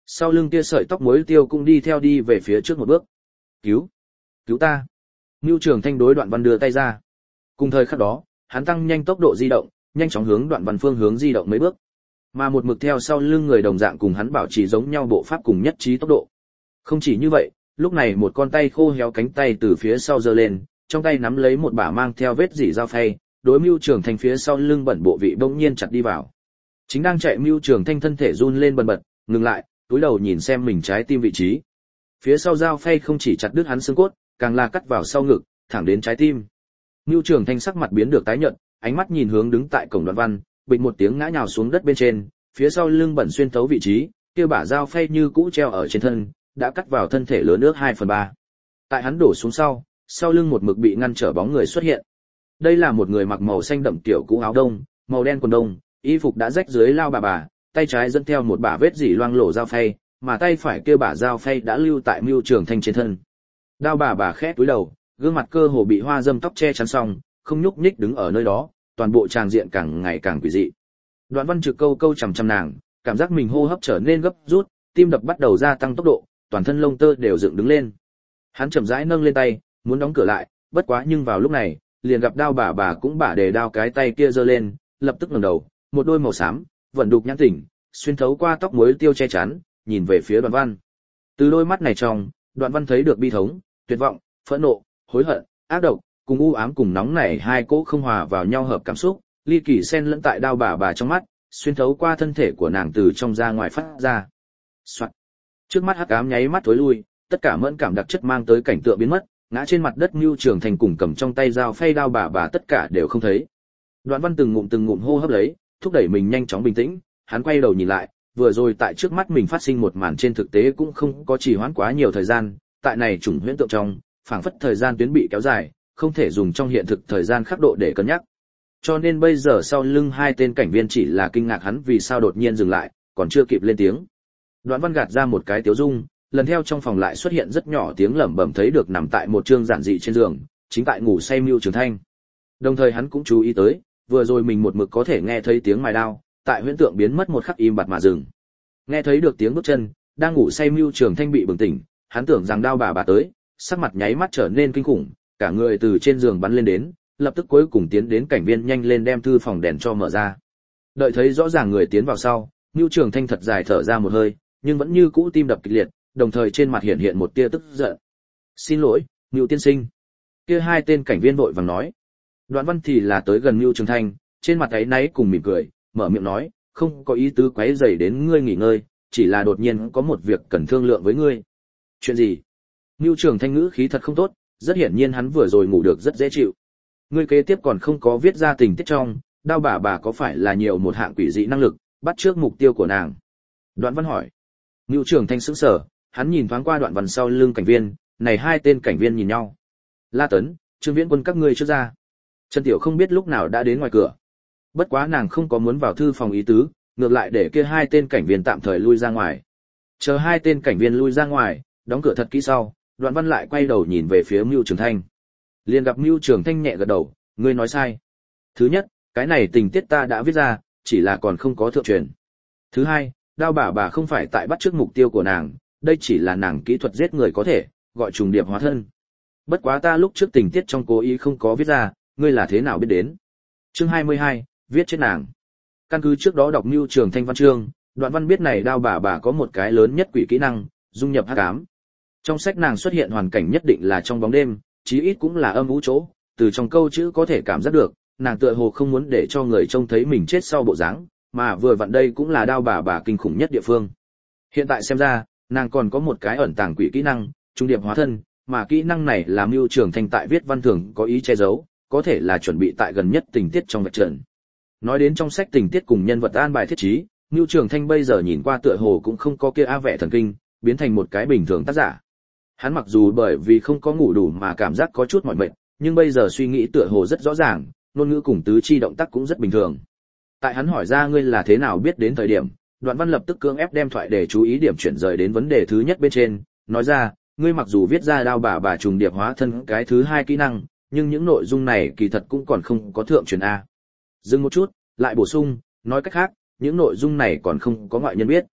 Sau lưng kia sợi tóc muối tiêu cũng đi theo đi về phía trước một bước. Cứu! Cứu ta! Ngưu Trường Thanh đối Đoạn Văn đưa tay ra. Cùng thời khắc đó, hắn tăng nhanh tốc độ di động, nhanh chóng hướng Đoạn Văn phương hướng di động mấy bước. Mà một mực theo sau lưng người đồng dạng cùng hắn bảo trì giống nhau bộ pháp cùng nhất trí tốc độ. Không chỉ như vậy, lúc này một con tay khô héo cánh tay từ phía sau giơ lên, trong tay nắm lấy một bả mang theo vết rỉ dao phay, đối Mưu Trường Thanh phía sau lưng bẩn bộ vị bỗng nhiên chặt đi vào. Chính đang chạy Mưu Trường Thanh thân thể run lên bần bật, ngừng lại, cúi đầu nhìn xem mình trái tim vị trí. Phía sau dao phay không chỉ chặt đứt hắn xương cốt, càng là cắt vào sau ngực, thẳng đến trái tim. Mưu Trường Thanh sắc mặt biến được tái nhợt, ánh mắt nhìn hướng đứng tại cổng Đoạn Văn, bịch một tiếng ngã nhào xuống đất bên trên, phía sau lưng bẩn xuyên thấu vị trí, kia bả dao phay như cũ treo ở trên thân, đã cắt vào thân thể lớn nước hai phần ba. Tại hắn đổ xuống sau, sau lưng một mực bị ngăn trở bóng người xuất hiện. Đây là một người mặc màu xanh đậm tiểu cũ áo đông, màu đen quần đông, y phục đã rách dưới lao bà bà, tay trái dẫn theo một bả vết dỉ loang lổ dao phay, mà tay phải kia bả dao phay đã lưu tại Mưu Trường Thanh trên thân. Đao bà bà khẽ cúi đầu, gương mặt cơ hồ bị hoa dâm tóc che chắn xong, không nhúc nhích đứng ở nơi đó, toàn bộ tràng diện càng ngày càng quỷ dị. Đoạn Văn Trực câu câu chằm chằm nàng, cảm giác mình hô hấp trở nên gấp rút, tim đập bắt đầu gia tăng tốc độ, toàn thân lông tơ đều dựng đứng lên. Hắn chậm rãi nâng lên tay, muốn đóng cửa lại, bất quá nhưng vào lúc này, liền gặp đao bà bà cũng bả đề đao cái tay kia giơ lên, lập tức ngẩng đầu, một đôi màu xám, vận đục nhãn tỉnh, xuyên thấu qua tóc muối tiêu che chắn, nhìn về phía Đoạn Văn. Từ đôi mắt này trong, Đoạn Văn thấy được bi thống, tuyệt vọng, phẫn nộ, hối hận, ác độc, cùng u ám cùng nóng nảy hai cỗ không hòa vào nhau hợp cảm xúc, ly kỳ xen lẫn tại đao bà bà trong mắt, xuyên thấu qua thân thể của nàng từ trong ra ngoài phát ra. Soạn. Trước mắt hắc ám nháy mắt thối lui, tất cả mẫn cảm đặc chất mang tới cảnh tượng biến mất, ngã trên mặt đất Mưu Trường Thanh cùng cầm trong tay dao phay đao bà bà tất cả đều không thấy. Đoạn Văn từng ngụm từng ngụm hô hấp lấy, thúc đẩy mình nhanh chóng bình tĩnh, hắn quay đầu nhìn lại, vừa rồi tại trước mắt mình phát sinh một màn trên thực tế cũng không có trì hoãn quá nhiều thời gian, tại này chủng huyễn tượng trong, phảng phất thời gian tuyến bị kéo dài, không thể dùng trong hiện thực thời gian khắc độ để cân nhắc. Cho nên bây giờ sau lưng hai tên cảnh viên chỉ là kinh ngạc hắn vì sao đột nhiên dừng lại, còn chưa kịp lên tiếng. Đoạn Văn gạt ra một cái tiếu dung, lần theo trong phòng lại xuất hiện rất nhỏ tiếng lẩm bẩm thấy được nằm tại một trương giản dị trên giường, chính tại ngủ say Mưu Trường Thanh. Đồng thời hắn cũng chú ý tới, vừa rồi mình một mực có thể nghe thấy tiếng mài đao, tại huyễn tượng biến mất một khắc im bặt mà dừng. Nghe thấy được tiếng bước chân, đang ngủ say Mưu Trường Thanh bị bừng tỉnh, hắn tưởng rằng đao bà bà tới, sắc mặt nháy mắt trở nên kinh khủng, cả người từ trên giường bắn lên đến, lập tức cuối cùng tiến đến cảnh viên nhanh lên đem thư phòng đèn cho mở ra. Đợi thấy rõ ràng người tiến vào sau, Mưu Trường Thanh thật dài thở ra một hơi, nhưng vẫn như cũ tim đập kịch liệt, đồng thời trên mặt hiện hiện một tia tức giận. "Xin lỗi, Mưu tiên sinh." Kia hai tên cảnh viên vội vàng nói. Đoạn Văn thì là tới gần Mưu Trường Thanh, trên mặt áy náy cùng mỉm cười, mở miệng nói, "Không có ý tứ quấy rầy đến ngươi nghỉ ngơi, chỉ là đột nhiên có một việc cần thương lượng với ngươi." "Chuyện gì?" Mưu Trường Thanh ngữ khí thật không tốt, rất hiển nhiên hắn vừa rồi ngủ được rất dễ chịu. "Ngươi kế tiếp còn không có viết ra tình tiết trong, đao bà bà có phải là nhiều một hạng quỷ dị năng lực, bắt trước mục tiêu của nàng?" Đoạn Văn hỏi. Mưu Trường Thanh sững sờ, hắn nhìn thoáng qua Đoạn Văn sau lưng cảnh viên, này hai tên cảnh viên nhìn nhau. "La Tấn, Trương Viễn Quân các ngươi trước ra." Trần Tiểu không biết lúc nào đã đến ngoài cửa. Bất quá nàng không có muốn vào thư phòng ý tứ, ngược lại để kia hai tên cảnh viên tạm thời lui ra ngoài. Chờ hai tên cảnh viên lui ra ngoài, đóng cửa thật kỹ sau, Đoạn Văn lại quay đầu nhìn về phía Mưu Trường Thanh. Liền gặp Mưu Trường Thanh nhẹ gật đầu, "Ngươi nói sai. Thứ nhất, cái này tình tiết ta đã viết ra, chỉ là còn không có thượng truyền. Thứ hai, đao bà bà không phải tại bắt trước mục tiêu của nàng, đây chỉ là nàng kỹ thuật giết người có thể, gọi trùng điệp hóa thân. Bất quá ta lúc trước tình tiết trong cố ý không có viết ra, ngươi là thế nào biết đến?" Chương hai mươi hai, viết chết nàng. Căn cứ trước đó đọc Mưu Trường Thanh văn chương, Đoạn Văn biết này đao bà bà có một cái lớn nhất quỷ kỹ năng, dung nhập hắc ám. Trong sách nàng xuất hiện hoàn cảnh nhất định là trong bóng đêm, chí ít cũng là âm u chỗ, từ trong câu chữ có thể cảm giác được, nàng tựa hồ không muốn để cho người trông thấy mình chết sau bộ dáng, mà vừa vặn đây cũng là đao bà bà kinh khủng nhất địa phương. Hiện tại xem ra, nàng còn có một cái ẩn tàng quỷ kỹ năng, trung điệp hóa thân, mà kỹ năng này là Mưu Trường Thanh tại viết văn thường có ý che giấu, có thể là chuẩn bị tại gần nhất tình tiết trong vạch trần. Nói đến trong sách tình tiết cùng nhân vật an bài thiết trí, Mưu Trường Thanh bây giờ nhìn qua tựa hồ cũng không có kia a vẻ thần kinh, biến thành một cái bình thường tác giả. Hắn mặc dù bởi vì không có ngủ đủ mà cảm giác có chút mỏi mệt, nhưng bây giờ suy nghĩ tựa hồ rất rõ ràng, ngôn ngữ cùng tứ chi động tác cũng rất bình thường. Tại hắn hỏi ra ngươi là thế nào biết đến thời điểm, Đoạn Văn lập tức cưỡng ép đem thoại để chú ý điểm chuyển rời đến vấn đề thứ nhất bên trên, nói ra, ngươi mặc dù viết ra đao bà bà trùng điệp hóa thân cái thứ hai kỹ năng, nhưng những nội dung này kỳ thật cũng còn không có thượng truyền a. Dừng một chút, lại bổ sung, nói cách khác, những nội dung này còn không có ngoại nhân biết.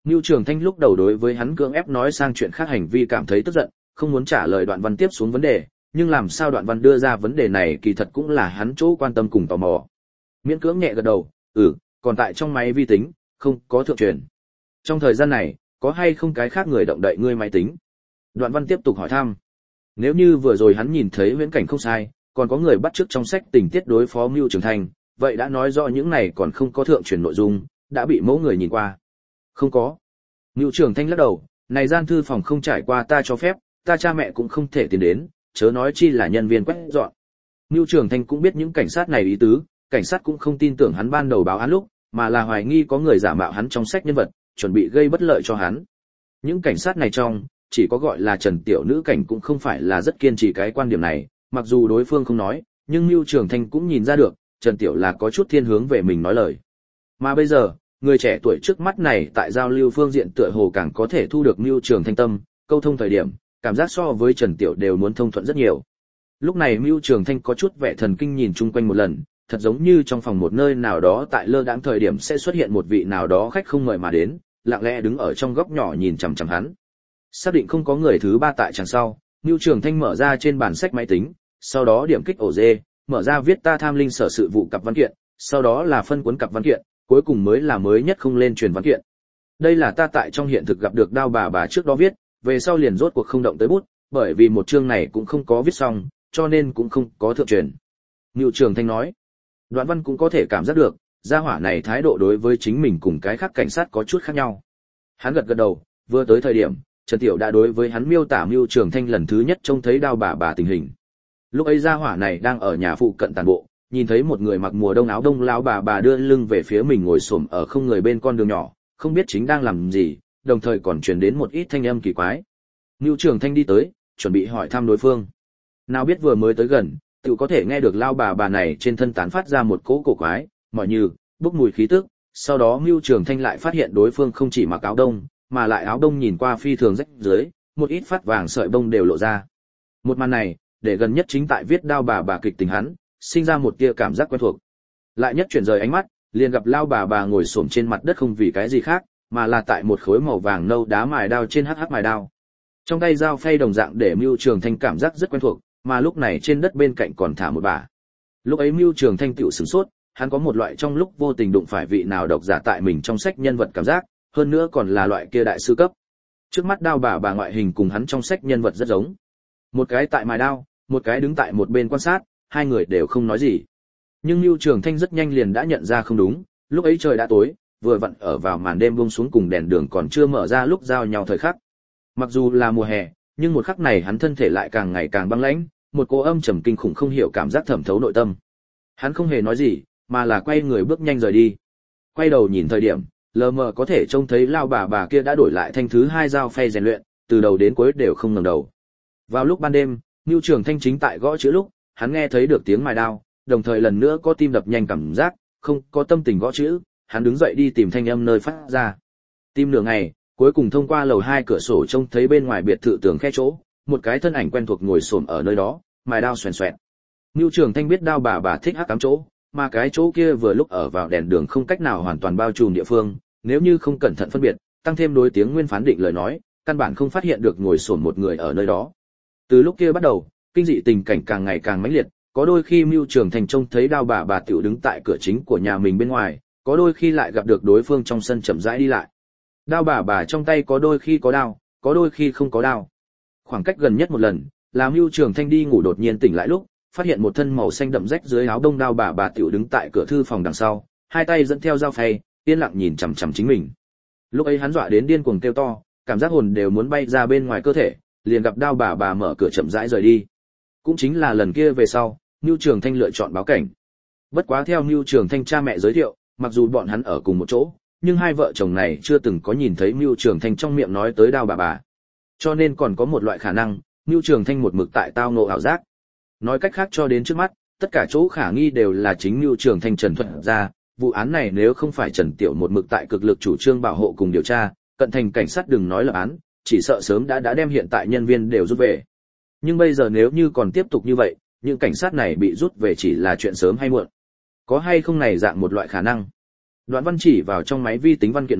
Ngưu Trường Thanh lúc đầu đối với hắn cưỡng ép nói sang chuyện khác hành vi cảm thấy tức giận, không muốn trả lời Đoạn Văn tiếp xuống vấn đề, nhưng làm sao Đoạn Văn đưa ra vấn đề này kỳ thật cũng là hắn chỗ quan tâm cùng tò mò. Miễn cưỡng nhẹ gật đầu, "Ừ, còn tại trong máy vi tính, không có thượng truyền. Trong thời gian này, có hay không cái khác người động đậy ngươi máy tính?" Đoạn Văn tiếp tục hỏi thăm. Nếu như vừa rồi hắn nhìn thấy viễn cảnh không sai, còn có người bắt chước trong sách tình tiết đối phó Ngưu Trường Thanh, vậy đã nói rõ những này còn không có thượng truyền nội dung, đã bị mẫu người nhìn qua. Không có. Ngưu Trường Thanh lắc đầu, này gian thư phòng không trải qua ta cho phép, ta cha mẹ cũng không thể tiến đến, chớ nói chi là nhân viên quét dọn. Ngưu Trường Thanh cũng biết những cảnh sát này ý tứ, cảnh sát cũng không tin tưởng hắn ban đầu báo án lúc, mà là hoài nghi có người giả mạo hắn trong sách nhân vật, chuẩn bị gây bất lợi cho hắn. Những cảnh sát này trong, chỉ có gọi là Trần Tiểu nữ cảnh cũng không phải là rất kiên trì cái quan điểm này, mặc dù đối phương không nói, nhưng Ngưu Trường Thanh cũng nhìn ra được, Trần Tiểu là có chút thiên hướng về mình nói lời. Mà bây giờ, người trẻ tuổi trước mắt này tại giao lưu phương diện tựa hồ càng có thể thu được Ngưu Trường Thanh tâm, câu thông thời điểm, cảm giác so với Trần Tiểu đều muốn thông thuận rất nhiều. Lúc này Ngưu Trường Thanh có chút vẻ thần kinh nhìn chung quanh một lần, thật giống như trong phòng một nơi nào đó tại lơ đãng thời điểm sẽ xuất hiện một vị nào đó khách không mời mà đến, lặng lẽ đứng ở trong góc nhỏ nhìn chằm chằm hắn. Xác định không có người thứ ba tại chẳng sau, Ngưu Trường Thanh mở ra trên bàn sách máy tính, sau đó điểm kích ổ dê, mở ra viết ta tham linh sở sự vụ cặp văn kiện, sau đó là phân cuốn cặp văn kiện, cuối cùng mới là mới nhất không lên truyền văn kiện. Đây là ta tại trong hiện thực gặp được Đao bà bà trước đó viết, về sau liền rốt cuộc không động tới bút, bởi vì một chương này cũng không có viết xong, cho nên cũng không có thượng truyền. Ngưu Trường Thanh nói. Đoạn Văn cũng có thể cảm giác được, gia hỏa này thái độ đối với chính mình cùng cái khác cảnh sát có chút khác nhau. Hắn gật gật đầu, vừa tới thời điểm, Trần Tiểu đã đối với hắn miêu tả Ngưu Trường Thanh lần thứ nhất trông thấy Đao bà bà tình hình. Lúc ấy gia hỏa này đang ở nhà phụ cận tàn bộ, nhìn thấy một người mặc mùa đông áo đông lão bà bà đưa lưng về phía mình ngồi xổm ở không người bên con đường nhỏ, không biết chính đang làm gì, đồng thời còn truyền đến một ít thanh âm kỳ quái. Ngưu Trường Thanh đi tới, chuẩn bị hỏi thăm đối phương. Nào biết vừa mới tới gần, tự có thể nghe được lão bà bà này trên thân tán phát ra một cỗ cổ quái, mỏi như bốc mùi khí tức. Sau đó Ngưu Trường Thanh lại phát hiện đối phương không chỉ mặc áo đông, mà lại áo đông nhìn qua phi thường rách dưới, một ít phát vàng sợi bông đều lộ ra. Một màn này, để gần nhất chính tại viết Đao bà bà kịch tình hắn, sinh ra một tia cảm giác quen thuộc. Lại nhất chuyển rời ánh mắt, liền gặp Lao bà bà ngồi xổm trên mặt đất không vì cái gì khác, mà là tại một khối màu vàng nâu đá mài đao trên hắc hắc mài đao. Trong tay dao phay đồng dạng để Mưu Trường Thanh cảm giác rất quen thuộc, mà lúc này trên đất bên cạnh còn thả một bả. Lúc ấy Mưu Trường Thanh tựu sửng sốt, hắn có một loại trong lúc vô tình đụng phải vị nào độc giả tại mình trong sách nhân vật cảm giác, hơn nữa còn là loại kia đại sư cấp. Trước mắt Đao bà bà ngoại hình cùng hắn trong sách nhân vật rất giống. Một cái tại mài đao, một cái đứng tại một bên quan sát, hai người đều không nói gì. Nhưng Nưu Trường Thanh rất nhanh liền đã nhận ra không đúng, lúc ấy trời đã tối, vừa vặn ở vào màn đêm buông xuống cùng đèn đường còn chưa mở ra lúc giao nhau thời khắc. Mặc dù là mùa hè, nhưng một khắc này hắn thân thể lại càng ngày càng băng lãnh, một cỗ âm trầm kinh khủng không hiểu cảm giác thẩm thấu nội tâm. Hắn không hề nói gì, mà là quay người bước nhanh rời đi. Quay đầu nhìn thời điểm, lờ mờ có thể trông thấy lao bà bà kia đã đổi lại thanh thứ hai dao phay rèn luyện, từ đầu đến cuối đều không ngẩng đầu. Vào lúc ban đêm, Nưu Trường Thanh chính tại gõ chữ lúc, hắn nghe thấy được tiếng mài đao, đồng thời lần nữa có tim đập nhanh cảm giác, không có tâm tình gõ chữ, hắn đứng dậy đi tìm thanh âm nơi phát ra. Tìm nửa ngày, cuối cùng thông qua lầu hai cửa sổ trông thấy bên ngoài biệt thự tường khe chỗ, một cái thân ảnh quen thuộc ngồi xổm ở nơi đó, mài đao xoèn xoẹt. Nưu Trường Thanh biết đao bà bà thích hắc ám chỗ, mà cái chỗ kia vừa lúc ở vào đèn đường không cách nào hoàn toàn bao trùm địa phương, nếu như không cẩn thận phân biệt, tăng thêm đối tiếng nguyên phán định lời nói, căn bản không phát hiện được ngồi xổm một người ở nơi đó. Từ lúc kia bắt đầu, kinh dị tình cảnh càng ngày càng mãnh liệt, có đôi khi Mưu Trường Thành trông thấy đao bà bà tiểu đứng tại cửa chính của nhà mình bên ngoài, có đôi khi lại gặp được đối phương trong sân chậm rãi đi lại. Đao bà bà trong tay có đôi khi có đao, có đôi khi không có đao. Khoảng cách gần nhất một lần, là Mưu Trường Thanh đi ngủ đột nhiên tỉnh lại lúc, phát hiện một thân màu xanh đậm rách dưới áo đông đao bà bà tiểu đứng tại cửa thư phòng đằng sau, hai tay dẫn theo dao phay, yên lặng nhìn chằm chằm chính mình. Lúc ấy hắn dọa đến điên cuồng kêu to, cảm giác hồn đều muốn bay ra bên ngoài cơ thể, liền gặp đao bà bà mở cửa chậm rãi rời đi. Cũng chính là lần kia về sau, Nưu Trường Thanh lựa chọn báo cảnh. Bất quá theo Nưu Trường Thanh cha mẹ giới thiệu, mặc dù bọn hắn ở cùng một chỗ, nhưng hai vợ chồng này chưa từng có nhìn thấy Nưu Trường Thanh trong miệng nói tới đao bà bà. Cho nên còn có một loại khả năng, Nưu Trường Thanh một mực tại tao ngộ ảo giác. Nói cách khác cho đến trước mắt, tất cả chỗ khả nghi đều là chính Nưu Trường Thanh trần thuận ra, vụ án này nếu không phải Trần Tiểu một mực tại cực lực chủ trương bảo hộ cùng điều tra, cận thành cảnh sát đừng nói lập án, chỉ sợ sớm đã đã đem hiện tại nhân viên đều rút về. Nhưng bây giờ nếu như còn tiếp tục như vậy, những cảnh sát này bị rút về chỉ là chuyện sớm hay muộn. Có hay không này dạng một loại khả năng. Đoạn Văn chỉ vào trong máy vi tính văn kiện nói,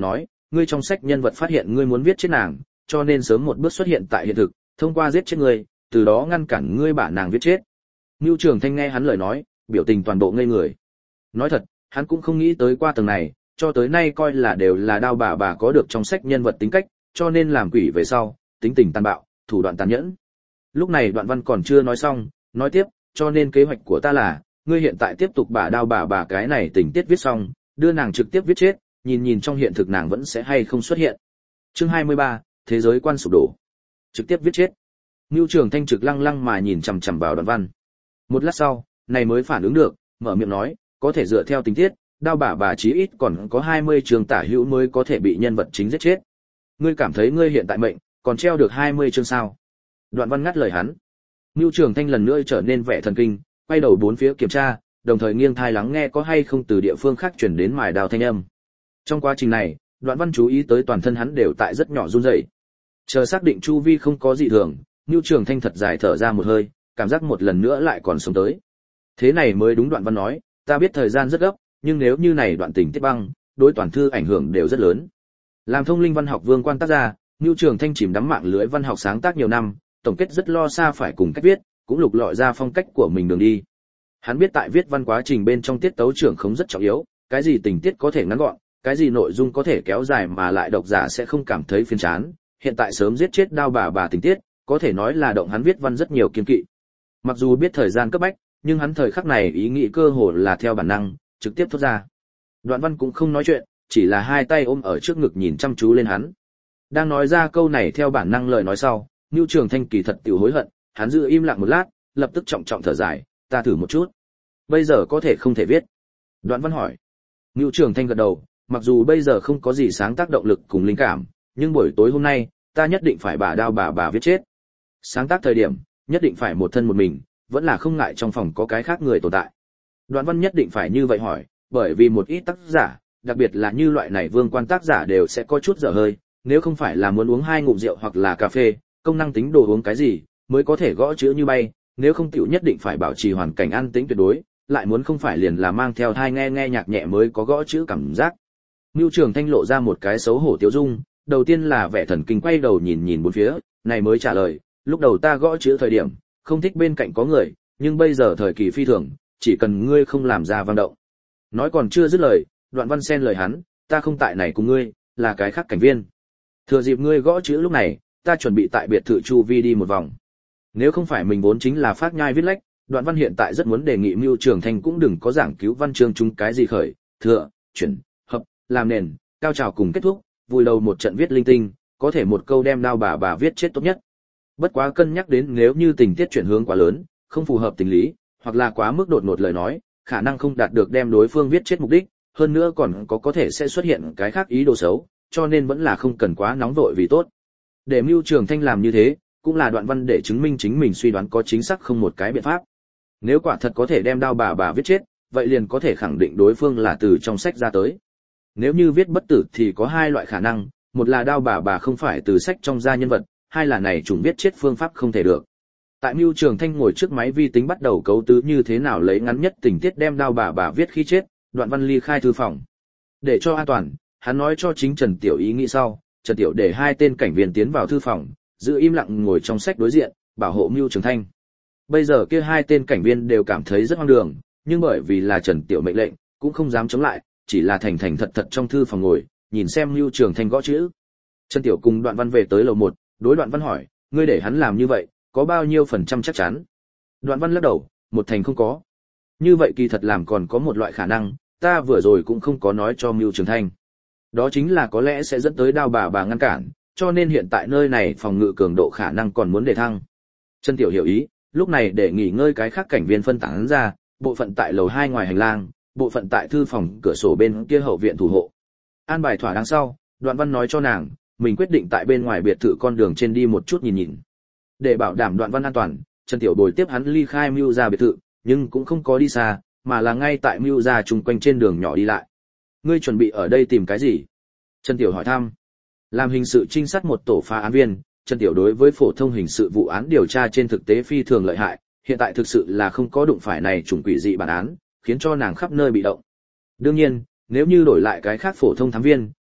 ngươi trong sách nhân vật phát hiện ngươi muốn viết chết nàng, cho nên sớm một bước xuất hiện tại hiện thực, thông qua giết chết ngươi, từ đó ngăn cản ngươi bả nàng viết chết. Nưu Trường Thanh nghe hắn lời nói, biểu tình toàn bộ ngây người. Nói thật, hắn cũng không nghĩ tới qua tầng này, cho tới nay coi là đều là đao bà bà có được trong sách nhân vật tính cách, cho nên làm quỷ về sau, tính tình tàn bạo, thủ đoạn tàn nhẫn. Lúc này Đoạn Văn còn chưa nói xong, nói tiếp, cho nên kế hoạch của ta là, ngươi hiện tại tiếp tục bả đao bà bà cái này tình tiết viết xong, đưa nàng trực tiếp viết chết, nhìn nhìn trong hiện thực nàng vẫn sẽ hay không xuất hiện. Chương hai mươi ba, thế giới quan sụp đổ. Trực tiếp viết chết. Nưu Trường Thanh trực lăng lăng mà nhìn chằm chằm vào Đoạn Văn. Một lát sau, này mới phản ứng được, mở miệng nói, có thể dựa theo tình tiết, đao bà bà chí ít còn có hai mươi chương tả hữu mới có thể bị nhân vật chính giết chết. Ngươi cảm thấy ngươi hiện tại mệnh còn treo được hai mươi chương sao? Đoạn Văn ngắt lời hắn. Nưu Trường Thanh lần nữa trở nên vẻ thần kinh, quay đầu bốn phía kiểm tra, đồng thời nghiêng tai lắng nghe có hay không từ địa phương khác truyền đến mài đao thanh âm. Trong quá trình này, Đoạn Văn chú ý tới toàn thân hắn đều tại rất nhỏ run rẩy. Chờ xác định chu vi không có dị thường, Nưu Trường Thanh thật dài thở ra một hơi, cảm giác một lần nữa lại còn sống tới. Thế này mới đúng. Đoạn Văn nói, ta biết thời gian rất gấp, nhưng nếu như này đoạn tình tiết băng, đối toàn thư ảnh hưởng đều rất lớn. Làm thông linh văn học vương quan tác gia, Nưu Trường Thanh chìm đắm mạng lưới văn học sáng tác nhiều năm, tổng kết rất lo xa phải cùng cách viết, cũng lục lọi ra phong cách của mình đường đi. Hắn biết tại viết văn quá trình bên trong tiết tấu trưởng không rất trọng yếu, cái gì tình tiết có thể ngắn gọn, cái gì nội dung có thể kéo dài mà lại độc giả sẽ không cảm thấy phiền chán. Hiện tại sớm giết chết đao bà bà tình tiết, có thể nói là động hắn viết văn rất nhiều kiên kỵ. Mặc dù biết thời gian cấp bách, nhưng hắn thời khắc này ý nghĩ cơ hồ là theo bản năng, trực tiếp thốt ra. Đoạn Văn cũng không nói chuyện, chỉ là hai tay ôm ở trước ngực nhìn chăm chú lên hắn. Đang nói ra câu này theo bản năng lời nói sau, Nưu Trường Thanh kỳ thật tiểu hối hận, hắn giữ im lặng một lát, lập tức trọng trọng thở dài, ta thử một chút. Bây giờ có thể không thể viết? Đoạn Văn hỏi. Nưu Trường Thanh gật đầu, mặc dù bây giờ không có gì sáng tác động lực cùng linh cảm, nhưng buổi tối hôm nay, ta nhất định phải bà đao bà bà viết chết. Sáng tác thời điểm, nhất định phải một thân một mình, vẫn là không ngại trong phòng có cái khác người tồn tại. Đoạn Văn nhất định phải như vậy hỏi, bởi vì một ít tác giả, đặc biệt là như loại này vương quan tác giả đều sẽ có chút dở hơi, nếu không phải là muốn uống hai ngụm rượu hoặc là cà phê, công năng tính đồ uống cái gì, mới có thể gõ chữ như bay, nếu không tiểu nhất định phải bảo trì hoàn cảnh an tĩnh tuyệt đối, lại muốn không phải liền là mang theo thai nghe nghe nhạc nhẹ mới có gõ chữ cảm giác. Nưu Trường Thanh lộ ra một cái xấu hổ tiêu dung, đầu tiên là vẻ thần kinh quay đầu nhìn nhìn bốn phía, này mới trả lời, lúc đầu ta gõ chữ thời điểm, không thích bên cạnh có người, nhưng bây giờ thời kỳ phi thường, chỉ cần ngươi không làm ra vang động. Nói còn chưa dứt lời, Đoạn Văn xen lời hắn, ta không tại này cùng ngươi, là cái khác cảnh viên. Thừa dịp ngươi gõ chữ lúc này, ta chuẩn bị tại biệt thự chu vi đi một vòng. Nếu không phải mình vốn chính là phát nhai viết lách, Đoạn Văn hiện tại rất muốn đề nghị Mưu Trường Thanh cũng đừng có giảng cứu văn chương chúng cái gì khởi, thừa, chuyển, hợp, làm nền, cao trào cùng kết thúc, vùi đầu một trận viết linh tinh, có thể một câu đem đao bà bà viết chết tốt nhất. Bất quá cân nhắc đến nếu như tình tiết chuyển hướng quá lớn, không phù hợp tình lý, hoặc là quá mức đột ngột lời nói, khả năng không đạt được đem đối phương viết chết mục đích, hơn nữa còn có có thể sẽ xuất hiện cái khác ý đồ xấu, cho nên vẫn là không cần quá nóng vội vì tốt. Để Mưu Trường Thanh làm như thế, cũng là Đoạn Văn để chứng minh chính mình suy đoán có chính xác không một cái biện pháp. Nếu quả thật có thể đem đao bà bà viết chết, vậy liền có thể khẳng định đối phương là từ trong sách ra tới. Nếu như viết bất tử thì có hai loại khả năng, một là đao bà bà không phải từ sách trong ra nhân vật, hai là này chủng viết chết phương pháp không thể được. Tại Mưu Trường Thanh ngồi trước máy vi tính bắt đầu cấu tứ như thế nào lấy ngắn nhất tình tiết đem đao bà bà viết khi chết, Đoạn Văn ly khai thư phòng. Để cho an toàn, hắn nói cho chính Trần Tiểu ý nghĩ sau, Trần Tiểu để hai tên cảnh viên tiến vào thư phòng, giữ im lặng ngồi trong sách đối diện, bảo hộ Mưu Trường Thanh. Bây giờ kia hai tên cảnh viên đều cảm thấy rất hoang đường, nhưng bởi vì là Trần Tiểu mệnh lệnh, cũng không dám chống lại, chỉ là thành thành thật thật trong thư phòng ngồi, nhìn xem Mưu Trường Thanh gõ chữ. Trần Tiểu cùng Đoạn Văn về tới lầu một, đối Đoạn Văn hỏi, ngươi để hắn làm như vậy, có bao nhiêu phần trăm chắc chắn? Đoạn Văn lắc đầu, một thành không có. Như vậy kỳ thật làm còn có một loại khả năng, ta vừa rồi cũng không có nói cho Mưu Trường Thanh. Đó chính là có lẽ sẽ dẫn tới đao bà bà ngăn cản, cho nên hiện tại nơi này phòng ngự cường độ khả năng còn muốn đề thăng. Trần Tiểu hiểu ý, lúc này để nghỉ ngơi cái khác cảnh viên phân tán ra, bộ phận tại lầu hai ngoài hành lang, bộ phận tại thư phòng cửa sổ bên kia hậu viện thủ hộ. An bài thỏa đáng sau, Đoạn Văn nói cho nàng, mình quyết định tại bên ngoài biệt thự con đường trên đi một chút nhìn nhìn. Để bảo đảm Đoạn Văn an toàn, Trần Tiểu bồi tiếp hắn ly khai Mưu gia biệt thự, nhưng cũng không có đi xa, mà là ngay tại Mưu gia chung quanh trên đường nhỏ đi lại. Ngươi chuẩn bị ở đây tìm cái gì? Trần Tiểu hỏi thăm. Làm hình sự trinh sát một tổ phá án viên, Trần Tiểu đối với phổ thông hình sự vụ án điều tra trên thực tế phi thường lợi hại, hiện tại thực sự là không có đụng phải này chủng quỷ dị bản án, khiến cho nàng khắp nơi bị động. Đương nhiên, nếu như đổi lại cái khác phổ thông thám viên,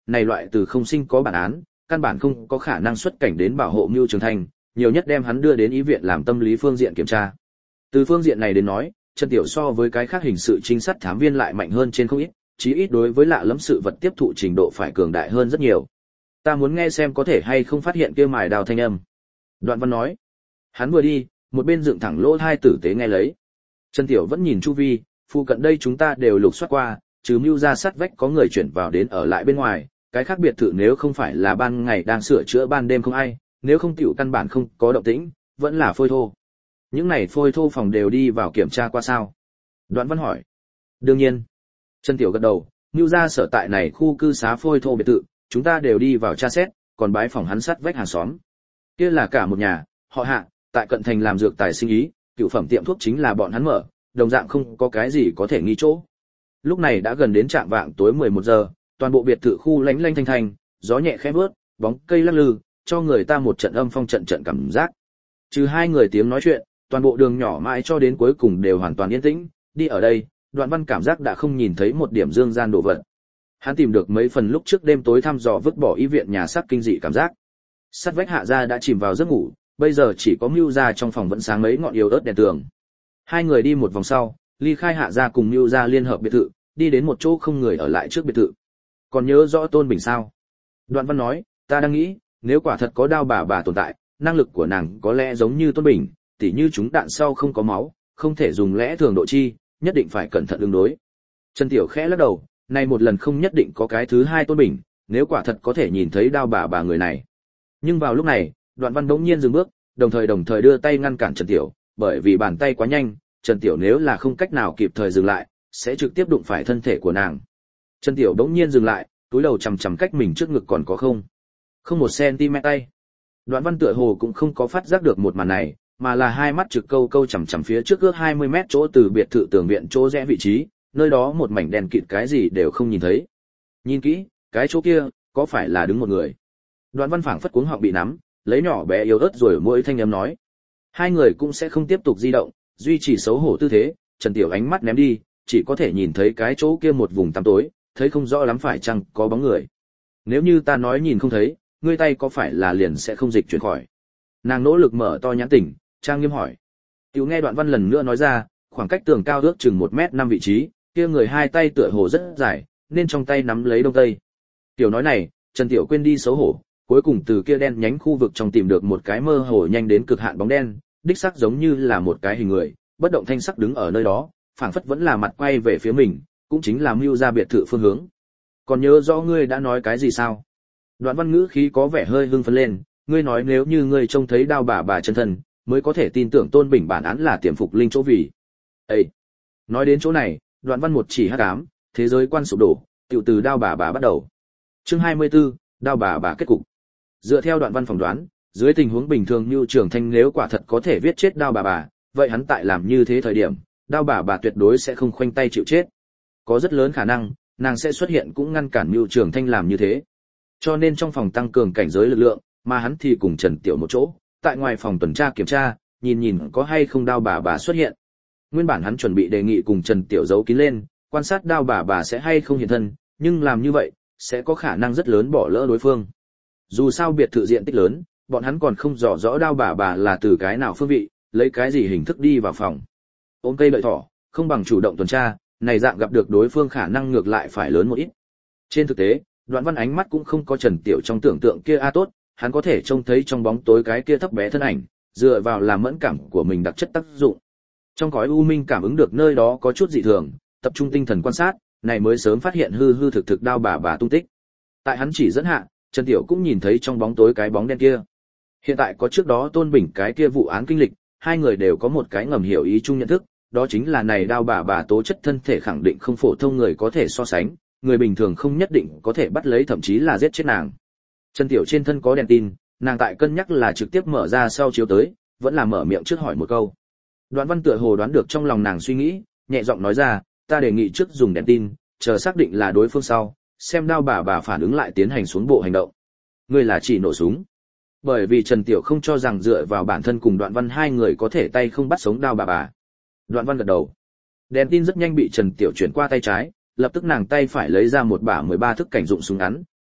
này loại từ không sinh có bản án, căn bản không có khả năng xuất cảnh đến bảo hộ Mưu Trường Thanh, nhiều nhất đem hắn đưa đến y viện làm tâm lý phương diện kiểm tra. Từ phương diện này đến nói, Trần Tiểu so với cái khác hình sự trinh sát thám viên lại mạnh hơn trên không ít, chí ít đối với lạ lẫm sự vật tiếp thụ trình độ phải cường đại hơn rất nhiều. Ta muốn nghe xem có thể hay không phát hiện kia mài đào thanh âm. Đoạn Văn nói. Hắn vừa đi, một bên dựng thẳng lỗ tai tử tế nghe lấy. Trần Tiểu vẫn nhìn chu vi, phụ cận đây chúng ta đều lục soát qua, trừ Mưu ra sát vách có người chuyển vào đến ở lại bên ngoài, cái khác biệt thự nếu không phải là ban ngày đang sửa chữa ban đêm không ai, nếu không tiểu căn bản không có động tĩnh, vẫn là phôi thô. Những này phôi thô phòng đều đi vào kiểm tra qua sao? Đoạn Văn hỏi. Đương nhiên. Trần Tiểu gật đầu, Mưu ra sở tại này khu cư xá phôi thô biệt thự, chúng ta đều đi vào tra xét, còn bái phòng hắn sát vách hàng xóm. Kia là cả một nhà, họ Hạ, tại cận thành làm dược tài sinh ý, cựu phẩm tiệm thuốc chính là bọn hắn mở, đồng dạng không có cái gì có thể nghi chỗ. Lúc này đã gần đến trạm vạng tối mười một giờ, toàn bộ biệt thự khu lánh lanh thanh thanh, gió nhẹ khẽ vớt, bóng cây lắc lư, cho người ta một trận âm phong trận trận cảm giác. Trừ hai người tiếng nói chuyện, toàn bộ đường nhỏ mãi cho đến cuối cùng đều hoàn toàn yên tĩnh, đi ở đây, Đoạn Văn cảm giác đã không nhìn thấy một điểm dương gian đồ vật. Hắn tìm được mấy phần lúc trước đêm tối thăm dò vứt bỏ y viện nhà xác kinh dị cảm giác. Sát vách Hạ gia đã chìm vào giấc ngủ, bây giờ chỉ có Mưu gia trong phòng vẫn sáng mấy ngọn yếu ớt đèn tường. Hai người đi một vòng sau, ly khai Hạ gia cùng Mưu gia liên hợp biệt thự, đi đến một chỗ không người ở lại trước biệt thự. Còn nhớ rõ Tôn Bình sao? Đoạn Văn nói, ta đang nghĩ, nếu quả thật có đao bà bà tồn tại, năng lực của nàng có lẽ giống như Tôn Bình, tỉ như chúng đạn sau không có máu, không thể dùng lẽ thường độ chi, nhất định phải cẩn thận ứng đối. Trần Tiểu khẽ lắc đầu, nay một lần không nhất định có cái thứ hai Tôn Bình, nếu quả thật có thể nhìn thấy đao bà bà người này. Nhưng vào lúc này, Đoạn Văn bỗng nhiên dừng bước, đồng thời đồng thời đưa tay ngăn cản Trần Tiểu, bởi vì bàn tay quá nhanh, Trần Tiểu nếu là không cách nào kịp thời dừng lại, sẽ trực tiếp đụng phải thân thể của nàng. Trần Tiểu bỗng nhiên dừng lại, túi đầu chằm chằm cách mình trước ngực còn có không, không một cm tay. Đoạn Văn tựa hồ cũng không có phát giác được một màn này, mà là hai mắt trực câu câu chằm chằm phía trước ước hai mươi mét chỗ từ biệt thự tường viện chỗ rẽ vị trí, nơi đó một mảnh đèn kịt cái gì đều không nhìn thấy. Nhìn kỹ, cái chỗ kia, có phải là đứng một người? Đoạn Văn phảng phất cuống họng bị nắm, lấy nhỏ bé yếu ớt rồi mỗi thanh âm nói. Hai người cũng sẽ không tiếp tục di động, duy trì xấu hổ tư thế, Trần Tiểu ánh mắt ném đi, chỉ có thể nhìn thấy cái chỗ kia một vùng tăm tối, thấy không rõ lắm phải chăng có bóng người. Nếu như ta nói nhìn không thấy, ngươi tay có phải là liền sẽ không dịch chuyển khỏi? Nàng nỗ lực mở to nhãn tỉnh, trang nghiêm hỏi. Tiểu nghe Đoạn Văn lần nữa nói ra, khoảng cách tường cao ước chừng một mét năm vị trí, kia người hai tay tựa hồ rất dài, nên trong tay nắm lấy đông tây. Tiểu nói này, Trần Tiểu quên đi xấu hổ, cuối cùng từ kia đen nhánh khu vực trong tìm được một cái mơ hồ nhanh đến cực hạn bóng đen, đích xác giống như là một cái hình người, bất động thanh sắc đứng ở nơi đó, phảng phất vẫn là mặt quay về phía mình, cũng chính là Mưu ra biệt thự phương hướng. Còn nhớ rõ ngươi đã nói cái gì sao? Đoạn Văn ngữ khí có vẻ hơi hưng phấn lên, ngươi nói nếu như ngươi trông thấy đao bà bà chân thân, mới có thể tin tưởng Tôn Bình bản án là tiềm phục linh chỗ vì. Ê! Nói đến chỗ này, Đoạn Văn một chỉ hắc ám, thế giới quan sụp đổ, tiểu từ đao bà bà bắt đầu. Chương hai mươi tư, đao bà bà kết cục. Dựa theo Đoạn Văn phỏng đoán, dưới tình huống bình thường Mưu Trường Thanh nếu quả thật có thể viết chết đao bà bà, vậy hắn tại làm như thế thời điểm, đao bà bà tuyệt đối sẽ không khoanh tay chịu chết. Có rất lớn khả năng, nàng sẽ xuất hiện cũng ngăn cản Mưu Trường Thanh làm như thế. Cho nên trong phòng tăng cường cảnh giới lực lượng, mà hắn thì cùng Trần Tiểu một chỗ, tại ngoài phòng tuần tra kiểm tra, nhìn nhìn có hay không đao bà bà xuất hiện. Nguyên bản hắn chuẩn bị đề nghị cùng Trần Tiểu giấu kín lên, quan sát đao bà bà sẽ hay không hiện thân, nhưng làm như vậy, sẽ có khả năng rất lớn bỏ lỡ đối phương. Dù sao biệt thự diện tích lớn, bọn hắn còn không rõ rõ đao bà bà là từ cái nào phương vị, lấy cái gì hình thức đi vào phòng. Ôm cây đợi thỏ, không bằng chủ động tuần tra, này dạng gặp được đối phương khả năng ngược lại phải lớn một ít. Trên thực tế, Đoạn Văn ánh mắt cũng không có Trần Tiểu trong tưởng tượng kia a tốt, hắn có thể trông thấy trong bóng tối cái kia thấp bé thân ảnh, dựa vào làm mẫn cảm của mình đặc chất tác dụng. Trong cõi u minh cảm ứng được nơi đó có chút dị thường, tập trung tinh thần quan sát, này mới sớm phát hiện hư hư thực thực đao bà bà tung tích. Tại hắn chỉ dẫn hạ, Trần Tiểu cũng nhìn thấy trong bóng tối cái bóng đen kia. Hiện tại có trước đó Tôn Bình cái kia vụ án kinh lịch, hai người đều có một cái ngầm hiểu ý chung nhận thức, đó chính là này đao bà bà tố chất thân thể khẳng định không phổ thông người có thể so sánh, người bình thường không nhất định có thể bắt lấy thậm chí là giết chết nàng. Trần Tiểu trên thân có đèn tin, nàng tại cân nhắc là trực tiếp mở ra sau chiếu tới, vẫn là mở miệng trước hỏi một câu. Đoạn Văn tựa hồ đoán được trong lòng nàng suy nghĩ, nhẹ giọng nói ra, ta đề nghị trước dùng đèn tin, chờ xác định là đối phương sau, xem đao bà bà phản ứng lại tiến hành xuống bộ hành động. Ngươi là chỉ nổ súng. Bởi vì Trần Tiểu không cho rằng dựa vào bản thân cùng Đoạn Văn hai người có thể tay không bắt sống đao bà bà. Đoạn Văn gật đầu. Đèn tin rất nhanh bị Trần Tiểu chuyển qua tay trái, lập tức nàng tay phải lấy ra một bả mười ba thức cảnh dụng súng ngắn,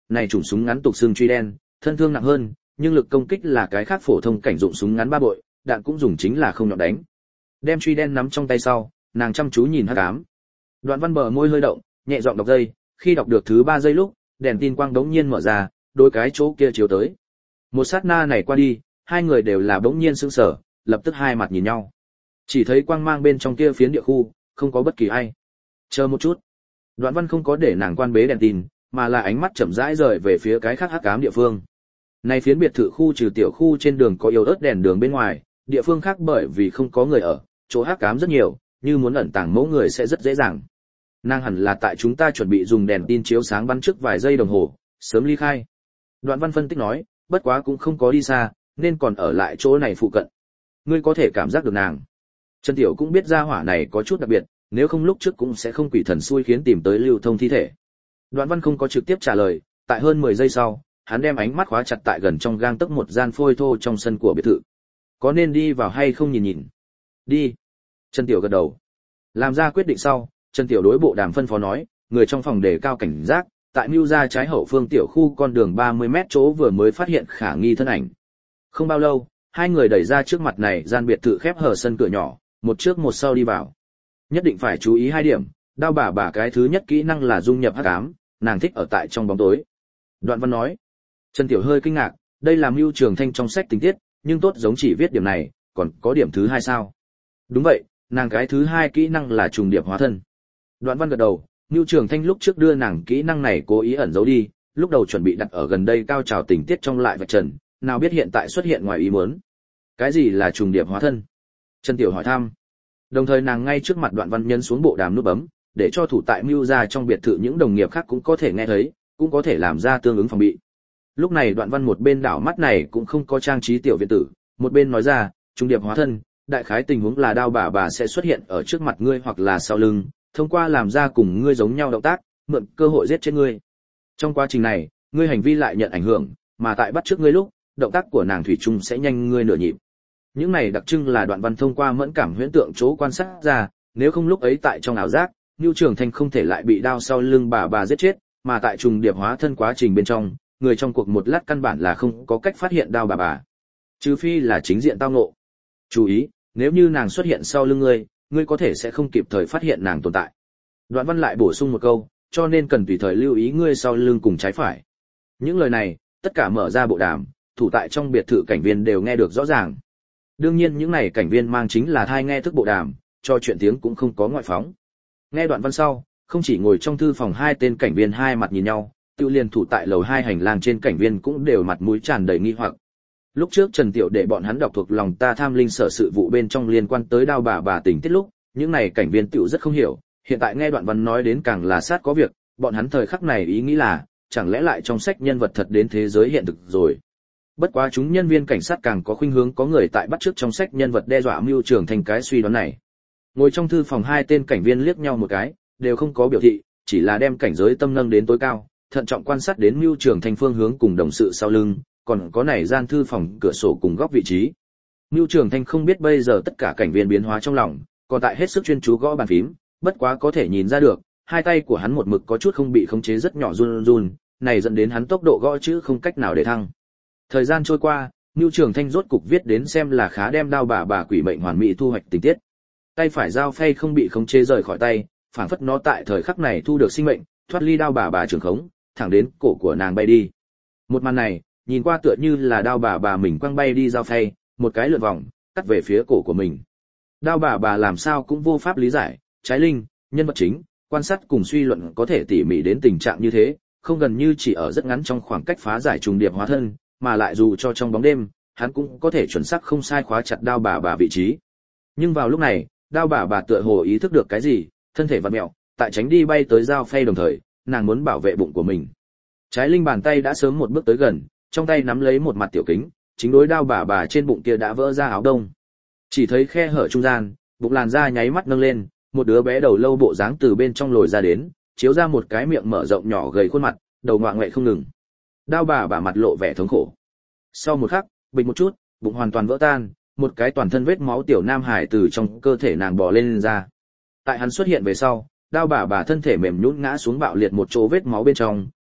này chủng súng ngắn tục xương truy đen, thân thương nặng hơn, nhưng lực công kích là cái khác phổ thông cảnh dụng súng ngắn ba bội, đạn cũng dùng chính là không nhọn đánh. Đem truy đen nắm trong tay sau, nàng chăm chú nhìn hắc ám. Đoạn Văn bờ môi hơi động, nhẹ giọng đọc dây, khi đọc được thứ ba giây lúc, đèn tin quang đống nhiên mở ra, đôi cái chỗ kia chiếu tới. Một sát na này qua đi, hai người đều là bỗng nhiên sững sờ, lập tức hai mặt nhìn nhau. Chỉ thấy quang mang bên trong kia phiến địa khu, không có bất kỳ ai. Chờ một chút. Đoạn Văn không có để nàng quan bế đèn tin, mà là ánh mắt chậm rãi rời về phía cái khác hắc ám địa phương. Này phiến biệt thự khu trừ tiểu khu trên đường có yếu ớt đèn đường bên ngoài, địa phương khác bởi vì không có người ở, chỗ hắc ám rất nhiều, như muốn ẩn tàng mẫu người sẽ rất dễ dàng. Nàng hẳn là tại chúng ta chuẩn bị dùng đèn tin chiếu sáng bắn trước vài giây đồng hồ, sớm ly khai. Đoạn Văn phân tích nói, bất quá cũng không có đi xa, nên còn ở lại chỗ này phụ cận. Ngươi có thể cảm giác được nàng. Trần Tiểu cũng biết ra hỏa này có chút đặc biệt, nếu không lúc trước cũng sẽ không quỷ thần xui khiến tìm tới lưu thông thi thể. Đoạn Văn không có trực tiếp trả lời, tại hơn mười giây sau, hắn đem ánh mắt khóa chặt tại gần trong gang tấc một gian phôi thô trong sân của biệt thự. Có nên đi vào hay không nhìn nhìn? Đi. Trần Tiểu gật đầu. Làm ra quyết định sau, Trần Tiểu đối bộ đàm phân phó nói, người trong phòng đề cao cảnh giác, tại mưu ra trái hậu phương tiểu khu con đường ba mươi mét chỗ vừa mới phát hiện khả nghi thân ảnh. Không bao lâu, hai người đẩy ra trước mặt này gian biệt thự khép hờ sân cửa nhỏ, một trước một sau đi vào. Nhất định phải chú ý hai điểm, đao bà bà cái thứ nhất kỹ năng là dung nhập hắc ám, nàng thích ở tại trong bóng tối. Đoạn Văn nói. Trần Tiểu hơi kinh ngạc, đây là Mưu Trường Thanh trong sách tình tiết, nhưng tốt giống chỉ viết điểm này, còn có điểm thứ hai sao? Đúng vậy, nàng cái thứ hai kỹ năng là trùng điệp hóa thân. Đoạn Văn gật đầu, Mưu Trường Thanh lúc trước đưa nàng kỹ năng này cố ý ẩn giấu đi, lúc đầu chuẩn bị đặt ở gần đây cao trào tình tiết trong lại vạch trần, nào biết hiện tại xuất hiện ngoài ý muốn. Cái gì là trùng điệp hóa thân? Trần Tiểu hỏi thăm. Đồng thời nàng ngay trước mặt Đoạn Văn nhấn xuống bộ đàm nút bấm, để cho thủ tại Mưu gia trong biệt thự những đồng nghiệp khác cũng có thể nghe thấy, cũng có thể làm ra tương ứng phòng bị. Lúc này Đoạn Văn một bên đảo mắt này cũng không có trang trí tiểu viện tử, một bên nói ra, trùng điệp hóa thân, đại khái tình huống là đao bà bà sẽ xuất hiện ở trước mặt ngươi hoặc là sau lưng, thông qua làm ra cùng ngươi giống nhau động tác, mượn cơ hội giết chết ngươi. Trong quá trình này, ngươi hành vi lại nhận ảnh hưởng, mà tại bắt trước ngươi lúc, động tác của nàng thủy chung sẽ nhanh ngươi nửa nhịp. Những này đặc trưng là Đoạn Văn thông qua mẫn cảm huyễn tượng chỗ quan sát ra, nếu không lúc ấy tại trong ảo giác, Nưu Trường Thanh không thể lại bị đao sau lưng bà bà giết chết, mà tại trùng điệp hóa thân quá trình bên trong, người trong cuộc một lát căn bản là không có cách phát hiện đao bà bà. Trừ phi là chính diện tao ngộ. Chú ý, nếu như nàng xuất hiện sau lưng ngươi, ngươi có thể sẽ không kịp thời phát hiện nàng tồn tại. Đoạn Văn lại bổ sung một câu, cho nên cần tùy thời lưu ý ngươi sau lưng cùng trái phải. Những lời này, tất cả mở ra bộ đàm, thủ tại trong biệt thự cảnh viên đều nghe được rõ ràng. Đương nhiên những này cảnh viên mang chính là thai nghe thức bộ đàm, cho chuyện tiếng cũng không có ngoại phóng. Nghe Đoạn Văn sau, không chỉ ngồi trong thư phòng hai tên cảnh viên hai mặt nhìn nhau, tiêu liền thủ tại lầu hai hành lang trên cảnh viên cũng đều mặt mũi tràn đầy nghi hoặc. Lúc trước Trần Tiểu để bọn hắn đọc thuộc lòng ta tham linh sở sự vụ bên trong liên quan tới đao bà bà tình tiết lúc, những này cảnh viên tiểu rất không hiểu, hiện tại nghe Đoạn Văn nói đến càng là sát có việc, bọn hắn thời khắc này ý nghĩ là, chẳng lẽ lại trong sách nhân vật thật đến thế giới hiện thực rồi. Bất quá chúng nhân viên cảnh sát càng có khuynh hướng có người tại bắt chước trong sách nhân vật đe dọa Mưu Trường Thanh cái suy đoán này. Ngồi trong thư phòng hai tên cảnh viên liếc nhau một cái, đều không có biểu thị, chỉ là đem cảnh giới tâm nâng đến tối cao, thận trọng quan sát đến Mưu Trường Thanh phương hướng cùng đồng sự sau lưng, còn có này gian thư phòng cửa sổ cùng góc vị trí. Mưu Trường Thanh không biết bây giờ tất cả cảnh viên biến hóa trong lòng, còn tại hết sức chuyên chú gõ bàn phím, bất quá có thể nhìn ra được, hai tay của hắn một mực có chút không bị khống chế rất nhỏ run run, này dẫn đến hắn tốc độ gõ chữ không cách nào để thăng. Thời gian trôi qua, Mưu Trường Thanh rốt cục viết đến xem là khá đem đao bà bà quỷ mệnh hoàn mỹ thu hoạch tình tiết. Tay phải dao phay không bị khống chế rời khỏi tay, phảng phất nó tại thời khắc này thu được sinh mệnh, thoát ly đao bà bà trường khống, thẳng đến cổ của nàng bay đi. Một màn này, nhìn qua tựa như là đao bà bà mình quăng bay đi dao phay, một cái lượn vòng, cắt về phía cổ của mình. Đao bà bà làm sao cũng vô pháp lý giải, trái linh, nhân vật chính, quan sát cùng suy luận có thể tỉ mỉ đến tình trạng như thế, không gần như chỉ ở rất ngắn trong khoảng cách phá giải trùng điệp hóa thân, mà lại dù cho trong bóng đêm, hắn cũng có thể chuẩn xác không sai khóa chặt đao bà bà vị trí. Nhưng vào lúc này, đao bà bà tựa hồ ý thức được cái gì, thân thể vặn mèo, tại tránh đi bay tới dao phay đồng thời, nàng muốn bảo vệ bụng của mình. Trái linh bàn tay đã sớm một bước tới gần, trong tay nắm lấy một mặt tiểu kính, chính đối đao bà bà trên bụng kia đã vỡ ra áo đông. Chỉ thấy khe hở trung gian, bụng làn da nháy mắt nâng lên, một đứa bé đầu lâu bộ dáng từ bên trong lồi ra đến, chiếu ra một cái miệng mở rộng nhỏ gầy khuôn mặt, đầu ngoạ ngoại không ngừng. Đao bà bà mặt lộ vẻ thống khổ. Sau một khắc, bịch một chút, bụng hoàn toàn vỡ tan, một cái toàn thân vết máu tiểu nam hải từ trong cơ thể nàng bò lên, lên ra. Tại hắn xuất hiện về sau, đao bà bà thân thể mềm nhũn ngã xuống bạo liệt một chỗ vết máu bên trong,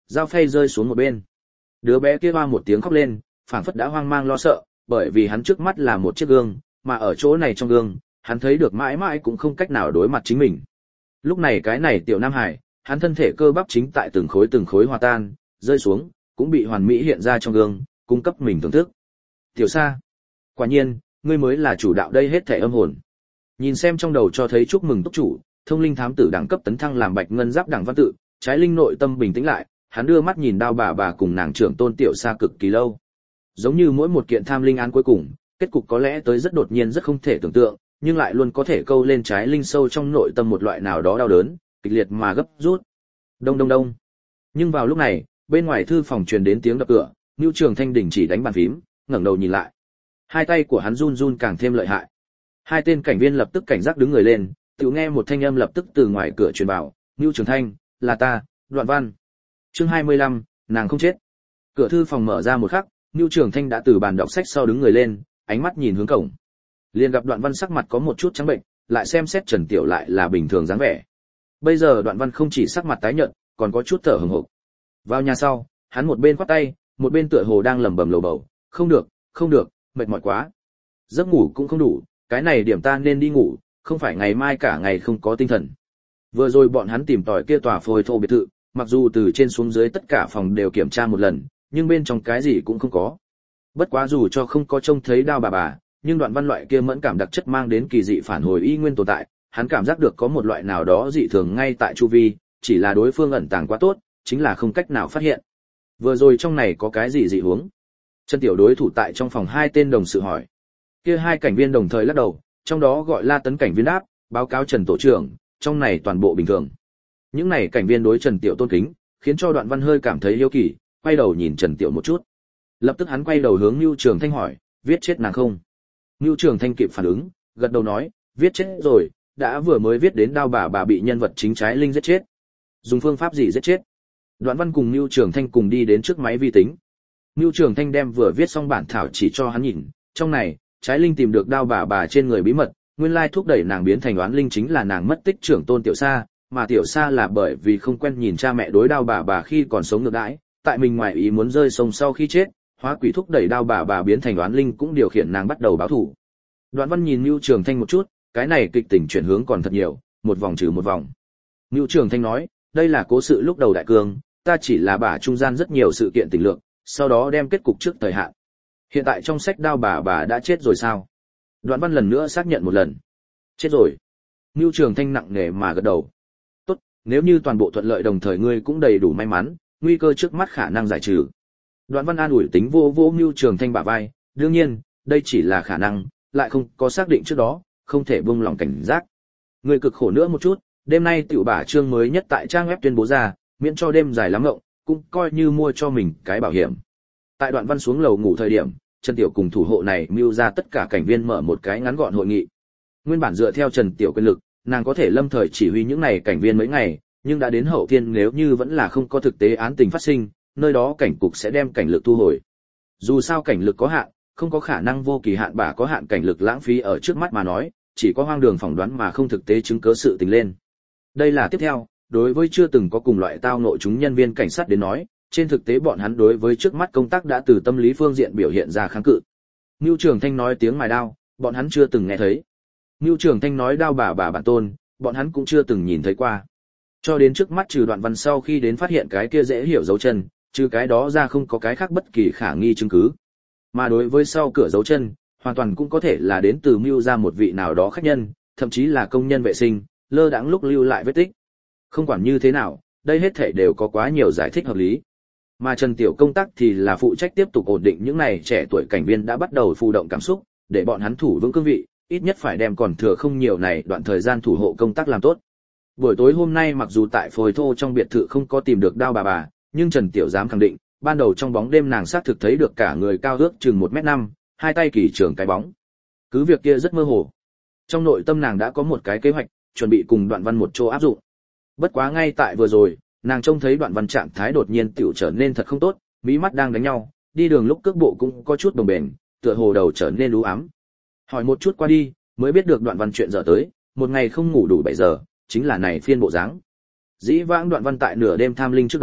Dao phay rơi xuống một bên. Đứa bé kia hoa một tiếng khóc lên, phảng phất đã hoang mang lo sợ, bởi vì hắn trước mắt là một chiếc gương, mà ở chỗ này trong gương, hắn thấy được mãi mãi cũng không cách nào đối mặt chính mình. Lúc này cái này tiểu Nam Hải, hắn thân thể cơ bắp chính tại từng khối từng khối hòa tan, rơi xuống, cũng bị hoàn mỹ hiện ra trong gương, cung cấp mình thưởng thức. Tiểu Sa, quả nhiên, ngươi mới là chủ đạo đây hết thể âm hồn. Nhìn xem trong đầu cho thấy chúc mừng túc chủ, thông linh thám tử đẳng cấp tấn thăng làm bạch ngân giáp đẳng văn tự, trái linh nội tâm bình tĩnh lại, hắn đưa mắt nhìn Đao bà bà cùng nàng trưởng tôn Tiểu Sa cực kỳ lâu. Giống như mỗi một kiện tham linh án cuối cùng, kết cục có lẽ tới rất đột nhiên rất không thể tưởng tượng, nhưng lại luôn có thể câu lên trái linh sâu trong nội tâm một loại nào đó đau đớn, kịch liệt mà gấp rút. Đông đông đông. Nhưng vào lúc này, bên ngoài thư phòng truyền đến tiếng đập cửa, Nưu Trường Thanh đình chỉ đánh bàn phím, ngẩng đầu nhìn lại. Hai tay của hắn run run càng thêm lợi hại. Hai tên cảnh viên lập tức cảnh giác đứng người lên, tự nghe một thanh âm lập tức từ ngoài cửa truyền vào, "Nưu Trường Thanh, là ta, Đoạn Văn." Chương hai mươi lăm, nàng không chết. Cửa thư phòng mở ra một khắc, Nưu Trường Thanh đã từ bàn đọc sách sau đứng người lên, ánh mắt nhìn hướng cổng. Liền gặp Đoạn Văn sắc mặt có một chút trắng bệnh, lại xem xét Trần Tiểu lại là bình thường dáng vẻ. Bây giờ Đoạn Văn không chỉ sắc mặt tái nhợt, còn có chút thở hổn hộc. Vào nhà sau, hắn một bên khoát tay, một bên tựa hồ đang lẩm bẩm lầu bầu, "Không được, không được, mệt mỏi quá. Giấc ngủ cũng không đủ, cái này điểm ta nên đi ngủ, không phải ngày mai cả ngày không có tinh thần." Vừa rồi bọn hắn tìm tòi kia tòa phôi thô biệt thự, mặc dù từ trên xuống dưới tất cả phòng đều kiểm tra một lần, nhưng bên trong cái gì cũng không có. Bất quá dù cho không có trông thấy Đao bà bà, nhưng Đoạn Văn loại kia mẫn cảm đặc chất mang đến kỳ dị phản hồi y nguyên tồn tại, hắn cảm giác được có một loại nào đó dị thường ngay tại chu vi, chỉ là đối phương ẩn tàng quá tốt, chính là không cách nào phát hiện. Vừa rồi trong này có cái gì dị huống? Trần Tiểu đối thủ tại trong phòng hai tên đồng sự hỏi. Kia hai cảnh viên đồng thời lắc đầu, trong đó gọi La Tấn cảnh viên đáp, báo cáo Trần tổ trưởng, trong này toàn bộ bình thường. Những này cảnh viên đối Trần Tiểu tôn kính, khiến cho Đoạn Văn hơi cảm thấy hiếu kỳ, quay đầu nhìn Trần Tiểu một chút. Lập tức hắn quay đầu hướng Nưu Trường Thanh hỏi, viết chết nàng không? Nưu Trường Thanh kịp phản ứng, gật đầu nói, viết chết rồi, đã vừa mới viết đến Đao bà bà bị nhân vật chính trái linh giết chết. Dùng phương pháp gì giết chết? Đoạn Văn cùng Nưu Trường Thanh cùng đi đến trước máy vi tính. Nưu Trường Thanh đem vừa viết xong bản thảo chỉ cho hắn nhìn, trong này, trái linh tìm được Đao bà bà trên người bí mật, nguyên lai thúc đẩy nàng biến thành oán linh chính là nàng mất tích trưởng tôn Tiểu Sa, mà Tiểu Sa là bởi vì không quen nhìn cha mẹ đối Đao bà bà khi còn sống ngược đãi, tại mình ngoài ý muốn rơi sông sau khi chết, hóa quỷ thúc đẩy Đao bà bà biến thành oán linh cũng điều khiển nàng bắt đầu báo thù. Đoạn Văn nhìn Nưu Trường Thanh một chút, cái này kịch tình chuyển hướng còn thật nhiều, một vòng trừ một vòng. Nưu Trường Thanh nói, đây là cố sự lúc đầu đại cương, ta chỉ là bả trung gian rất nhiều sự kiện tình lượng, sau đó đem kết cục trước thời hạn. Hiện tại trong sách Đao bà bà đã chết rồi sao? Đoạn Văn lần nữa xác nhận một lần. Chết rồi. Nưu Trường Thanh nặng nề mà gật đầu. Tốt, nếu như toàn bộ thuận lợi đồng thời ngươi cũng đầy đủ may mắn, nguy cơ trước mắt khả năng giải trừ. Đoạn Văn an ủi tính vô vô Nưu Trường Thanh bả vai, đương nhiên, đây chỉ là khả năng, lại không có xác định trước đó, không thể buông lỏng cảnh giác. Ngươi cực khổ nữa một chút, đêm nay tiểu bả chương mới nhất tại trang web tuyên bố ra, miễn cho đêm dài lắm ngộng, cũng coi như mua cho mình cái bảo hiểm. Tại Đoạn Văn xuống lầu ngủ thời điểm, Trần Tiểu cùng thủ hộ này mưu ra tất cả cảnh viên mở một cái ngắn gọn hội nghị. Nguyên bản dựa theo Trần Tiểu quyền lực, nàng có thể lâm thời chỉ huy những này cảnh viên mấy ngày, nhưng đã đến hậu thiên nếu như vẫn là không có thực tế án tình phát sinh, nơi đó cảnh cục sẽ đem cảnh lực thu hồi. Dù sao cảnh lực có hạn, không có khả năng vô kỳ hạn bà có hạn cảnh lực lãng phí ở trước mắt mà nói, chỉ có hoang đường phỏng đoán mà không thực tế chứng cứ sự tình lên. Đây là tiếp theo, đối với chưa từng có cùng loại tao nội chúng nhân viên cảnh sát đến nói, trên thực tế bọn hắn đối với trước mắt công tác đã từ tâm lý phương diện biểu hiện ra kháng cự. Nưu Trường Thanh nói tiếng mài đao, bọn hắn chưa từng nghe thấy. Nưu Trường Thanh nói Đao bà bà bản tôn, bọn hắn cũng chưa từng nhìn thấy qua. Cho đến trước mắt trừ Đoạn Văn sau khi đến phát hiện cái kia dễ hiểu dấu chân, trừ cái đó ra không có cái khác bất kỳ khả nghi chứng cứ. Mà đối với sau cửa dấu chân, hoàn toàn cũng có thể là đến từ mưu ra một vị nào đó khách nhân, thậm chí là công nhân vệ sinh, lơ đãng lúc lưu lại vết tích. Không quản như thế nào, đây hết thảy đều có quá nhiều giải thích hợp lý. Mà Trần Tiểu công tác thì là phụ trách tiếp tục ổn định những này trẻ tuổi cảnh viên đã bắt đầu phụ động cảm xúc, để bọn hắn thủ vững cương vị, ít nhất phải đem còn thừa không nhiều này đoạn thời gian thủ hộ công tác làm tốt. Buổi tối hôm nay mặc dù tại phôi thô trong biệt thự không có tìm được Đao bà bà, nhưng Trần Tiểu dám khẳng định, ban đầu trong bóng đêm nàng xác thực thấy được cả người cao ước chừng một mét năm, hai tay kỳ trường cái bóng. Cứ việc kia rất mơ hồ. Trong nội tâm nàng đã có một cái kế hoạch, chuẩn bị cùng Đoạn Văn một chỗ áp dụng. Bất quá ngay tại vừa rồi, nàng trông thấy Đoạn Văn trạng thái đột nhiên tiểu trở nên thật không tốt, mí mắt đang đánh nhau, đi đường lúc cước bộ cũng có chút đồng bền, tựa hồ đầu trở nên u ám. Hỏi một chút qua đi, mới biết được Đoạn Văn chuyện giờ tới, một ngày không ngủ đủ bảy giờ, chính là này phiên bộ dáng. Dĩ vãng Đoạn Văn tại nửa đêm tham linh trước đó,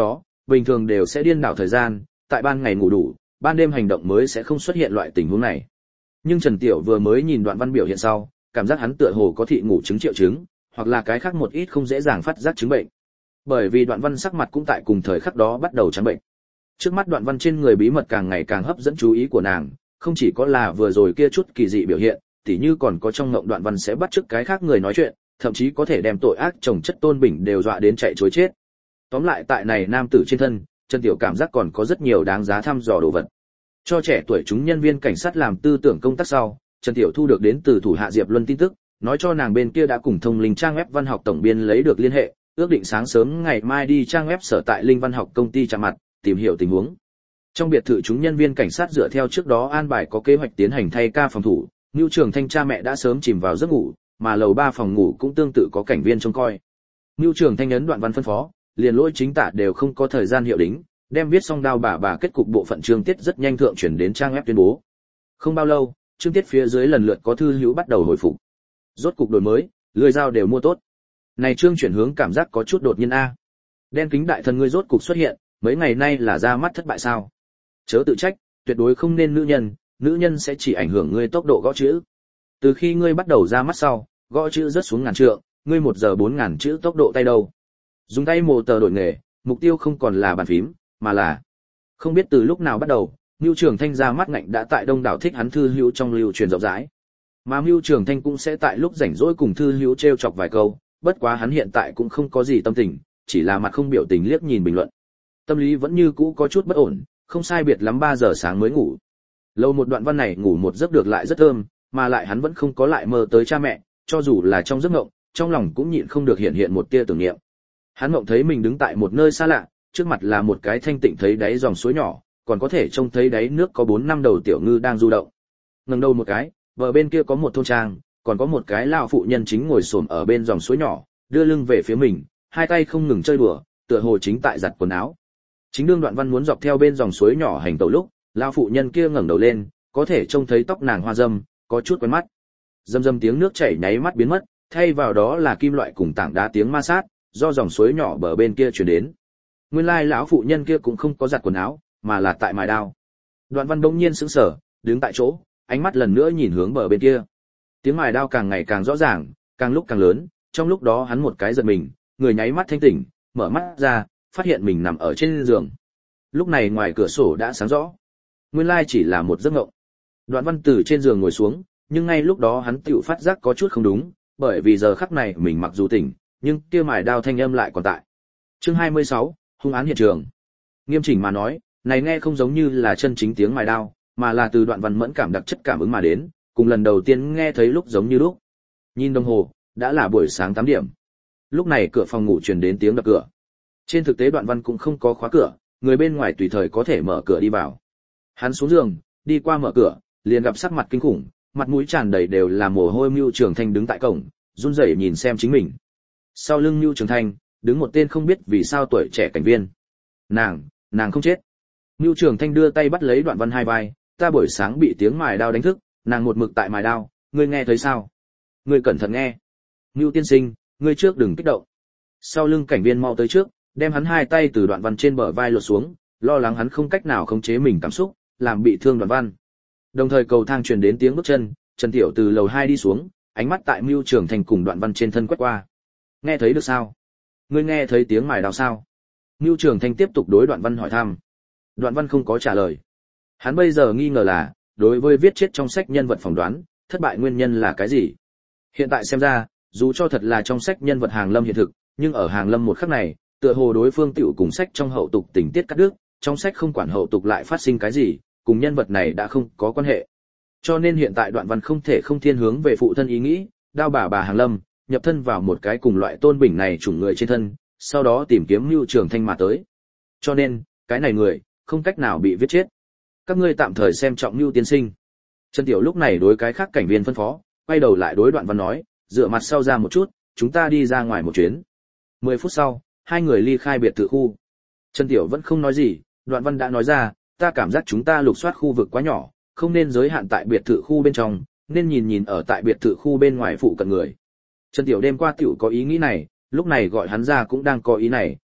bình thường đều sẽ điên đảo thời gian, tại ban ngày ngủ đủ, ban đêm hành động mới sẽ không xuất hiện loại tình huống này. Nhưng Trần Tiểu vừa mới nhìn Đoạn Văn biểu hiện sau, cảm giác hắn tựa hồ có thị ngủ chứng triệu chứng, hoặc là cái khác một ít không dễ dàng phát giác chứng bệnh. Bởi vì Đoạn Văn sắc mặt cũng tại cùng thời khắc đó bắt đầu trắng bệnh. Trước mắt Đoạn Văn trên người bí mật càng ngày càng hấp dẫn chú ý của nàng, không chỉ có là vừa rồi kia chút kỳ dị biểu hiện, tỉ như còn có trong ngộng Đoạn Văn sẽ bắt chước cái khác người nói chuyện, thậm chí có thể đem tội ác chồng chất Tôn Bình đều dọa đến chạy trối chết. Tóm lại tại này nam tử trên thân, Trần Tiểu cảm giác còn có rất nhiều đáng giá thăm dò đồ vật. Cho trẻ tuổi chúng nhân viên cảnh sát làm tư tưởng công tác sau, Trần Tiểu thu được đến từ thủ hạ Diệp Luân tin tức, nói cho nàng bên kia đã cùng thông linh trang web văn học tổng biên lấy được liên hệ, ước định sáng sớm ngày mai đi trang web sở tại Linh Văn học công ty chạm mặt, tìm hiểu tình huống. Trong biệt thự chúng nhân viên cảnh sát dựa theo trước đó an bài có kế hoạch tiến hành thay ca phòng thủ, Nưu Trường Thanh cha mẹ đã sớm chìm vào giấc ngủ, mà lầu ba phòng ngủ cũng tương tự có cảnh viên trông coi. Nưu Trường Thanh ấn Đoạn Văn phân phó, liền lỗi chính tả đều không có thời gian hiệu đính, đem viết xong đao bà bà kết cục bộ phận chương tiết rất nhanh thượng chuyển đến trang web tuyên bố. Không bao lâu, chương tiết phía dưới lần lượt có thư hữu bắt đầu hồi phục. Rốt cục đổi mới, lưỡi dao đều mua tốt. Này chương chuyển hướng cảm giác có chút đột nhiên a. Đen kính đại thần ngươi rốt cục xuất hiện, mấy ngày nay là ra mắt thất bại sao? Chớ tự trách, tuyệt đối không nên nữ nhân, nữ nhân sẽ chỉ ảnh hưởng ngươi tốc độ gõ chữ. Từ khi ngươi bắt đầu ra mắt sau, gõ chữ rất xuống ngàn trượng, ngươi một giờ bốn ngàn chữ tốc độ tay đâu? Dùng tay mồ tờ đổi nghề, mục tiêu không còn là bàn phím, mà là không biết từ lúc nào bắt đầu, Nưu Trường Thanh ra mắt ngạnh đã tại đông đảo thích hắn thư hữu trong lưu truyền rộng rãi. Mà Nưu Trường Thanh cũng sẽ tại lúc rảnh rỗi cùng thư hữu trêu chọc vài câu, bất quá hắn hiện tại cũng không có gì tâm tình, chỉ là mặt không biểu tình liếc nhìn bình luận. Tâm lý vẫn như cũ có chút bất ổn, không sai biệt lắm ba giờ sáng mới ngủ. Lâu một Đoạn Văn này ngủ một giấc được lại rất thơm, mà lại hắn vẫn không có lại mơ tới cha mẹ, cho dù là trong giấc mộng, trong lòng cũng nhịn không được hiện hiện một tia tưởng niệm. Hắn mộng thấy mình đứng tại một nơi xa lạ, trước mặt là một cái thanh tịnh thấy đáy dòng suối nhỏ, còn có thể trông thấy đáy nước có bốn năm đầu tiểu ngư đang du động. Ngẩng đầu một cái, bờ bên kia có một thôn trang, còn có một cái lão phụ nhân chính ngồi xổm ở bên dòng suối nhỏ, đưa lưng về phía mình, hai tay không ngừng chơi đùa, tựa hồ chính tại giặt quần áo. Chính đương Đoạn Văn muốn dọc theo bên dòng suối nhỏ hành tẩu lúc, lão phụ nhân kia ngẩng đầu lên, có thể trông thấy tóc nàng hoa râm, có chút quen mắt. Rầm rầm tiếng nước chảy nháy mắt biến mất, thay vào đó là kim loại cùng tảng đá tiếng ma sát, do dòng suối nhỏ bờ bên kia truyền đến. Nguyên lai lão phụ nhân kia cũng không có giặt quần áo, mà là tại mài đao. Đoạn Văn bỗng nhiên sững sờ, đứng tại chỗ, ánh mắt lần nữa nhìn hướng bờ bên kia. Tiếng mài đao càng ngày càng rõ ràng, càng lúc càng lớn, trong lúc đó hắn một cái giật mình, người nháy mắt thanh tỉnh, mở mắt ra, phát hiện mình nằm ở trên giường. Lúc này ngoài cửa sổ đã sáng rõ. Nguyên lai chỉ là một giấc mộng. Đoạn Văn từ trên giường ngồi xuống, nhưng ngay lúc đó hắn tựu phát giác có chút không đúng, bởi vì giờ khắc này mình mặc dù tỉnh, nhưng kia mài đao thanh âm lại còn tại. Chương hai mươi sáu, hung án hiện trường. Nghiêm chỉnh mà nói, này nghe không giống như là chân chính tiếng mài đao, mà là từ Đoạn Văn mẫn cảm đặc chất cảm ứng mà đến, cùng lần đầu tiên nghe thấy lúc giống như lúc. Nhìn đồng hồ, đã là buổi sáng tám điểm. Lúc này cửa phòng ngủ truyền đến tiếng đập cửa. Trên thực tế Đoạn Văn cũng không có khóa cửa, người bên ngoài tùy thời có thể mở cửa đi vào. Hắn xuống giường, đi qua mở cửa, liền gặp sắc mặt kinh khủng, mặt mũi tràn đầy đều là mồ hôi. Nưu Trường Thanh đứng tại cổng, run rẩy nhìn xem chính mình. Sau lưng Nưu Trường Thanh, đứng một tên không biết vì sao tuổi trẻ cảnh viên. Nàng, nàng không chết. Nưu Trường Thanh đưa tay bắt lấy Đoạn Văn hai vai, ta buổi sáng bị tiếng mài đao đánh thức, nàng một mực tại mài đao, ngươi nghe thấy sao? Ngươi cẩn thận nghe. Nưu tiên sinh, ngươi trước đừng kích động. Sau lưng cảnh viên mau tới trước, đem hắn hai tay từ Đoạn Văn trên bờ vai lột xuống, lo lắng hắn không cách nào khống chế mình cảm xúc, làm bị thương Đoạn Văn. Đồng thời cầu thang truyền đến tiếng bước chân, Trần Tiểu từ lầu hai đi xuống, ánh mắt tại Nưu Trường Thanh cùng Đoạn Văn trên thân quét qua. Nghe thấy được sao? Ngươi nghe thấy tiếng mài đao sao? Nưu Trường Thanh tiếp tục đối Đoạn Văn hỏi thăm. Đoạn Văn không có trả lời. Hắn bây giờ nghi ngờ là, đối với viết chết trong sách nhân vật phỏng đoán, thất bại nguyên nhân là cái gì? Hiện tại xem ra, dù cho thật là trong sách nhân vật Hàng Lâm hiện thực, nhưng ở Hàng Lâm một khắc này, tựa hồ đối phương tiểu cùng sách trong hậu tục tình tiết cắt đứt, trong sách không quản hậu tục lại phát sinh cái gì, cùng nhân vật này đã không có quan hệ. Cho nên hiện tại Đoạn Văn không thể không thiên hướng về phụ thân ý nghĩ, đao bà bà Hàng Lâm, nhập thân vào một cái cùng loại Tôn Bình này chủng người trên thân, sau đó tìm kiếm Nưu Trường Thanh mà tới. Cho nên, cái này người, không cách nào bị viết chết. Các ngươi tạm thời xem trọng Nưu tiên sinh. Trần Tiểu lúc này đối cái khác cảnh viên phân phó, quay đầu lại đối Đoạn Văn nói, dựa mặt sau ra một chút, chúng ta đi ra ngoài một chuyến. Mười phút sau, hai người ly khai biệt thự khu. Trần Tiểu vẫn không nói gì, Đoạn Văn đã nói ra, ta cảm giác chúng ta lục soát khu vực quá nhỏ, không nên giới hạn tại biệt thự khu bên trong, nên nhìn nhìn ở tại biệt thự khu bên ngoài phụ cận người. Trần Tiểu đêm qua tiểu có ý nghĩ này, lúc này gọi hắn ra cũng đang có ý này,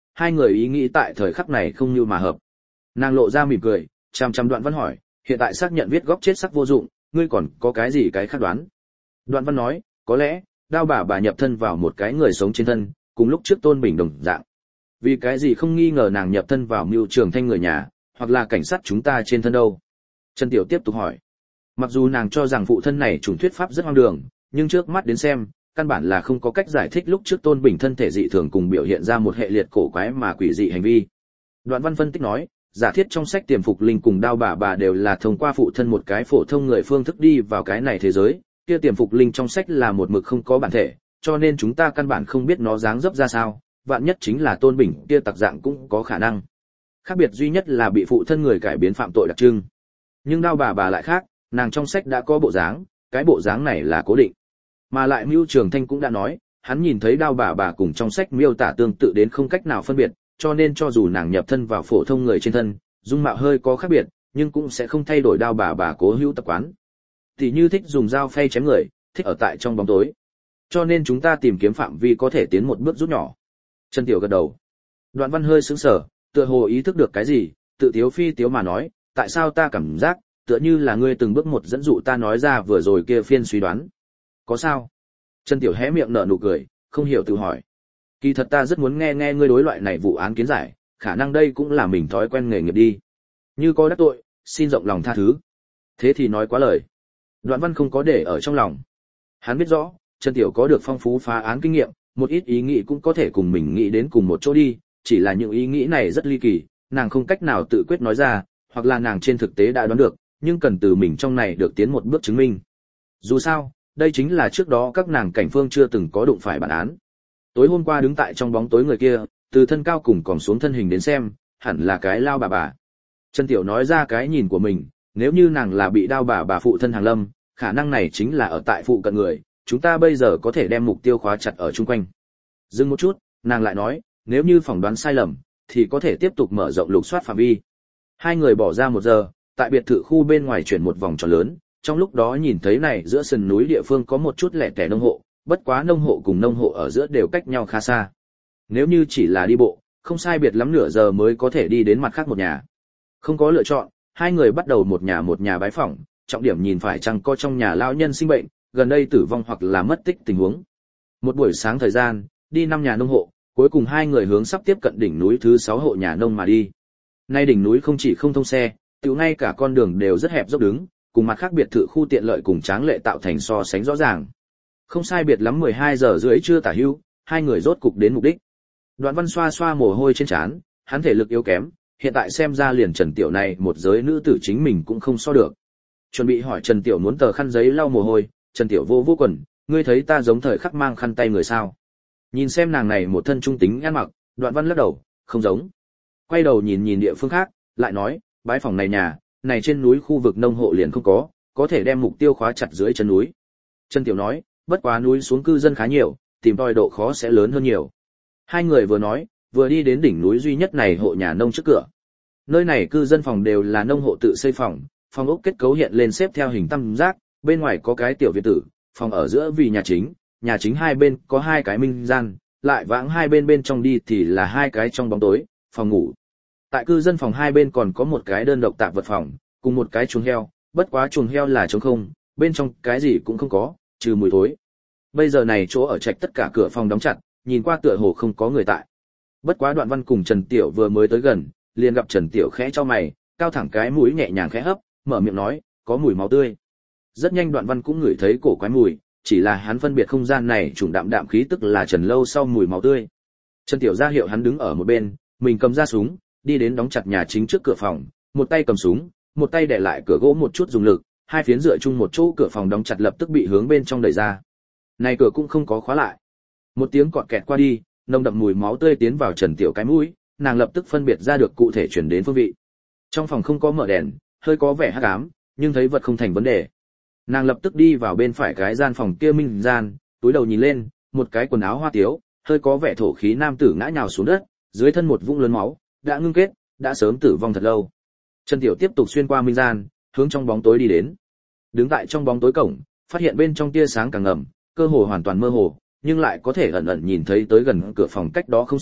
hai người ý nghĩ tại thời khắc này không như mà hợp. Nàng lộ ra mỉm cười, chăm chăm Đoạn Văn hỏi, hiện tại xác nhận viết góc chết sắc vô dụng, ngươi còn có cái gì cái khác đoán? Đoạn Văn nói, có lẽ Đao bà bà nhập thân vào một cái người sống trên thân, cùng lúc trước Tôn Bình đồng dạng. Vì cái gì không nghi ngờ nàng nhập thân vào Mưu Trường Thanh người nhà, hoặc là cảnh sát chúng ta trên thân đâu? Trần Tiểu tiếp tục hỏi. Mặc dù nàng cho rằng phụ thân này chủng thuyết pháp rất hoang đường, nhưng trước mắt đến xem, căn bản là không có cách giải thích lúc trước Tôn Bình thân thể dị thường cùng biểu hiện ra một hệ liệt cổ quái mà quỷ dị hành vi. Đoạn Văn phân tích nói, giả thiết trong sách Tiềm Phục Linh cùng Đao bà bà đều là thông qua phụ thân một cái phổ thông người phương thức đi vào cái này thế giới, kia Tiềm Phục Linh trong sách là một mực không có bản thể, cho nên chúng ta căn bản không biết nó dáng dấp ra sao, vạn nhất chính là Tôn Bình kia tặc dạng cũng có khả năng. Khác biệt duy nhất là bị phụ thân người cải biến phạm tội đặc trưng. Nhưng Đao bà bà lại khác, nàng trong sách đã có bộ dáng, cái bộ dáng này là cố định. Mà lại Mưu Trường Thanh cũng đã nói, hắn nhìn thấy Đao bà bà cùng trong sách miêu tả tương tự đến không cách nào phân biệt, cho nên cho dù nàng nhập thân vào phổ thông người trên thân, dung mạo hơi có khác biệt, nhưng cũng sẽ không thay đổi Đao bà bà cố hữu tập quán. Tỷ như thích dùng dao phay chém người, thích ở tại trong bóng tối. Cho nên chúng ta tìm kiếm phạm vi có thể tiến một bước rút nhỏ. Trần Tiểu gật đầu. Đoạn Văn hơi sững sờ, tựa hồ ý thức được cái gì, tự tiếu phi tiếu mà nói, tại sao ta cảm giác tựa như là ngươi từng bước một dẫn dụ ta nói ra vừa rồi kia phiên suy đoán. Có sao? Trần Tiểu hé miệng nở nụ cười, không hiểu tự hỏi. Kỳ thật ta rất muốn nghe nghe ngươi đối loại này vụ án kiến giải, khả năng đây cũng là mình thói quen nghề nghiệp đi. Như có đắc tội, xin rộng lòng tha thứ. Thế thì nói quá lời. Đoạn Văn không có để ở trong lòng. Hắn biết rõ, Trần Tiểu có được phong phú phá án kinh nghiệm, một ít ý nghĩ cũng có thể cùng mình nghĩ đến cùng một chỗ đi, chỉ là những ý nghĩ này rất ly kỳ, nàng không cách nào tự quyết nói ra, hoặc là nàng trên thực tế đã đoán được, nhưng cần từ mình trong này được tiến một bước chứng minh. Dù sao, đây chính là trước đó các nàng cảnh phương chưa từng có đụng phải bản án. Tối hôm qua đứng tại trong bóng tối người kia, từ thân cao cùng còn xuống thân hình đến xem, hẳn là cái Lao bà bà. Trần Tiểu nói ra cái nhìn của mình, nếu như nàng là bị Đao bà bà phụ thân Hàng Lâm, khả năng này chính là ở tại phụ cận người, chúng ta bây giờ có thể đem mục tiêu khóa chặt ở chung quanh. Dừng một chút, nàng lại nói, nếu như phỏng đoán sai lầm, thì có thể tiếp tục mở rộng lục soát phạm vi. Hai người bỏ ra một giờ, tại biệt thự khu bên ngoài chuyển một vòng tròn lớn, trong lúc đó nhìn thấy này giữa sườn núi địa phương có một chút lẻ tẻ nông hộ, bất quá nông hộ cùng nông hộ ở giữa đều cách nhau khá xa. Nếu như chỉ là đi bộ, không sai biệt lắm nửa giờ mới có thể đi đến mặt khác một nhà. Không có lựa chọn, hai người bắt đầu một nhà một nhà bái phỏng, trọng điểm nhìn phải chăng có trong nhà lão nhân sinh bệnh, gần đây tử vong hoặc là mất tích tình huống. Một buổi sáng thời gian, đi năm nhà nông hộ, cuối cùng hai người hướng sắp tiếp cận đỉnh núi thứ sáu hộ nhà nông mà đi. Nay đỉnh núi không chỉ không thông xe, tiểu ngay cả con đường đều rất hẹp dốc đứng, cùng mặt khác biệt thự khu tiện lợi cùng tráng lệ tạo thành so sánh rõ ràng. Không sai biệt lắm mười hai giờ rưỡi trưa tả hữu, hai người rốt cục đến mục đích. Đoạn Văn xoa xoa mồ hôi trên trán, hắn thể lực yếu kém, hiện tại xem ra liền Trần Tiểu này một giới nữ tử chính mình cũng không so được. Chuẩn bị hỏi Trần Tiểu muốn tờ khăn giấy lau mồ hôi, Trần Tiểu vô vô quần, ngươi thấy ta giống thời khắc mang khăn tay người sao? Nhìn xem nàng này một thân trung tính ăn mặc, Đoạn Văn lắc đầu, không giống. Quay đầu nhìn nhìn địa phương khác, lại nói, bái phòng này nhà, này trên núi khu vực nông hộ liền không có, có thể đem mục tiêu khóa chặt dưới chân núi. Trần Tiểu nói, bất quá núi xuống cư dân khá nhiều, tìm tòi độ khó sẽ lớn hơn nhiều. Hai người vừa nói, vừa đi đến đỉnh núi duy nhất này hộ nhà nông trước cửa. Nơi này cư dân phòng đều là nông hộ tự xây phòng, phòng ốc kết cấu hiện lên xếp theo hình tam giác, bên ngoài có cái tiểu viện tử, phòng ở giữa vì nhà chính, nhà chính hai bên có hai cái minh gian, lại vãng hai bên bên trong đi thì là hai cái trong bóng tối, phòng ngủ. Tại cư dân phòng hai bên còn có một cái đơn độc tạp vật phòng, cùng một cái chuồng heo, bất quá chuồng heo là trống không, bên trong cái gì cũng không có, trừ mùi thối. Bây giờ này chỗ ở trạch tất cả cửa phòng đóng chặt, nhìn qua tựa hồ không có người tại. Bất quá Đoạn Văn cùng Trần Tiểu vừa mới tới gần, liền gặp Trần Tiểu khẽ cho mày, cao thẳng cái mũi nhẹ nhàng khẽ hấp, mở miệng nói, có mùi máu tươi. Rất nhanh Đoạn Văn cũng ngửi thấy cổ quái mùi, chỉ là hắn phân biệt không gian này trùng đạm đạm khí tức là Trần Lâu sau mùi máu tươi. Trần Tiểu ra hiệu hắn đứng ở một bên, mình cầm ra súng, đi đến đóng chặt nhà chính trước cửa phòng, một tay cầm súng, một tay để lại cửa gỗ một chút dùng lực, hai phiến dựa chung một chỗ cửa phòng đóng chặt lập tức bị hướng bên trong đẩy ra. Này cửa cũng không có khóa lại. Một tiếng cọt kẹt qua đi, nồng đậm mùi máu tươi tiến vào Trần Tiểu cái mũi, nàng lập tức phân biệt ra được cụ thể chuyển đến phương vị. Trong phòng không có mở đèn, hơi có vẻ hắc ám, nhưng thấy vật không thành vấn đề. Nàng lập tức đi vào bên phải cái gian phòng kia minh gian, túi đầu nhìn lên, một cái quần áo hoa tiếu, hơi có vẻ thổ khí nam tử ngã nhào xuống đất, dưới thân một vũng lớn máu, đã ngưng kết, đã sớm tử vong thật lâu. Trần Tiểu tiếp tục xuyên qua minh gian, hướng trong bóng tối đi đến. Đứng tại trong bóng tối cổng, phát hiện bên trong tia sáng càng ngầm, cơ hồ hoàn toàn mơ hồ, nhưng lại có thể ẩn ẩn nhìn thấy tới gần cửa phòng cách đó không xa,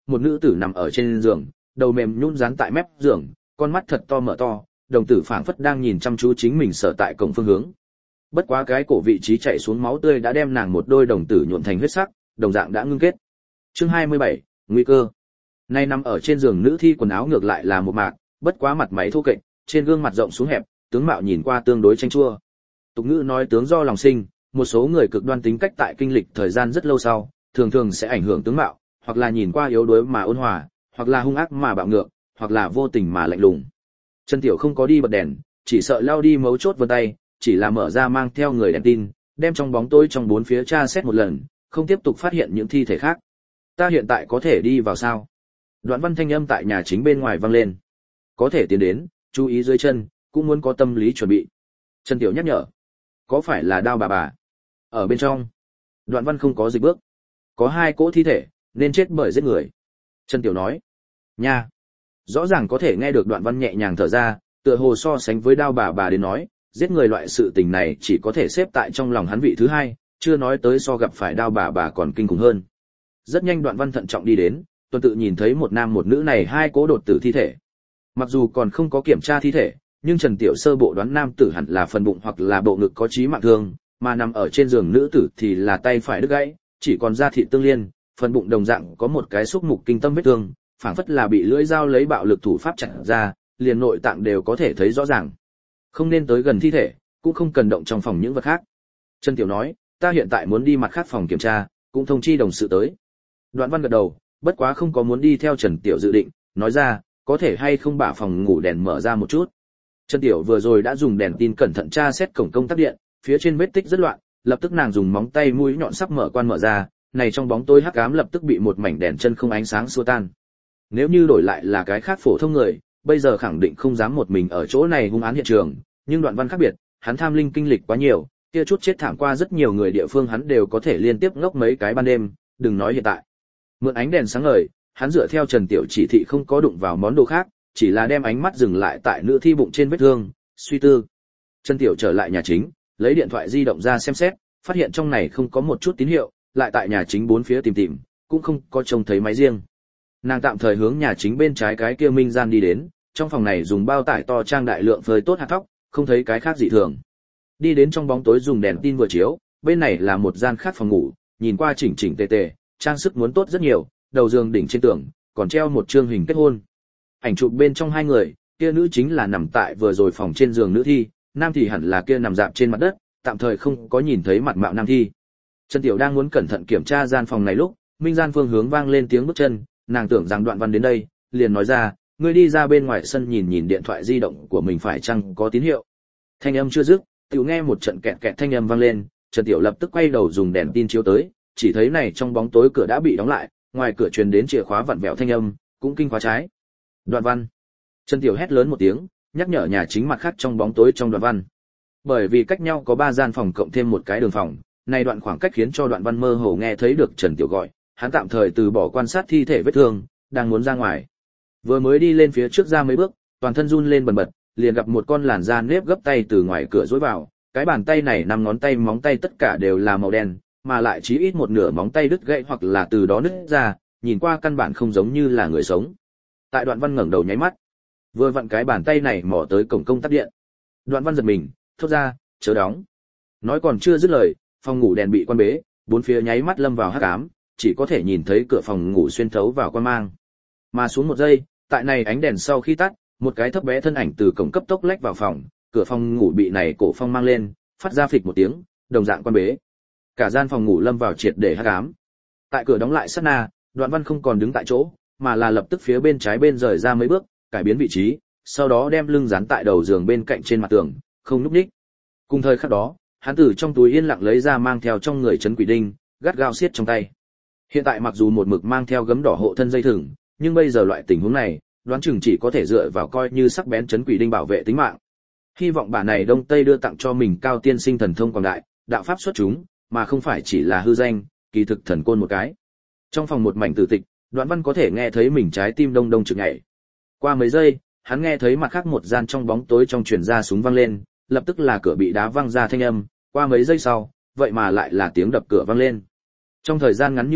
một nữ tử nằm ở trên giường, đầu mềm nhũn dán tại mép giường, con mắt thật to mở to, đồng tử phảng phất đang nhìn chăm chú chính mình sở tại cổng phương hướng. Bất quá cái cổ vị trí chảy xuống máu tươi đã đem nàng một đôi đồng tử nhuộm thành huyết sắc, đồng dạng đã ngưng kết. Chương hai mươi bảy, nguy cơ. Nay nằm ở trên giường nữ thi quần áo ngược lại là một mạc, bất quá mặt máy thô kệch, trên gương mặt rộng xuống hẹp, tướng mạo nhìn qua tương đối chanh chua. Tục ngữ nói tướng do lòng sinh, một số người cực đoan tính cách tại kinh lịch thời gian rất lâu sau, thường thường sẽ ảnh hưởng tướng mạo, hoặc là nhìn qua yếu đuối mà ôn hòa, hoặc là hung ác mà bạo ngược, hoặc là vô tình mà lạnh lùng. Trần Tiểu không có đi bật đèn, chỉ sợ lao đi mấu chốt vân tay, chỉ là mở ra mang theo người đèn tin, đem trong bóng tối trong bốn phía tra xét một lần, không tiếp tục phát hiện những thi thể khác. Ta hiện tại có thể đi vào sao? Đoạn Văn thanh âm tại nhà chính bên ngoài vang lên. Có thể tiến đến, chú ý dưới chân, cũng muốn có tâm lý chuẩn bị. Trần Tiểu nhắc nhở. Có phải là đao bà bà? Ở bên trong. Đoạn Văn không có dịch bước. Có hai cỗ thi thể, nên chết bởi giết người. Trần Tiểu nói. Nha. Rõ ràng có thể nghe được Đoạn Văn nhẹ nhàng thở ra, tựa hồ so sánh với đao bà bà đến nói, giết người loại sự tình này chỉ có thể xếp tại trong lòng hắn vị thứ hai, chưa nói tới so gặp phải đao bà bà còn kinh khủng hơn. Rất nhanh Đoạn Văn thận trọng đi đến, tuần tự nhìn thấy một nam một nữ này hai cố đột tử thi thể. Mặc dù còn không có kiểm tra thi thể, nhưng Trần Tiểu sơ bộ đoán nam tử hẳn là phần bụng hoặc là bộ ngực có chí mạng thương, mà nằm ở trên giường nữ tử thì là tay phải đứt gãy, chỉ còn da thịt tương liên, phần bụng đồng dạng có một cái xúc mục kinh tâm vết thương, phảng phất là bị lưỡi dao lấy bạo lực thủ pháp chặt ra, liền nội tạng đều có thể thấy rõ ràng. Không nên tới gần thi thể, cũng không cần động trong phòng những vật khác. Trần Tiểu nói, ta hiện tại muốn đi mặt khác phòng kiểm tra, cũng thông chi đồng sự tới. Đoạn Văn gật đầu, bất quá không có muốn đi theo Trần Tiểu dự định, nói ra, có thể hay không bả phòng ngủ đèn mở ra một chút. Trần Tiểu vừa rồi đã dùng đèn tin cẩn thận tra xét cổng công tắc điện, phía trên vết tích rất loạn, lập tức nàng dùng móng tay mũi nhọn sắp mở quan mở ra, này trong bóng tối hắc ám lập tức bị một mảnh đèn chân không ánh sáng xua tan. Nếu như đổi lại là cái khác phổ thông người, bây giờ khẳng định không dám một mình ở chỗ này hung án hiện trường, nhưng Đoạn Văn khác biệt, hắn tham linh kinh lịch quá nhiều, kia chút chết thảm qua rất nhiều người địa phương hắn đều có thể liên tiếp ngốc mấy cái ban đêm, đừng nói hiện tại. Mượn ánh đèn sáng ngời, hắn dựa theo Trần Tiểu chỉ thị không có đụng vào món đồ khác, chỉ là đem ánh mắt dừng lại tại nữ thi bụng trên vết thương, suy tư. Trần Tiểu trở lại nhà chính, lấy điện thoại di động ra xem xét, phát hiện trong này không có một chút tín hiệu, lại tại nhà chính bốn phía tìm tìm, cũng không có trông thấy máy riêng. Nàng tạm thời hướng nhà chính bên trái cái kia minh gian đi đến, trong phòng này dùng bao tải to trang đại lượng phơi tốt hạt thóc, không thấy cái khác dị thường. Đi đến trong bóng tối dùng đèn tin vừa chiếu, bên này là một gian khác phòng ngủ, nhìn qua chỉnh chỉnh tề tề, trang sức muốn tốt rất nhiều, đầu giường đỉnh trên tường còn treo một chương hình kết hôn. Ảnh chụp bên trong hai người, kia nữ chính là nằm tại vừa rồi phòng trên giường nữ thi, nam thì hẳn là kia nằm dạp trên mặt đất, tạm thời không có nhìn thấy mặt mạo nam thi. Trần Tiểu đang muốn cẩn thận kiểm tra gian phòng này lúc, minh gian phương hướng vang lên tiếng bước chân, nàng tưởng rằng Đoạn Văn đến đây, liền nói ra, ngươi đi ra bên ngoài sân nhìn nhìn điện thoại di động của mình phải chăng có tín hiệu. Thanh âm chưa dứt, Tiểu nghe một trận kẹt kẹt thanh âm vang lên, Trần Tiểu lập tức quay đầu dùng đèn tin chiếu tới, chỉ thấy này trong bóng tối cửa đã bị đóng lại, ngoài cửa truyền đến chìa khóa vặn vẹo thanh âm, cũng kinh khóa trái. Đoạn Văn. Trần Tiểu hét lớn một tiếng, nhắc nhở nhà chính mặt khác trong bóng tối trong Đoạn Văn. Bởi vì cách nhau có ba gian phòng cộng thêm một cái đường phòng, này đoạn khoảng cách khiến cho Đoạn Văn mơ hồ nghe thấy được Trần Tiểu gọi, hắn tạm thời từ bỏ quan sát thi thể vết thương, đang muốn ra ngoài. Vừa mới đi lên phía trước ra mấy bước, toàn thân run lên bần bật, liền gặp một con làn da nếp gấp tay từ ngoài cửa rối vào, cái bàn tay này năm ngón tay móng tay tất cả đều là màu đen, mà lại chí ít một nửa móng tay đứt gãy hoặc là từ đó nứt ra, nhìn qua căn bản không giống như là người sống. Tại Đoạn Văn ngẩng đầu nháy mắt, vừa vặn cái bàn tay này mò tới cổng công tắc điện. Đoạn Văn giật mình, thốt ra, chớ đóng. Nói còn chưa dứt lời, phòng ngủ đèn bị quan bế, bốn phía nháy mắt lâm vào hắc ám, chỉ có thể nhìn thấy cửa phòng ngủ xuyên thấu vào quan mang. Mà xuống một giây, tại này ánh đèn sau khi tắt, một cái thấp bé thân ảnh từ cổng cấp tốc lách vào phòng, cửa phòng ngủ bị này cổ phong mang lên, phát ra phịch một tiếng, đồng dạng quan bế. Cả gian phòng ngủ lâm vào triệt để hắc ám. Tại cửa đóng lại sát na, Đoạn Văn không còn đứng tại chỗ, mà là lập tức phía bên trái bên rời ra mấy bước, cải biến vị trí, sau đó đem lưng dán tại đầu giường bên cạnh trên mặt tường, không nhúc nhích. Cùng thời khắc đó, hắn từ trong túi yên lặng lấy ra mang theo trong người trấn quỷ đinh, gắt gao siết trong tay. Hiện tại mặc dù một mực mang theo gấm đỏ hộ thân dây thừng, nhưng bây giờ loại tình huống này, đoán chừng chỉ có thể dựa vào coi như sắc bén trấn quỷ đinh bảo vệ tính mạng. Hy vọng bà này Đông Tây đưa tặng cho mình cao tiên sinh thần thông quảng đại, đạo pháp xuất chúng, mà không phải chỉ là hư danh, kỳ thực thần côn một cái. Trong phòng một mảnh tử tịch, Đoạn Văn có thể nghe thấy mình trái tim đông đông trực nhảy. Qua mấy giây, hắn nghe thấy mặt khác một gian trong bóng tối trong truyền ra súng vang lên, lập tức là cửa bị đá văng ra thanh âm, qua mấy giây sau, vậy mà lại là tiếng đập cửa vang lên. Trong thời gian ngắn như vậy,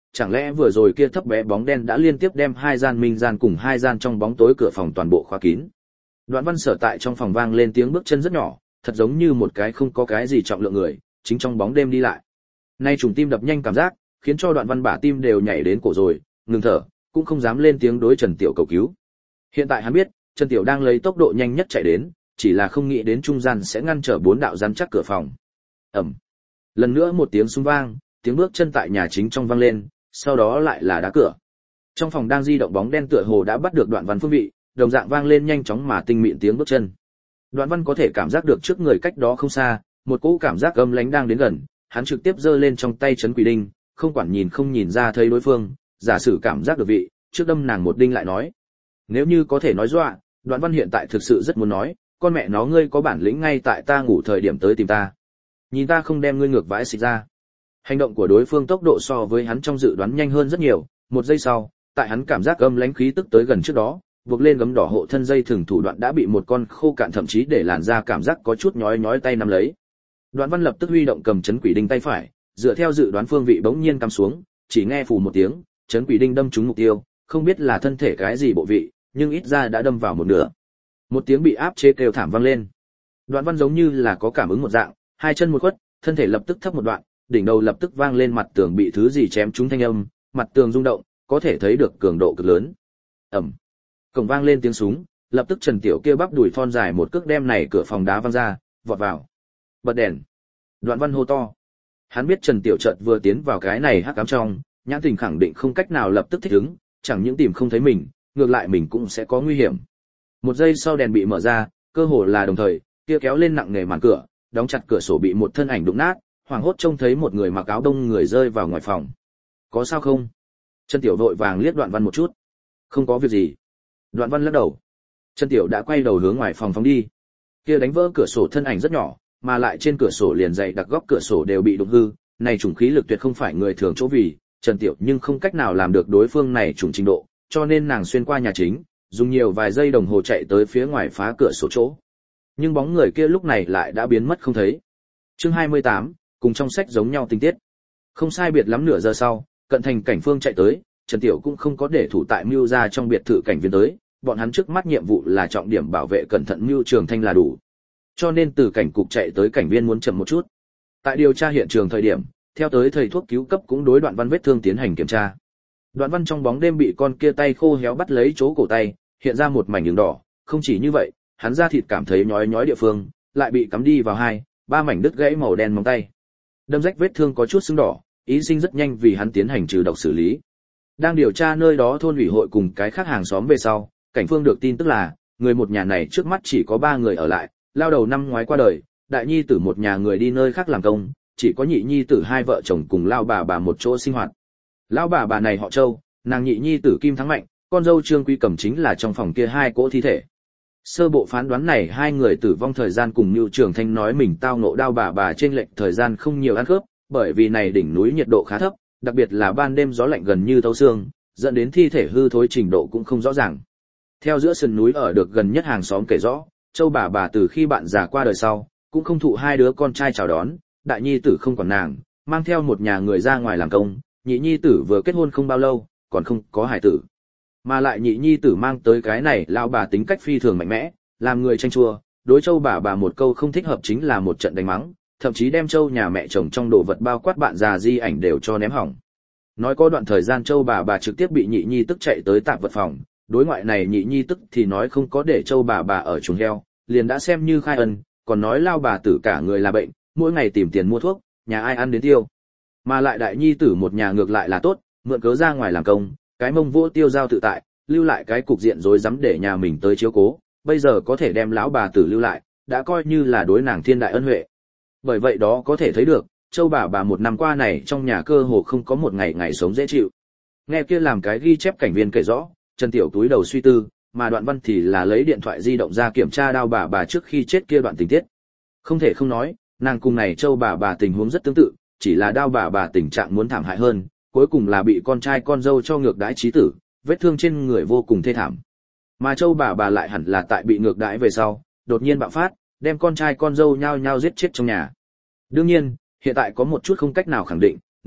chẳng lẽ vừa rồi kia thấp bé bóng đen đã liên tiếp đem hai gian minh gian cùng hai gian trong bóng tối cửa phòng toàn bộ khóa kín. Đoạn Văn sở tại trong phòng vang lên tiếng bước chân rất nhỏ, thật giống như một cái không có cái gì trọng lượng người, chính trong bóng đêm đi lại. Nay trùng tim đập nhanh cảm giác, khiến cho Đoạn Văn bả tim đều nhảy đến cổ rồi, ngừng thở, cũng không dám lên tiếng đối Trần Tiểu cầu cứu. Hiện tại hắn biết, Trần Tiểu đang lấy tốc độ nhanh nhất chạy đến, chỉ là không nghĩ đến trung gian sẽ ngăn trở bốn đạo rắn chắc cửa phòng. Ầm. Lần nữa một tiếng xung vang, tiếng bước chân tại nhà chính trong vang lên, sau đó lại là đá cửa. Trong phòng đang di động bóng đen tựa hồ đã bắt được Đoạn Văn phương vị, đồng dạng vang lên nhanh chóng mà tinh mịn tiếng bước chân. Đoạn Văn có thể cảm giác được trước người cách đó không xa, một cỗ cảm giác âm lãnh đang đến gần, hắn trực tiếp giơ lên trong tay trấn quỷ đinh, không quản nhìn không nhìn ra thấy đối phương, giả sử cảm giác được vị, trước đâm nàng một đinh lại nói. Nếu như có thể nói dọa, Đoạn Văn hiện tại thực sự rất muốn nói, con mẹ nó ngươi có bản lĩnh ngay tại ta ngủ thời điểm tới tìm ta. Nhìn ta không đem ngươi ngược vãi xịt ra. Hành động của đối phương tốc độ so với hắn trong dự đoán nhanh hơn rất nhiều, một giây sau, tại hắn cảm giác âm lãnh khí tức tới gần trước đó, buộc lên gấm đỏ hộ thân dây thường thủ đoạn đã bị một con khô cạn thậm chí để làn da cảm giác có chút nhói nhói tay nắm lấy. Đoạn Văn lập tức huy động cầm chấn quỷ đinh tay phải, dựa theo dự đoán phương vị bỗng nhiên cắm xuống, chỉ nghe phù một tiếng, chấn quỷ đinh đâm trúng mục tiêu, không biết là thân thể cái gì bộ vị, nhưng ít ra đã đâm vào một nửa. Một tiếng bị áp chế kêu thảm vang lên. Đoạn Văn giống như là có cảm ứng một dạng, hai chân một quất, thân thể lập tức thấp một đoạn, đỉnh đầu lập tức vang lên mặt tường bị thứ gì chém trúng thanh âm, mặt tường rung động, có thể thấy được cường độ cực lớn. Ầm. Cổng vang lên tiếng súng, lập tức Trần Tiểu kia bắp đùi thon dài một cước đem này cửa phòng đá văng ra, vọt vào. Bật đèn. Đoạn Văn hô to. Hắn biết Trần Tiểu chợt vừa tiến vào cái này hắc ám trong, nhãn tình khẳng định không cách nào lập tức thích ứng, chẳng những tìm không thấy mình, ngược lại mình cũng sẽ có nguy hiểm. Một giây sau đèn bị mở ra, cơ hồ là đồng thời, kia kéo lên nặng nề màn cửa, đóng chặt cửa sổ bị một thân ảnh đụng nát, hoảng hốt trông thấy một người mặc áo đông người rơi vào ngoài phòng. Có sao không? Trần Tiểu vội vàng liếc Đoạn Văn một chút. Không có việc gì. Đoạn Văn lắc đầu. Trần Tiểu đã quay đầu hướng ngoài phòng phóng đi. Kia đánh vỡ cửa sổ thân ảnh rất nhỏ, mà lại trên cửa sổ liền dày đặc góc cửa sổ đều bị đụng hư, này chủng khí lực tuyệt không phải người thường chỗ vì, Trần Tiểu nhưng không cách nào làm được đối phương này chủng trình độ, cho nên nàng xuyên qua nhà chính, dùng nhiều vài giây đồng hồ chạy tới phía ngoài phá cửa sổ chỗ. Nhưng bóng người kia lúc này lại đã biến mất không thấy. Chương hai mươi tám, cùng trong sách giống nhau tình tiết. Không sai biệt lắm nửa giờ sau, Cận Thành cảnh phương chạy tới, Trần Tiểu cũng không có để thủ tại Mưu gia trong biệt thự cảnh viên tới, bọn hắn trước mắt nhiệm vụ là trọng điểm bảo vệ cẩn thận Mưu Trường Thanh là đủ. Cho nên từ cảnh cục chạy tới cảnh viên muốn chậm một chút. Tại điều tra hiện trường thời điểm, theo tới thầy thuốc cứu cấp cũng đối Đoạn Văn vết thương tiến hành kiểm tra. Đoạn Văn trong bóng đêm bị con kia tay khô héo bắt lấy chỗ cổ tay, hiện ra một mảnh đường đỏ, không chỉ như vậy, hắn da thịt cảm thấy nhói nhói địa phương, lại bị cắm đi vào hai, ba mảnh đứt gãy màu đen móng tay. Đâm rách vết thương có chút sưng đỏ, ý sinh rất nhanh vì hắn tiến hành trừ độc xử lý. Đang điều tra nơi đó thôn ủy hội cùng cái khác hàng xóm về sau, cảnh phương được tin tức là, người một nhà này trước mắt chỉ có ba người ở lại, lao đầu năm ngoái qua đời, đại nhi tử một nhà người đi nơi khác làm công, chỉ có nhị nhi tử hai vợ chồng cùng lao bà bà một chỗ sinh hoạt. Lão bà bà này họ Châu, nàng nhị nhi tử Kim Thắng Mạnh, con dâu Trương Quy Cẩm chính là trong phòng kia hai cỗ thi thể. Sơ bộ phán đoán này hai người tử vong thời gian cùng Nưu Trường Thanh nói mình tao ngộ đau bà bà trên lệch thời gian không nhiều ăn khớp, bởi vì này đỉnh núi nhiệt độ khá thấp, đặc biệt là ban đêm gió lạnh gần như thấu xương, dẫn đến thi thể hư thối trình độ cũng không rõ ràng. Theo giữa sườn núi ở được gần nhất hàng xóm kể rõ, Châu bà bà từ khi bạn già qua đời sau, cũng không thụ hai đứa con trai chào đón, đại nhi tử không còn nàng, mang theo một nhà người ra ngoài làm công, nhị nhi tử vừa kết hôn không bao lâu, còn không có hài tử. Mà lại nhị nhi tử mang tới cái này lão bà tính cách phi thường mạnh mẽ, làm người tranh chua, đối Châu bà bà một câu không thích hợp chính là một trận đánh mắng, thậm chí đem Châu nhà mẹ chồng trong đồ vật bao quát bạn già di ảnh đều cho ném hỏng. Nói có đoạn thời gian Châu bà bà trực tiếp bị nhị nhi tức chạy tới tạp vật phòng, đối ngoại này nhị nhi tức thì nói không có để Châu bà bà ở chuồng heo, liền đã xem như khai ân, còn nói lao bà tử cả người là bệnh, mỗi ngày tìm tiền mua thuốc, nhà ai ăn đến tiêu. Mà lại đại nhi tử một nhà ngược lại là tốt, mượn cớ ra ngoài làm công, cái mông vỗ tiêu giao tự tại, lưu lại cái cục diện rối rắm để nhà mình tới chiếu cố, bây giờ có thể đem lão bà tử lưu lại, đã coi như là đối nàng thiên đại ân huệ. Bởi vậy đó có thể thấy được, Châu bà bà một năm qua này trong nhà cơ hồ không có một ngày ngày sống dễ chịu. Nghe kia làm cái ghi chép cảnh viên kể rõ, Trần Tiểu túi đầu suy tư, mà Đoạn Văn thì là lấy điện thoại di động ra kiểm tra đau bà bà trước khi chết kia đoạn tình tiết. Không thể không nói, nàng cùng này Châu bà bà tình huống rất tương tự, chỉ là đau bà bà tình trạng muốn thảm hại hơn, cuối cùng là bị con trai con dâu cho ngược đãi chí tử, vết thương trên người vô cùng thê thảm. Mà Châu bà bà lại hẳn là tại bị ngược đãi về sau, đột nhiên bạo phát, đem con trai con dâu nhao nhao giết chết trong nhà. Đương nhiên, hiện tại có một chút không cách nào khẳng định,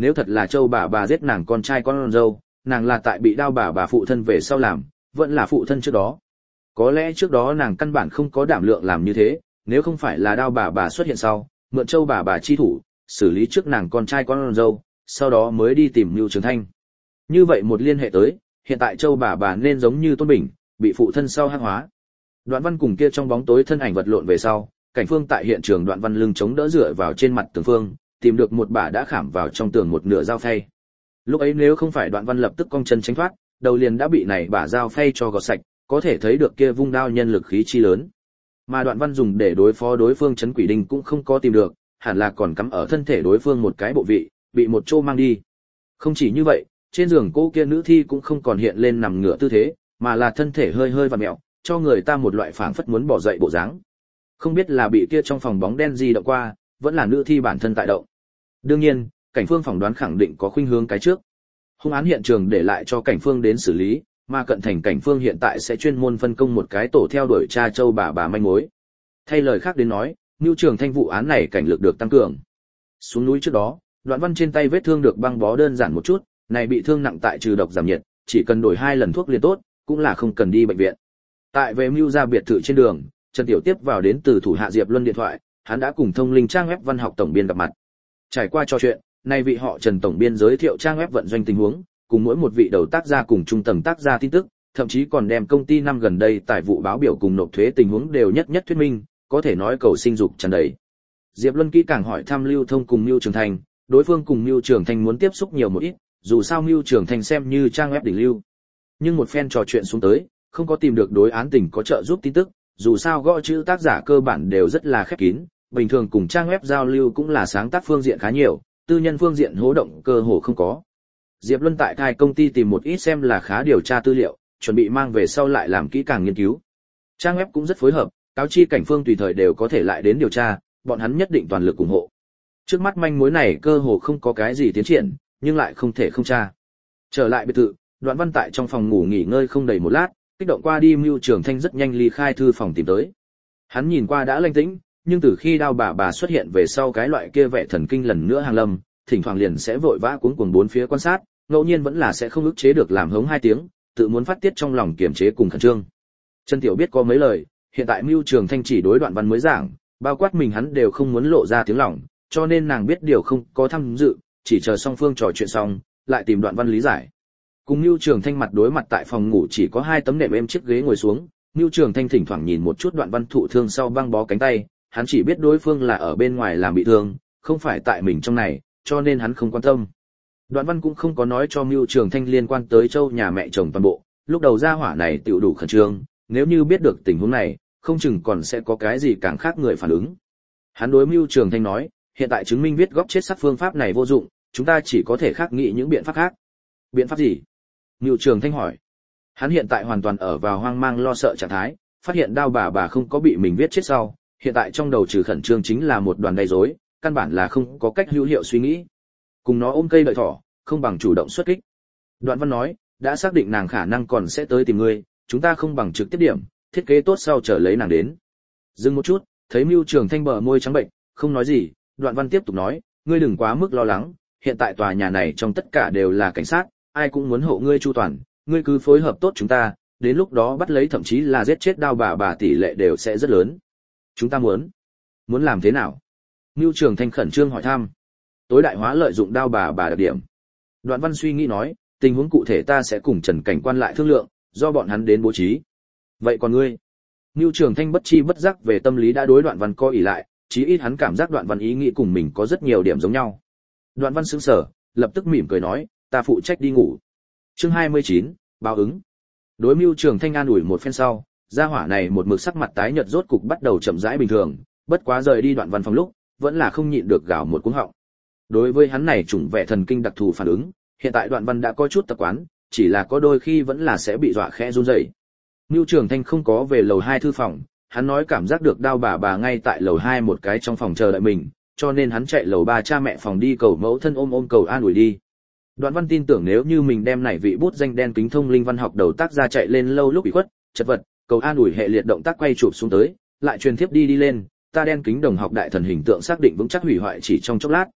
nếu thật là Châu bà bà giết nàng con trai con dâu, nàng là tại bị đao bà bà phụ thân về sau làm, vẫn là phụ thân trước đó. Có lẽ trước đó nàng căn bản không có đảm lượng làm như thế, nếu không phải là đao bà bà xuất hiện sau, mượn Châu bà bà chi thủ, xử lý trước nàng con trai con dâu, sau đó mới đi tìm Mưu Trường Thanh. Như vậy một liên hệ tới, hiện tại Châu bà bà nên giống như Tôn Bình, bị phụ thân sau hắc hóa. Đoạn Văn cùng kia trong bóng tối thân ảnh vật lộn về sau, Cảnh Phương tại hiện trường Đoạn Văn lưng chống đỡ dựa vào trên mặt tường phương, tìm được một bả đã khảm vào trong tường một nửa dao phay. Lúc ấy nếu không phải Đoạn Văn lập tức cong chân tránh thoát, đầu liền đã bị này bả dao phay cho gọt sạch, có thể thấy được kia vung đao nhân lực khí chi lớn. Mà Đoạn Văn dùng để đối phó đối phương Trấn Quỷ Đinh cũng không có tìm được, hẳn là còn cắm ở thân thể đối phương một cái bộ vị, bị một chỗ mang đi. Không chỉ như vậy, trên giường cô kia nữ thi cũng không còn hiện lên nằm ngửa tư thế, mà là thân thể hơi hơi vặn mèo, cho người ta một loại phảng phất muốn bỏ dậy bộ dáng. Không biết là bị kia trong phòng bóng đen di động qua, vẫn là nữ thi bản thân tại động. Đương nhiên, Cảnh Phương phỏng đoán khẳng định có khuynh hướng cái trước. Hung án hiện trường để lại cho Cảnh Phương đến xử lý, mà cận thành Cảnh Phương hiện tại sẽ chuyên môn phân công một cái tổ theo đuổi cha Châu bà bà manh mối. Thay lời khác đến nói, Nưu Trường Thanh vụ án này cảnh lực được tăng cường. Xuống núi trước đó, Đoạn Văn trên tay vết thương được băng bó đơn giản một chút, này bị thương nặng tại trừ độc giảm nhiệt, chỉ cần đổi hai lần thuốc liền tốt, cũng là không cần đi bệnh viện. Tại về Mưu gia biệt thự trên đường, Trần Tiểu tiếp vào đến từ thủ hạ Diệp Luân điện thoại, hắn đã cùng thông linh trang web văn học tổng biên gặp mặt. Trải qua trò chuyện, nay vị họ Trần tổng biên giới thiệu trang web vận doanh tình huống, cùng mỗi một vị đầu tác gia cùng trung tầng tác gia tin tức, thậm chí còn đem công ty năm gần đây tài vụ báo biểu cùng nộp thuế tình huống đều nhất nhất thuyết minh, có thể nói cầu sinh dục tràn đầy. Diệp Luân kỹ càng hỏi thăm Lưu Thông cùng Mưu Trường Thành, đối phương cùng Mưu Trường Thành muốn tiếp xúc nhiều một ít, dù sao Mưu Trường Thành xem như trang web đỉnh lưu. Nhưng một phen trò chuyện xuống tới, không có tìm được đối án tình có trợ giúp tin tức, dù sao gõ chữ tác giả cơ bản đều rất là khép kín, bình thường cùng trang web giao lưu cũng là sáng tác phương diện khá nhiều, tư nhân phương diện hố động cơ hồ không có. Diệp Luân tại khai công ty tìm một ít xem là khá điều tra tư liệu, chuẩn bị mang về sau lại làm kỹ càng nghiên cứu. Trang web cũng rất phối hợp, cáo chi Cảnh Phương tùy thời đều có thể lại đến điều tra, bọn hắn nhất định toàn lực ủng hộ. Trước mắt manh mối này cơ hồ không có cái gì tiến triển, nhưng lại không thể không tra. Trở lại biệt thự, Đoạn Văn tại trong phòng ngủ nghỉ ngơi không đầy một lát, kích động qua đi Mưu Trường Thanh rất nhanh ly khai thư phòng tìm tới. Hắn nhìn qua đã lanh tĩnh, nhưng từ khi đao bà bà xuất hiện về sau cái loại kia vẻ thần kinh lần nữa hàng lâm, thỉnh thoảng liền sẽ vội vã cuống cuồng bốn phía quan sát, ngẫu nhiên vẫn là sẽ không ức chế được làm hống hai tiếng, tự muốn phát tiết trong lòng kiềm chế cùng khẩn trương. Trần Tiểu biết có mấy lời, hiện tại Mưu Trường Thanh chỉ đối Đoạn Văn mới giảng, bao quát mình hắn đều không muốn lộ ra tiếng lòng, cho nên nàng biết điều không có tham dự, chỉ chờ song phương trò chuyện xong, lại tìm Đoạn Văn lý giải. Cùng Mưu Trường Thanh mặt đối mặt tại phòng ngủ chỉ có hai tấm nệm êm chiếc ghế ngồi xuống, Mưu Trường Thanh thỉnh thoảng nhìn một chút Đoạn Văn thụ thương sau băng bó cánh tay, hắn chỉ biết đối phương là ở bên ngoài làm bị thương, không phải tại mình trong này, cho nên hắn không quan tâm. Đoạn Văn cũng không có nói cho Mưu Trường Thanh liên quan tới Châu nhà mẹ chồng toàn bộ, lúc đầu ra hỏa này tiểu đủ khẩn trương, nếu như biết được tình huống này, không chừng còn sẽ có cái gì càng khác người phản ứng. Hắn đối Mưu Trường Thanh nói, hiện tại chứng minh viết góc chết sắc phương pháp này vô dụng, chúng ta chỉ có thể khác nghĩ những biện pháp khác. Biện pháp gì? Mưu Trường Thanh hỏi. Hắn hiện tại hoàn toàn ở vào hoang mang lo sợ trạng thái, phát hiện đao bà bà không có bị mình viết chết sau, hiện tại trong đầu trừ khẩn trương chính là một đoàn đầy rối, căn bản là không có cách hữu hiệu suy nghĩ. Cùng nó ôm cây đợi thỏ, không bằng chủ động xuất kích. Đoạn Văn nói, đã xác định nàng khả năng còn sẽ tới tìm ngươi, chúng ta không bằng trực tiếp điểm, thiết kế tốt sau chờ lấy nàng đến. Dừng một chút, thấy Mưu Trường Thanh bờ môi trắng bệnh, không nói gì, Đoạn Văn tiếp tục nói, ngươi đừng quá mức lo lắng, hiện tại tòa nhà này trong tất cả đều là cảnh sát, ai cũng muốn hộ ngươi chu toàn, ngươi cứ phối hợp tốt chúng ta, đến lúc đó bắt lấy thậm chí là giết chết đao bà bà tỷ lệ đều sẽ rất lớn. Chúng ta muốn, muốn làm thế nào? Mưu Trường Thanh khẩn trương hỏi thăm. Tối đại hóa lợi dụng đao bà bà đặc điểm. Đoạn Văn suy nghĩ nói, tình huống cụ thể ta sẽ cùng Trần Cảnh Quan lại thương lượng, do bọn hắn đến bố trí. Vậy còn ngươi? Mưu Trường Thanh bất chi bất giác về tâm lý đã đối Đoạn Văn coi ỉ lại, chí ít hắn cảm giác Đoạn Văn ý nghĩ cùng mình có rất nhiều điểm giống nhau. Đoạn Văn sững sờ, lập tức mỉm cười nói, ta phụ trách đi ngủ. Chương hai mươi chín, báo ứng. Đối Mưu Trường Thanh an ủi một phen sau, gia hỏa này một mực sắc mặt tái nhợt rốt cục bắt đầu chậm rãi bình thường, bất quá rời đi Đoạn Văn phòng lúc, vẫn là không nhịn được gào một cuống họng. Đối với hắn này chủng vẻ thần kinh đặc thù phản ứng, hiện tại Đoạn Văn đã có chút tập quán, chỉ là có đôi khi vẫn là sẽ bị dọa khẽ run rẩy. Mưu Trường Thanh không có về lầu hai thư phòng, hắn nói cảm giác được đao bà bà ngay tại lầu hai một cái trong phòng chờ đợi mình, cho nên hắn chạy lầu ba cha mẹ phòng đi cầu mẫu thân ôm ôm cầu an ủi đi. Đoạn Văn tin tưởng nếu như mình đem này vị bút danh đen kính thông linh văn học đầu tác ra chạy lên lâu lúc bị khuất, chật vật, cầu an ủi hệ liệt động tác quay chụp xuống tới, lại truyền tiếp đi đi lên, ta đen kính đồng học đại thần hình tượng xác định vững chắc hủy hoại chỉ trong chốc lát.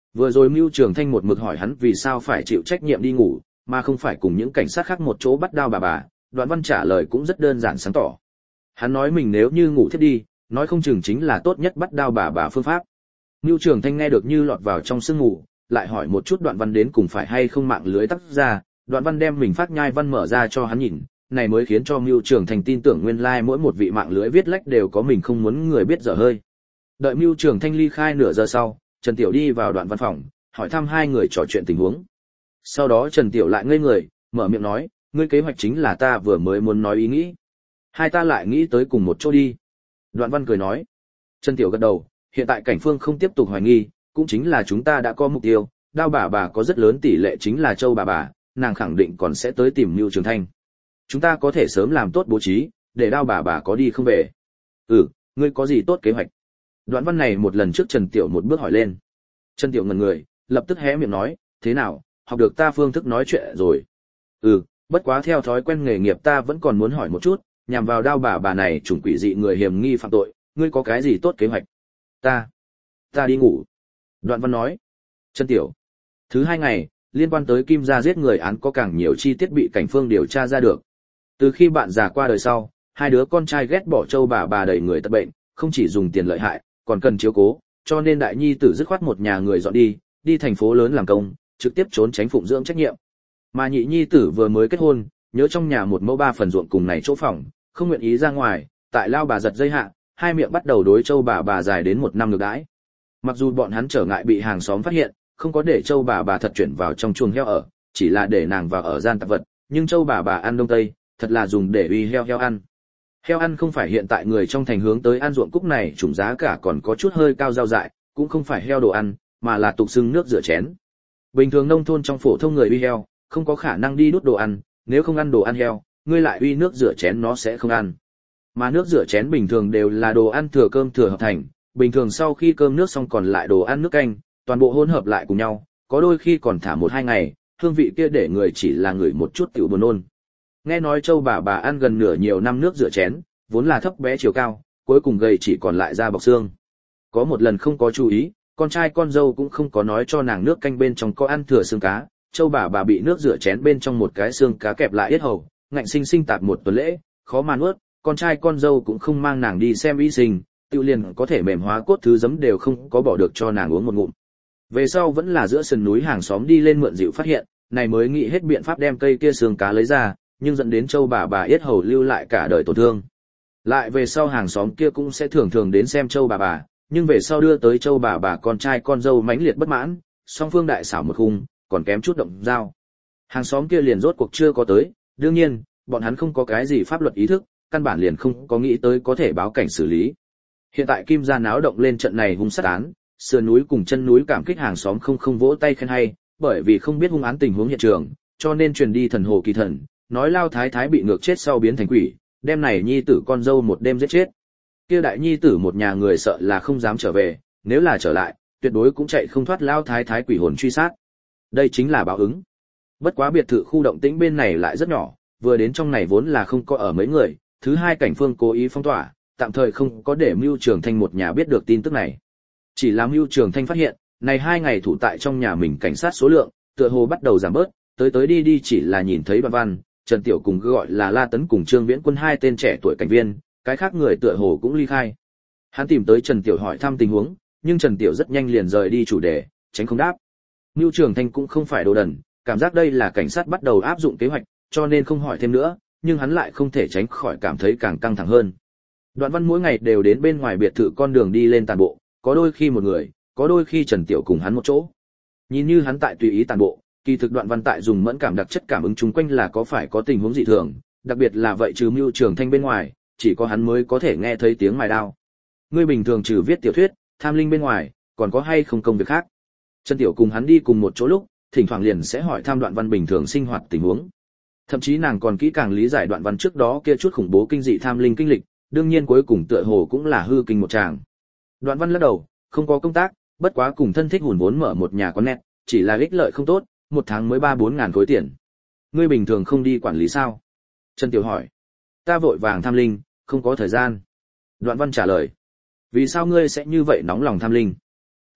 Vừa rồi Mưu Trường Thanh một mực hỏi hắn vì sao phải chịu trách nhiệm đi ngủ, mà không phải cùng những cảnh sát khác một chỗ bắt đao bà bà, Đoạn Văn trả lời cũng rất đơn giản sáng tỏ. Hắn nói mình nếu như ngủ thiếp đi, nói không chừng chính là tốt nhất bắt đao bà bà phương pháp. Mưu Trường Thanh nghe được như lọt vào trong sương ngủ, lại hỏi một chút Đoạn Văn đến cùng phải hay không mạng lưới tắt ra, Đoạn Văn đem mình phát nhai văn mở ra cho hắn nhìn, này mới khiến cho Mưu Trường Thanh tin tưởng nguyên lai like mỗi một vị mạng lưới viết lách đều có mình không muốn người biết dở hơi. Đợi Mưu Trường Thanh ly khai nửa giờ sau, Trần Tiểu đi vào Đoạn Văn phòng, hỏi thăm hai người trò chuyện tình huống. Sau đó Trần Tiểu lại ngây người, mở miệng nói, ngươi kế hoạch chính là ta vừa mới muốn nói ý nghĩ. Hai ta lại nghĩ tới cùng một chỗ đi. Đoạn Văn cười nói. Trần Tiểu gật đầu, hiện tại cảnh phương không tiếp tục hoài nghi, cũng chính là chúng ta đã có mục tiêu, đao bà bà có rất lớn tỷ lệ chính là Châu bà bà, nàng khẳng định còn sẽ tới tìm Mưu Trường Thanh. Chúng ta có thể sớm làm tốt bố trí, để đao bà bà có đi không về. Ừ, ngươi có gì tốt kế hoạch? Đoạn Văn này một lần trước Trần Tiểu một bước hỏi lên. Trần Tiểu ngẩn người, lập tức hé miệng nói, thế nào, học được ta phương thức nói chuyện rồi. Ừ, bất quá theo thói quen nghề nghiệp ta vẫn còn muốn hỏi một chút, nhằm vào đao bà bà này chủng quỷ dị người hiểm nghi phạm tội, ngươi có cái gì tốt kế hoạch? Ta, ta đi ngủ. Đoạn Văn nói. Trần Tiểu. Thứ hai ngày, liên quan tới Kim gia giết người án có càng nhiều chi tiết bị cảnh phương điều tra ra được. Từ khi bạn già qua đời sau, hai đứa con trai ghét bỏ Châu bà bà đầy người tật bệnh, không chỉ dùng tiền lợi hại, còn cần chiếu cố, cho nên đại nhi tử dứt khoát một nhà người dọn đi, đi thành phố lớn làm công, trực tiếp trốn tránh phụng dưỡng trách nhiệm. Mà nhị nhi tử vừa mới kết hôn, nhớ trong nhà một mẫu ba phần ruộng cùng này chỗ phòng, không nguyện ý ra ngoài, tại lao bà giật dây hạ, hai miệng bắt đầu đối Châu bà bà dài đến một năm ngược đãi. Mặc dù bọn hắn trở ngại bị hàng xóm phát hiện, không có để Châu bà bà thật chuyển vào trong chuồng heo ở, chỉ là để nàng vào ở gian tạp vật, nhưng Châu bà bà ăn đông tây, thật là dùng để uy heo heo ăn. Heo ăn không phải hiện tại người trong thành hướng tới ăn ruộng cúc này chủng giá cả còn có chút hơi cao rau dại, cũng không phải heo đồ ăn, mà là tục xưng nước rửa chén. Bình thường nông thôn trong phổ thông người uy heo, không có khả năng đi đút đồ ăn, nếu không ăn đồ ăn heo, ngươi lại uy nước rửa chén nó sẽ không ăn. Mà nước rửa chén bình thường đều là đồ ăn thừa cơm thừa hợp thành, bình thường sau khi cơm nước xong còn lại đồ ăn nước canh, toàn bộ hỗn hợp lại cùng nhau, có đôi khi còn thả một hai ngày, hương vị kia để người chỉ là ngửi một chút tiểu buồn nôn. Nghe nói Châu bà bà ăn gần nửa nhiều năm nước rửa chén, vốn là thấp bé chiều cao, cuối cùng gầy chỉ còn lại da bọc xương. Có một lần không có chú ý, con trai con dâu cũng không có nói cho nàng nước canh bên trong có ăn thừa xương cá, Châu bà bà bị nước rửa chén bên trong một cái xương cá kẹp lại yết hầu, ngạnh sinh sinh tạp một tuần lễ, khó mà nuốt, con trai con dâu cũng không mang nàng đi xem y sinh, tiêu liền có thể mềm hóa cốt thứ giấm đều không có bỏ được cho nàng uống một ngụm. Về sau vẫn là giữa sườn núi hàng xóm đi lên mượn dịu phát hiện, này mới nghĩ hết biện pháp đem cây kia xương cá lấy ra, nhưng dẫn đến Châu bà bà yết hầu lưu lại cả đời tổn thương. Lại về sau hàng xóm kia cũng sẽ thường thường đến xem Châu bà bà, nhưng về sau đưa tới Châu bà bà con trai con dâu mãnh liệt bất mãn, song phương đại xảo một khung, còn kém chút động dao. Hàng xóm kia liền rốt cuộc chưa có tới, đương nhiên, bọn hắn không có cái gì pháp luật ý thức, căn bản liền không có nghĩ tới có thể báo cảnh xử lý. Hiện tại Kim gia náo động lên trận này hung sát án, sườn núi cùng chân núi cảm kích hàng xóm không không vỗ tay khen hay, bởi vì không biết hung án tình huống hiện trường, cho nên truyền đi thần hồ kỳ thần, nói lao thái thái bị ngược chết sau biến thành quỷ, đêm này nhi tử con dâu một đêm giết chết. Kia đại nhi tử một nhà người sợ là không dám trở về, nếu là trở lại, tuyệt đối cũng chạy không thoát lao thái thái quỷ hồn truy sát. Đây chính là báo ứng. Bất quá biệt thự khu động tĩnh bên này lại rất nhỏ, vừa đến trong này vốn là không có ở mấy người, thứ hai cảnh phương cố ý phong tỏa, tạm thời không có để Mưu Trường Thanh một nhà biết được tin tức này. Chỉ là Mưu Trường Thanh phát hiện, này hai ngày thủ tại trong nhà mình cảnh sát số lượng, tựa hồ bắt đầu giảm bớt, tới tới đi đi chỉ là nhìn thấy Đoạn Văn, Trần Tiểu cùng gọi là La Tấn cùng Trương Viễn Quân hai tên trẻ tuổi cảnh viên, cái khác người tựa hồ cũng ly khai. Hắn tìm tới Trần Tiểu hỏi thăm tình huống, nhưng Trần Tiểu rất nhanh liền rời đi chủ đề, tránh không đáp. Mưu Trường Thanh cũng không phải đồ đần, cảm giác đây là cảnh sát bắt đầu áp dụng kế hoạch, cho nên không hỏi thêm nữa, nhưng hắn lại không thể tránh khỏi cảm thấy càng căng thẳng hơn. Đoạn Văn mỗi ngày đều đến bên ngoài biệt thự con đường đi lên tàn bộ, có đôi khi một người, có đôi khi Trần Tiểu cùng hắn một chỗ. Nhìn như hắn tại tùy ý tàn bộ, kỳ thực Đoạn Văn tại dùng mẫn cảm đặc chất cảm ứng chung quanh là có phải có tình huống dị thường, đặc biệt là vậy trừ Mưu Trường Thanh bên ngoài, chỉ có hắn mới có thể nghe thấy tiếng mài đao. Ngươi bình thường trừ viết tiểu thuyết, tham linh bên ngoài, còn có hay không công việc khác? Trần Tiểu cùng hắn đi cùng một chỗ lúc, thỉnh thoảng liền sẽ hỏi thăm Đoạn Văn bình thường sinh hoạt tình huống. Thậm chí nàng còn kỹ càng lý giải Đoạn Văn trước đó kia chút khủng bố kinh dị tham linh kinh lịch, đương nhiên cuối cùng tựa hồ cũng là hư kinh một tràng. Đoạn Văn lắc đầu, không có công tác, bất quá cùng thân thích hùn vốn mở một nhà có nét, chỉ là ích lợi không tốt, một tháng mới ba bốn ngàn khối tiền. Ngươi bình thường không đi quản lý sao? Trần Tiểu hỏi. Ta vội vàng tham linh, không có thời gian. Đoạn Văn trả lời. Vì sao ngươi sẽ như vậy nóng lòng tham linh?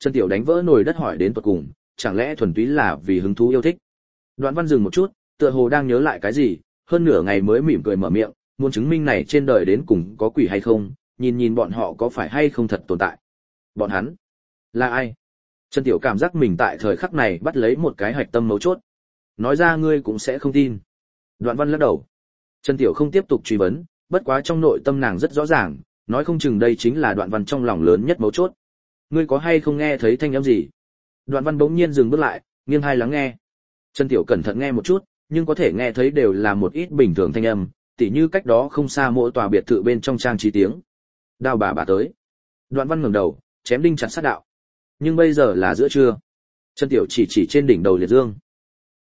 Trần Tiểu đánh vỡ nồi đất hỏi đến tận cùng, chẳng lẽ thuần túy là vì hứng thú yêu thích. Đoạn Văn dừng một chút, tựa hồ đang nhớ lại cái gì, hơn nửa ngày mới mỉm cười mở miệng, muốn chứng minh này trên đời đến cùng có quỷ hay không, nhìn nhìn bọn họ có phải hay không thật tồn tại. Bọn hắn là ai? Trần Tiểu cảm giác mình tại thời khắc này bắt lấy một cái hạch tâm mấu chốt. Nói ra ngươi cũng sẽ không tin. Đoạn Văn lắc đầu. Trần Tiểu không tiếp tục truy vấn, bất quá trong nội tâm nàng rất rõ ràng, nói không chừng đây chính là Đoạn Văn trong lòng lớn nhất mấu chốt. Ngươi có hay không nghe thấy thanh âm gì? Đoạn Văn bỗng nhiên dừng bước lại, nghiêng tai lắng nghe. Trần Tiểu cẩn thận nghe một chút, nhưng có thể nghe thấy đều là một ít bình thường thanh âm, tỉ như cách đó không xa mỗi tòa biệt thự bên trong trang trí tiếng. Đao bà bà tới. Đoạn Văn ngẩng đầu, chém đinh chặt sắt đạo. Nhưng bây giờ là giữa trưa. Trần Tiểu chỉ chỉ trên đỉnh đầu liệt dương.